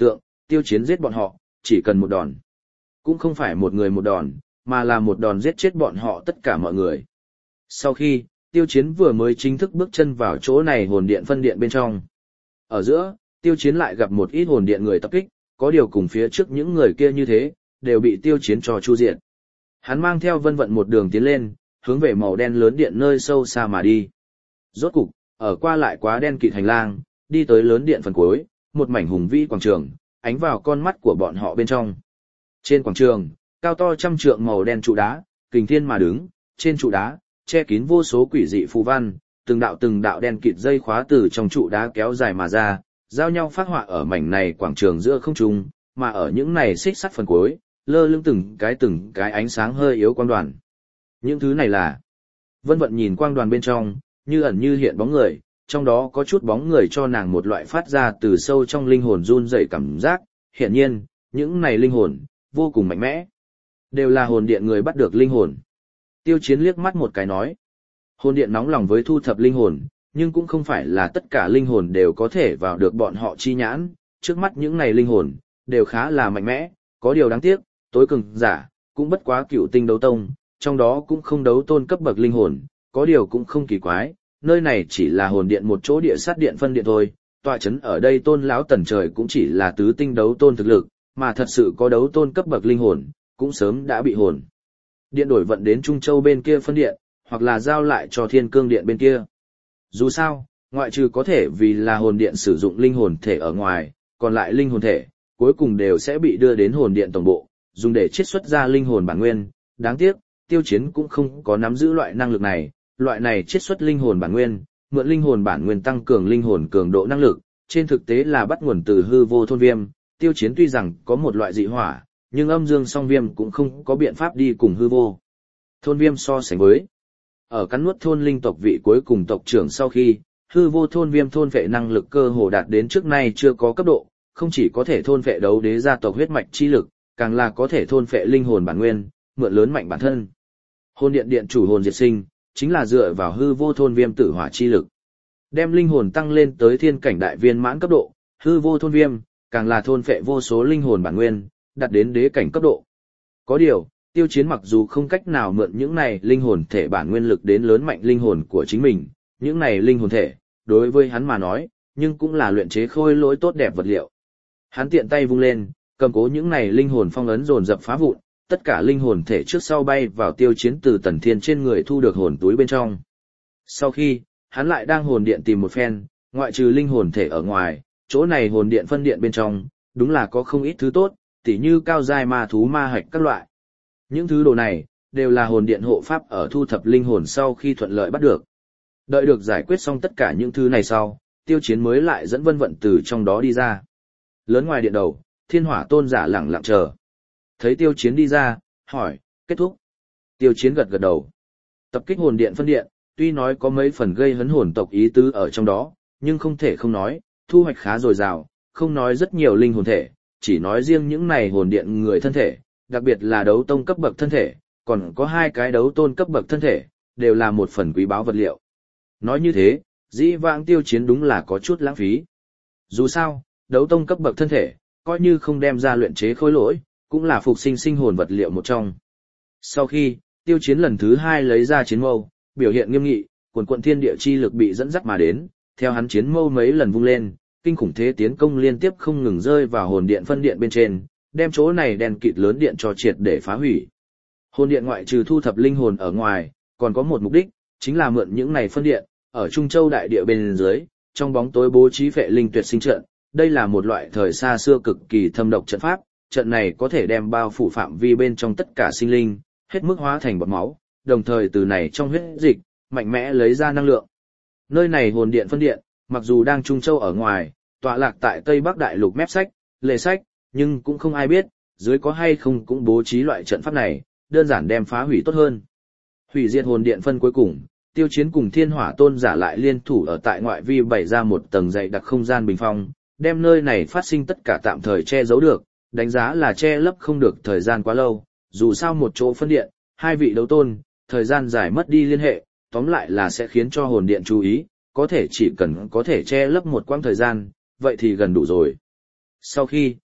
Tiêu Chiến giết bọn họ, chỉ cần một đòn. Cũng không phải một người một đòn, mà là một đòn giết chết bọn họ tất cả mọi người. Sau khi, Tiêu Chiến vừa mới chính thức bước chân vào chỗ này hồn điện phân điện bên trong. Ở giữa, Tiêu Chiến lại gặp một ít hồn điện người tập kích, có điều cùng phía trước những người kia như thế, đều bị Tiêu Chiến cho chu diệt. Hắn mang theo Vân Vận một đường tiến lên, hướng về màu đen lớn điện nơi sâu xa mà đi. Rốt cục, ở qua lại quá đen kịt hành lang, đi tới lớn điện phần cuối, một mảnh hùng vĩ quảng trường, ánh vào con mắt của bọn họ bên trong. Trên quảng trường, cao to trăm trượng màu đen trụ đá, kình thiên mà đứng, trên trụ đá, che kín vô số quỷ dị phù văn, từng đạo đen kịt dây khóa từ trong trụ đá kéo dài mà ra, giao nhau phát họa ở mảnh này quảng trường giữa không trung, mà ở những này xích sắt phần cuối, lơ lửng từng cái ánh sáng hơi yếu quang đoàn. Những thứ này là... Vân Vận nhìn quang đoàn bên trong, như ẩn như hiện bóng người, trong đó có chút bóng người cho nàng một loại phát ra từ sâu trong linh hồn run rẩy cảm giác, hiển nhiên, những này linh hồn, vô cùng mạnh mẽ. Đều là hồn điện người bắt được linh hồn. Tiêu Chiến liếc mắt một cái nói. Hồn điện nóng lòng với thu thập linh hồn, nhưng cũng không phải là tất cả linh hồn đều có thể vào được bọn họ chi nhãn, trước mắt những này linh hồn, đều khá là mạnh mẽ, có điều đáng tiếc, tối cường giả, cũng bất quá cựu tinh đấu tông, trong đó cũng không đấu tôn cấp bậc linh hồn, có điều cũng không kỳ quái, nơi này chỉ là hồn điện một chỗ địa sát điện phân điện thôi, tọa chấn ở đây Tôn lão tần trời cũng chỉ là tứ tinh đấu tôn thực lực, mà thật sự có đấu tôn cấp bậc linh hồn, cũng sớm đã bị hồn điện đổi vận đến Trung Châu bên kia phân điện, hoặc là giao lại cho Thiên Cương điện bên kia. Dù sao, ngoại trừ có thể vì là hồn điện sử dụng linh hồn thể ở ngoài, còn lại linh hồn thể, cuối cùng đều sẽ bị đưa đến hồn điện tổng bộ, dùng để chiết xuất ra linh hồn bản nguyên. Đáng tiếc, Tiêu Chiến cũng không có nắm giữ loại năng lực này chiết xuất linh hồn bản nguyên, mượn linh hồn bản nguyên tăng cường linh hồn cường độ năng lực, trên thực tế là bắt nguồn từ hư vô thôn viêm. Tiêu Chiến tuy rằng có một loại dị hỏa, nhưng âm dương song viêm cũng không có biện pháp đi cùng hư vô thôn viêm so sánh với. Ở cắn nuốt thôn linh tộc vị cuối cùng tộc trưởng sau khi, hư vô thôn viêm thôn vệ năng lực cơ hồ đạt đến trước nay chưa có cấp độ, không chỉ có thể thôn vệ đấu đế gia tộc huyết mạch chi lực, càng là có thể thôn vệ linh hồn bản nguyên, mượn lớn mạnh bản thân. Hồn điện điện chủ hồn diệt sinh, chính là dựa vào hư vô thôn viêm tử hỏa chi lực, đem linh hồn tăng lên tới thiên cảnh đại viên mãn cấp độ, hư vô thôn viêm, càng là thôn vệ vô số linh hồn bản nguyên, đạt đến đế cảnh cấp độ. Có điều, Tiêu Chiến mặc dù không cách nào mượn những này linh hồn thể bản nguyên lực đến lớn mạnh linh hồn của chính mình, những này linh hồn thể, đối với hắn mà nói, nhưng cũng là luyện chế khôi lỗi tốt đẹp vật liệu. Hắn tiện tay vung lên, cầm cố những này linh hồn phong ấn dồn dập phá vụn, tất cả linh hồn thể trước sau bay vào Tiêu Chiến từ Tần Thiên trên người thu được hồn túi bên trong. Sau khi, hắn lại đang hồn điện tìm một phen, ngoại trừ linh hồn thể ở ngoài, chỗ này hồn điện phân điện bên trong, đúng là có không ít thứ tốt, tỉ như cao giai ma thú ma hạch các loại. Những thứ đồ này, đều là hồn điện hộ pháp ở thu thập linh hồn sau khi thuận lợi bắt được. Đợi được giải quyết xong tất cả những thứ này sau, Tiêu Chiến mới lại dẫn Vân Vận từ trong đó đi ra. Lớn ngoài điện đầu, Thiên Hỏa Tôn giả lẳng lặng chờ. Thấy Tiêu Chiến đi ra, hỏi, kết thúc. Tiêu Chiến gật gật đầu. Tập kích hồn điện phân điện, tuy nói có mấy phần gây hấn hồn tộc ý tứ ở trong đó, nhưng không thể không nói, thu hoạch khá dồi dào, không nói rất nhiều linh hồn thể, chỉ nói riêng những này hồn điện người thân thể, đặc biệt là đấu tông cấp bậc thân thể, còn có 2 cái đấu tôn cấp bậc thân thể, đều là một phần quý báu vật liệu. Nói như thế, dĩ vãng Tiêu Chiến đúng là có chút lãng phí. Dù sao, đấu tông cấp bậc thân thể, coi như không đem ra luyện chế khối lỗi, cũng là phục sinh sinh hồn vật liệu một trong. Sau khi, Tiêu Chiến lần thứ 2 lấy ra chiến mâu, biểu hiện nghiêm nghị, quần quận thiên địa chi lực bị dẫn dắt mà đến, theo hắn chiến mâu mấy lần vung lên, kinh khủng thế tiến công liên tiếp không ngừng rơi vào hồn điện phân điện bên trên, đem chỗ này đèn kịt lớn điện cho triệt để phá hủy. Hồn điện ngoại trừ thu thập linh hồn ở ngoài, còn có một mục đích, chính là mượn những này phân điện, ở Trung Châu đại địa bên dưới, trong bóng tối bố trí phệ linh tuyệt sinh trận. Đây là một loại thời xa xưa cực kỳ thâm độc trận pháp, trận này có thể đem bao phủ phạm vi bên trong tất cả sinh linh, hết mức hóa thành bọt máu, đồng thời từ này trong huyết dịch, mạnh mẽ lấy ra năng lượng. Nơi này hồn điện phân điện, mặc dù đang Trung Châu ở ngoài, tọa lạc tại Tây Bắc Đại Lục mép sách, lề sách, nhưng cũng không ai biết, dưới có hay không cũng bố trí loại trận pháp này, đơn giản đem phá hủy tốt hơn. Hủy diệt hồn điện phân cuối cùng, Tiêu Chiến cùng Thiên Hỏa Tôn giả lại liên thủ ở tại ngoại vi bày ra một tầng dày đặc không gian bình phong, đem nơi này phát sinh tất cả tạm thời che giấu được, đánh giá là che lấp không được thời gian quá lâu, dù sao một chỗ phân điện, 2 vị đấu tôn, thời gian dài mất đi liên hệ, tóm lại là sẽ khiến cho hồn điện chú ý, có thể chỉ cần có thể che lấp một quãng thời gian, vậy thì gần đủ rồi. Sau khi,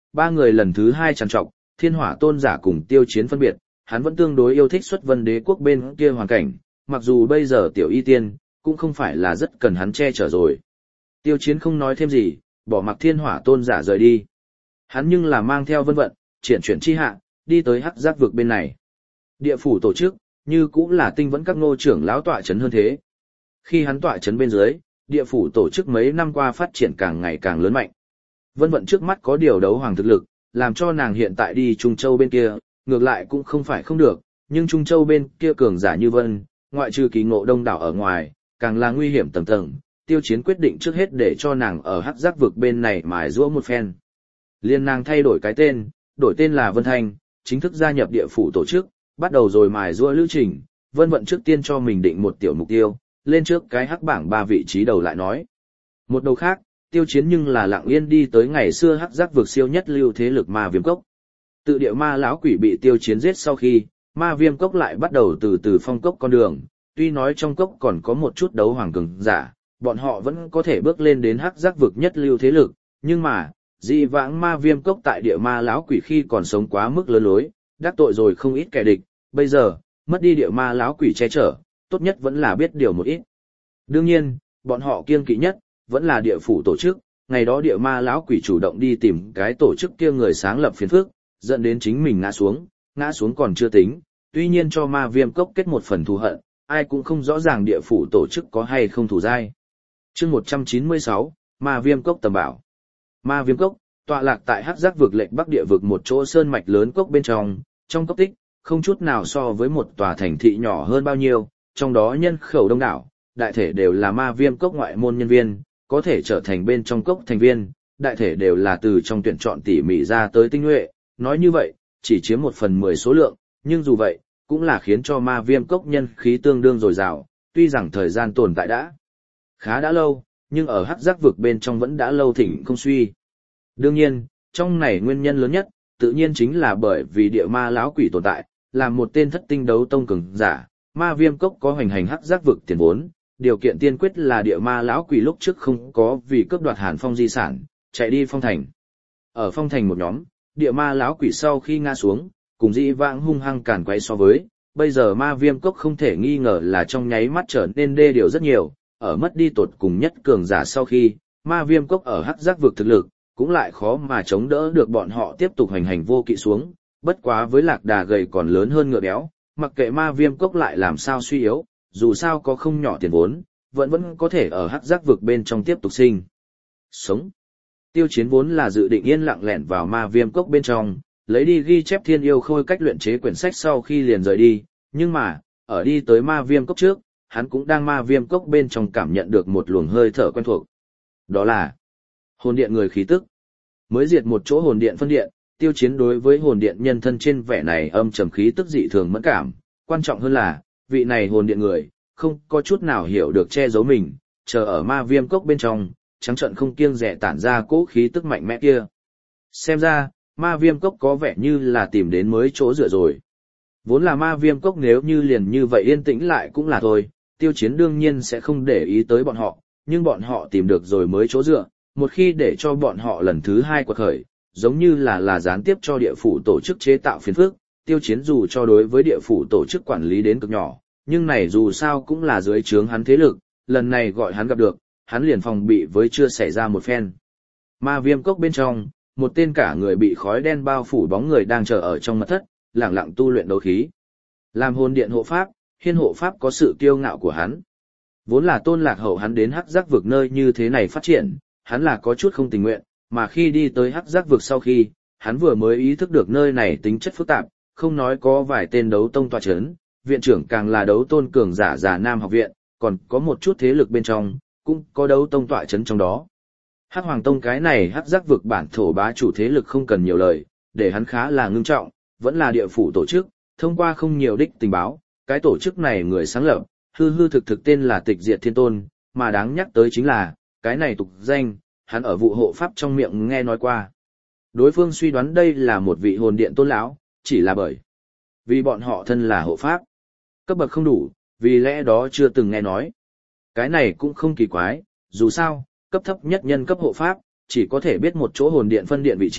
ba người lần thứ hai trằn trọc, Thiên Hỏa Tôn giả cùng Tiêu Chiến phân biệt, hắn vẫn tương đối yêu thích xuất vân đế quốc bên kia hoàn cảnh, mặc dù bây giờ tiểu y tiên, cũng không phải là rất cần hắn che chở rồi. Tiêu Chiến không nói thêm gì, bỏ mặc Thiên Hỏa Tôn giả rời đi. Hắn nhưng là mang theo Vân Vận, triển chuyển chi hạ, đi tới hắc giác vực bên này. Địa phủ tổ chức, như cũng là tinh vẫn các ngô trưởng lão tọa chấn hơn thế. Khi hắn tọa chấn bên dưới, địa phủ tổ chức mấy năm qua phát triển càng ngày càng lớn mạnh. Vân Vận trước mắt có điều đấu hoàng thực lực, làm cho nàng hiện tại đi Trung Châu bên kia, ngược lại cũng không phải không được, nhưng Trung Châu bên kia cường giả như Vân, ngoại trừ kỳ ngộ đông đảo ở ngoài, càng là nguy hiểm tầng tầng. Tiêu Chiến quyết định trước hết để cho nàng ở hắc giác vực bên này mài giũa một phen. Liên nàng thay đổi cái tên, đổi tên là Vân Thanh, chính thức gia nhập địa phủ tổ chức, bắt đầu rồi mài giũa lữ trình. Vân Vận trước tiên cho mình định một tiểu mục tiêu, lên trước cái hắc bảng 3 vị trí đầu lại nói. Một đầu khác, Tiêu Chiến nhưng là lặng yên đi tới ngày xưa hắc giác vực siêu nhất lưu thế lực Ma Viêm Cốc. Tự địa ma lão quỷ bị Tiêu Chiến giết sau khi, Ma Viêm Cốc lại bắt đầu từ từ phong cốc con đường, tuy nói trong cốc còn có một chút đấu hoàng cường giả, bọn họ vẫn có thể bước lên đến hắc giác vực nhất lưu thế lực, nhưng mà, dị vãng Ma Viêm Cốc tại địa ma lão quỷ khi còn sống quá mức lớn lối, đắc tội rồi không ít kẻ địch, bây giờ, mất đi địa ma lão quỷ che chở, tốt nhất vẫn là biết điều một ít. Đương nhiên, bọn họ kiêng kỵ nhất, vẫn là địa phủ tổ chức, ngày đó địa ma lão quỷ chủ động đi tìm cái tổ chức kia người sáng lập phiền phức, dẫn đến chính mình ngã xuống còn chưa tính, tuy nhiên cho Ma Viêm Cốc kết một phần thù hận, ai cũng không rõ ràng địa phủ tổ chức có hay không thù dai. Chương 196, Ma Viêm Cốc tầm bảo. Ma Viêm Cốc, tọa lạc tại hắc giác vực lệch bắc địa vực một chỗ sơn mạch lớn cốc bên trong cốc tích, không chút nào so với một tòa thành thị nhỏ hơn bao nhiêu, trong đó nhân khẩu đông đảo, đại thể đều là Ma Viêm Cốc ngoại môn nhân viên, có thể trở thành bên trong cốc thành viên, đại thể đều là từ trong tuyển chọn tỉ mỉ ra tới tinh nhuệ, nói như vậy, chỉ chiếm 1/10 số lượng, nhưng dù vậy, cũng là khiến cho Ma Viêm Cốc nhân khí tương đương dồi dào, tuy rằng thời gian tồn tại đã khá đã lâu, nhưng ở hắc giác vực bên trong vẫn đã lâu thịnh không suy. Đương nhiên, trong này nguyên nhân lớn nhất, tự nhiên chính là bởi vì địa ma lão quỷ tồn tại, là một tên thất tinh đấu tông cường giả, Ma Viêm Cốc có hoành hành hắc giác vực tiền vốn, điều kiện tiên quyết là địa ma lão quỷ lúc trước không có vì cướp đoạt Hàn Phong di sản, chạy đi Phong Thành. Ở Phong Thành một nhóm, địa ma lão quỷ sau khi ngã xuống, cùng dĩ vãng hung hăng càn quay so với, bây giờ Ma Viêm Cốc không thể nghi ngờ là trong nháy mắt trở nên đê điều rất nhiều, ở mất đi tột cùng nhất cường giả sau khi, Ma Viêm Cốc ở hắc giác vực thực lực, cũng lại khó mà chống đỡ được bọn họ tiếp tục hành hành vô kỵ xuống, bất quá với lạc đà gầy còn lớn hơn ngựa béo, mặc kệ Ma Viêm Cốc lại làm sao suy yếu, dù sao có không nhỏ tiền vốn, vẫn có thể ở hắc giác vực bên trong tiếp tục sinh sống. Tiêu Chiến vốn là dự định yên lặng lẻn vào Ma Viêm Cốc bên trong, lấy đi ghi chép Thiên Yêu Khôi cách luyện chế quyển sách sau khi liền rời đi, nhưng mà, ở đi tới Ma Viêm Cốc trước, hắn cũng đang Ma Viêm Cốc bên trong cảm nhận được một luồng hơi thở quen thuộc. Đó là hồn điện người khí tức. Mới diệt một chỗ hồn điện phân điện, Tiêu Chiến đối với hồn điện nhân thân trên vẻ này âm trầm khí tức dị thường mẫn cảm, quan trọng hơn là, vị này hồn điện người, không có chút nào hiểu được che giấu mình, chờ ở Ma Viêm Cốc bên trong, trắng trợn không kiêng dè tản ra cỗ khí tức mạnh mẽ kia. Xem ra, Ma Viêm Cốc có vẻ như là tìm đến mới chỗ dựa rồi. Vốn là Ma Viêm Cốc nếu như liền như vậy yên tĩnh lại cũng là thôi, Tiêu Chiến đương nhiên sẽ không để ý tới bọn họ, nhưng bọn họ tìm được rồi mới chỗ dựa, một khi để cho bọn họ lần thứ hai quật khởi, giống như là gián tiếp cho địa phủ tổ chức chế tạo phiền phức, Tiêu Chiến dù cho đối với địa phủ tổ chức quản lý đến cực nhỏ, nhưng này dù sao cũng là dưới trướng hắn thế lực, lần này gọi hắn gặp được, hắn liền phòng bị với chưa xảy ra một phen. Ma Viêm Cốc bên trong, một tên cả người bị khói đen bao phủ bóng người đang chờ ở trong mật thất, lặng lặng tu luyện đấu khí. Làm hồn điện hộ pháp, Hiên hộ pháp có sự kiêu ngạo của hắn. Vốn là Tôn Lạc Hậu hắn đến hắc giác vực nơi như thế này phát triển, hắn là có chút không tình nguyện, mà khi đi tới hắc giác vực sau khi, hắn vừa mới ý thức được nơi này tính chất phức tạp, không nói có vài tên đấu tông tọa chấn, viện trưởng càng là đấu tôn cường giả già Nam học viện, còn có một chút thế lực bên trong, cũng có đấu tông tọa chấn trong đó. Hắc Hoàng Tông cái này hắc giác vực bản thổ bá chủ thế lực không cần nhiều lời, để hắn khá là ngưng trọng, vẫn là địa phủ tổ chức, thông qua không nhiều đích tình báo, cái tổ chức này người sáng lập, hư thực tên là Tịch Diệt Thiên Tôn, mà đáng nhắc tới chính là, cái này tục danh, hắn ở vụ hộ pháp trong miệng nghe nói qua. Đối phương suy đoán đây là một vị hồn điện tôn lão, chỉ là bởi vì bọn họ thân là hộ pháp, cấp bậc không đủ, vì lẽ đó chưa từng nghe nói. Cái này cũng không kỳ quái, dù sao, cấp thấp nhất nhân cấp hộ pháp, chỉ có thể biết một chỗ hồn điện phân điện vị trí,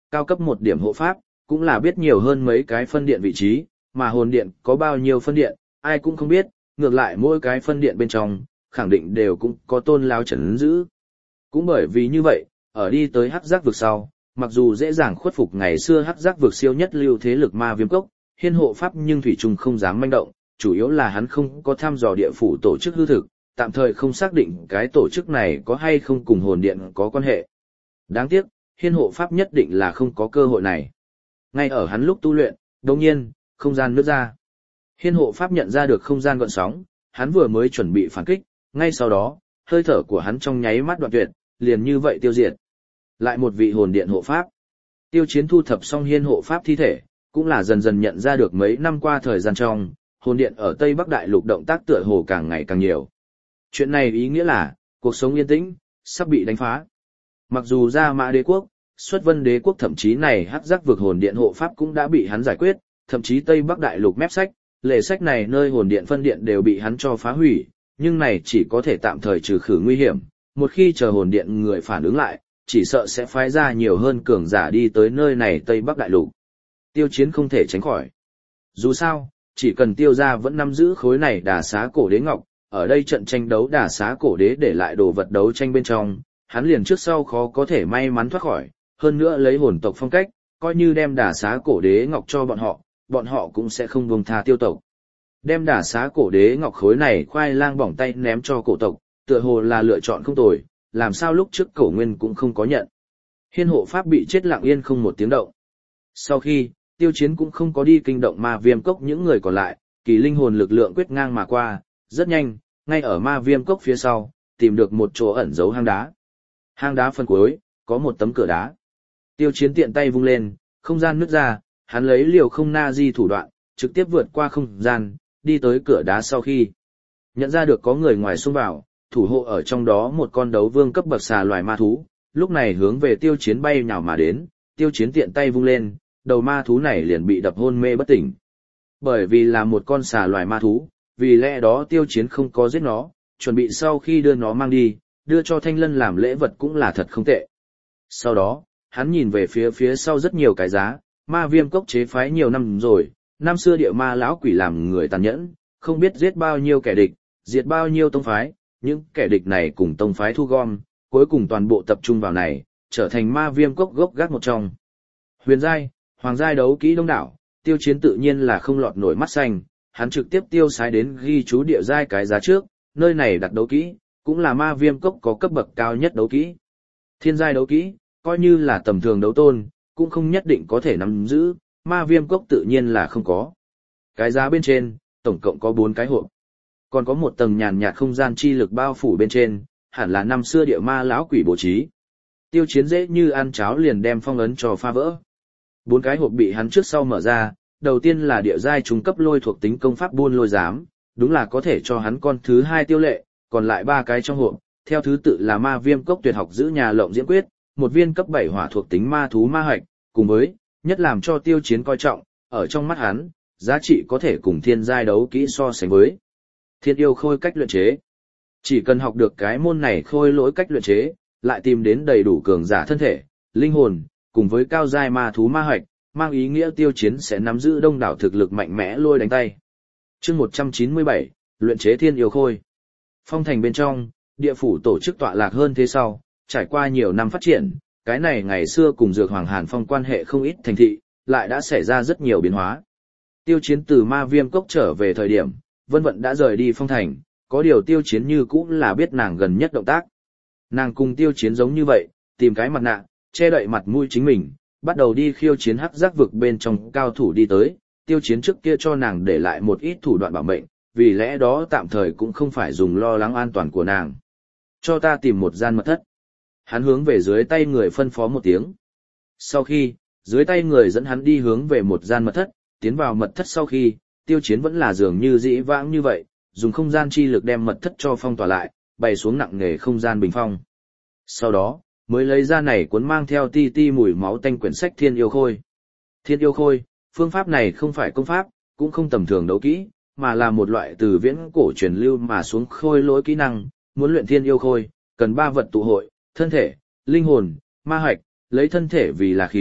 cao cấp một điểm hộ pháp, cũng là biết nhiều hơn mấy cái phân điện vị trí, mà hồn điện có bao nhiêu phân điện, ai cũng không biết, ngược lại mỗi cái phân điện bên trong, khẳng định đều cũng có tôn lao trấn giữ. Cũng bởi vì như vậy, ở đi tới hắc giác vực sau, mặc dù dễ dàng khuất phục ngày xưa hắc giác vực siêu nhất lưu thế lực ma viêm cốc, hiên hộ pháp nhưng thủy trung không dám manh động, chủ yếu là hắn không có thăm dò địa phủ tổ chức hư thực, tạm thời không xác định cái tổ chức này có hay không cùng hồn điện có quan hệ. Đáng tiếc, hiên hộ pháp nhất định là không có cơ hội này. Ngay ở hắn lúc tu luyện, đồng nhiên, không gian nứt ra. Hiên hộ pháp nhận ra được không gian gợn sóng, hắn vừa mới chuẩn bị phản kích, ngay sau đó, hơi thở của hắn trong nháy mắt đoạn tuyệt, liền như vậy tiêu diệt. Lại một vị hồn điện hộ pháp. Tiêu Chiến thu thập xong hiên hộ pháp thi thể, cũng là dần dần nhận ra được mấy năm qua thời gian trong, hồn điện ở Tây Bắc Đại Lục động tác tựa hồ càng ngày càng nhiều. Chuyện này ý nghĩa là, cuộc sống yên tĩnh, sắp bị đánh phá. Mặc dù Gia Mã Đế Quốc, Xuất Vân Đế Quốc thậm chí này hắc giác vực hồn điện hộ pháp cũng đã bị hắn giải quyết, thậm chí Tây Bắc Đại Lục mép sách, lề sách này nơi hồn điện phân điện đều bị hắn cho phá hủy, nhưng này chỉ có thể tạm thời trừ khử nguy hiểm, một khi chờ hồn điện người phản ứng lại, chỉ sợ sẽ phái ra nhiều hơn cường giả đi tới nơi này Tây Bắc Đại Lục. Tiêu Chiến không thể tránh khỏi. Dù sao, chỉ cần Tiêu gia vẫn nắm giữ khối này Đà Xá Cổ Đế ngọc, ở đây trận tranh đấu Đà Xá Cổ Đế để lại đồ vật đấu tranh bên trong, hắn liền trước sau khó có thể may mắn thoát khỏi, hơn nữa lấy hồn tộc phong cách, coi như đem Đà Xá Cổ Đế ngọc cho bọn họ cũng sẽ không buông tha Tiêu tộc. Đem Đà Xá Cổ Đế ngọc khối này khoai lang bỏng tay ném cho cổ tộc, tựa hồ là lựa chọn không tồi, làm sao lúc trước Cổ Nguyên cũng không có nhận. Hiên hộ pháp bị chết lặng yên không một tiếng động. Sau khi, Tiêu Chiến cũng không có đi kinh động ma viêm cốc những người còn lại, kỳ linh hồn lực lượng quét ngang mà qua, rất nhanh, ngay ở ma viêm cốc phía sau, tìm được một chỗ ẩn giấu hang đá. Hang đá phần cuối, có một tấm cửa đá. Tiêu Chiến tiện tay vung lên, không gian nứt ra, hắn lấy liều không na di thủ đoạn, trực tiếp vượt qua không gian, đi tới cửa đá sau khi. Nhận ra được có người ngoài xông vào, thủ hộ ở trong đó một con đấu vương cấp bậc xà loài ma thú, lúc này hướng về Tiêu Chiến bay nhào mà đến, Tiêu Chiến tiện tay vung lên, đầu ma thú này liền bị đập hôn mê bất tỉnh. Bởi vì là một con xà loài ma thú, vì lẽ đó Tiêu Chiến không có giết nó, chuẩn bị sau khi đưa nó mang đi, đưa cho Thanh Lân làm lễ vật cũng là thật không tệ. Sau đó, hắn nhìn về phía sau rất nhiều cái giá, ma viêm cốc chế phái nhiều năm rồi, năm xưa địa ma lão quỷ làm người tàn nhẫn, không biết giết bao nhiêu kẻ địch, diệt bao nhiêu tông phái, những kẻ địch này cùng tông phái thu gom, cuối cùng toàn bộ tập trung vào này, trở thành ma viêm cốc gốc gác một trong. Huyền giai, hoàng giai đấu kỹ đông đảo, Tiêu Chiến tự nhiên là không lọt nổi mắt xanh, hắn trực tiếp tiêu sái đến ghi chú địa giai cái giá trước, nơi này đặt đấu kỹ, cũng là ma viêm cốc có cấp bậc cao nhất đấu kỹ. Thiên giai đấu kỹ, coi như là tầm thường đấu tôn, cũng không nhất định có thể nắm giữ, ma viêm cốc tự nhiên là không có. Cái giá bên trên, tổng cộng có 4 cái hộp. Còn có một tầng nhàn nhạt không gian chi lực bao phủ bên trên, hẳn là năm xưa địa ma lão quỷ bố trí. Tiêu Chiến dễ như ăn cháo liền đem phong ấn cho phá vỡ. 4 cái hộp bị hắn trước sau mở ra, đầu tiên là địa giai trung cấp lôi thuộc tính công pháp buôn lôi giám, đúng là có thể cho hắn con thứ 2 tiêu lệ, còn lại 3 cái trong hộp, theo thứ tự là ma viêm cốc tuyệt học giữ nhà lộng diễn quyết, một viên cấp 7 hỏa thuộc tính ma thú ma hạch, cùng với, nhất làm cho Tiêu Chiến coi trọng, ở trong mắt hắn, giá trị có thể cùng thiên giai đấu kỹ so sánh với. Thiên yêu khôi cách luyện chế. Chỉ cần học được cái môn này khôi lỗi cách luyện chế, lại tìm đến đầy đủ cường giả thân thể, linh hồn, cùng với cao giai ma thú ma hạch, mang ý nghĩa Tiêu Chiến sẽ nắm giữ đông đảo thực lực mạnh mẽ lôi đánh tay. Chương 197, luyện chế thiên yêu khôi. Phong thành bên trong, địa phủ tổ chức tọa lạc hơn thế sau, trải qua nhiều năm phát triển, cái này ngày xưa cùng Dược Hoàng Hàn Phong quan hệ không ít thành thị, lại đã xảy ra rất nhiều biến hóa. Tiêu Chiến từ ma viêm cốc trở về thời điểm, Vân Vận đã rời đi phong thành, có điều Tiêu Chiến như cũng là biết nàng gần nhất động tác. Nàng cùng Tiêu Chiến giống như vậy, tìm cái mặt nạ, che đậy mặt mũi chính mình, bắt đầu đi khiêu chiến hắc giác vực bên trong cao thủ đi tới. Tiêu Chiến trước kia cho nàng để lại một ít thủ đoạn bảo mệnh, vì lẽ đó tạm thời cũng không phải dùng lo lắng an toàn của nàng. Cho ta tìm một gian mật thất. Hắn hướng về dưới tay người phân phó một tiếng. Sau khi, dưới tay người dẫn hắn đi hướng về một gian mật thất, tiến vào mật thất sau khi, Tiêu Chiến vẫn là dường như dĩ vãng như vậy, dùng không gian chi lực đem mật thất cho phong tỏa lại, bày xuống nặng nề không gian bình phong. Sau đó, mới lấy ra này cuốn mang theo ti ti mùi máu tanh quyển sách Thiên Yêu Khôi. Thiên Yêu Khôi, phương pháp này không phải công pháp, cũng không tầm thường đấu kỹ, mà là một loại từ viễn cổ truyền lưu mà xuống khôi lỗi kỹ năng, muốn luyện Thiên Yêu Khôi, cần 3 vật tụ hội, thân thể, linh hồn, ma hạch, lấy thân thể vì là khí,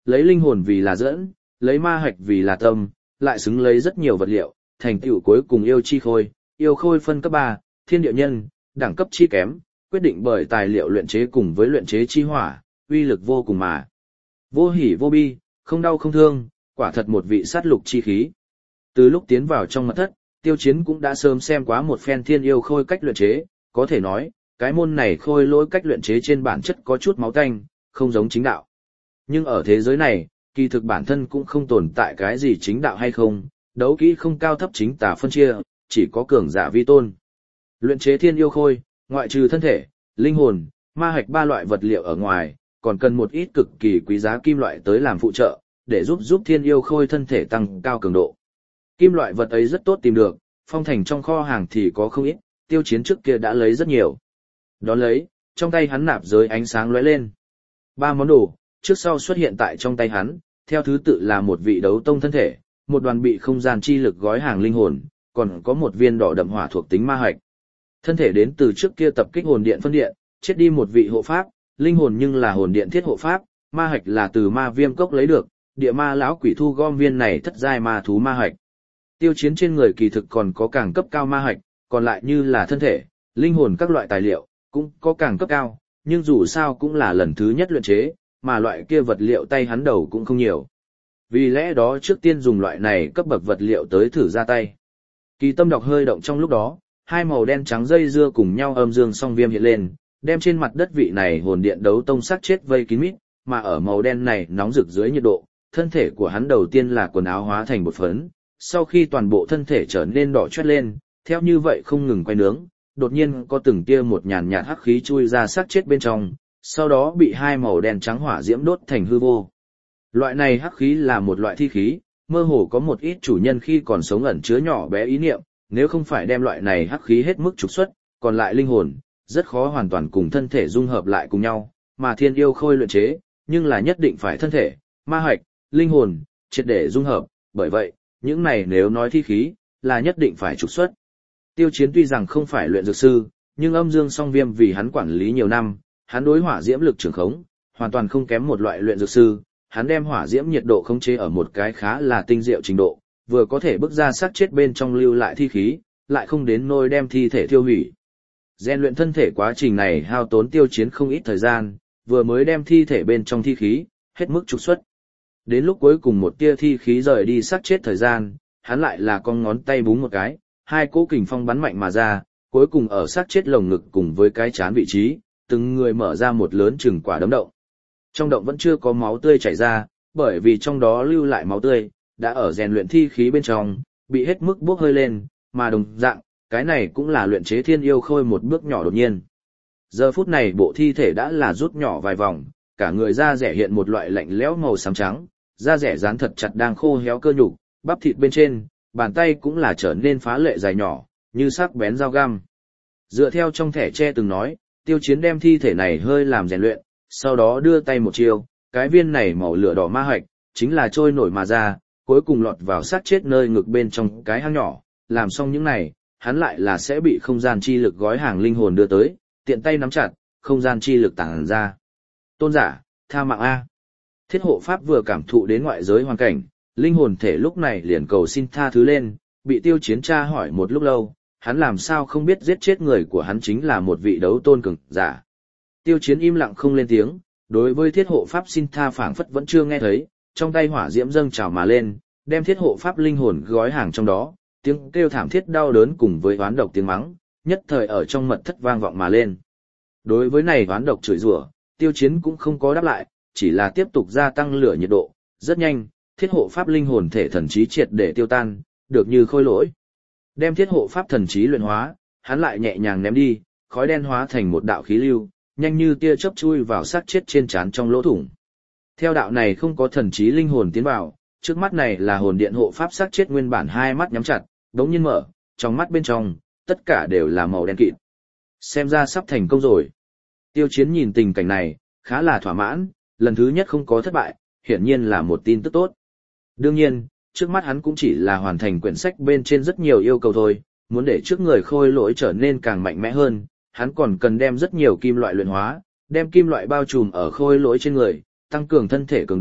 lấy linh hồn vì là dẫn, lấy ma hạch vì là tâm, lại xứng lấy rất nhiều vật liệu, thành tựu cuối cùng yêu chi khôi, yêu khôi phân cấp 3, thiên địa nhân, đẳng cấp chi kém, quyết định bởi tài liệu luyện chế cùng với luyện chế chi hỏa, uy lực vô cùng mà. Vô hỉ vô bi, không đau không thương, quả thật một vị sát lục chi khí. Từ lúc tiến vào trong mật thất, Tiêu Chiến cũng đã sớm xem quá một phen thiên yêu khôi cách luyện chế, có thể nói, cái môn này khôi lỗi cách luyện chế trên bản chất có chút máu tanh, không giống chính đạo. Nhưng ở thế giới này, kỳ thực bản thân cũng không tồn tại cái gì chính đạo hay không, đấu kỹ không cao thấp chính tà phân chia, chỉ có cường giả vi tôn. Luyện chế thiên yêu khôi, ngoại trừ thân thể, linh hồn, ma hạch 3 loại vật liệu ở ngoài, còn cần một ít cực kỳ quý giá kim loại tới làm phụ trợ, để giúp thiên yêu khôi thân thể tăng cao cường độ. Kim loại vật ấy rất tốt tìm được, phong thành trong kho hàng thì có không ít, Tiêu Chiến trước kia đã lấy rất nhiều. Đón lấy, trong tay hắn nạp giới ánh sáng lóe lên. 3 món đồ, trước sau xuất hiện tại trong tay hắn, theo thứ tự là một vị đấu tông thân thể, một đoàn bị không gian chi lực gói hàng linh hồn, còn có một viên đỏ đậm hỏa thuộc tính ma hạch. Thân thể đến từ trước kia tập kích hồn điện phân điện, chết đi một vị hộ pháp, linh hồn nhưng là hồn điện thiết hộ pháp, ma hạch là từ ma viêm cốc lấy được, địa ma lão quỷ thu gom viên này thất giai ma thú ma hạch. Tiêu Chiến trên người kỳ thực còn có càng cấp cao ma hạch, còn lại như là thân thể, linh hồn các loại tài liệu, cũng có càng cấp cao, nhưng dù sao cũng là lần thứ nhất luyện chế, mà loại kia vật liệu tay hắn đầu cũng không nhiều. Vì lẽ đó trước tiên dùng loại này cấp bậc vật liệu tới thử ra tay. Kỳ tâm đọc hơi động trong lúc đó, hai màu đen trắng dây dưa cùng nhau âm dương song viêm hiện lên, đem trên mặt đất vị này hồn điện đấu tông sát chết vây kín mít, mà ở màu đen này nóng rực dưới nhiệt độ, thân thể của hắn đầu tiên là quần áo hóa thành bột phấn, sau khi toàn bộ thân thể trở nên đỏ chót lên, theo như vậy không ngừng quay nướng, đột nhiên có từng tia một nhàn nhạt hắc khí chui ra sát chết bên trong, sau đó bị hai màu đen trắng hỏa diễm đốt thành hư vô. Loại này hắc khí là một loại thi khí, mơ hồ có một ít chủ nhân khi còn sống ẩn chứa nhỏ bé ý niệm, nếu không phải đem loại này hắc khí hết mức trục xuất, còn lại linh hồn, rất khó hoàn toàn cùng thân thể dung hợp lại cùng nhau, mà thiên yêu khôi luyện chế, nhưng là nhất định phải thân thể, ma hạch, linh hồn, triệt để dung hợp, bởi vậy, những này nếu nói thi khí, là nhất định phải trục xuất. Tiêu Chiến tuy rằng không phải luyện dược sư, nhưng âm dương song viêm vì hắn quản lý nhiều năm, hắn đối hỏa diễm lực trường khống, hoàn toàn không kém một loại luyện dược sư, hắn đem hỏa diễm nhiệt độ khống chế ở một cái khá là tinh diệu trình độ, vừa có thể bức ra xác chết bên trong lưu lại thi khí, lại không đến nôi đem thi thể tiêu hủy. Rèn luyện thân thể quá trình này hao tốn Tiêu Chiến không ít thời gian, vừa mới đem thi thể bên trong thi khí, hết mức trục xuất. Đến lúc cuối cùng một tia thi khí rời đi xác chết thời gian, hắn lại là con ngón tay búng một cái, hai cỗ kình phong bắn mạnh mà ra, cuối cùng ở xác chết lồng ngực cùng với cái trán vị trí, từng người mở ra một lớn chừng quả đấm động. Trong động vẫn chưa có máu tươi chảy ra, bởi vì trong đó lưu lại máu tươi, đã ở rèn luyện thi khí bên trong, bị hết mức bốc hơi lên, mà đồng dạng, cái này cũng là luyện chế thiên yêu khôi một bước nhỏ đột nhiên. Giờ phút này bộ thi thể đã là rút nhỏ vài vòng, cả người da rẻ hiện một loại lạnh lẽo màu xám trắng, da rẻ dán thật chặt đang khô héo cơ nhục, bắp thịt bên trên, bàn tay cũng là trở nên phá lệ dài nhỏ, như sắc bén dao găm. Dựa theo trong thẻ tre từng nói, Tiêu Chiến đem thi thể này hơi làm rèn luyện, sau đó đưa tay một chiêu, cái viên này màu lửa đỏ ma hạch, chính là trôi nổi mà ra, cuối cùng lọt vào sát chết nơi ngực bên trong cái hang nhỏ, làm xong những này, hắn lại là sẽ bị không gian chi lực gói hàng linh hồn đưa tới, tiện tay nắm chặt, không gian chi lực tản ra. Tôn giả, tha mạng A. Thiết hộ pháp vừa cảm thụ đến ngoại giới hoàn cảnh, linh hồn thể lúc này liền cầu xin tha thứ lên, bị Tiêu Chiến tra hỏi một lúc lâu, hắn làm sao không biết giết chết người của hắn chính là một vị đấu tôn cường giả. Tiêu Chiến im lặng không lên tiếng, đối với thiết hộ pháp xin tha phảng phất vẫn chưa nghe thấy, trong tay hỏa diễm dâng trào mà lên, đem thiết hộ pháp linh hồn gói hàng trong đó, tiếng kêu thảm thiết đau đớn cùng với oán độc tiếng mắng, nhất thời ở trong mật thất vang vọng mà lên. Đối với này oán độc chửi rủa, Tiêu Chiến cũng không có đáp lại, chỉ là tiếp tục gia tăng lửa nhiệt độ, rất nhanh, thiết hộ pháp linh hồn thể thần trí triệt để tiêu tan, được như khôi lỗi. Đem thiết hộ pháp thần trí luyện hóa, hắn lại nhẹ nhàng ném đi, khói đen hóa thành một đạo khí lưu, nhanh như tia chớp chui vào xác chết trên trán trong lỗ thủng. Theo đạo này không có thần trí linh hồn tiến vào, trước mắt này là hồn điện hộ pháp xác chết nguyên bản hai mắt nhắm chặt, đống nhiên mở, trong mắt bên trong, tất cả đều là màu đen kịt. Xem ra sắp thành công rồi. Tiêu Chiến nhìn tình cảnh này, khá là thỏa mãn, lần thứ nhất không có thất bại, hiển nhiên là một tin tức tốt. Đương nhiên, trước mắt hắn cũng chỉ là hoàn thành quyển sách bên trên rất nhiều yêu cầu thôi, muốn để trước người khôi lỗi trở nên càng mạnh mẽ hơn, hắn còn cần đem rất nhiều kim loại luyện hóa, đem kim loại bao trùm ở khôi lỗi trên người, tăng cường thân thể cường độ,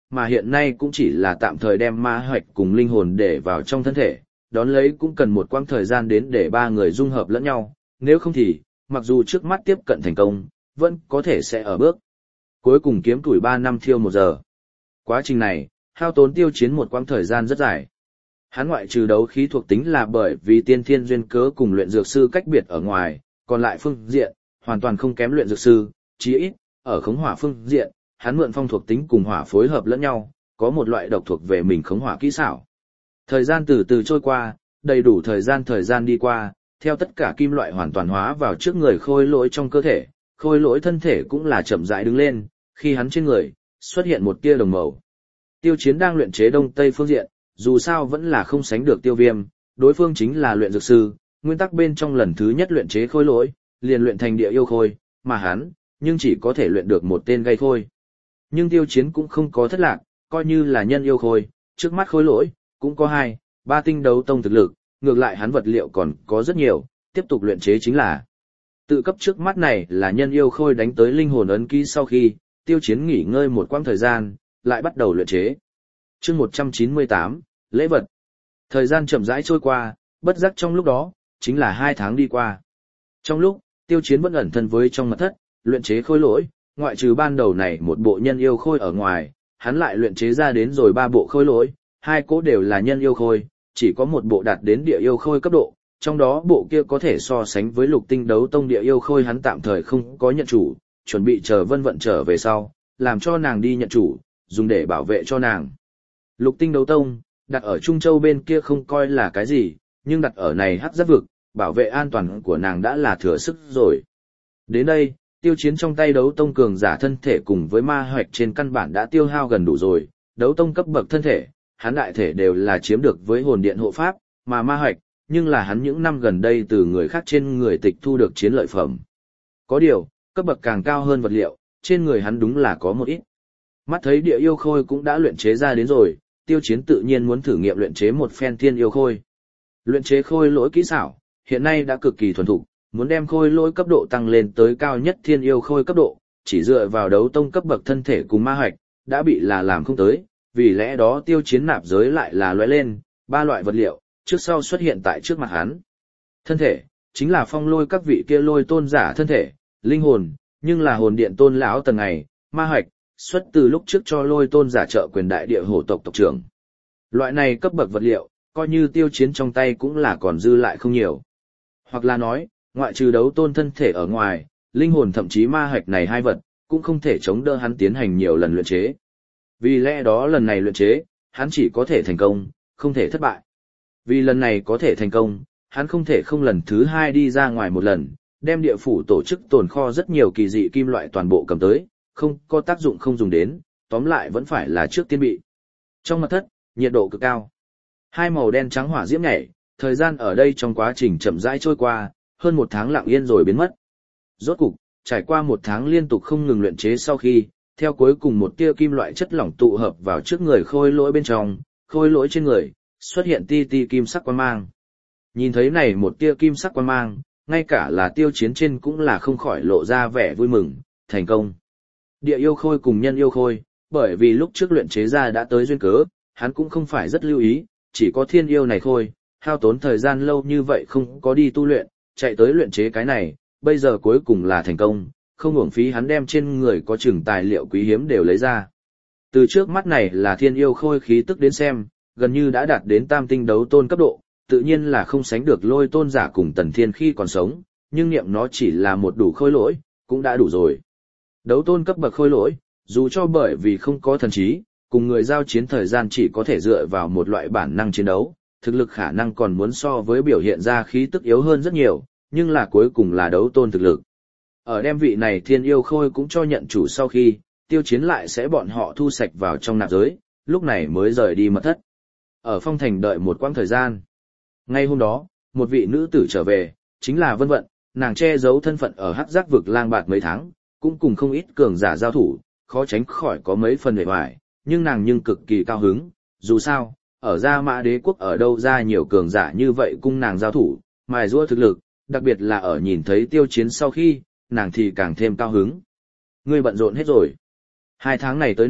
mà hiện nay cũng chỉ là tạm thời đem ma hoạch cùng linh hồn để vào trong thân thể, đón lấy cũng cần một quãng thời gian đến để ba người dung hợp lẫn nhau, nếu không thì, mặc dù trước mắt tiếp cận thành công, vẫn có thể sẽ ở bước cuối cùng kiếm tuổi 3 năm thiêu 1 giờ. Quá trình này, hao tốn Tiêu Chiến một quãng thời gian rất dài. Hắn ngoại trừ đấu khí thuộc tính là bởi vì tiên thiên duyên cớ cùng luyện dược sư cách biệt ở ngoài, còn lại phương diện, hoàn toàn không kém luyện dược sư, chí ít, ở khống hỏa phương diện, hắn mượn phong thuộc tính cùng hỏa phối hợp lẫn nhau, có một loại độc thuộc về mình khống hỏa kỹ xảo. Thời gian từ từ trôi qua, đầy đủ thời gian đi qua, theo tất cả kim loại hoàn toàn hóa vào trước người khôi lỗi trong cơ thể, khôi lỗi thân thể cũng là chậm rãi đứng lên, khi hắn trên người xuất hiện một tia đồng màu. Tiêu Chiến đang luyện chế đông tây phương diện, dù sao vẫn là không sánh được Tiêu Viêm, đối phương chính là luyện dược sư, nguyên tắc bên trong lần thứ nhất luyện chế khôi lỗi, liền luyện thành địa yêu khôi, mà hắn, nhưng chỉ có thể luyện được một tên gây khôi. Nhưng Tiêu Chiến cũng không có thất lạc, coi như là nhân yêu khôi, trước mắt khôi lỗi, cũng có 2-3 tinh đấu tông thực lực, ngược lại hắn vật liệu còn có rất nhiều, tiếp tục luyện chế chính là. Tự cấp trước mắt này là nhân yêu khôi đánh tới linh hồn ấn ký sau khi, Tiêu Chiến nghỉ ngơi một quãng thời gian, lại bắt đầu luyện chế. Chương 198, lễ vật. Thời gian chậm rãi trôi qua, bất giác trong lúc đó, chính là 2 tháng đi qua. Trong lúc, Tiêu Chiến vẫn ẩn thân với trong mật thất, luyện chế khôi lỗi, ngoại trừ ban đầu này một bộ nhân yêu khôi ở ngoài, hắn lại luyện chế ra đến rồi 3 bộ khôi lỗi, 2 cỗ đều là nhân yêu khôi, chỉ có một bộ đạt đến địa yêu khôi cấp độ, trong đó bộ kia có thể so sánh với lục tinh đấu tông địa yêu khôi hắn tạm thời không có nhận chủ, chuẩn bị chờ Vân Vận trở về sau, làm cho nàng đi nhận chủ, dùng để bảo vệ cho nàng. Lục tinh đấu tông, đặt ở Trung Châu bên kia không coi là cái gì, nhưng đặt ở này hắc giáp vực, bảo vệ an toàn của nàng đã là thừa sức rồi. Đến đây, Tiêu Chiến trong tay đấu tông cường giả thân thể cùng với ma hoạch trên căn bản đã tiêu hao gần đủ rồi, đấu tông cấp bậc thân thể, hắn đại thể đều là chiếm được với hồn điện hộ pháp, mà ma hoạch, nhưng là hắn những năm gần đây từ người khác trên người tịch thu được chiến lợi phẩm. Có điều, cấp bậc càng cao hơn vật liệu, trên người hắn đúng là có một ít. Mắt thấy địa yêu khôi cũng đã luyện chế ra đến rồi, Tiêu Chiến tự nhiên muốn thử nghiệm luyện chế một phen thiên yêu khôi. Luyện chế khôi lỗi kỹ xảo, hiện nay đã cực kỳ thuần thục, muốn đem khôi lỗi cấp độ tăng lên tới cao nhất thiên yêu khôi cấp độ, chỉ dựa vào đấu tông cấp bậc thân thể cùng ma hoạch, đã bị là làm không tới, vì lẽ đó Tiêu Chiến nạp giới lại là lóe lên, 3 loại vật liệu, trước sau xuất hiện tại trước mặt hắn. Thân thể, chính là phong lôi các vị kia lôi tôn giả thân thể, linh hồn, nhưng là hồn điện tôn lão tầng ngày, ma hoạch, xuất từ lúc trước cho lôi tôn giả trợ quyền đại địa hổ tộc tộc trưởng. Loại này cấp bậc vật liệu, coi như Tiêu Chiến trong tay cũng là còn dư lại không nhiều. Hoặc là nói, ngoại trừ đấu tôn thân thể ở ngoài, linh hồn thậm chí ma hạch này 2 vật, cũng không thể chống đỡ hắn tiến hành nhiều lần luyện chế. Vì lẽ đó lần này luyện chế, hắn chỉ có thể thành công, không thể thất bại. Vì lần này có thể thành công, hắn không thể không lần thứ 2 đi ra ngoài một lần, đem địa phủ tổ chức tồn kho rất nhiều kỳ dị kim loại toàn bộ cầm tới, không có tác dụng không dùng đến, tóm lại vẫn phải là trước tiên bị. Trong mật thất, nhiệt độ cực cao. 2 màu đen trắng hỏa diễm nhảy, thời gian ở đây trong quá trình chậm rãi trôi qua, hơn 1 tháng lặng yên rồi biến mất. Rốt cục, trải qua 1 tháng liên tục không ngừng luyện chế sau khi, theo cuối cùng một tia kim loại chất lỏng tụ hợp vào trước người khôi lỗi bên trong, khôi lỗi trên người, xuất hiện ti ti kim sắc quang mang. Nhìn thấy này một tia kim sắc quang mang, ngay cả là Tiêu Chiến trên cũng là không khỏi lộ ra vẻ vui mừng, thành công. Địa yêu khôi cùng nhân yêu khôi, bởi vì lúc trước luyện chế ra đã tới duyên cớ, hắn cũng không phải rất lưu ý, chỉ có thiên yêu này thôi, hao tốn thời gian lâu như vậy không có đi tu luyện, chạy tới luyện chế cái này, bây giờ cuối cùng là thành công, không uổng phí hắn đem trên người có chừng tài liệu quý hiếm đều lấy ra. Từ trước mắt này là thiên yêu khôi khí tức đến xem, gần như đã đạt đến tam tinh đấu tôn cấp độ, tự nhiên là không sánh được lôi tôn giả cùng tần thiên khi còn sống, nhưng niệm nó chỉ là một đủ khôi lỗi, cũng đã đủ rồi. Đấu tôn cấp bậc khôi lỗi, dù cho bởi vì không có thần trí, cùng người giao chiến thời gian chỉ có thể dựa vào một loại bản năng chiến đấu, thực lực khả năng còn muốn so với biểu hiện ra khí tức yếu hơn rất nhiều, nhưng là cuối cùng là đấu tôn thực lực. Ở đem vị này thiên yêu khôi cũng cho nhận chủ sau khi, Tiêu Chiến lại sẽ bọn họ thu sạch vào trong nạp giới, lúc này mới rời đi mật thất. Ở phong thành đợi một quãng thời gian. Ngay hôm đó, một vị nữ tử trở về, chính là Vân Vận, nàng che giấu thân phận ở hắc giác vực lang bạt mấy tháng, cũng cùng không ít cường giả giao thủ, khó tránh khỏi có mấy phần hề hoài, nhưng nàng nhưng cực kỳ cao hứng, dù sao, ở Gia Mã Đế quốc ở đâu ra nhiều cường giả như vậy cung nàng giao thủ, mài giũa thực lực, đặc biệt là ở nhìn thấy Tiêu Chiến sau khi, nàng thì càng thêm cao hứng. Ngươi bận rộn hết rồi. 2 tháng này tới nay,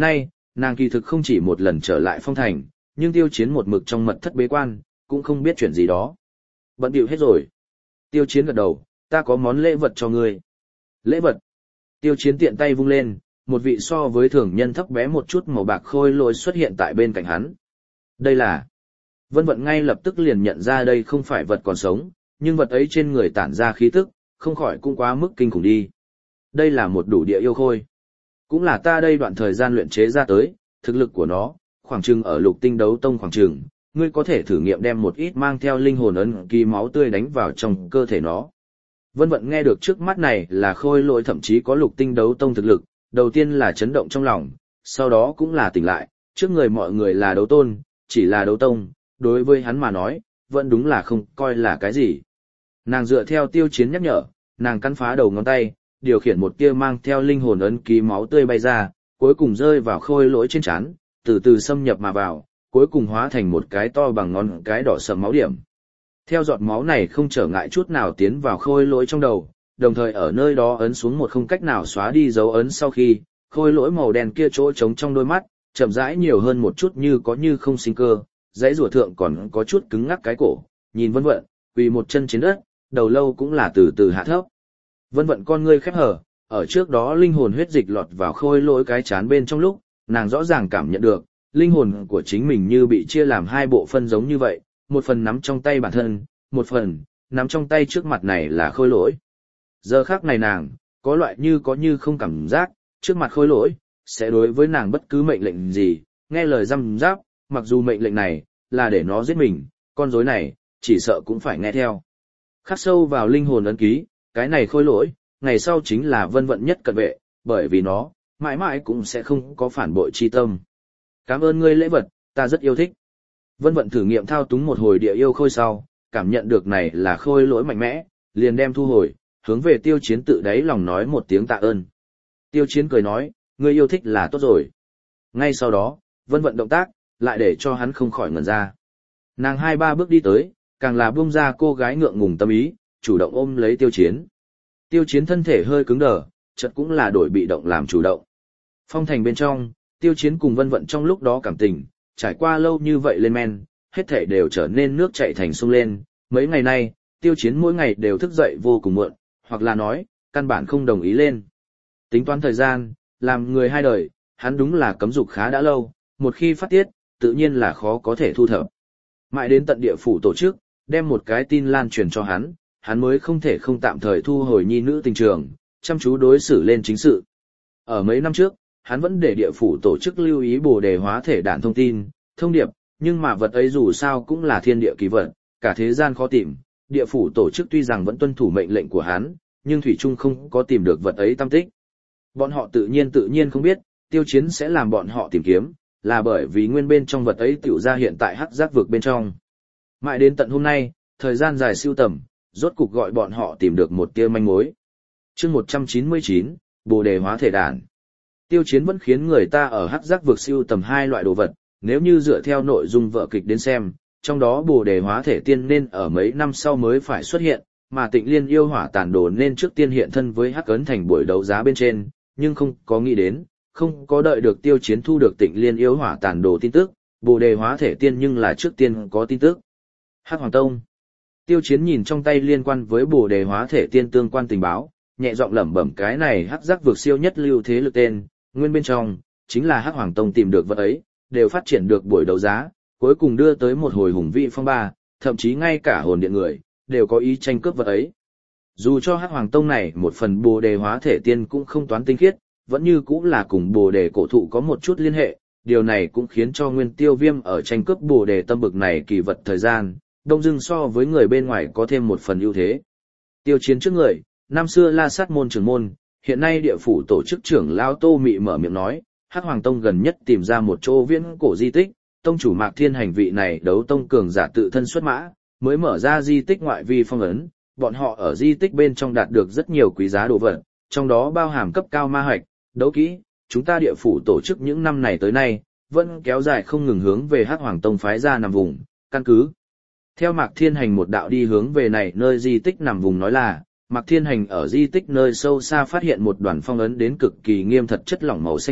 nàng kỳ thực không chỉ một lần trở lại phong thành, nhưng Tiêu Chiến một mực trong mật thất bế quan, cũng không biết chuyện gì đó. Bận bịu hết rồi. Tiêu Chiến gật đầu, ta có món lễ vật cho ngươi. Lễ vật. Tiêu Chiến tiện tay vung lên, một vị so với thường nhân thấp bé một chút màu bạc khôi lỗi xuất hiện tại bên cạnh hắn. Đây là... Vân Vận ngay lập tức liền nhận ra đây không phải vật còn sống, nhưng vật ấy trên người tản ra khí tức, không khỏi cũng quá mức kinh khủng đi. Đây là một đủ địa yêu khôi. Cũng là ta đây đoạn thời gian luyện chế ra tới, thực lực của nó, khoảng chừng ở Lục Tinh Đấu Tông khoảng chừng, ngươi có thể thử nghiệm đem một ít mang theo linh hồn ấn ký máu tươi đánh vào trong cơ thể nó. Vân Vận nghe được trước mắt này là khôi lỗi thậm chí có Lục Tinh Đấu Tông thực lực, đầu tiên là chấn động trong lòng, sau đó cũng là tỉnh lại, trước người mọi người là đấu tôn, chỉ là đấu tông, đối với hắn mà nói, vẫn đúng là không coi là cái gì. Nàng dựa theo Tiêu Chiến nhắc nhở, nàng cắn phá đầu ngón tay, điều khiển một tia mang theo linh hồn ấn ký máu tươi bay ra, cuối cùng rơi vào khôi lỗi trên trán, từ từ xâm nhập mà vào, cuối cùng hóa thành một cái to bằng ngón cái đỏ sẫm máu điểm. Theo giọt máu này không trở ngại chút nào tiến vào khôi lỗi trong đầu, đồng thời ở nơi đó ấn xuống một không cách nào xóa đi dấu ấn sau khi, khôi lỗi màu đen kia chỗ trống trong đôi mắt, chậm rãi nhiều hơn một chút như có như không sinh cơ, dãy rùa thượng còn có chút cứng ngắc cái cổ, nhìn Vân Vận, quỳ một chân trên đất, đầu lâu cũng là từ từ hạ thấp. Vân Vận con ngươi khép hờ, ở trước đó linh hồn huyết dịch lọt vào khôi lỗi cái chán bên trong lúc, nàng rõ ràng cảm nhận được, linh hồn của chính mình như bị chia làm hai bộ phân giống như vậy, một phần nắm trong tay bản thân, một phần nắm trong tay trước mặt này là khôi lỗi. Giờ khắc này nàng, có loại như có như không cảm giác, trước mặt khôi lỗi, sẽ đối với nàng bất cứ mệnh lệnh gì, nghe lời răm giáp, mặc dù mệnh lệnh này, là để nó giết mình, con rối này, chỉ sợ cũng phải nghe theo. Khắc sâu vào linh hồn ấn ký, cái này khôi lỗi, ngày sau chính là Vân Vận nhất cận vệ, bởi vì nó, mãi mãi cũng sẽ không có phản bội chi tâm. Cảm ơn ngươi lễ vật, ta rất yêu thích. Vân Vận thử nghiệm thao túng một hồi địa yêu khôi sau, cảm nhận được này là khôi lỗi mạnh mẽ, liền đem thu hồi, hướng về Tiêu Chiến tự đáy lòng nói một tiếng tạ ơn. Tiêu Chiến cười nói, ngươi yêu thích là tốt rồi. Ngay sau đó, Vân Vận động tác, lại để cho hắn không khỏi ngẩn ra. Nàng 2-3 bước đi tới, càng là buông ra cô gái ngượng ngùng tâm ý, chủ động ôm lấy Tiêu Chiến. Tiêu Chiến thân thể hơi cứng đờ, chợt cũng là đổi bị động làm chủ động. Phong thành bên trong, Tiêu Chiến cùng Vân Vận trong lúc đó cảm tình, trải qua lâu như vậy lên men, hết thảy đều trở nên nước chảy thành sông lên. Mấy ngày nay, Tiêu Chiến mỗi ngày đều thức dậy vô cùng muộn, hoặc là nói, căn bản không đồng ý lên. Tính toán thời gian, làm người hai đời, hắn đúng là cấm dục khá đã lâu, một khi phát tiết, tự nhiên là khó có thể thu thập. Mãi đến tận địa phủ tổ chức, đem một cái tin lan truyền cho hắn mới không thể không tạm thời thu hồi nhi nữ tình trường, chăm chú đối xử lên chính sự. Ở mấy năm trước, hắn vẫn để địa phủ tổ chức lưu ý Bồ Đề hóa thể đản thông tin, thông điệp, nhưng mà vật ấy dù sao cũng là thiên địa kỳ vật, cả thế gian khó tìm, địa phủ tổ chức tuy rằng vẫn tuân thủ mệnh lệnh của hắn, nhưng thủy chung không có tìm được vật ấy tăm tích. Bọn họ tự nhiên không biết, Tiêu Chiến sẽ làm bọn họ tìm kiếm, là bởi vì nguyên bên trong vật ấy tiểu ra hiện tại hắc giác vực bên trong. Mãi đến tận hôm nay, thời gian dài sưu tầm, rốt cục gọi bọn họ tìm được một tia manh mối. Chương 199, Bồ Đề hóa thể đản. Tiêu Chiến vẫn khiến người ta ở hắc giác vực sưu tầm hai loại đồ vật, nếu như dựa theo nội dung vở kịch đến xem, trong đó Bồ Đề hóa thể tiên nên ở mấy năm sau mới phải xuất hiện, mà Tịnh Liên yêu hỏa tàn đồ nên trước tiên hiện thân với hắc ấn thành buổi đấu giá bên trên, nhưng không có nghĩ đến, không có đợi được Tiêu Chiến thu được Tịnh Liên yêu hỏa tàn đồ tin tức, Bồ Đề hóa thể tiên nhưng là trước tiên có tin tức. Hắc Hoàng Tông. Tiêu Chiến nhìn trong tay liên quan với Bồ Đề hóa thể tiên tương quan tình báo, nhẹ giọng lẩm bẩm cái này hắc giác vực siêu nhất lưu thế lực tên, nguyên bên trong chính là Hắc Hoàng Tông tìm được vật ấy, đều phát triển được buổi đấu giá, cuối cùng đưa tới một hồi hùng vĩ phong ba, thậm chí ngay cả hồn điện người đều có ý tranh cướp vật ấy. Dù cho Hắc Hoàng Tông này một phần Bồ Đề hóa thể tiên cũng không toán tinh khiết, vẫn như cũng là cùng Bồ Đề cổ thụ có một chút liên hệ, điều này cũng khiến cho Nguyên Tiêu Viêm ở tranh cướp Bồ Đề tâm bực này kỳ vật thời gian, đông dưng so với người bên ngoài có thêm một phần ưu thế. Tiêu Chiến trước người, năm xưa La Sát môn trưởng môn, hiện nay địa phủ tổ chức trưởng lão Tô Mị mở miệng nói, Hắc Hoàng Tông gần nhất tìm ra một chỗ viễn cổ di tích, tông chủ Mạc Thiên Hành vị này đấu tông cường giả tự thân xuất mã, mới mở ra di tích ngoại vi phong ấn, bọn họ ở di tích bên trong đạt được rất nhiều quý giá đồ vật, trong đó bao hàm cấp cao ma hạch, đấu kỹ, chúng ta địa phủ tổ chức những năm này tới nay, vẫn kéo dài không ngừng hướng về Hắc Hoàng Tông phái ra nằm vùng, căn cứ. Theo Mạc Thiên Hành một đạo đi hướng về này nơi di tích nằm vùng nói là, Mạc Thiên Hành ở di tích nơi sâu xa phát hiện một đoàn phong ấn đến cực kỳ nghiêm thật chất lỏng màu xanh biếc,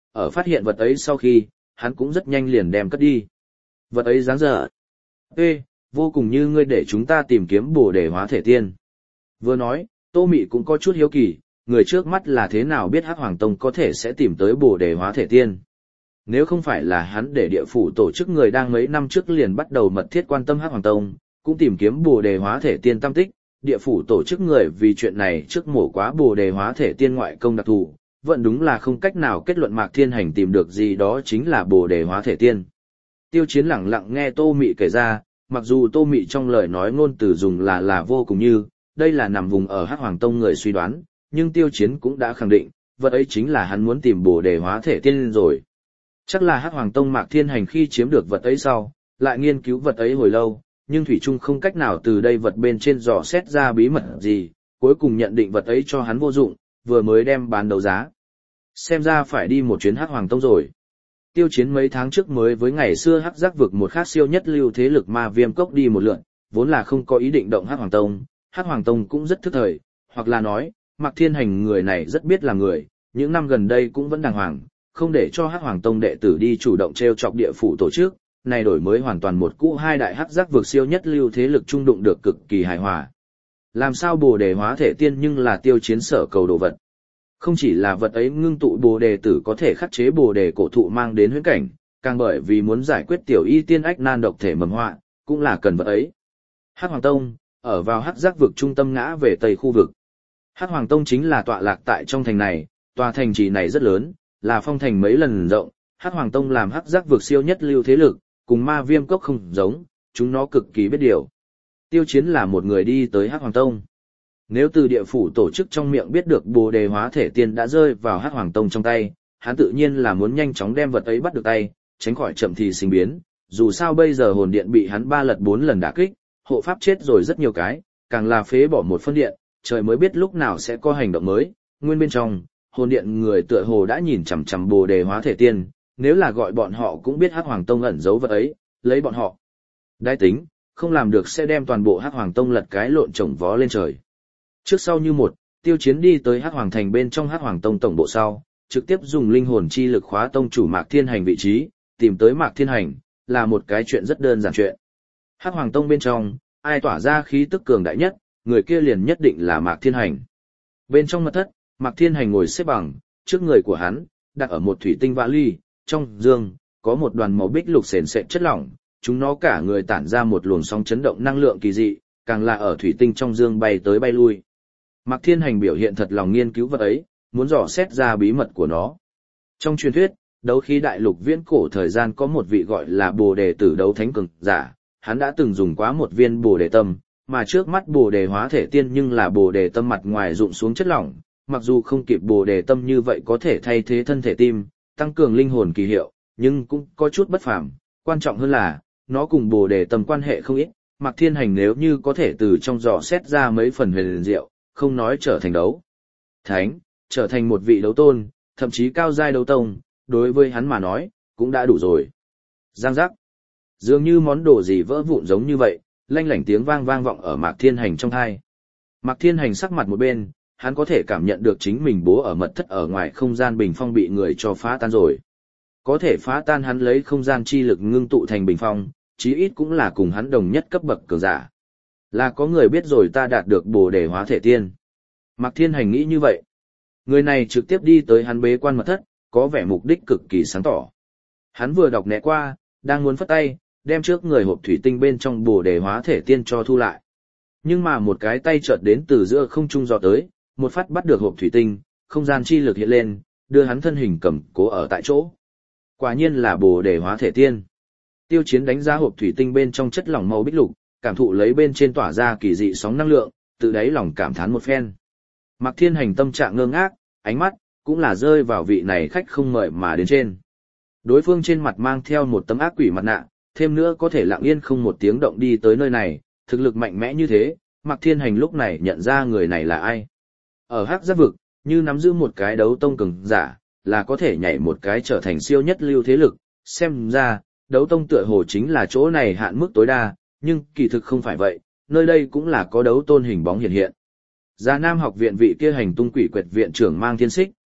ở phát hiện vật ấy sau khi, hắn cũng rất nhanh liền đem cất đi. Vật ấy dáng dở. Ê, vô cùng như ngươi để chúng ta tìm kiếm Bồ Đề hóa thể tiên. Vừa nói, Tô Mị cũng có chút hiếu kỳ, người trước mắt là thế nào biết Hắc Hoàng Tông có thể sẽ tìm tới Bồ Đề hóa thể tiên. Nếu không phải là hắn để địa phủ tổ chức người đang mấy năm trước liền bắt đầu mật thiết quan tâm Hắc Hoàng Tông, cũng tìm kiếm Bồ Đề hóa thể tiên tâm tích, địa phủ tổ chức người vì chuyện này trước mổ quá Bồ Đề hóa thể tiên ngoại công đặc thù, vẫn đúng là không cách nào kết luận Mạc Thiên Hành tìm được gì đó chính là Bồ Đề hóa thể tiên. Tiêu Chiến lẳng lặng nghe Tô Mị kể ra, mặc dù Tô Mị trong lời nói ngôn từ dùng là vô cùng như, đây là nằm vùng ở Hắc Hoàng Tông người suy đoán, nhưng Tiêu Chiến cũng đã khẳng định, vật ấy chính là hắn muốn tìm Bồ Đề hóa thể tiên rồi. Chắc là Hắc Hoàng Tông Mạc Thiên Hành khi chiếm được vật ấy sau, lại nghiên cứu vật ấy hồi lâu, nhưng thủy chung không cách nào từ đây vật bên trên dò xét ra bí mật gì, cuối cùng nhận định vật ấy cho hắn vô dụng, vừa mới đem bán đấu giá. Xem ra phải đi một chuyến Hắc Hoàng Tông rồi. Tiêu Chiến mấy tháng trước mới với ngày xưa Hắc Giác vực một khác siêu nhất lưu thế lực Ma Viêm Cốc đi một lượt, vốn là không có ý định động Hắc Hoàng Tông, Hắc Hoàng Tông cũng rất thức thời, hoặc là nói, Mạc Thiên Hành người này rất biết làm người, những năm gần đây cũng vẫn đàng hoàng, không để cho Hắc Hoàng Tông đệ tử đi chủ động treo chọc địa phủ tổ chức, này đổi mới hoàn toàn một cũ hai đại Hắc Giác vực siêu nhất lưu thế lực trung đụng được cực kỳ hài hòa. Làm sao Bồ Đề hóa thể tiên nhưng là Tiêu Chiến sở cầu đồ vật. Không chỉ là vật ấy ngưng tụ Bồ Đề tử có thể khắc chế Bồ Đề cổ thụ mang đến huyễn cảnh, càng bởi vì muốn giải quyết tiểu y tiên ách nan độc thể mầm họa, cũng là cần vật ấy. Hắc Hoàng Tông, ở vào Hắc Giác vực trung tâm ngã về tây khu vực. Hắc Hoàng Tông chính là tọa lạc tại trong thành này, tòa thành trì này rất lớn, là phong thành mấy lần rộng, Hắc Hoàng Tông làm Hắc Giác vực siêu nhất lưu thế lực, cùng Ma Viêm Cốc không giống, chúng nó cực kỳ biết điều. Tiêu Chiến là một người đi tới Hắc Hoàng Tông. Nếu từ địa phủ tổ chức trong miệng biết được Bồ Đề hóa thể tiên đã rơi vào Hắc Hoàng Tông trong tay, hắn tự nhiên là muốn nhanh chóng đem vật ấy bắt được tay, tránh khỏi chậm thì sinh biến. Dù sao bây giờ hồn điện bị hắn 3 lần 4 lần đả kích, hộ pháp chết rồi rất nhiều cái, càng là phế bỏ một phân điện, trời mới biết lúc nào sẽ có hành động mới. Nguyên bên trong, hồn điện người tựa hồ đã nhìn chằm chằm Bồ Đề hóa thể tiên, nếu là gọi bọn họ cũng biết Hắc Hoàng Tông ẩn giấu vật ấy, lấy bọn họ đai tính, không làm được sẽ đem toàn bộ Hắc Hoàng Tông lật cái lộn trồng vó lên trời. Trước sau như một, Tiêu Chiến đi tới Hắc Hoàng Thành bên trong Hắc Hoàng Tông tổng bộ sau, trực tiếp dùng linh hồn chi lực khóa tông chủ Mạc Thiên Hành vị trí, tìm tới Mạc Thiên Hành, là một cái chuyện rất đơn giản chuyện. Hắc Hoàng Tông bên trong, ai tỏa ra khí tức cường đại nhất, người kia liền nhất định là Mạc Thiên Hành. Bên trong mật thất, Mạc Thiên Hành ngồi xếp bằng, trước người của hắn, đặt ở một thủy tinh vali, trong dương, có một đoàn màu bích lục sền sệt chất lỏng, chúng nó cả người tản ra một luồng sóng chấn động năng lượng kỳ dị, càng là ở thủy tinh trong dương bay tới bay lui. Mạc Thiên Hành biểu hiện thật lòng nghiên cứu vật ấy, muốn dò xét ra bí mật của nó. Trong truyền thuyết, đấu khí đại lục viễn cổ thời gian có một vị gọi là Bồ Đề tử đấu thánh cường giả, hắn đã từng dùng quá một viên Bồ Đề tâm, mà trước mắt Bồ Đề hóa thể tiên nhưng là Bồ Đề tâm mặt ngoài rụng xuống chất lỏng, mặc dù không kịp Bồ Đề tâm như vậy có thể thay thế thân thể tim, tăng cường linh hồn kỳ hiệu, nhưng cũng có chút bất phàm, quan trọng hơn là, nó cùng Bồ Đề tâm quan hệ không ít, Mạc Thiên Hành nếu như có thể từ trong dò xét ra mấy phần huyền diệu, không nói trở thành đấu thánh, trở thành một vị đấu tôn, thậm chí cao giai đấu tông, đối với hắn mà nói, cũng đã đủ rồi. Giang giác. Dường như món đồ gì vỡ vụn giống như vậy, lanh lảnh tiếng vang vang vọng ở Mạc Thiên Hành trong tai. Mạc Thiên Hành sắc mặt một bên, hắn có thể cảm nhận được chính mình bố ở mật thất ở ngoài không gian bình phong bị người cho phá tan rồi. Có thể phá tan hắn lấy không gian chi lực ngưng tụ thành bình phong, chí ít cũng là cùng hắn đồng nhất cấp bậc cường giả. Là có người biết rồi ta đạt được Bồ Đề hóa thể tiên. Mạc Thiên Hành nghĩ như vậy. Người này trực tiếp đi tới hắn bế quan mật thất, có vẻ mục đích cực kỳ sáng tỏ. Hắn vừa đọc né qua, đang muốn phất tay, đem trước người hộp thủy tinh bên trong Bồ Đề hóa thể tiên cho thu lại. Nhưng mà một cái tay chợt đến từ giữa không trung gió tới, một phát bắt được hộp thủy tinh, không gian chi lực hiện lên, đưa hắn thân hình cầm cố ở tại chỗ. Quả nhiên là Bồ Đề hóa thể tiên. Tiêu Chiến đánh giá hộp thủy tinh bên trong chất lỏng màu bích lục, cảm thụ lấy bên trên tỏa ra kỳ dị sóng năng lượng, tự đáy lòng cảm thán một phen. Mạc Thiên Hành tâm trạng ngơ ngác, ánh mắt cũng là rơi vào vị này khách không mời mà đến trên. Đối phương trên mặt mang theo một tấm ác quỷ mặt nạ, thêm nữa có thể lặng yên không một tiếng động đi tới nơi này, thực lực mạnh mẽ như thế, Mạc Thiên Hành lúc này nhận ra người này là ai. Ở Hắc Giác vực, như nắm giữ một cái đấu tông cường giả, là có thể nhảy một cái trở thành siêu nhất lưu thế lực, xem ra, đấu tông tựa hồ chính là chỗ này hạn mức tối đa, nhưng kỳ thực không phải vậy, nơi đây cũng là có đấu tôn hình bóng hiện hiện. Già Nam học viện vị kia hành tung quỷ quyệt viện trưởng mang thiên xích,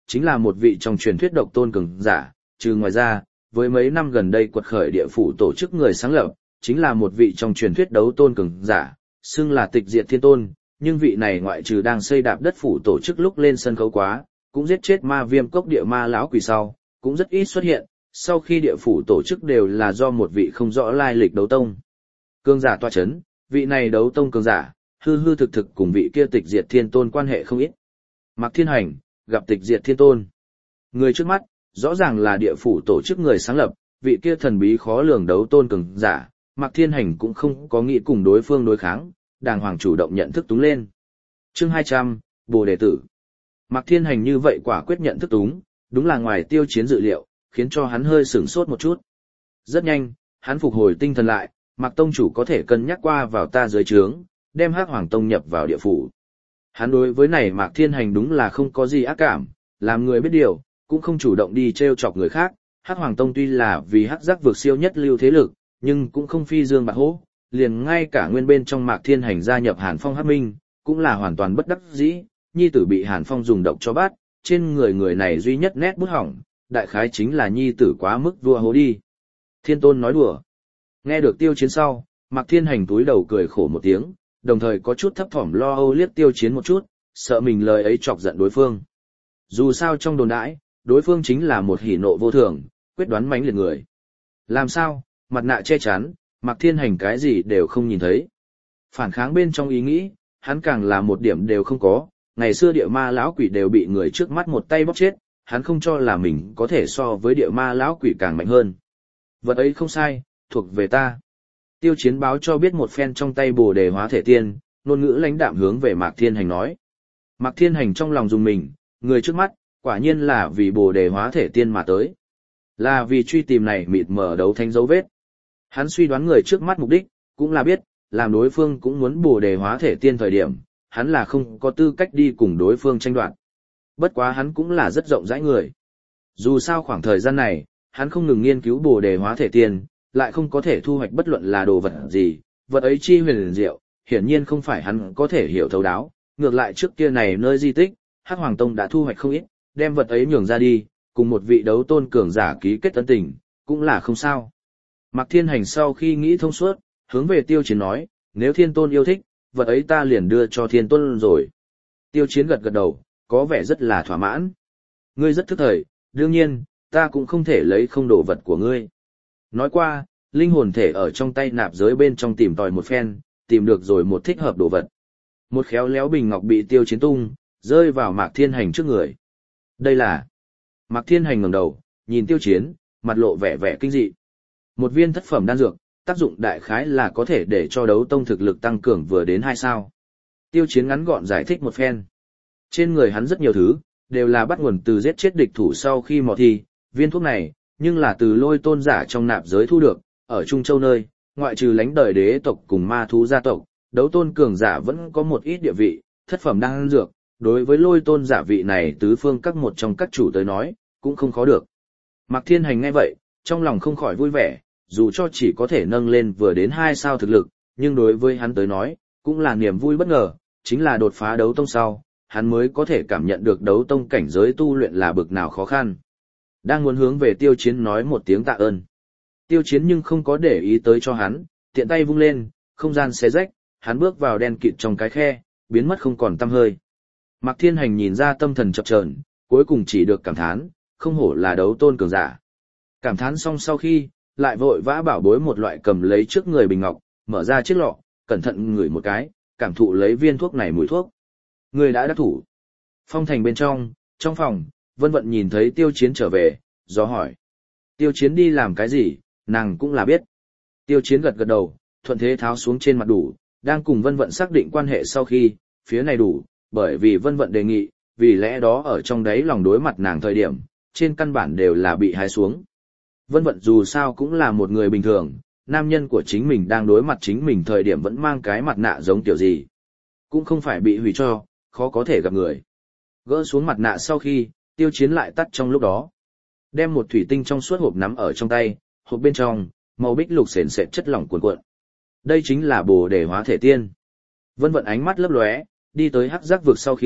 chính là một vị trong truyền thuyết độc tôn cường giả, trừ ngoài ra, với mấy năm gần đây quật khởi địa phủ tổ chức người sáng lập, chính là một vị trong truyền thuyết đấu tôn cường giả, xưng là tịch diệt thiên tôn, nhưng vị này ngoại trừ đang xây đạp đất phủ tổ chức lúc lên sân khấu quá, cũng giết chết ma viêm cốc địa ma lão quỷ sau, cũng rất ít xuất hiện, sau khi địa phủ tổ chức đều là do một vị không rõ lai lịch đấu tông cường giả tọa chấn, vị này đấu tông cường giả, hư hư thực thực cùng vị kia tịch diệt thiên tôn quan hệ không ít. Mạc Thiên Hành, gặp tịch diệt thiên tôn. Người trước mắt, rõ ràng là địa phủ tổ chức người sáng lập, vị kia thần bí khó lường đấu tôn cường giả, Mạc Thiên Hành cũng không có nghĩ cùng đối phương đối kháng, đàng hoàng chủ động nhận thức túng lên. Chương 200, Bồ Đề Tử. Mạc Thiên Hành như vậy quả quyết nhận thức túng, đúng là ngoài Tiêu Chiến dự liệu, khiến cho hắn hơi sửng sốt một chút. Rất nhanh, hắn phục hồi tinh thần lại, Mạc Tông chủ có thể cân nhắc qua vào ta dưới trướng, đem Hắc Hoàng Tông nhập vào địa phủ. Hắn đối với này Mạc Thiên Hành đúng là không có gì ác cảm, làm người biết điều, cũng không chủ động đi trêu chọc người khác. Hắc Hoàng Tông tuy là vì hắc giác vượt siêu nhất lưu thế lực, nhưng cũng không phi dương bạc hố, liền ngay cả nguyên bên trong Mạc Thiên Hành gia nhập Hàn Phong Hắc Minh, cũng là hoàn toàn bất đắc dĩ, nhi tử bị Hàn Phong dùng độc cho bắt, trên người này duy nhất nét bút hỏng, đại khái chính là nhi tử quá mức vua hố đi. Thiên Tôn nói đùa. Nghe được Tiêu Chiến sau, Mạc Thiên Hành túi đầu cười khổ một tiếng, đồng thời có chút thấp thỏm lo âu liếc Tiêu Chiến một chút, sợ mình lời ấy chọc giận đối phương. Dù sao trong đồn đãi, đối phương chính là một hỉ nộ vô thường, quyết đoán mãnh liệt người. Làm sao, mặt nạ che chắn, Mạc Thiên Hành cái gì đều không nhìn thấy. Phản kháng bên trong ý nghĩ, hắn càng là một điểm đều không có, ngày xưa địa ma lão quỷ đều bị người trước mắt một tay bóp chết, hắn không cho là mình có thể so với địa ma lão quỷ càng mạnh hơn. Vật ấy không sai, thuộc về ta. Tiêu Chiến báo cho biết một phen trong tay Bồ Đề Hóa Thể Tiên, ngôn ngữ lãnh đạm hướng về Mạc Thiên Hành nói. Mạc Thiên Hành trong lòng dùng mình, người trước mắt, quả nhiên là vì Bồ Đề Hóa Thể Tiên mà tới. Là vì truy tìm này mịt mờ đấu thánh dấu vết. Hắn suy đoán người trước mắt mục đích, cũng là biết, làm đối phương cũng muốn Bồ Đề Hóa Thể Tiên thời điểm, hắn là không có tư cách đi cùng đối phương tranh đoạt. Bất quá hắn cũng là rất rộng rãi người. Dù sao khoảng thời gian này, hắn không ngừng nghiên cứu Bồ Đề Hóa Thể Tiên, lại không có thể thu hoạch bất luận là đồ vật gì, vật ấy chi huyền diệu, hiển nhiên không phải hắn có thể hiểu thấu đáo, ngược lại trước kia này nơi di tích, Hắc Hoàng Tông đã thu hoạch không ít, đem vật ấy nhường ra đi, cùng một vị đấu tôn cường giả ký kết ân tình, cũng là không sao. Mạc Thiên Hành sau khi nghĩ thông suốt, hướng về Tiêu Chiến nói, nếu Thiên Tôn yêu thích, vật ấy ta liền đưa cho Thiên Tôn rồi. Tiêu Chiến gật gật đầu, có vẻ rất là thỏa mãn. Ngươi rất thức thời, đương nhiên, ta cũng không thể lấy không đồ vật của ngươi. Nói qua, linh hồn thể ở trong tay nạp giới bên trong tìm tòi một phen, tìm được rồi một thích hợp đồ vật. Một khéo léo bình ngọc bị Tiêu Chiến tung, rơi vào Mạc Thiên Hành trước người. Đây là... Mạc Thiên Hành ngẩng đầu, nhìn Tiêu Chiến, mặt lộ vẻ vẻ kinh dị. Một viên thất phẩm đan dược, tác dụng đại khái là có thể để cho đấu tông thực lực tăng cường vừa đến 2 sao. Tiêu Chiến ngắn gọn giải thích một phen. Trên người hắn rất nhiều thứ, đều là bắt nguồn từ giết chết địch thủ sau khi mò thi, viên thuốc này, nhưng là từ Lôi Tôn giả trong nạp giới thu được, ở Trung Châu nơi, ngoại trừ lãnh đời đế tộc cùng ma thú gia tộc, đấu tôn cường giả vẫn có một ít địa vị, thất phẩm đan dược, đối với Lôi Tôn giả vị này tứ phương các một trong các chủ tới nói, cũng không khó được. Mạc Thiên Hành nghe vậy, trong lòng không khỏi vui vẻ, dù cho chỉ có thể nâng lên vừa đến 2 sao thực lực, nhưng đối với hắn tới nói, cũng là niềm vui bất ngờ, chính là đột phá đấu tông sau, hắn mới có thể cảm nhận được đấu tông cảnh giới tu luyện là bực nào khó khăn. Đang muốn hướng về Tiêu Chiến nói một tiếng tạ ơn. Tiêu Chiến nhưng không có để ý tới cho hắn, tiện tay vung lên, không gian xé rách, hắn bước vào đen kịt trong cái khe, biến mất không còn tăm hơi. Mạc Thiên Hành nhìn ra tâm thần chập chờn, cuối cùng chỉ được cảm thán, không hổ là đấu tôn cường giả. Cảm thán xong sau khi, lại vội vã bảo bối một loại cầm lấy trước người bình ngọc, mở ra chiếc lọ, cẩn thận ngửi một cái, cảm thụ lấy viên thuốc này mùi thuốc. Người đã đắc thủ. Phong thành bên trong phòng, Vân Vận nhìn thấy Tiêu Chiến trở về, do hỏi. Tiêu Chiến đi làm cái gì, nàng cũng là biết. Tiêu Chiến gật gật đầu, thuận thế tháo xuống trên mặt đủ, đang cùng Vân Vận xác định quan hệ sau khi, phía này đủ, bởi vì Vân Vận đề nghị, vì lẽ đó ở trong đấy lòng đối mặt nàng thời điểm, trên căn bản đều là bị hái xuống. Vân Vận dù sao cũng là một người bình thường, nam nhân của chính mình đang đối mặt chính mình thời điểm vẫn mang cái mặt nạ giống kiểu gì. Cũng không phải bị hủy cho, khó có thể gặp người. Gỡ xuống mặt nạ sau khi, Tiêu Chiến lại tắt trong lúc đó. Đem một thủy tinh trong suốt hộp nắm ở trong tay, hộp bên trong, màu bích lục sền sệt chất lỏng cuồn cuộn. Đây chính là Bồ Đề Hóa Thể Tiên. Vân Vận ánh mắt lấp lóe, đi tới hắc giác vực sau khi,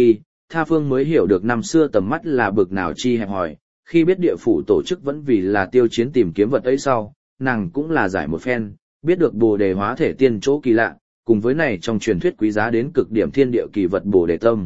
tha phương mới hiểu được năm xưa tầm mắt là bực nào chi hẹp hòi, khi biết địa phủ tổ chức vẫn vì là Tiêu Chiến tìm kiếm vật ấy sau, nàng cũng là giải một phen, biết được Bồ Đề hóa thể tiên chỗ kỳ lạ, cùng với này trong truyền thuyết quý giá đến cực điểm thiên địa kỳ vật Bồ Đề tâm.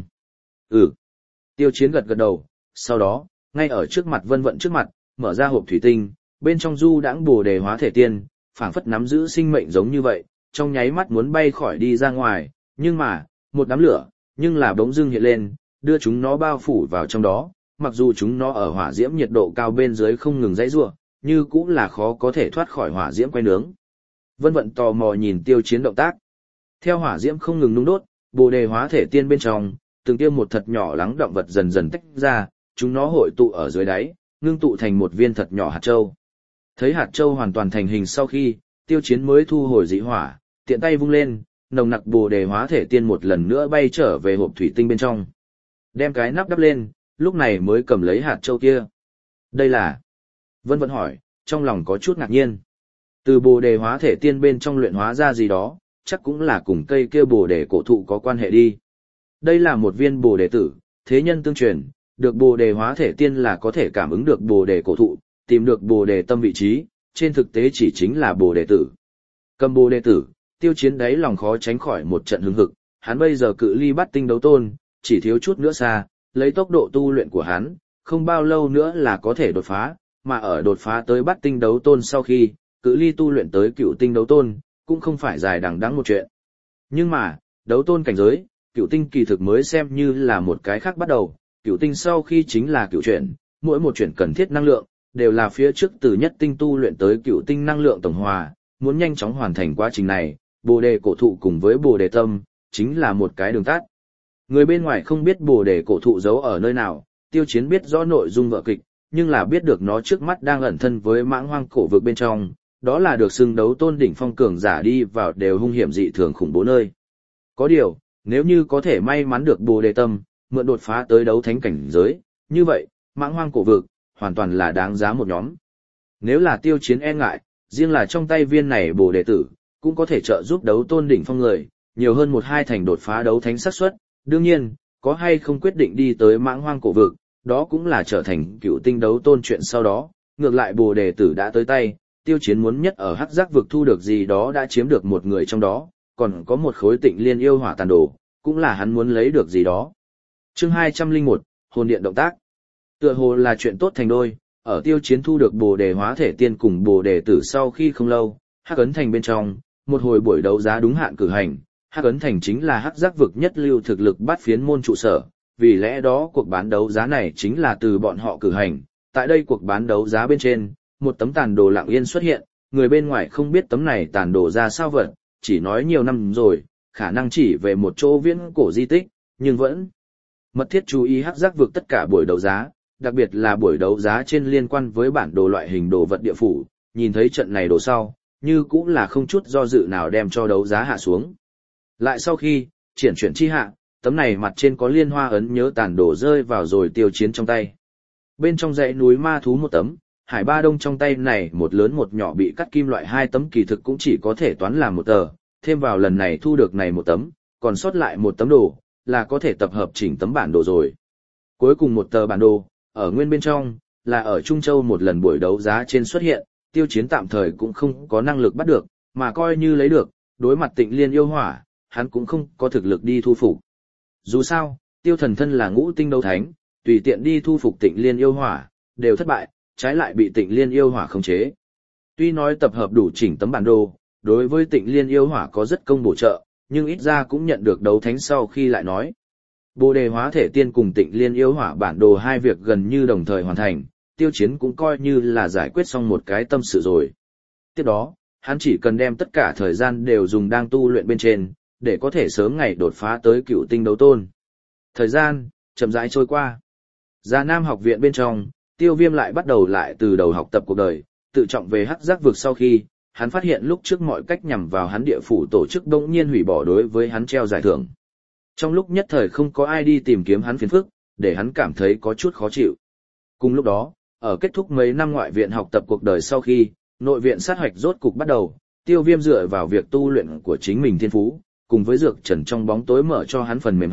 Tiêu Chiến gật gật đầu, sau đó, ngay ở trước mặt Vân Vận trước mặt, mở ra hộp thủy tinh, bên trong du đãng Bồ Đề hóa thể tiên, phảng phất nắm giữ sinh mệnh giống như vậy, trong nháy mắt muốn bay khỏi đi ra ngoài, nhưng mà, một đám lửa, nhưng là bỗng dưng hiện lên, đưa chúng nó bao phủ vào trong đó, mặc dù chúng nó ở hỏa diễm nhiệt độ cao bên dưới không ngừng dãy rủa, như cũng là khó có thể thoát khỏi hỏa diễm quay nướng. Vân Vận tò mò nhìn Tiêu Chiến động tác. Theo hỏa diễm không ngừng nung đốt, Bồ Đề hóa thể tiên bên trong, từng tiêm một thật nhỏ lắng động vật dần dần tách ra, chúng nó hội tụ ở dưới đáy, ngưng tụ thành một viên thật nhỏ hạt châu. Thấy hạt châu hoàn toàn thành hình sau khi, Tiêu Chiến mới thu hồi dị hỏa, tiện tay vung lên, nồng nặc Bồ Đề hóa thể tiên một lần nữa bay trở về hộp thủy tinh bên trong. Đem cái nắp đắp lên, lúc này mới cầm lấy hạt châu kia. Đây là... Vân Vận hỏi, trong lòng có chút ngạc nhiên. Từ Bồ Đề hóa thể tiên bên trong luyện hóa ra gì đó, chắc cũng là cùng cây kia Bồ Đề cổ thụ có quan hệ đi. Đây là một viên Bồ Đề tử, thế nhân tương truyền, được Bồ Đề hóa thể tiên là có thể cảm ứng được Bồ Đề cổ thụ, tìm được Bồ Đề tâm vị trí, trên thực tế chỉ chính là Bồ Đề tử. Cầm Bồ Đề tử, Tiêu Chiến đáy lòng khó tránh khỏi một trận hứng hực, hắn bây giờ cự ly bắt tinh đấu tôn, chỉ thiếu chút nữa xa, lấy tốc độ tu luyện của hắn, không bao lâu nữa là có thể đột phá, mà ở đột phá tới bắt tinh đấu tôn sau khi, cự ly tu luyện tới cựu tinh đấu tôn, cũng không phải dài đằng đẵng một chuyện. Nhưng mà, đấu tôn cảnh giới, cựu tinh kỳ thực mới xem như là một cái khác bắt đầu, cựu tinh sau khi chính là cựu chuyển, mỗi một chuyển cần thiết năng lượng, đều là phía trước từ nhất tinh tu luyện tới cựu tinh năng lượng tổng hòa, muốn nhanh chóng hoàn thành quá trình này, Bồ Đề cổ thụ cùng với Bồ Đề tâm, chính là một cái đường tắt. Người bên ngoài không biết Bồ Đề cổ thụ giấu ở nơi nào, Tiêu Chiến biết rõ nội dung vở kịch, nhưng là biết được nó trước mắt đang ẩn thân với mãng hoang cổ vực bên trong, đó là được xưng đấu tôn đỉnh phong cường giả đi vào đều hung hiểm dị thường khủng bố nơi. Có điều, nếu như có thể may mắn được Bồ Đề tâm, mượn đột phá tới đấu thánh cảnh giới, như vậy, mãng hoang cổ vực, hoàn toàn là đáng giá một nhóm. Nếu là Tiêu Chiến e ngại, riêng là trong tay viên này Bồ Đề tử, cũng có thể trợ giúp đấu tôn đỉnh phong người, nhiều hơn 1-2 thành đột phá đấu thánh xác suất. Đương nhiên, có hay không quyết định đi tới mãng hoang cổ vực, đó cũng là trở thành cựu tinh đấu tôn chuyện sau đó. Ngược lại Bồ Đề tử đã tới tay, Tiêu Chiến muốn nhất ở hắc giác vực thu được gì đó đã chiếm được một người trong đó, còn có một khối Tịnh Liên yêu hỏa tàn đồ, cũng là hắn muốn lấy được gì đó. Chương 201, hồn điện động tác. Tựa hồ là chuyện tốt thành đôi, ở Tiêu Chiến thu được Bồ Đề hóa thể tiên cùng Bồ Đề tử sau khi không lâu, Hắc Ấn Thành bên trong, một hồi buổi đấu giá đúng hạn cử hành. Hắc Ấn Thành chính là hắc giác vực nhất lưu thực lực bát phiến môn trụ sở, vì lẽ đó cuộc bán đấu giá này chính là từ bọn họ cử hành. Tại đây cuộc bán đấu giá bên trên, một tấm tàn đồ lặng yên xuất hiện, người bên ngoài không biết tấm này tàn đồ ra sao vật, chỉ nói nhiều năm rồi, khả năng chỉ về một chỗ viễn cổ di tích, nhưng vẫn mật thiết chú ý hắc giác vực tất cả buổi đấu giá, đặc biệt là buổi đấu giá trên liên quan với bản đồ loại hình đồ vật địa phủ, nhìn thấy trận này đồ sau, như cũng là không chút do dự nào đem cho đấu giá hạ xuống. Lại sau khi, triển chuyển chi hạ, tấm này mặt trên có liên hoa ấn nhớ tàn đồ rơi vào rồi Tiêu Chiến trong tay. Bên trong dãy núi ma thú một tấm, Hải Ba Đông trong tay này một lớn một nhỏ bị cắt kim loại 2 tấm kỳ thực cũng chỉ có thể toán làm một tờ, thêm vào lần này thu được này một tấm, còn sót lại một tấm đồ, là có thể tập hợp chỉnh tấm bản đồ rồi. Cuối cùng một tờ bản đồ, ở nguyên bên trong, là ở Trung Châu một lần buổi đấu giá trên xuất hiện, Tiêu Chiến tạm thời cũng không có năng lực bắt được, mà coi như lấy được, đối mặt Tịnh Liên yêu hỏa, hắn cũng không có thực lực đi thu phục. Dù sao, Tiêu Thần thân là ngũ tinh đấu thánh, tùy tiện đi thu phục Tịnh Liên yêu hỏa, đều thất bại, trái lại bị Tịnh Liên yêu hỏa khống chế. Tuy nói tập hợp đủ chỉnh tấm bản đồ, đối với Tịnh Liên yêu hỏa có rất công bổ trợ, nhưng ít ra cũng nhận được đấu thánh sau khi lại nói. Bồ Đề hóa thể tiên cùng Tịnh Liên yêu hỏa bản đồ hai việc gần như đồng thời hoàn thành, Tiêu Chiến cũng coi như là giải quyết xong một cái tâm sự rồi. Tiếp đó, hắn chỉ cần đem tất cả thời gian đều dùng đang tu luyện bên trên, để có thể sớm ngày đột phá tới cựu tinh đấu tôn. Thời gian chậm rãi trôi qua. Già Nam học viện bên trong, Tiêu Viêm lại bắt đầu lại từ đầu học tập cuộc đời, tự trọng về hắc giác vực sau khi, hắn phát hiện lúc trước mọi cách nhằm vào hắn địa phủ tổ chức đột nhiên hủy bỏ đối với hắn treo giải thưởng. Trong lúc nhất thời không có ai đi tìm kiếm hắn phiền phức, để hắn cảm thấy có chút khó chịu. Cùng lúc đó, ở kết thúc mấy năm ngoại viện học tập cuộc đời sau khi, nội viện sát hoạch rốt cục bắt đầu, Tiêu Viêm dựa vào việc tu luyện của chính mình thiên phú, cùng với dược trần trong bóng tối mở cho hắn phần mềm hắc,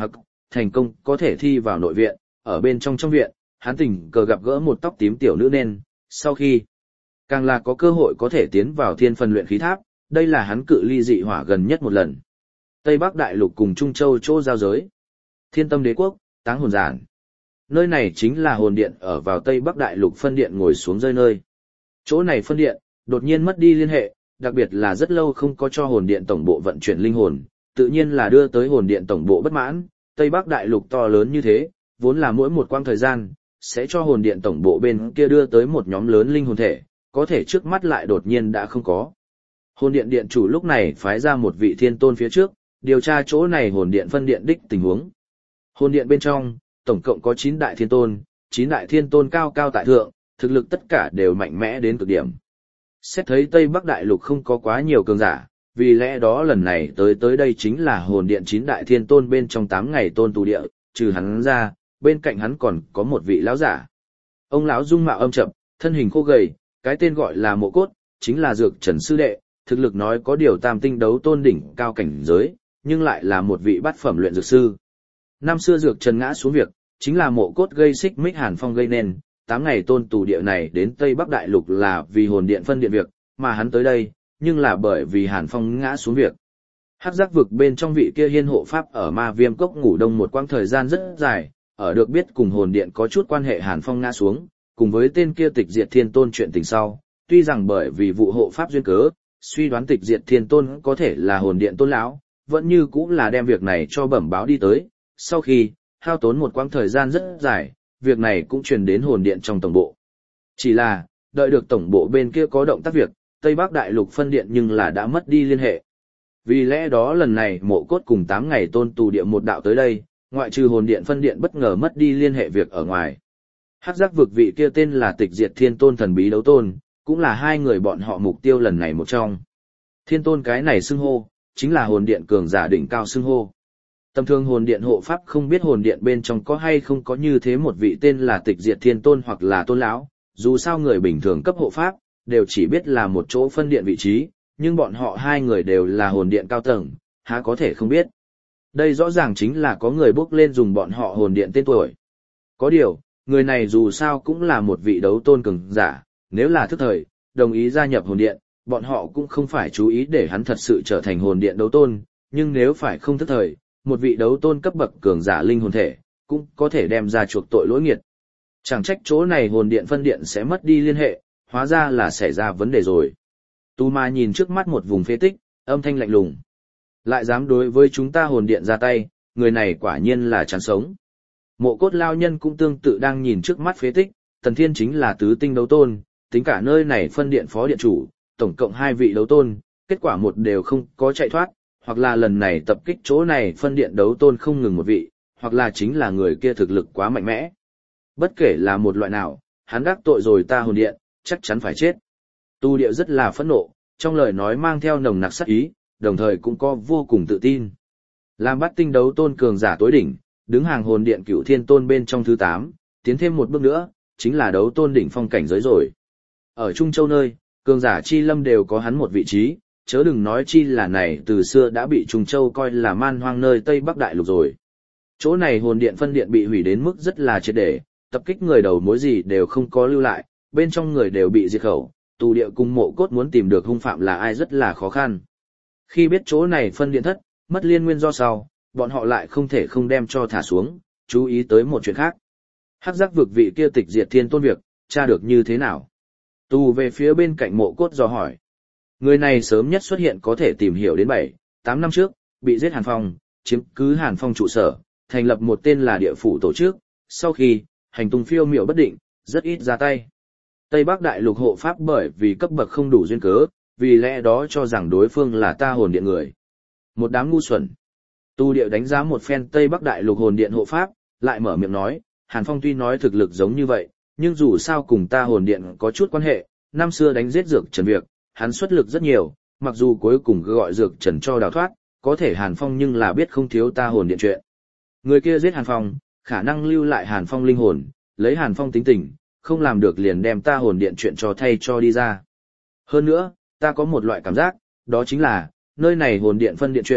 thành công có thể thi vào nội viện, ở bên trong viện, hắn tình cờ gặp gỡ một tóc tím tiểu nữ nên, sau khi càng là có cơ hội có thể tiến vào thiên phần luyện khí tháp, đây là hắn cự ly dị hỏa gần nhất một lần. Tây Bắc Đại Lục cùng Trung Châu chỗ giao giới. Thiên Tâm Đế Quốc, Táng Hồn Giản. Nơi này chính là hồn điện ở vào Tây Bắc Đại Lục phân điện ngồi xuống rơi nơi. Chỗ này phân điện, đột nhiên mất đi liên hệ, đặc biệt là rất lâu không có cho hồn điện tổng bộ vận chuyển linh hồn, tự nhiên là đưa tới hồn điện tổng bộ bất mãn. Tây Bắc Đại Lục to lớn như thế, vốn là mỗi một quãng thời gian, sẽ cho hồn điện tổng bộ bên kia đưa tới một nhóm lớn linh hồn thể, có thể trước mắt lại đột nhiên đã không có. Hồn điện điện chủ lúc này phái ra một vị thiên tôn phía trước, điều tra chỗ này hồn điện phân điện đích tình huống. Hồn điện bên trong, tổng cộng có 9 đại thiên tôn, 9 đại thiên tôn cao cao tại thượng, thực lực tất cả đều mạnh mẽ đến cực điểm. Xét thấy Tây Bắc Đại Lục không có quá nhiều cường giả, vì lẽ đó lần này tới đây chính là hồn điện 9 đại thiên tôn bên trong 8 ngày tôn tù địa, trừ hắn ra, bên cạnh hắn còn có một vị lão giả. Ông lão dung mạo âm trầm, thân hình khô gầy, cái tên gọi là Mộ Cốt, chính là Dược Trần sư đệ, thực lực nói có điều tam tinh đấu tôn đỉnh cao cảnh giới, nhưng lại là một vị bát phẩm luyện dược sư. Năm xưa Dược Trần ngã xuống việc, chính là Mộ Cốt gây xích mích Hàn Phong gây nên, 8 ngày tôn tù địa này đến Tây Bắc Đại Lục là vì hồn điện phân điện việc, mà hắn tới đây, nhưng là bởi vì Hàn Phong ngã xuống việc. Hắc giác vực bên trong vị kia hiên hộ pháp ở Ma Viêm Cốc ngủ đông một quãng thời gian rất dài, ở được biết cùng hồn điện có chút quan hệ Hàn Phong ngã xuống, cùng với tên kia tịch diệt thiên tôn chuyện tình sau, tuy rằng bởi vì vụ hộ pháp duyên cớ, suy đoán tịch diệt thiên tôn có thể là hồn điện tôn lão, vẫn như cũng là đem việc này cho bẩm báo đi tới, sau khi hao tốn một quãng thời gian rất dài, việc này cũng truyền đến hồn điện trong tổng bộ. Chỉ là, đợi được tổng bộ bên kia có động tác việc, Tây Bắc Đại Lục phân điện nhưng là đã mất đi liên hệ. Vì lẽ đó lần này Mộ Cốt cùng 8 ngày tôn tù địa một đạo tới đây, ngoại trừ hồn điện phân điện bất ngờ mất đi liên hệ việc ở ngoài. Hắc giác vực vị kia tên là tịch diệt thiên tôn thần bí đấu tôn, cũng là hai người bọn họ mục tiêu lần này một trong. Thiên tôn cái này xưng hô, chính là hồn điện cường giả đỉnh cao xưng hô. Tầm thường hồn điện hộ pháp không biết hồn điện bên trong có hay không có như thế một vị tên là tịch diệt thiên tôn hoặc là tôn lão, dù sao người bình thường cấp hộ pháp, đều chỉ biết là một chỗ phân điện vị trí, nhưng bọn họ hai người đều là hồn điện cao tầng, há có thể không biết. Đây rõ ràng chính là có người bước lên dùng bọn họ hồn điện tên tuổi. Có điều, người này dù sao cũng là một vị đấu tôn cường giả, nếu là thức thời, đồng ý gia nhập hồn điện, bọn họ cũng không phải chú ý để hắn thật sự trở thành hồn điện đấu tôn, nhưng nếu phải không thức thời, một vị đấu tôn cấp bậc cường giả linh hồn thể, cũng có thể đem ra chuộc tội lỗi nghiệt. Chẳng trách chỗ này hồn điện phân điện sẽ mất đi liên hệ, hóa ra là xảy ra vấn đề rồi. Tu Ma nhìn trước mắt một vùng phế tích, âm thanh lạnh lùng. Lại dám đối với chúng ta hồn điện ra tay, người này quả nhiên là chán sống. Mộ Cốt lao nhân cũng tương tự đang nhìn trước mắt phế tích, Tần Thiên chính là tứ tinh đấu tôn, tính cả nơi này phân điện phó điện chủ, tổng cộng 2 vị đấu tôn, kết quả một đều không có chạy thoát, hoặc là lần này tập kích chỗ này phân điện đấu tôn không ngừng một vị, hoặc là chính là người kia thực lực quá mạnh mẽ. Bất kể là một loại nào, hắn đắc tội rồi ta hồn điện, chắc chắn phải chết. Tu Điệu rất là phẫn nộ, trong lời nói mang theo nồng nặc sát ý, đồng thời cũng có vô cùng tự tin. Làm bát tinh đấu tôn cường giả tối đỉnh, đứng hàng hồn điện Cửu Thiên Tôn bên trong thứ 8, tiến thêm một bước nữa, chính là đấu tôn đỉnh phong cảnh giới rồi. Ở Trung Châu nơi, cường giả chi lâm đều có hắn một vị trí, chớ đừng nói chi là này từ xưa đã bị Trung Châu coi là man hoang nơi Tây Bắc Đại Lục rồi. Chỗ này hồn điện phân điện bị hủy đến mức rất là triệt để, tập kích người đầu mối gì đều không có lưu lại, bên trong người đều bị diệt khẩu, Tu Điệu cùng Mộ Cốt muốn tìm được hung phạm là ai rất là khó khăn. Khi biết chỗ này phân điện thất, mất liên nguyên do sau, bọn họ lại không thể không đem cho thả xuống, chú ý tới một chuyện khác. Hắc giác vực vị kia tịch diệt thiên tôn việc, tra được như thế nào? Tu về phía bên cạnh Mộ Cốt dò hỏi. Người này sớm nhất xuất hiện có thể tìm hiểu đến 7-8 năm trước, bị giết Hàn Phong, chiếm cứ Hàn Phong trụ sở, thành lập một tên là địa phủ tổ chức, sau khi, hành tung phiêu miểu bất định, rất ít ra tay. Tây Bắc Đại Lục hộ pháp bởi vì cấp bậc không đủ duyên cớ, vì lẽ đó cho rằng đối phương là ta hồn điện người. Một đám ngu xuẩn. Tu Điệu đánh giá một phen Tây Bắc Đại Lục hồn điện hộ pháp, lại mở miệng nói, Hàn Phong tuy nói thực lực giống như vậy, nhưng dù sao cùng ta hồn điện có chút quan hệ, năm xưa đánh giết Dược Trần việc, hắn xuất lực rất nhiều, mặc dù cuối cùng gọi Dược Trần cho đào thoát, có thể Hàn Phong nhưng là biết không thiếu ta hồn điện chuyện. Người kia giết Hàn Phong, khả năng lưu lại Hàn Phong linh hồn, lấy Hàn Phong tính tình, không làm được liền đem ta hồn điện chuyện cho thay cho đi ra. Hơn nữa, ta có một loại cảm giác, đó chính là, nơi này hồn điện phân điện chuyện,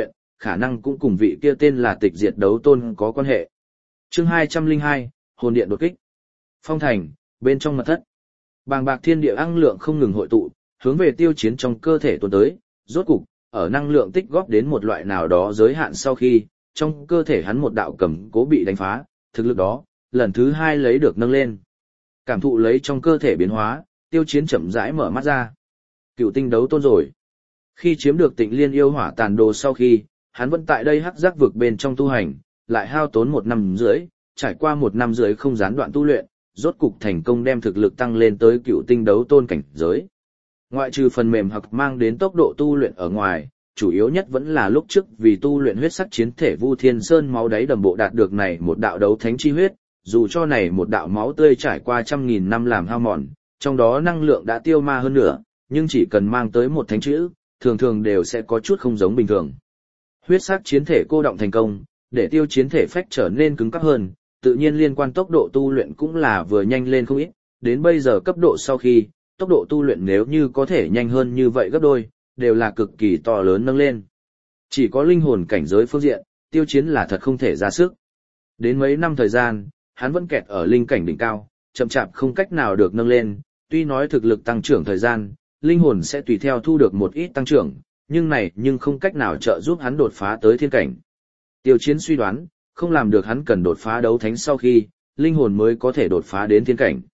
khả năng cũng cùng vị kia tên là Tịch Diệt Đấu Tôn có quan hệ. Chương 202, Hồn Điện đột kích. Phong thành, bên trong mật thất. Bàng bạc thiên địa năng lượng không ngừng hội tụ, hướng về Tiêu Chiến trong cơ thể tuôn tới, rốt cục, ở năng lượng tích góp đến một loại nào đó giới hạn sau khi, trong cơ thể hắn một đạo cầm cố bị đánh phá, thực lực đó, lần thứ 2 lấy được nâng lên. Cảm thụ lấy trong cơ thể biến hóa, Tiêu Chiến chậm rãi mở mắt ra. Cựu tinh đấu tôn rồi. Khi chiếm được Tịnh Liên yêu hỏa tàn đồ sau khi, hắn vẫn tại đây hắc giác vực bên trong tu hành, lại hao tốn 1 năm rưỡi, trải qua 1 năm rưỡi không gián đoạn tu luyện, rốt cục thành công đem thực lực tăng lên tới cựu tinh đấu tôn cảnh giới. Ngoại trừ phần mềm hoặc mang đến tốc độ tu luyện ở ngoài, chủ yếu nhất vẫn là lúc trước vì tu luyện huyết sắc chiến thể Vu Thiên Sơn máu đáy đầm bộ đạt được này một đạo đấu thánh chi huyết, dù cho này một đạo máu tươi trải qua 100.000 năm làm hao mòn, trong đó năng lượng đã tiêu ma hơn nữa, nhưng chỉ cần mang tới một thánh chữ, thường thường đều sẽ có chút không giống bình thường. Huyết sắc chiến thể cô động thành công, để Tiêu Chiến thể phách trở nên cứng cáp hơn, tự nhiên liên quan tốc độ tu luyện cũng là vừa nhanh lên không ít, đến bây giờ cấp độ sau khi, tốc độ tu luyện nếu như có thể nhanh hơn như vậy gấp đôi, đều là cực kỳ to lớn nâng lên. Chỉ có linh hồn cảnh giới phương diện, Tiêu Chiến là thật không thể ra sức. Đến mấy năm thời gian, hắn vẫn kẹt ở linh cảnh đỉnh cao, chậm chạp không cách nào được nâng lên, tuy nói thực lực tăng trưởng thời gian, linh hồn sẽ tùy theo thu được một ít tăng trưởng, nhưng không cách nào trợ giúp hắn đột phá tới thiên cảnh. Tiêu Chiến suy đoán, không làm được hắn cần đột phá đấu thánh sau khi, linh hồn mới có thể đột phá đến thiên cảnh.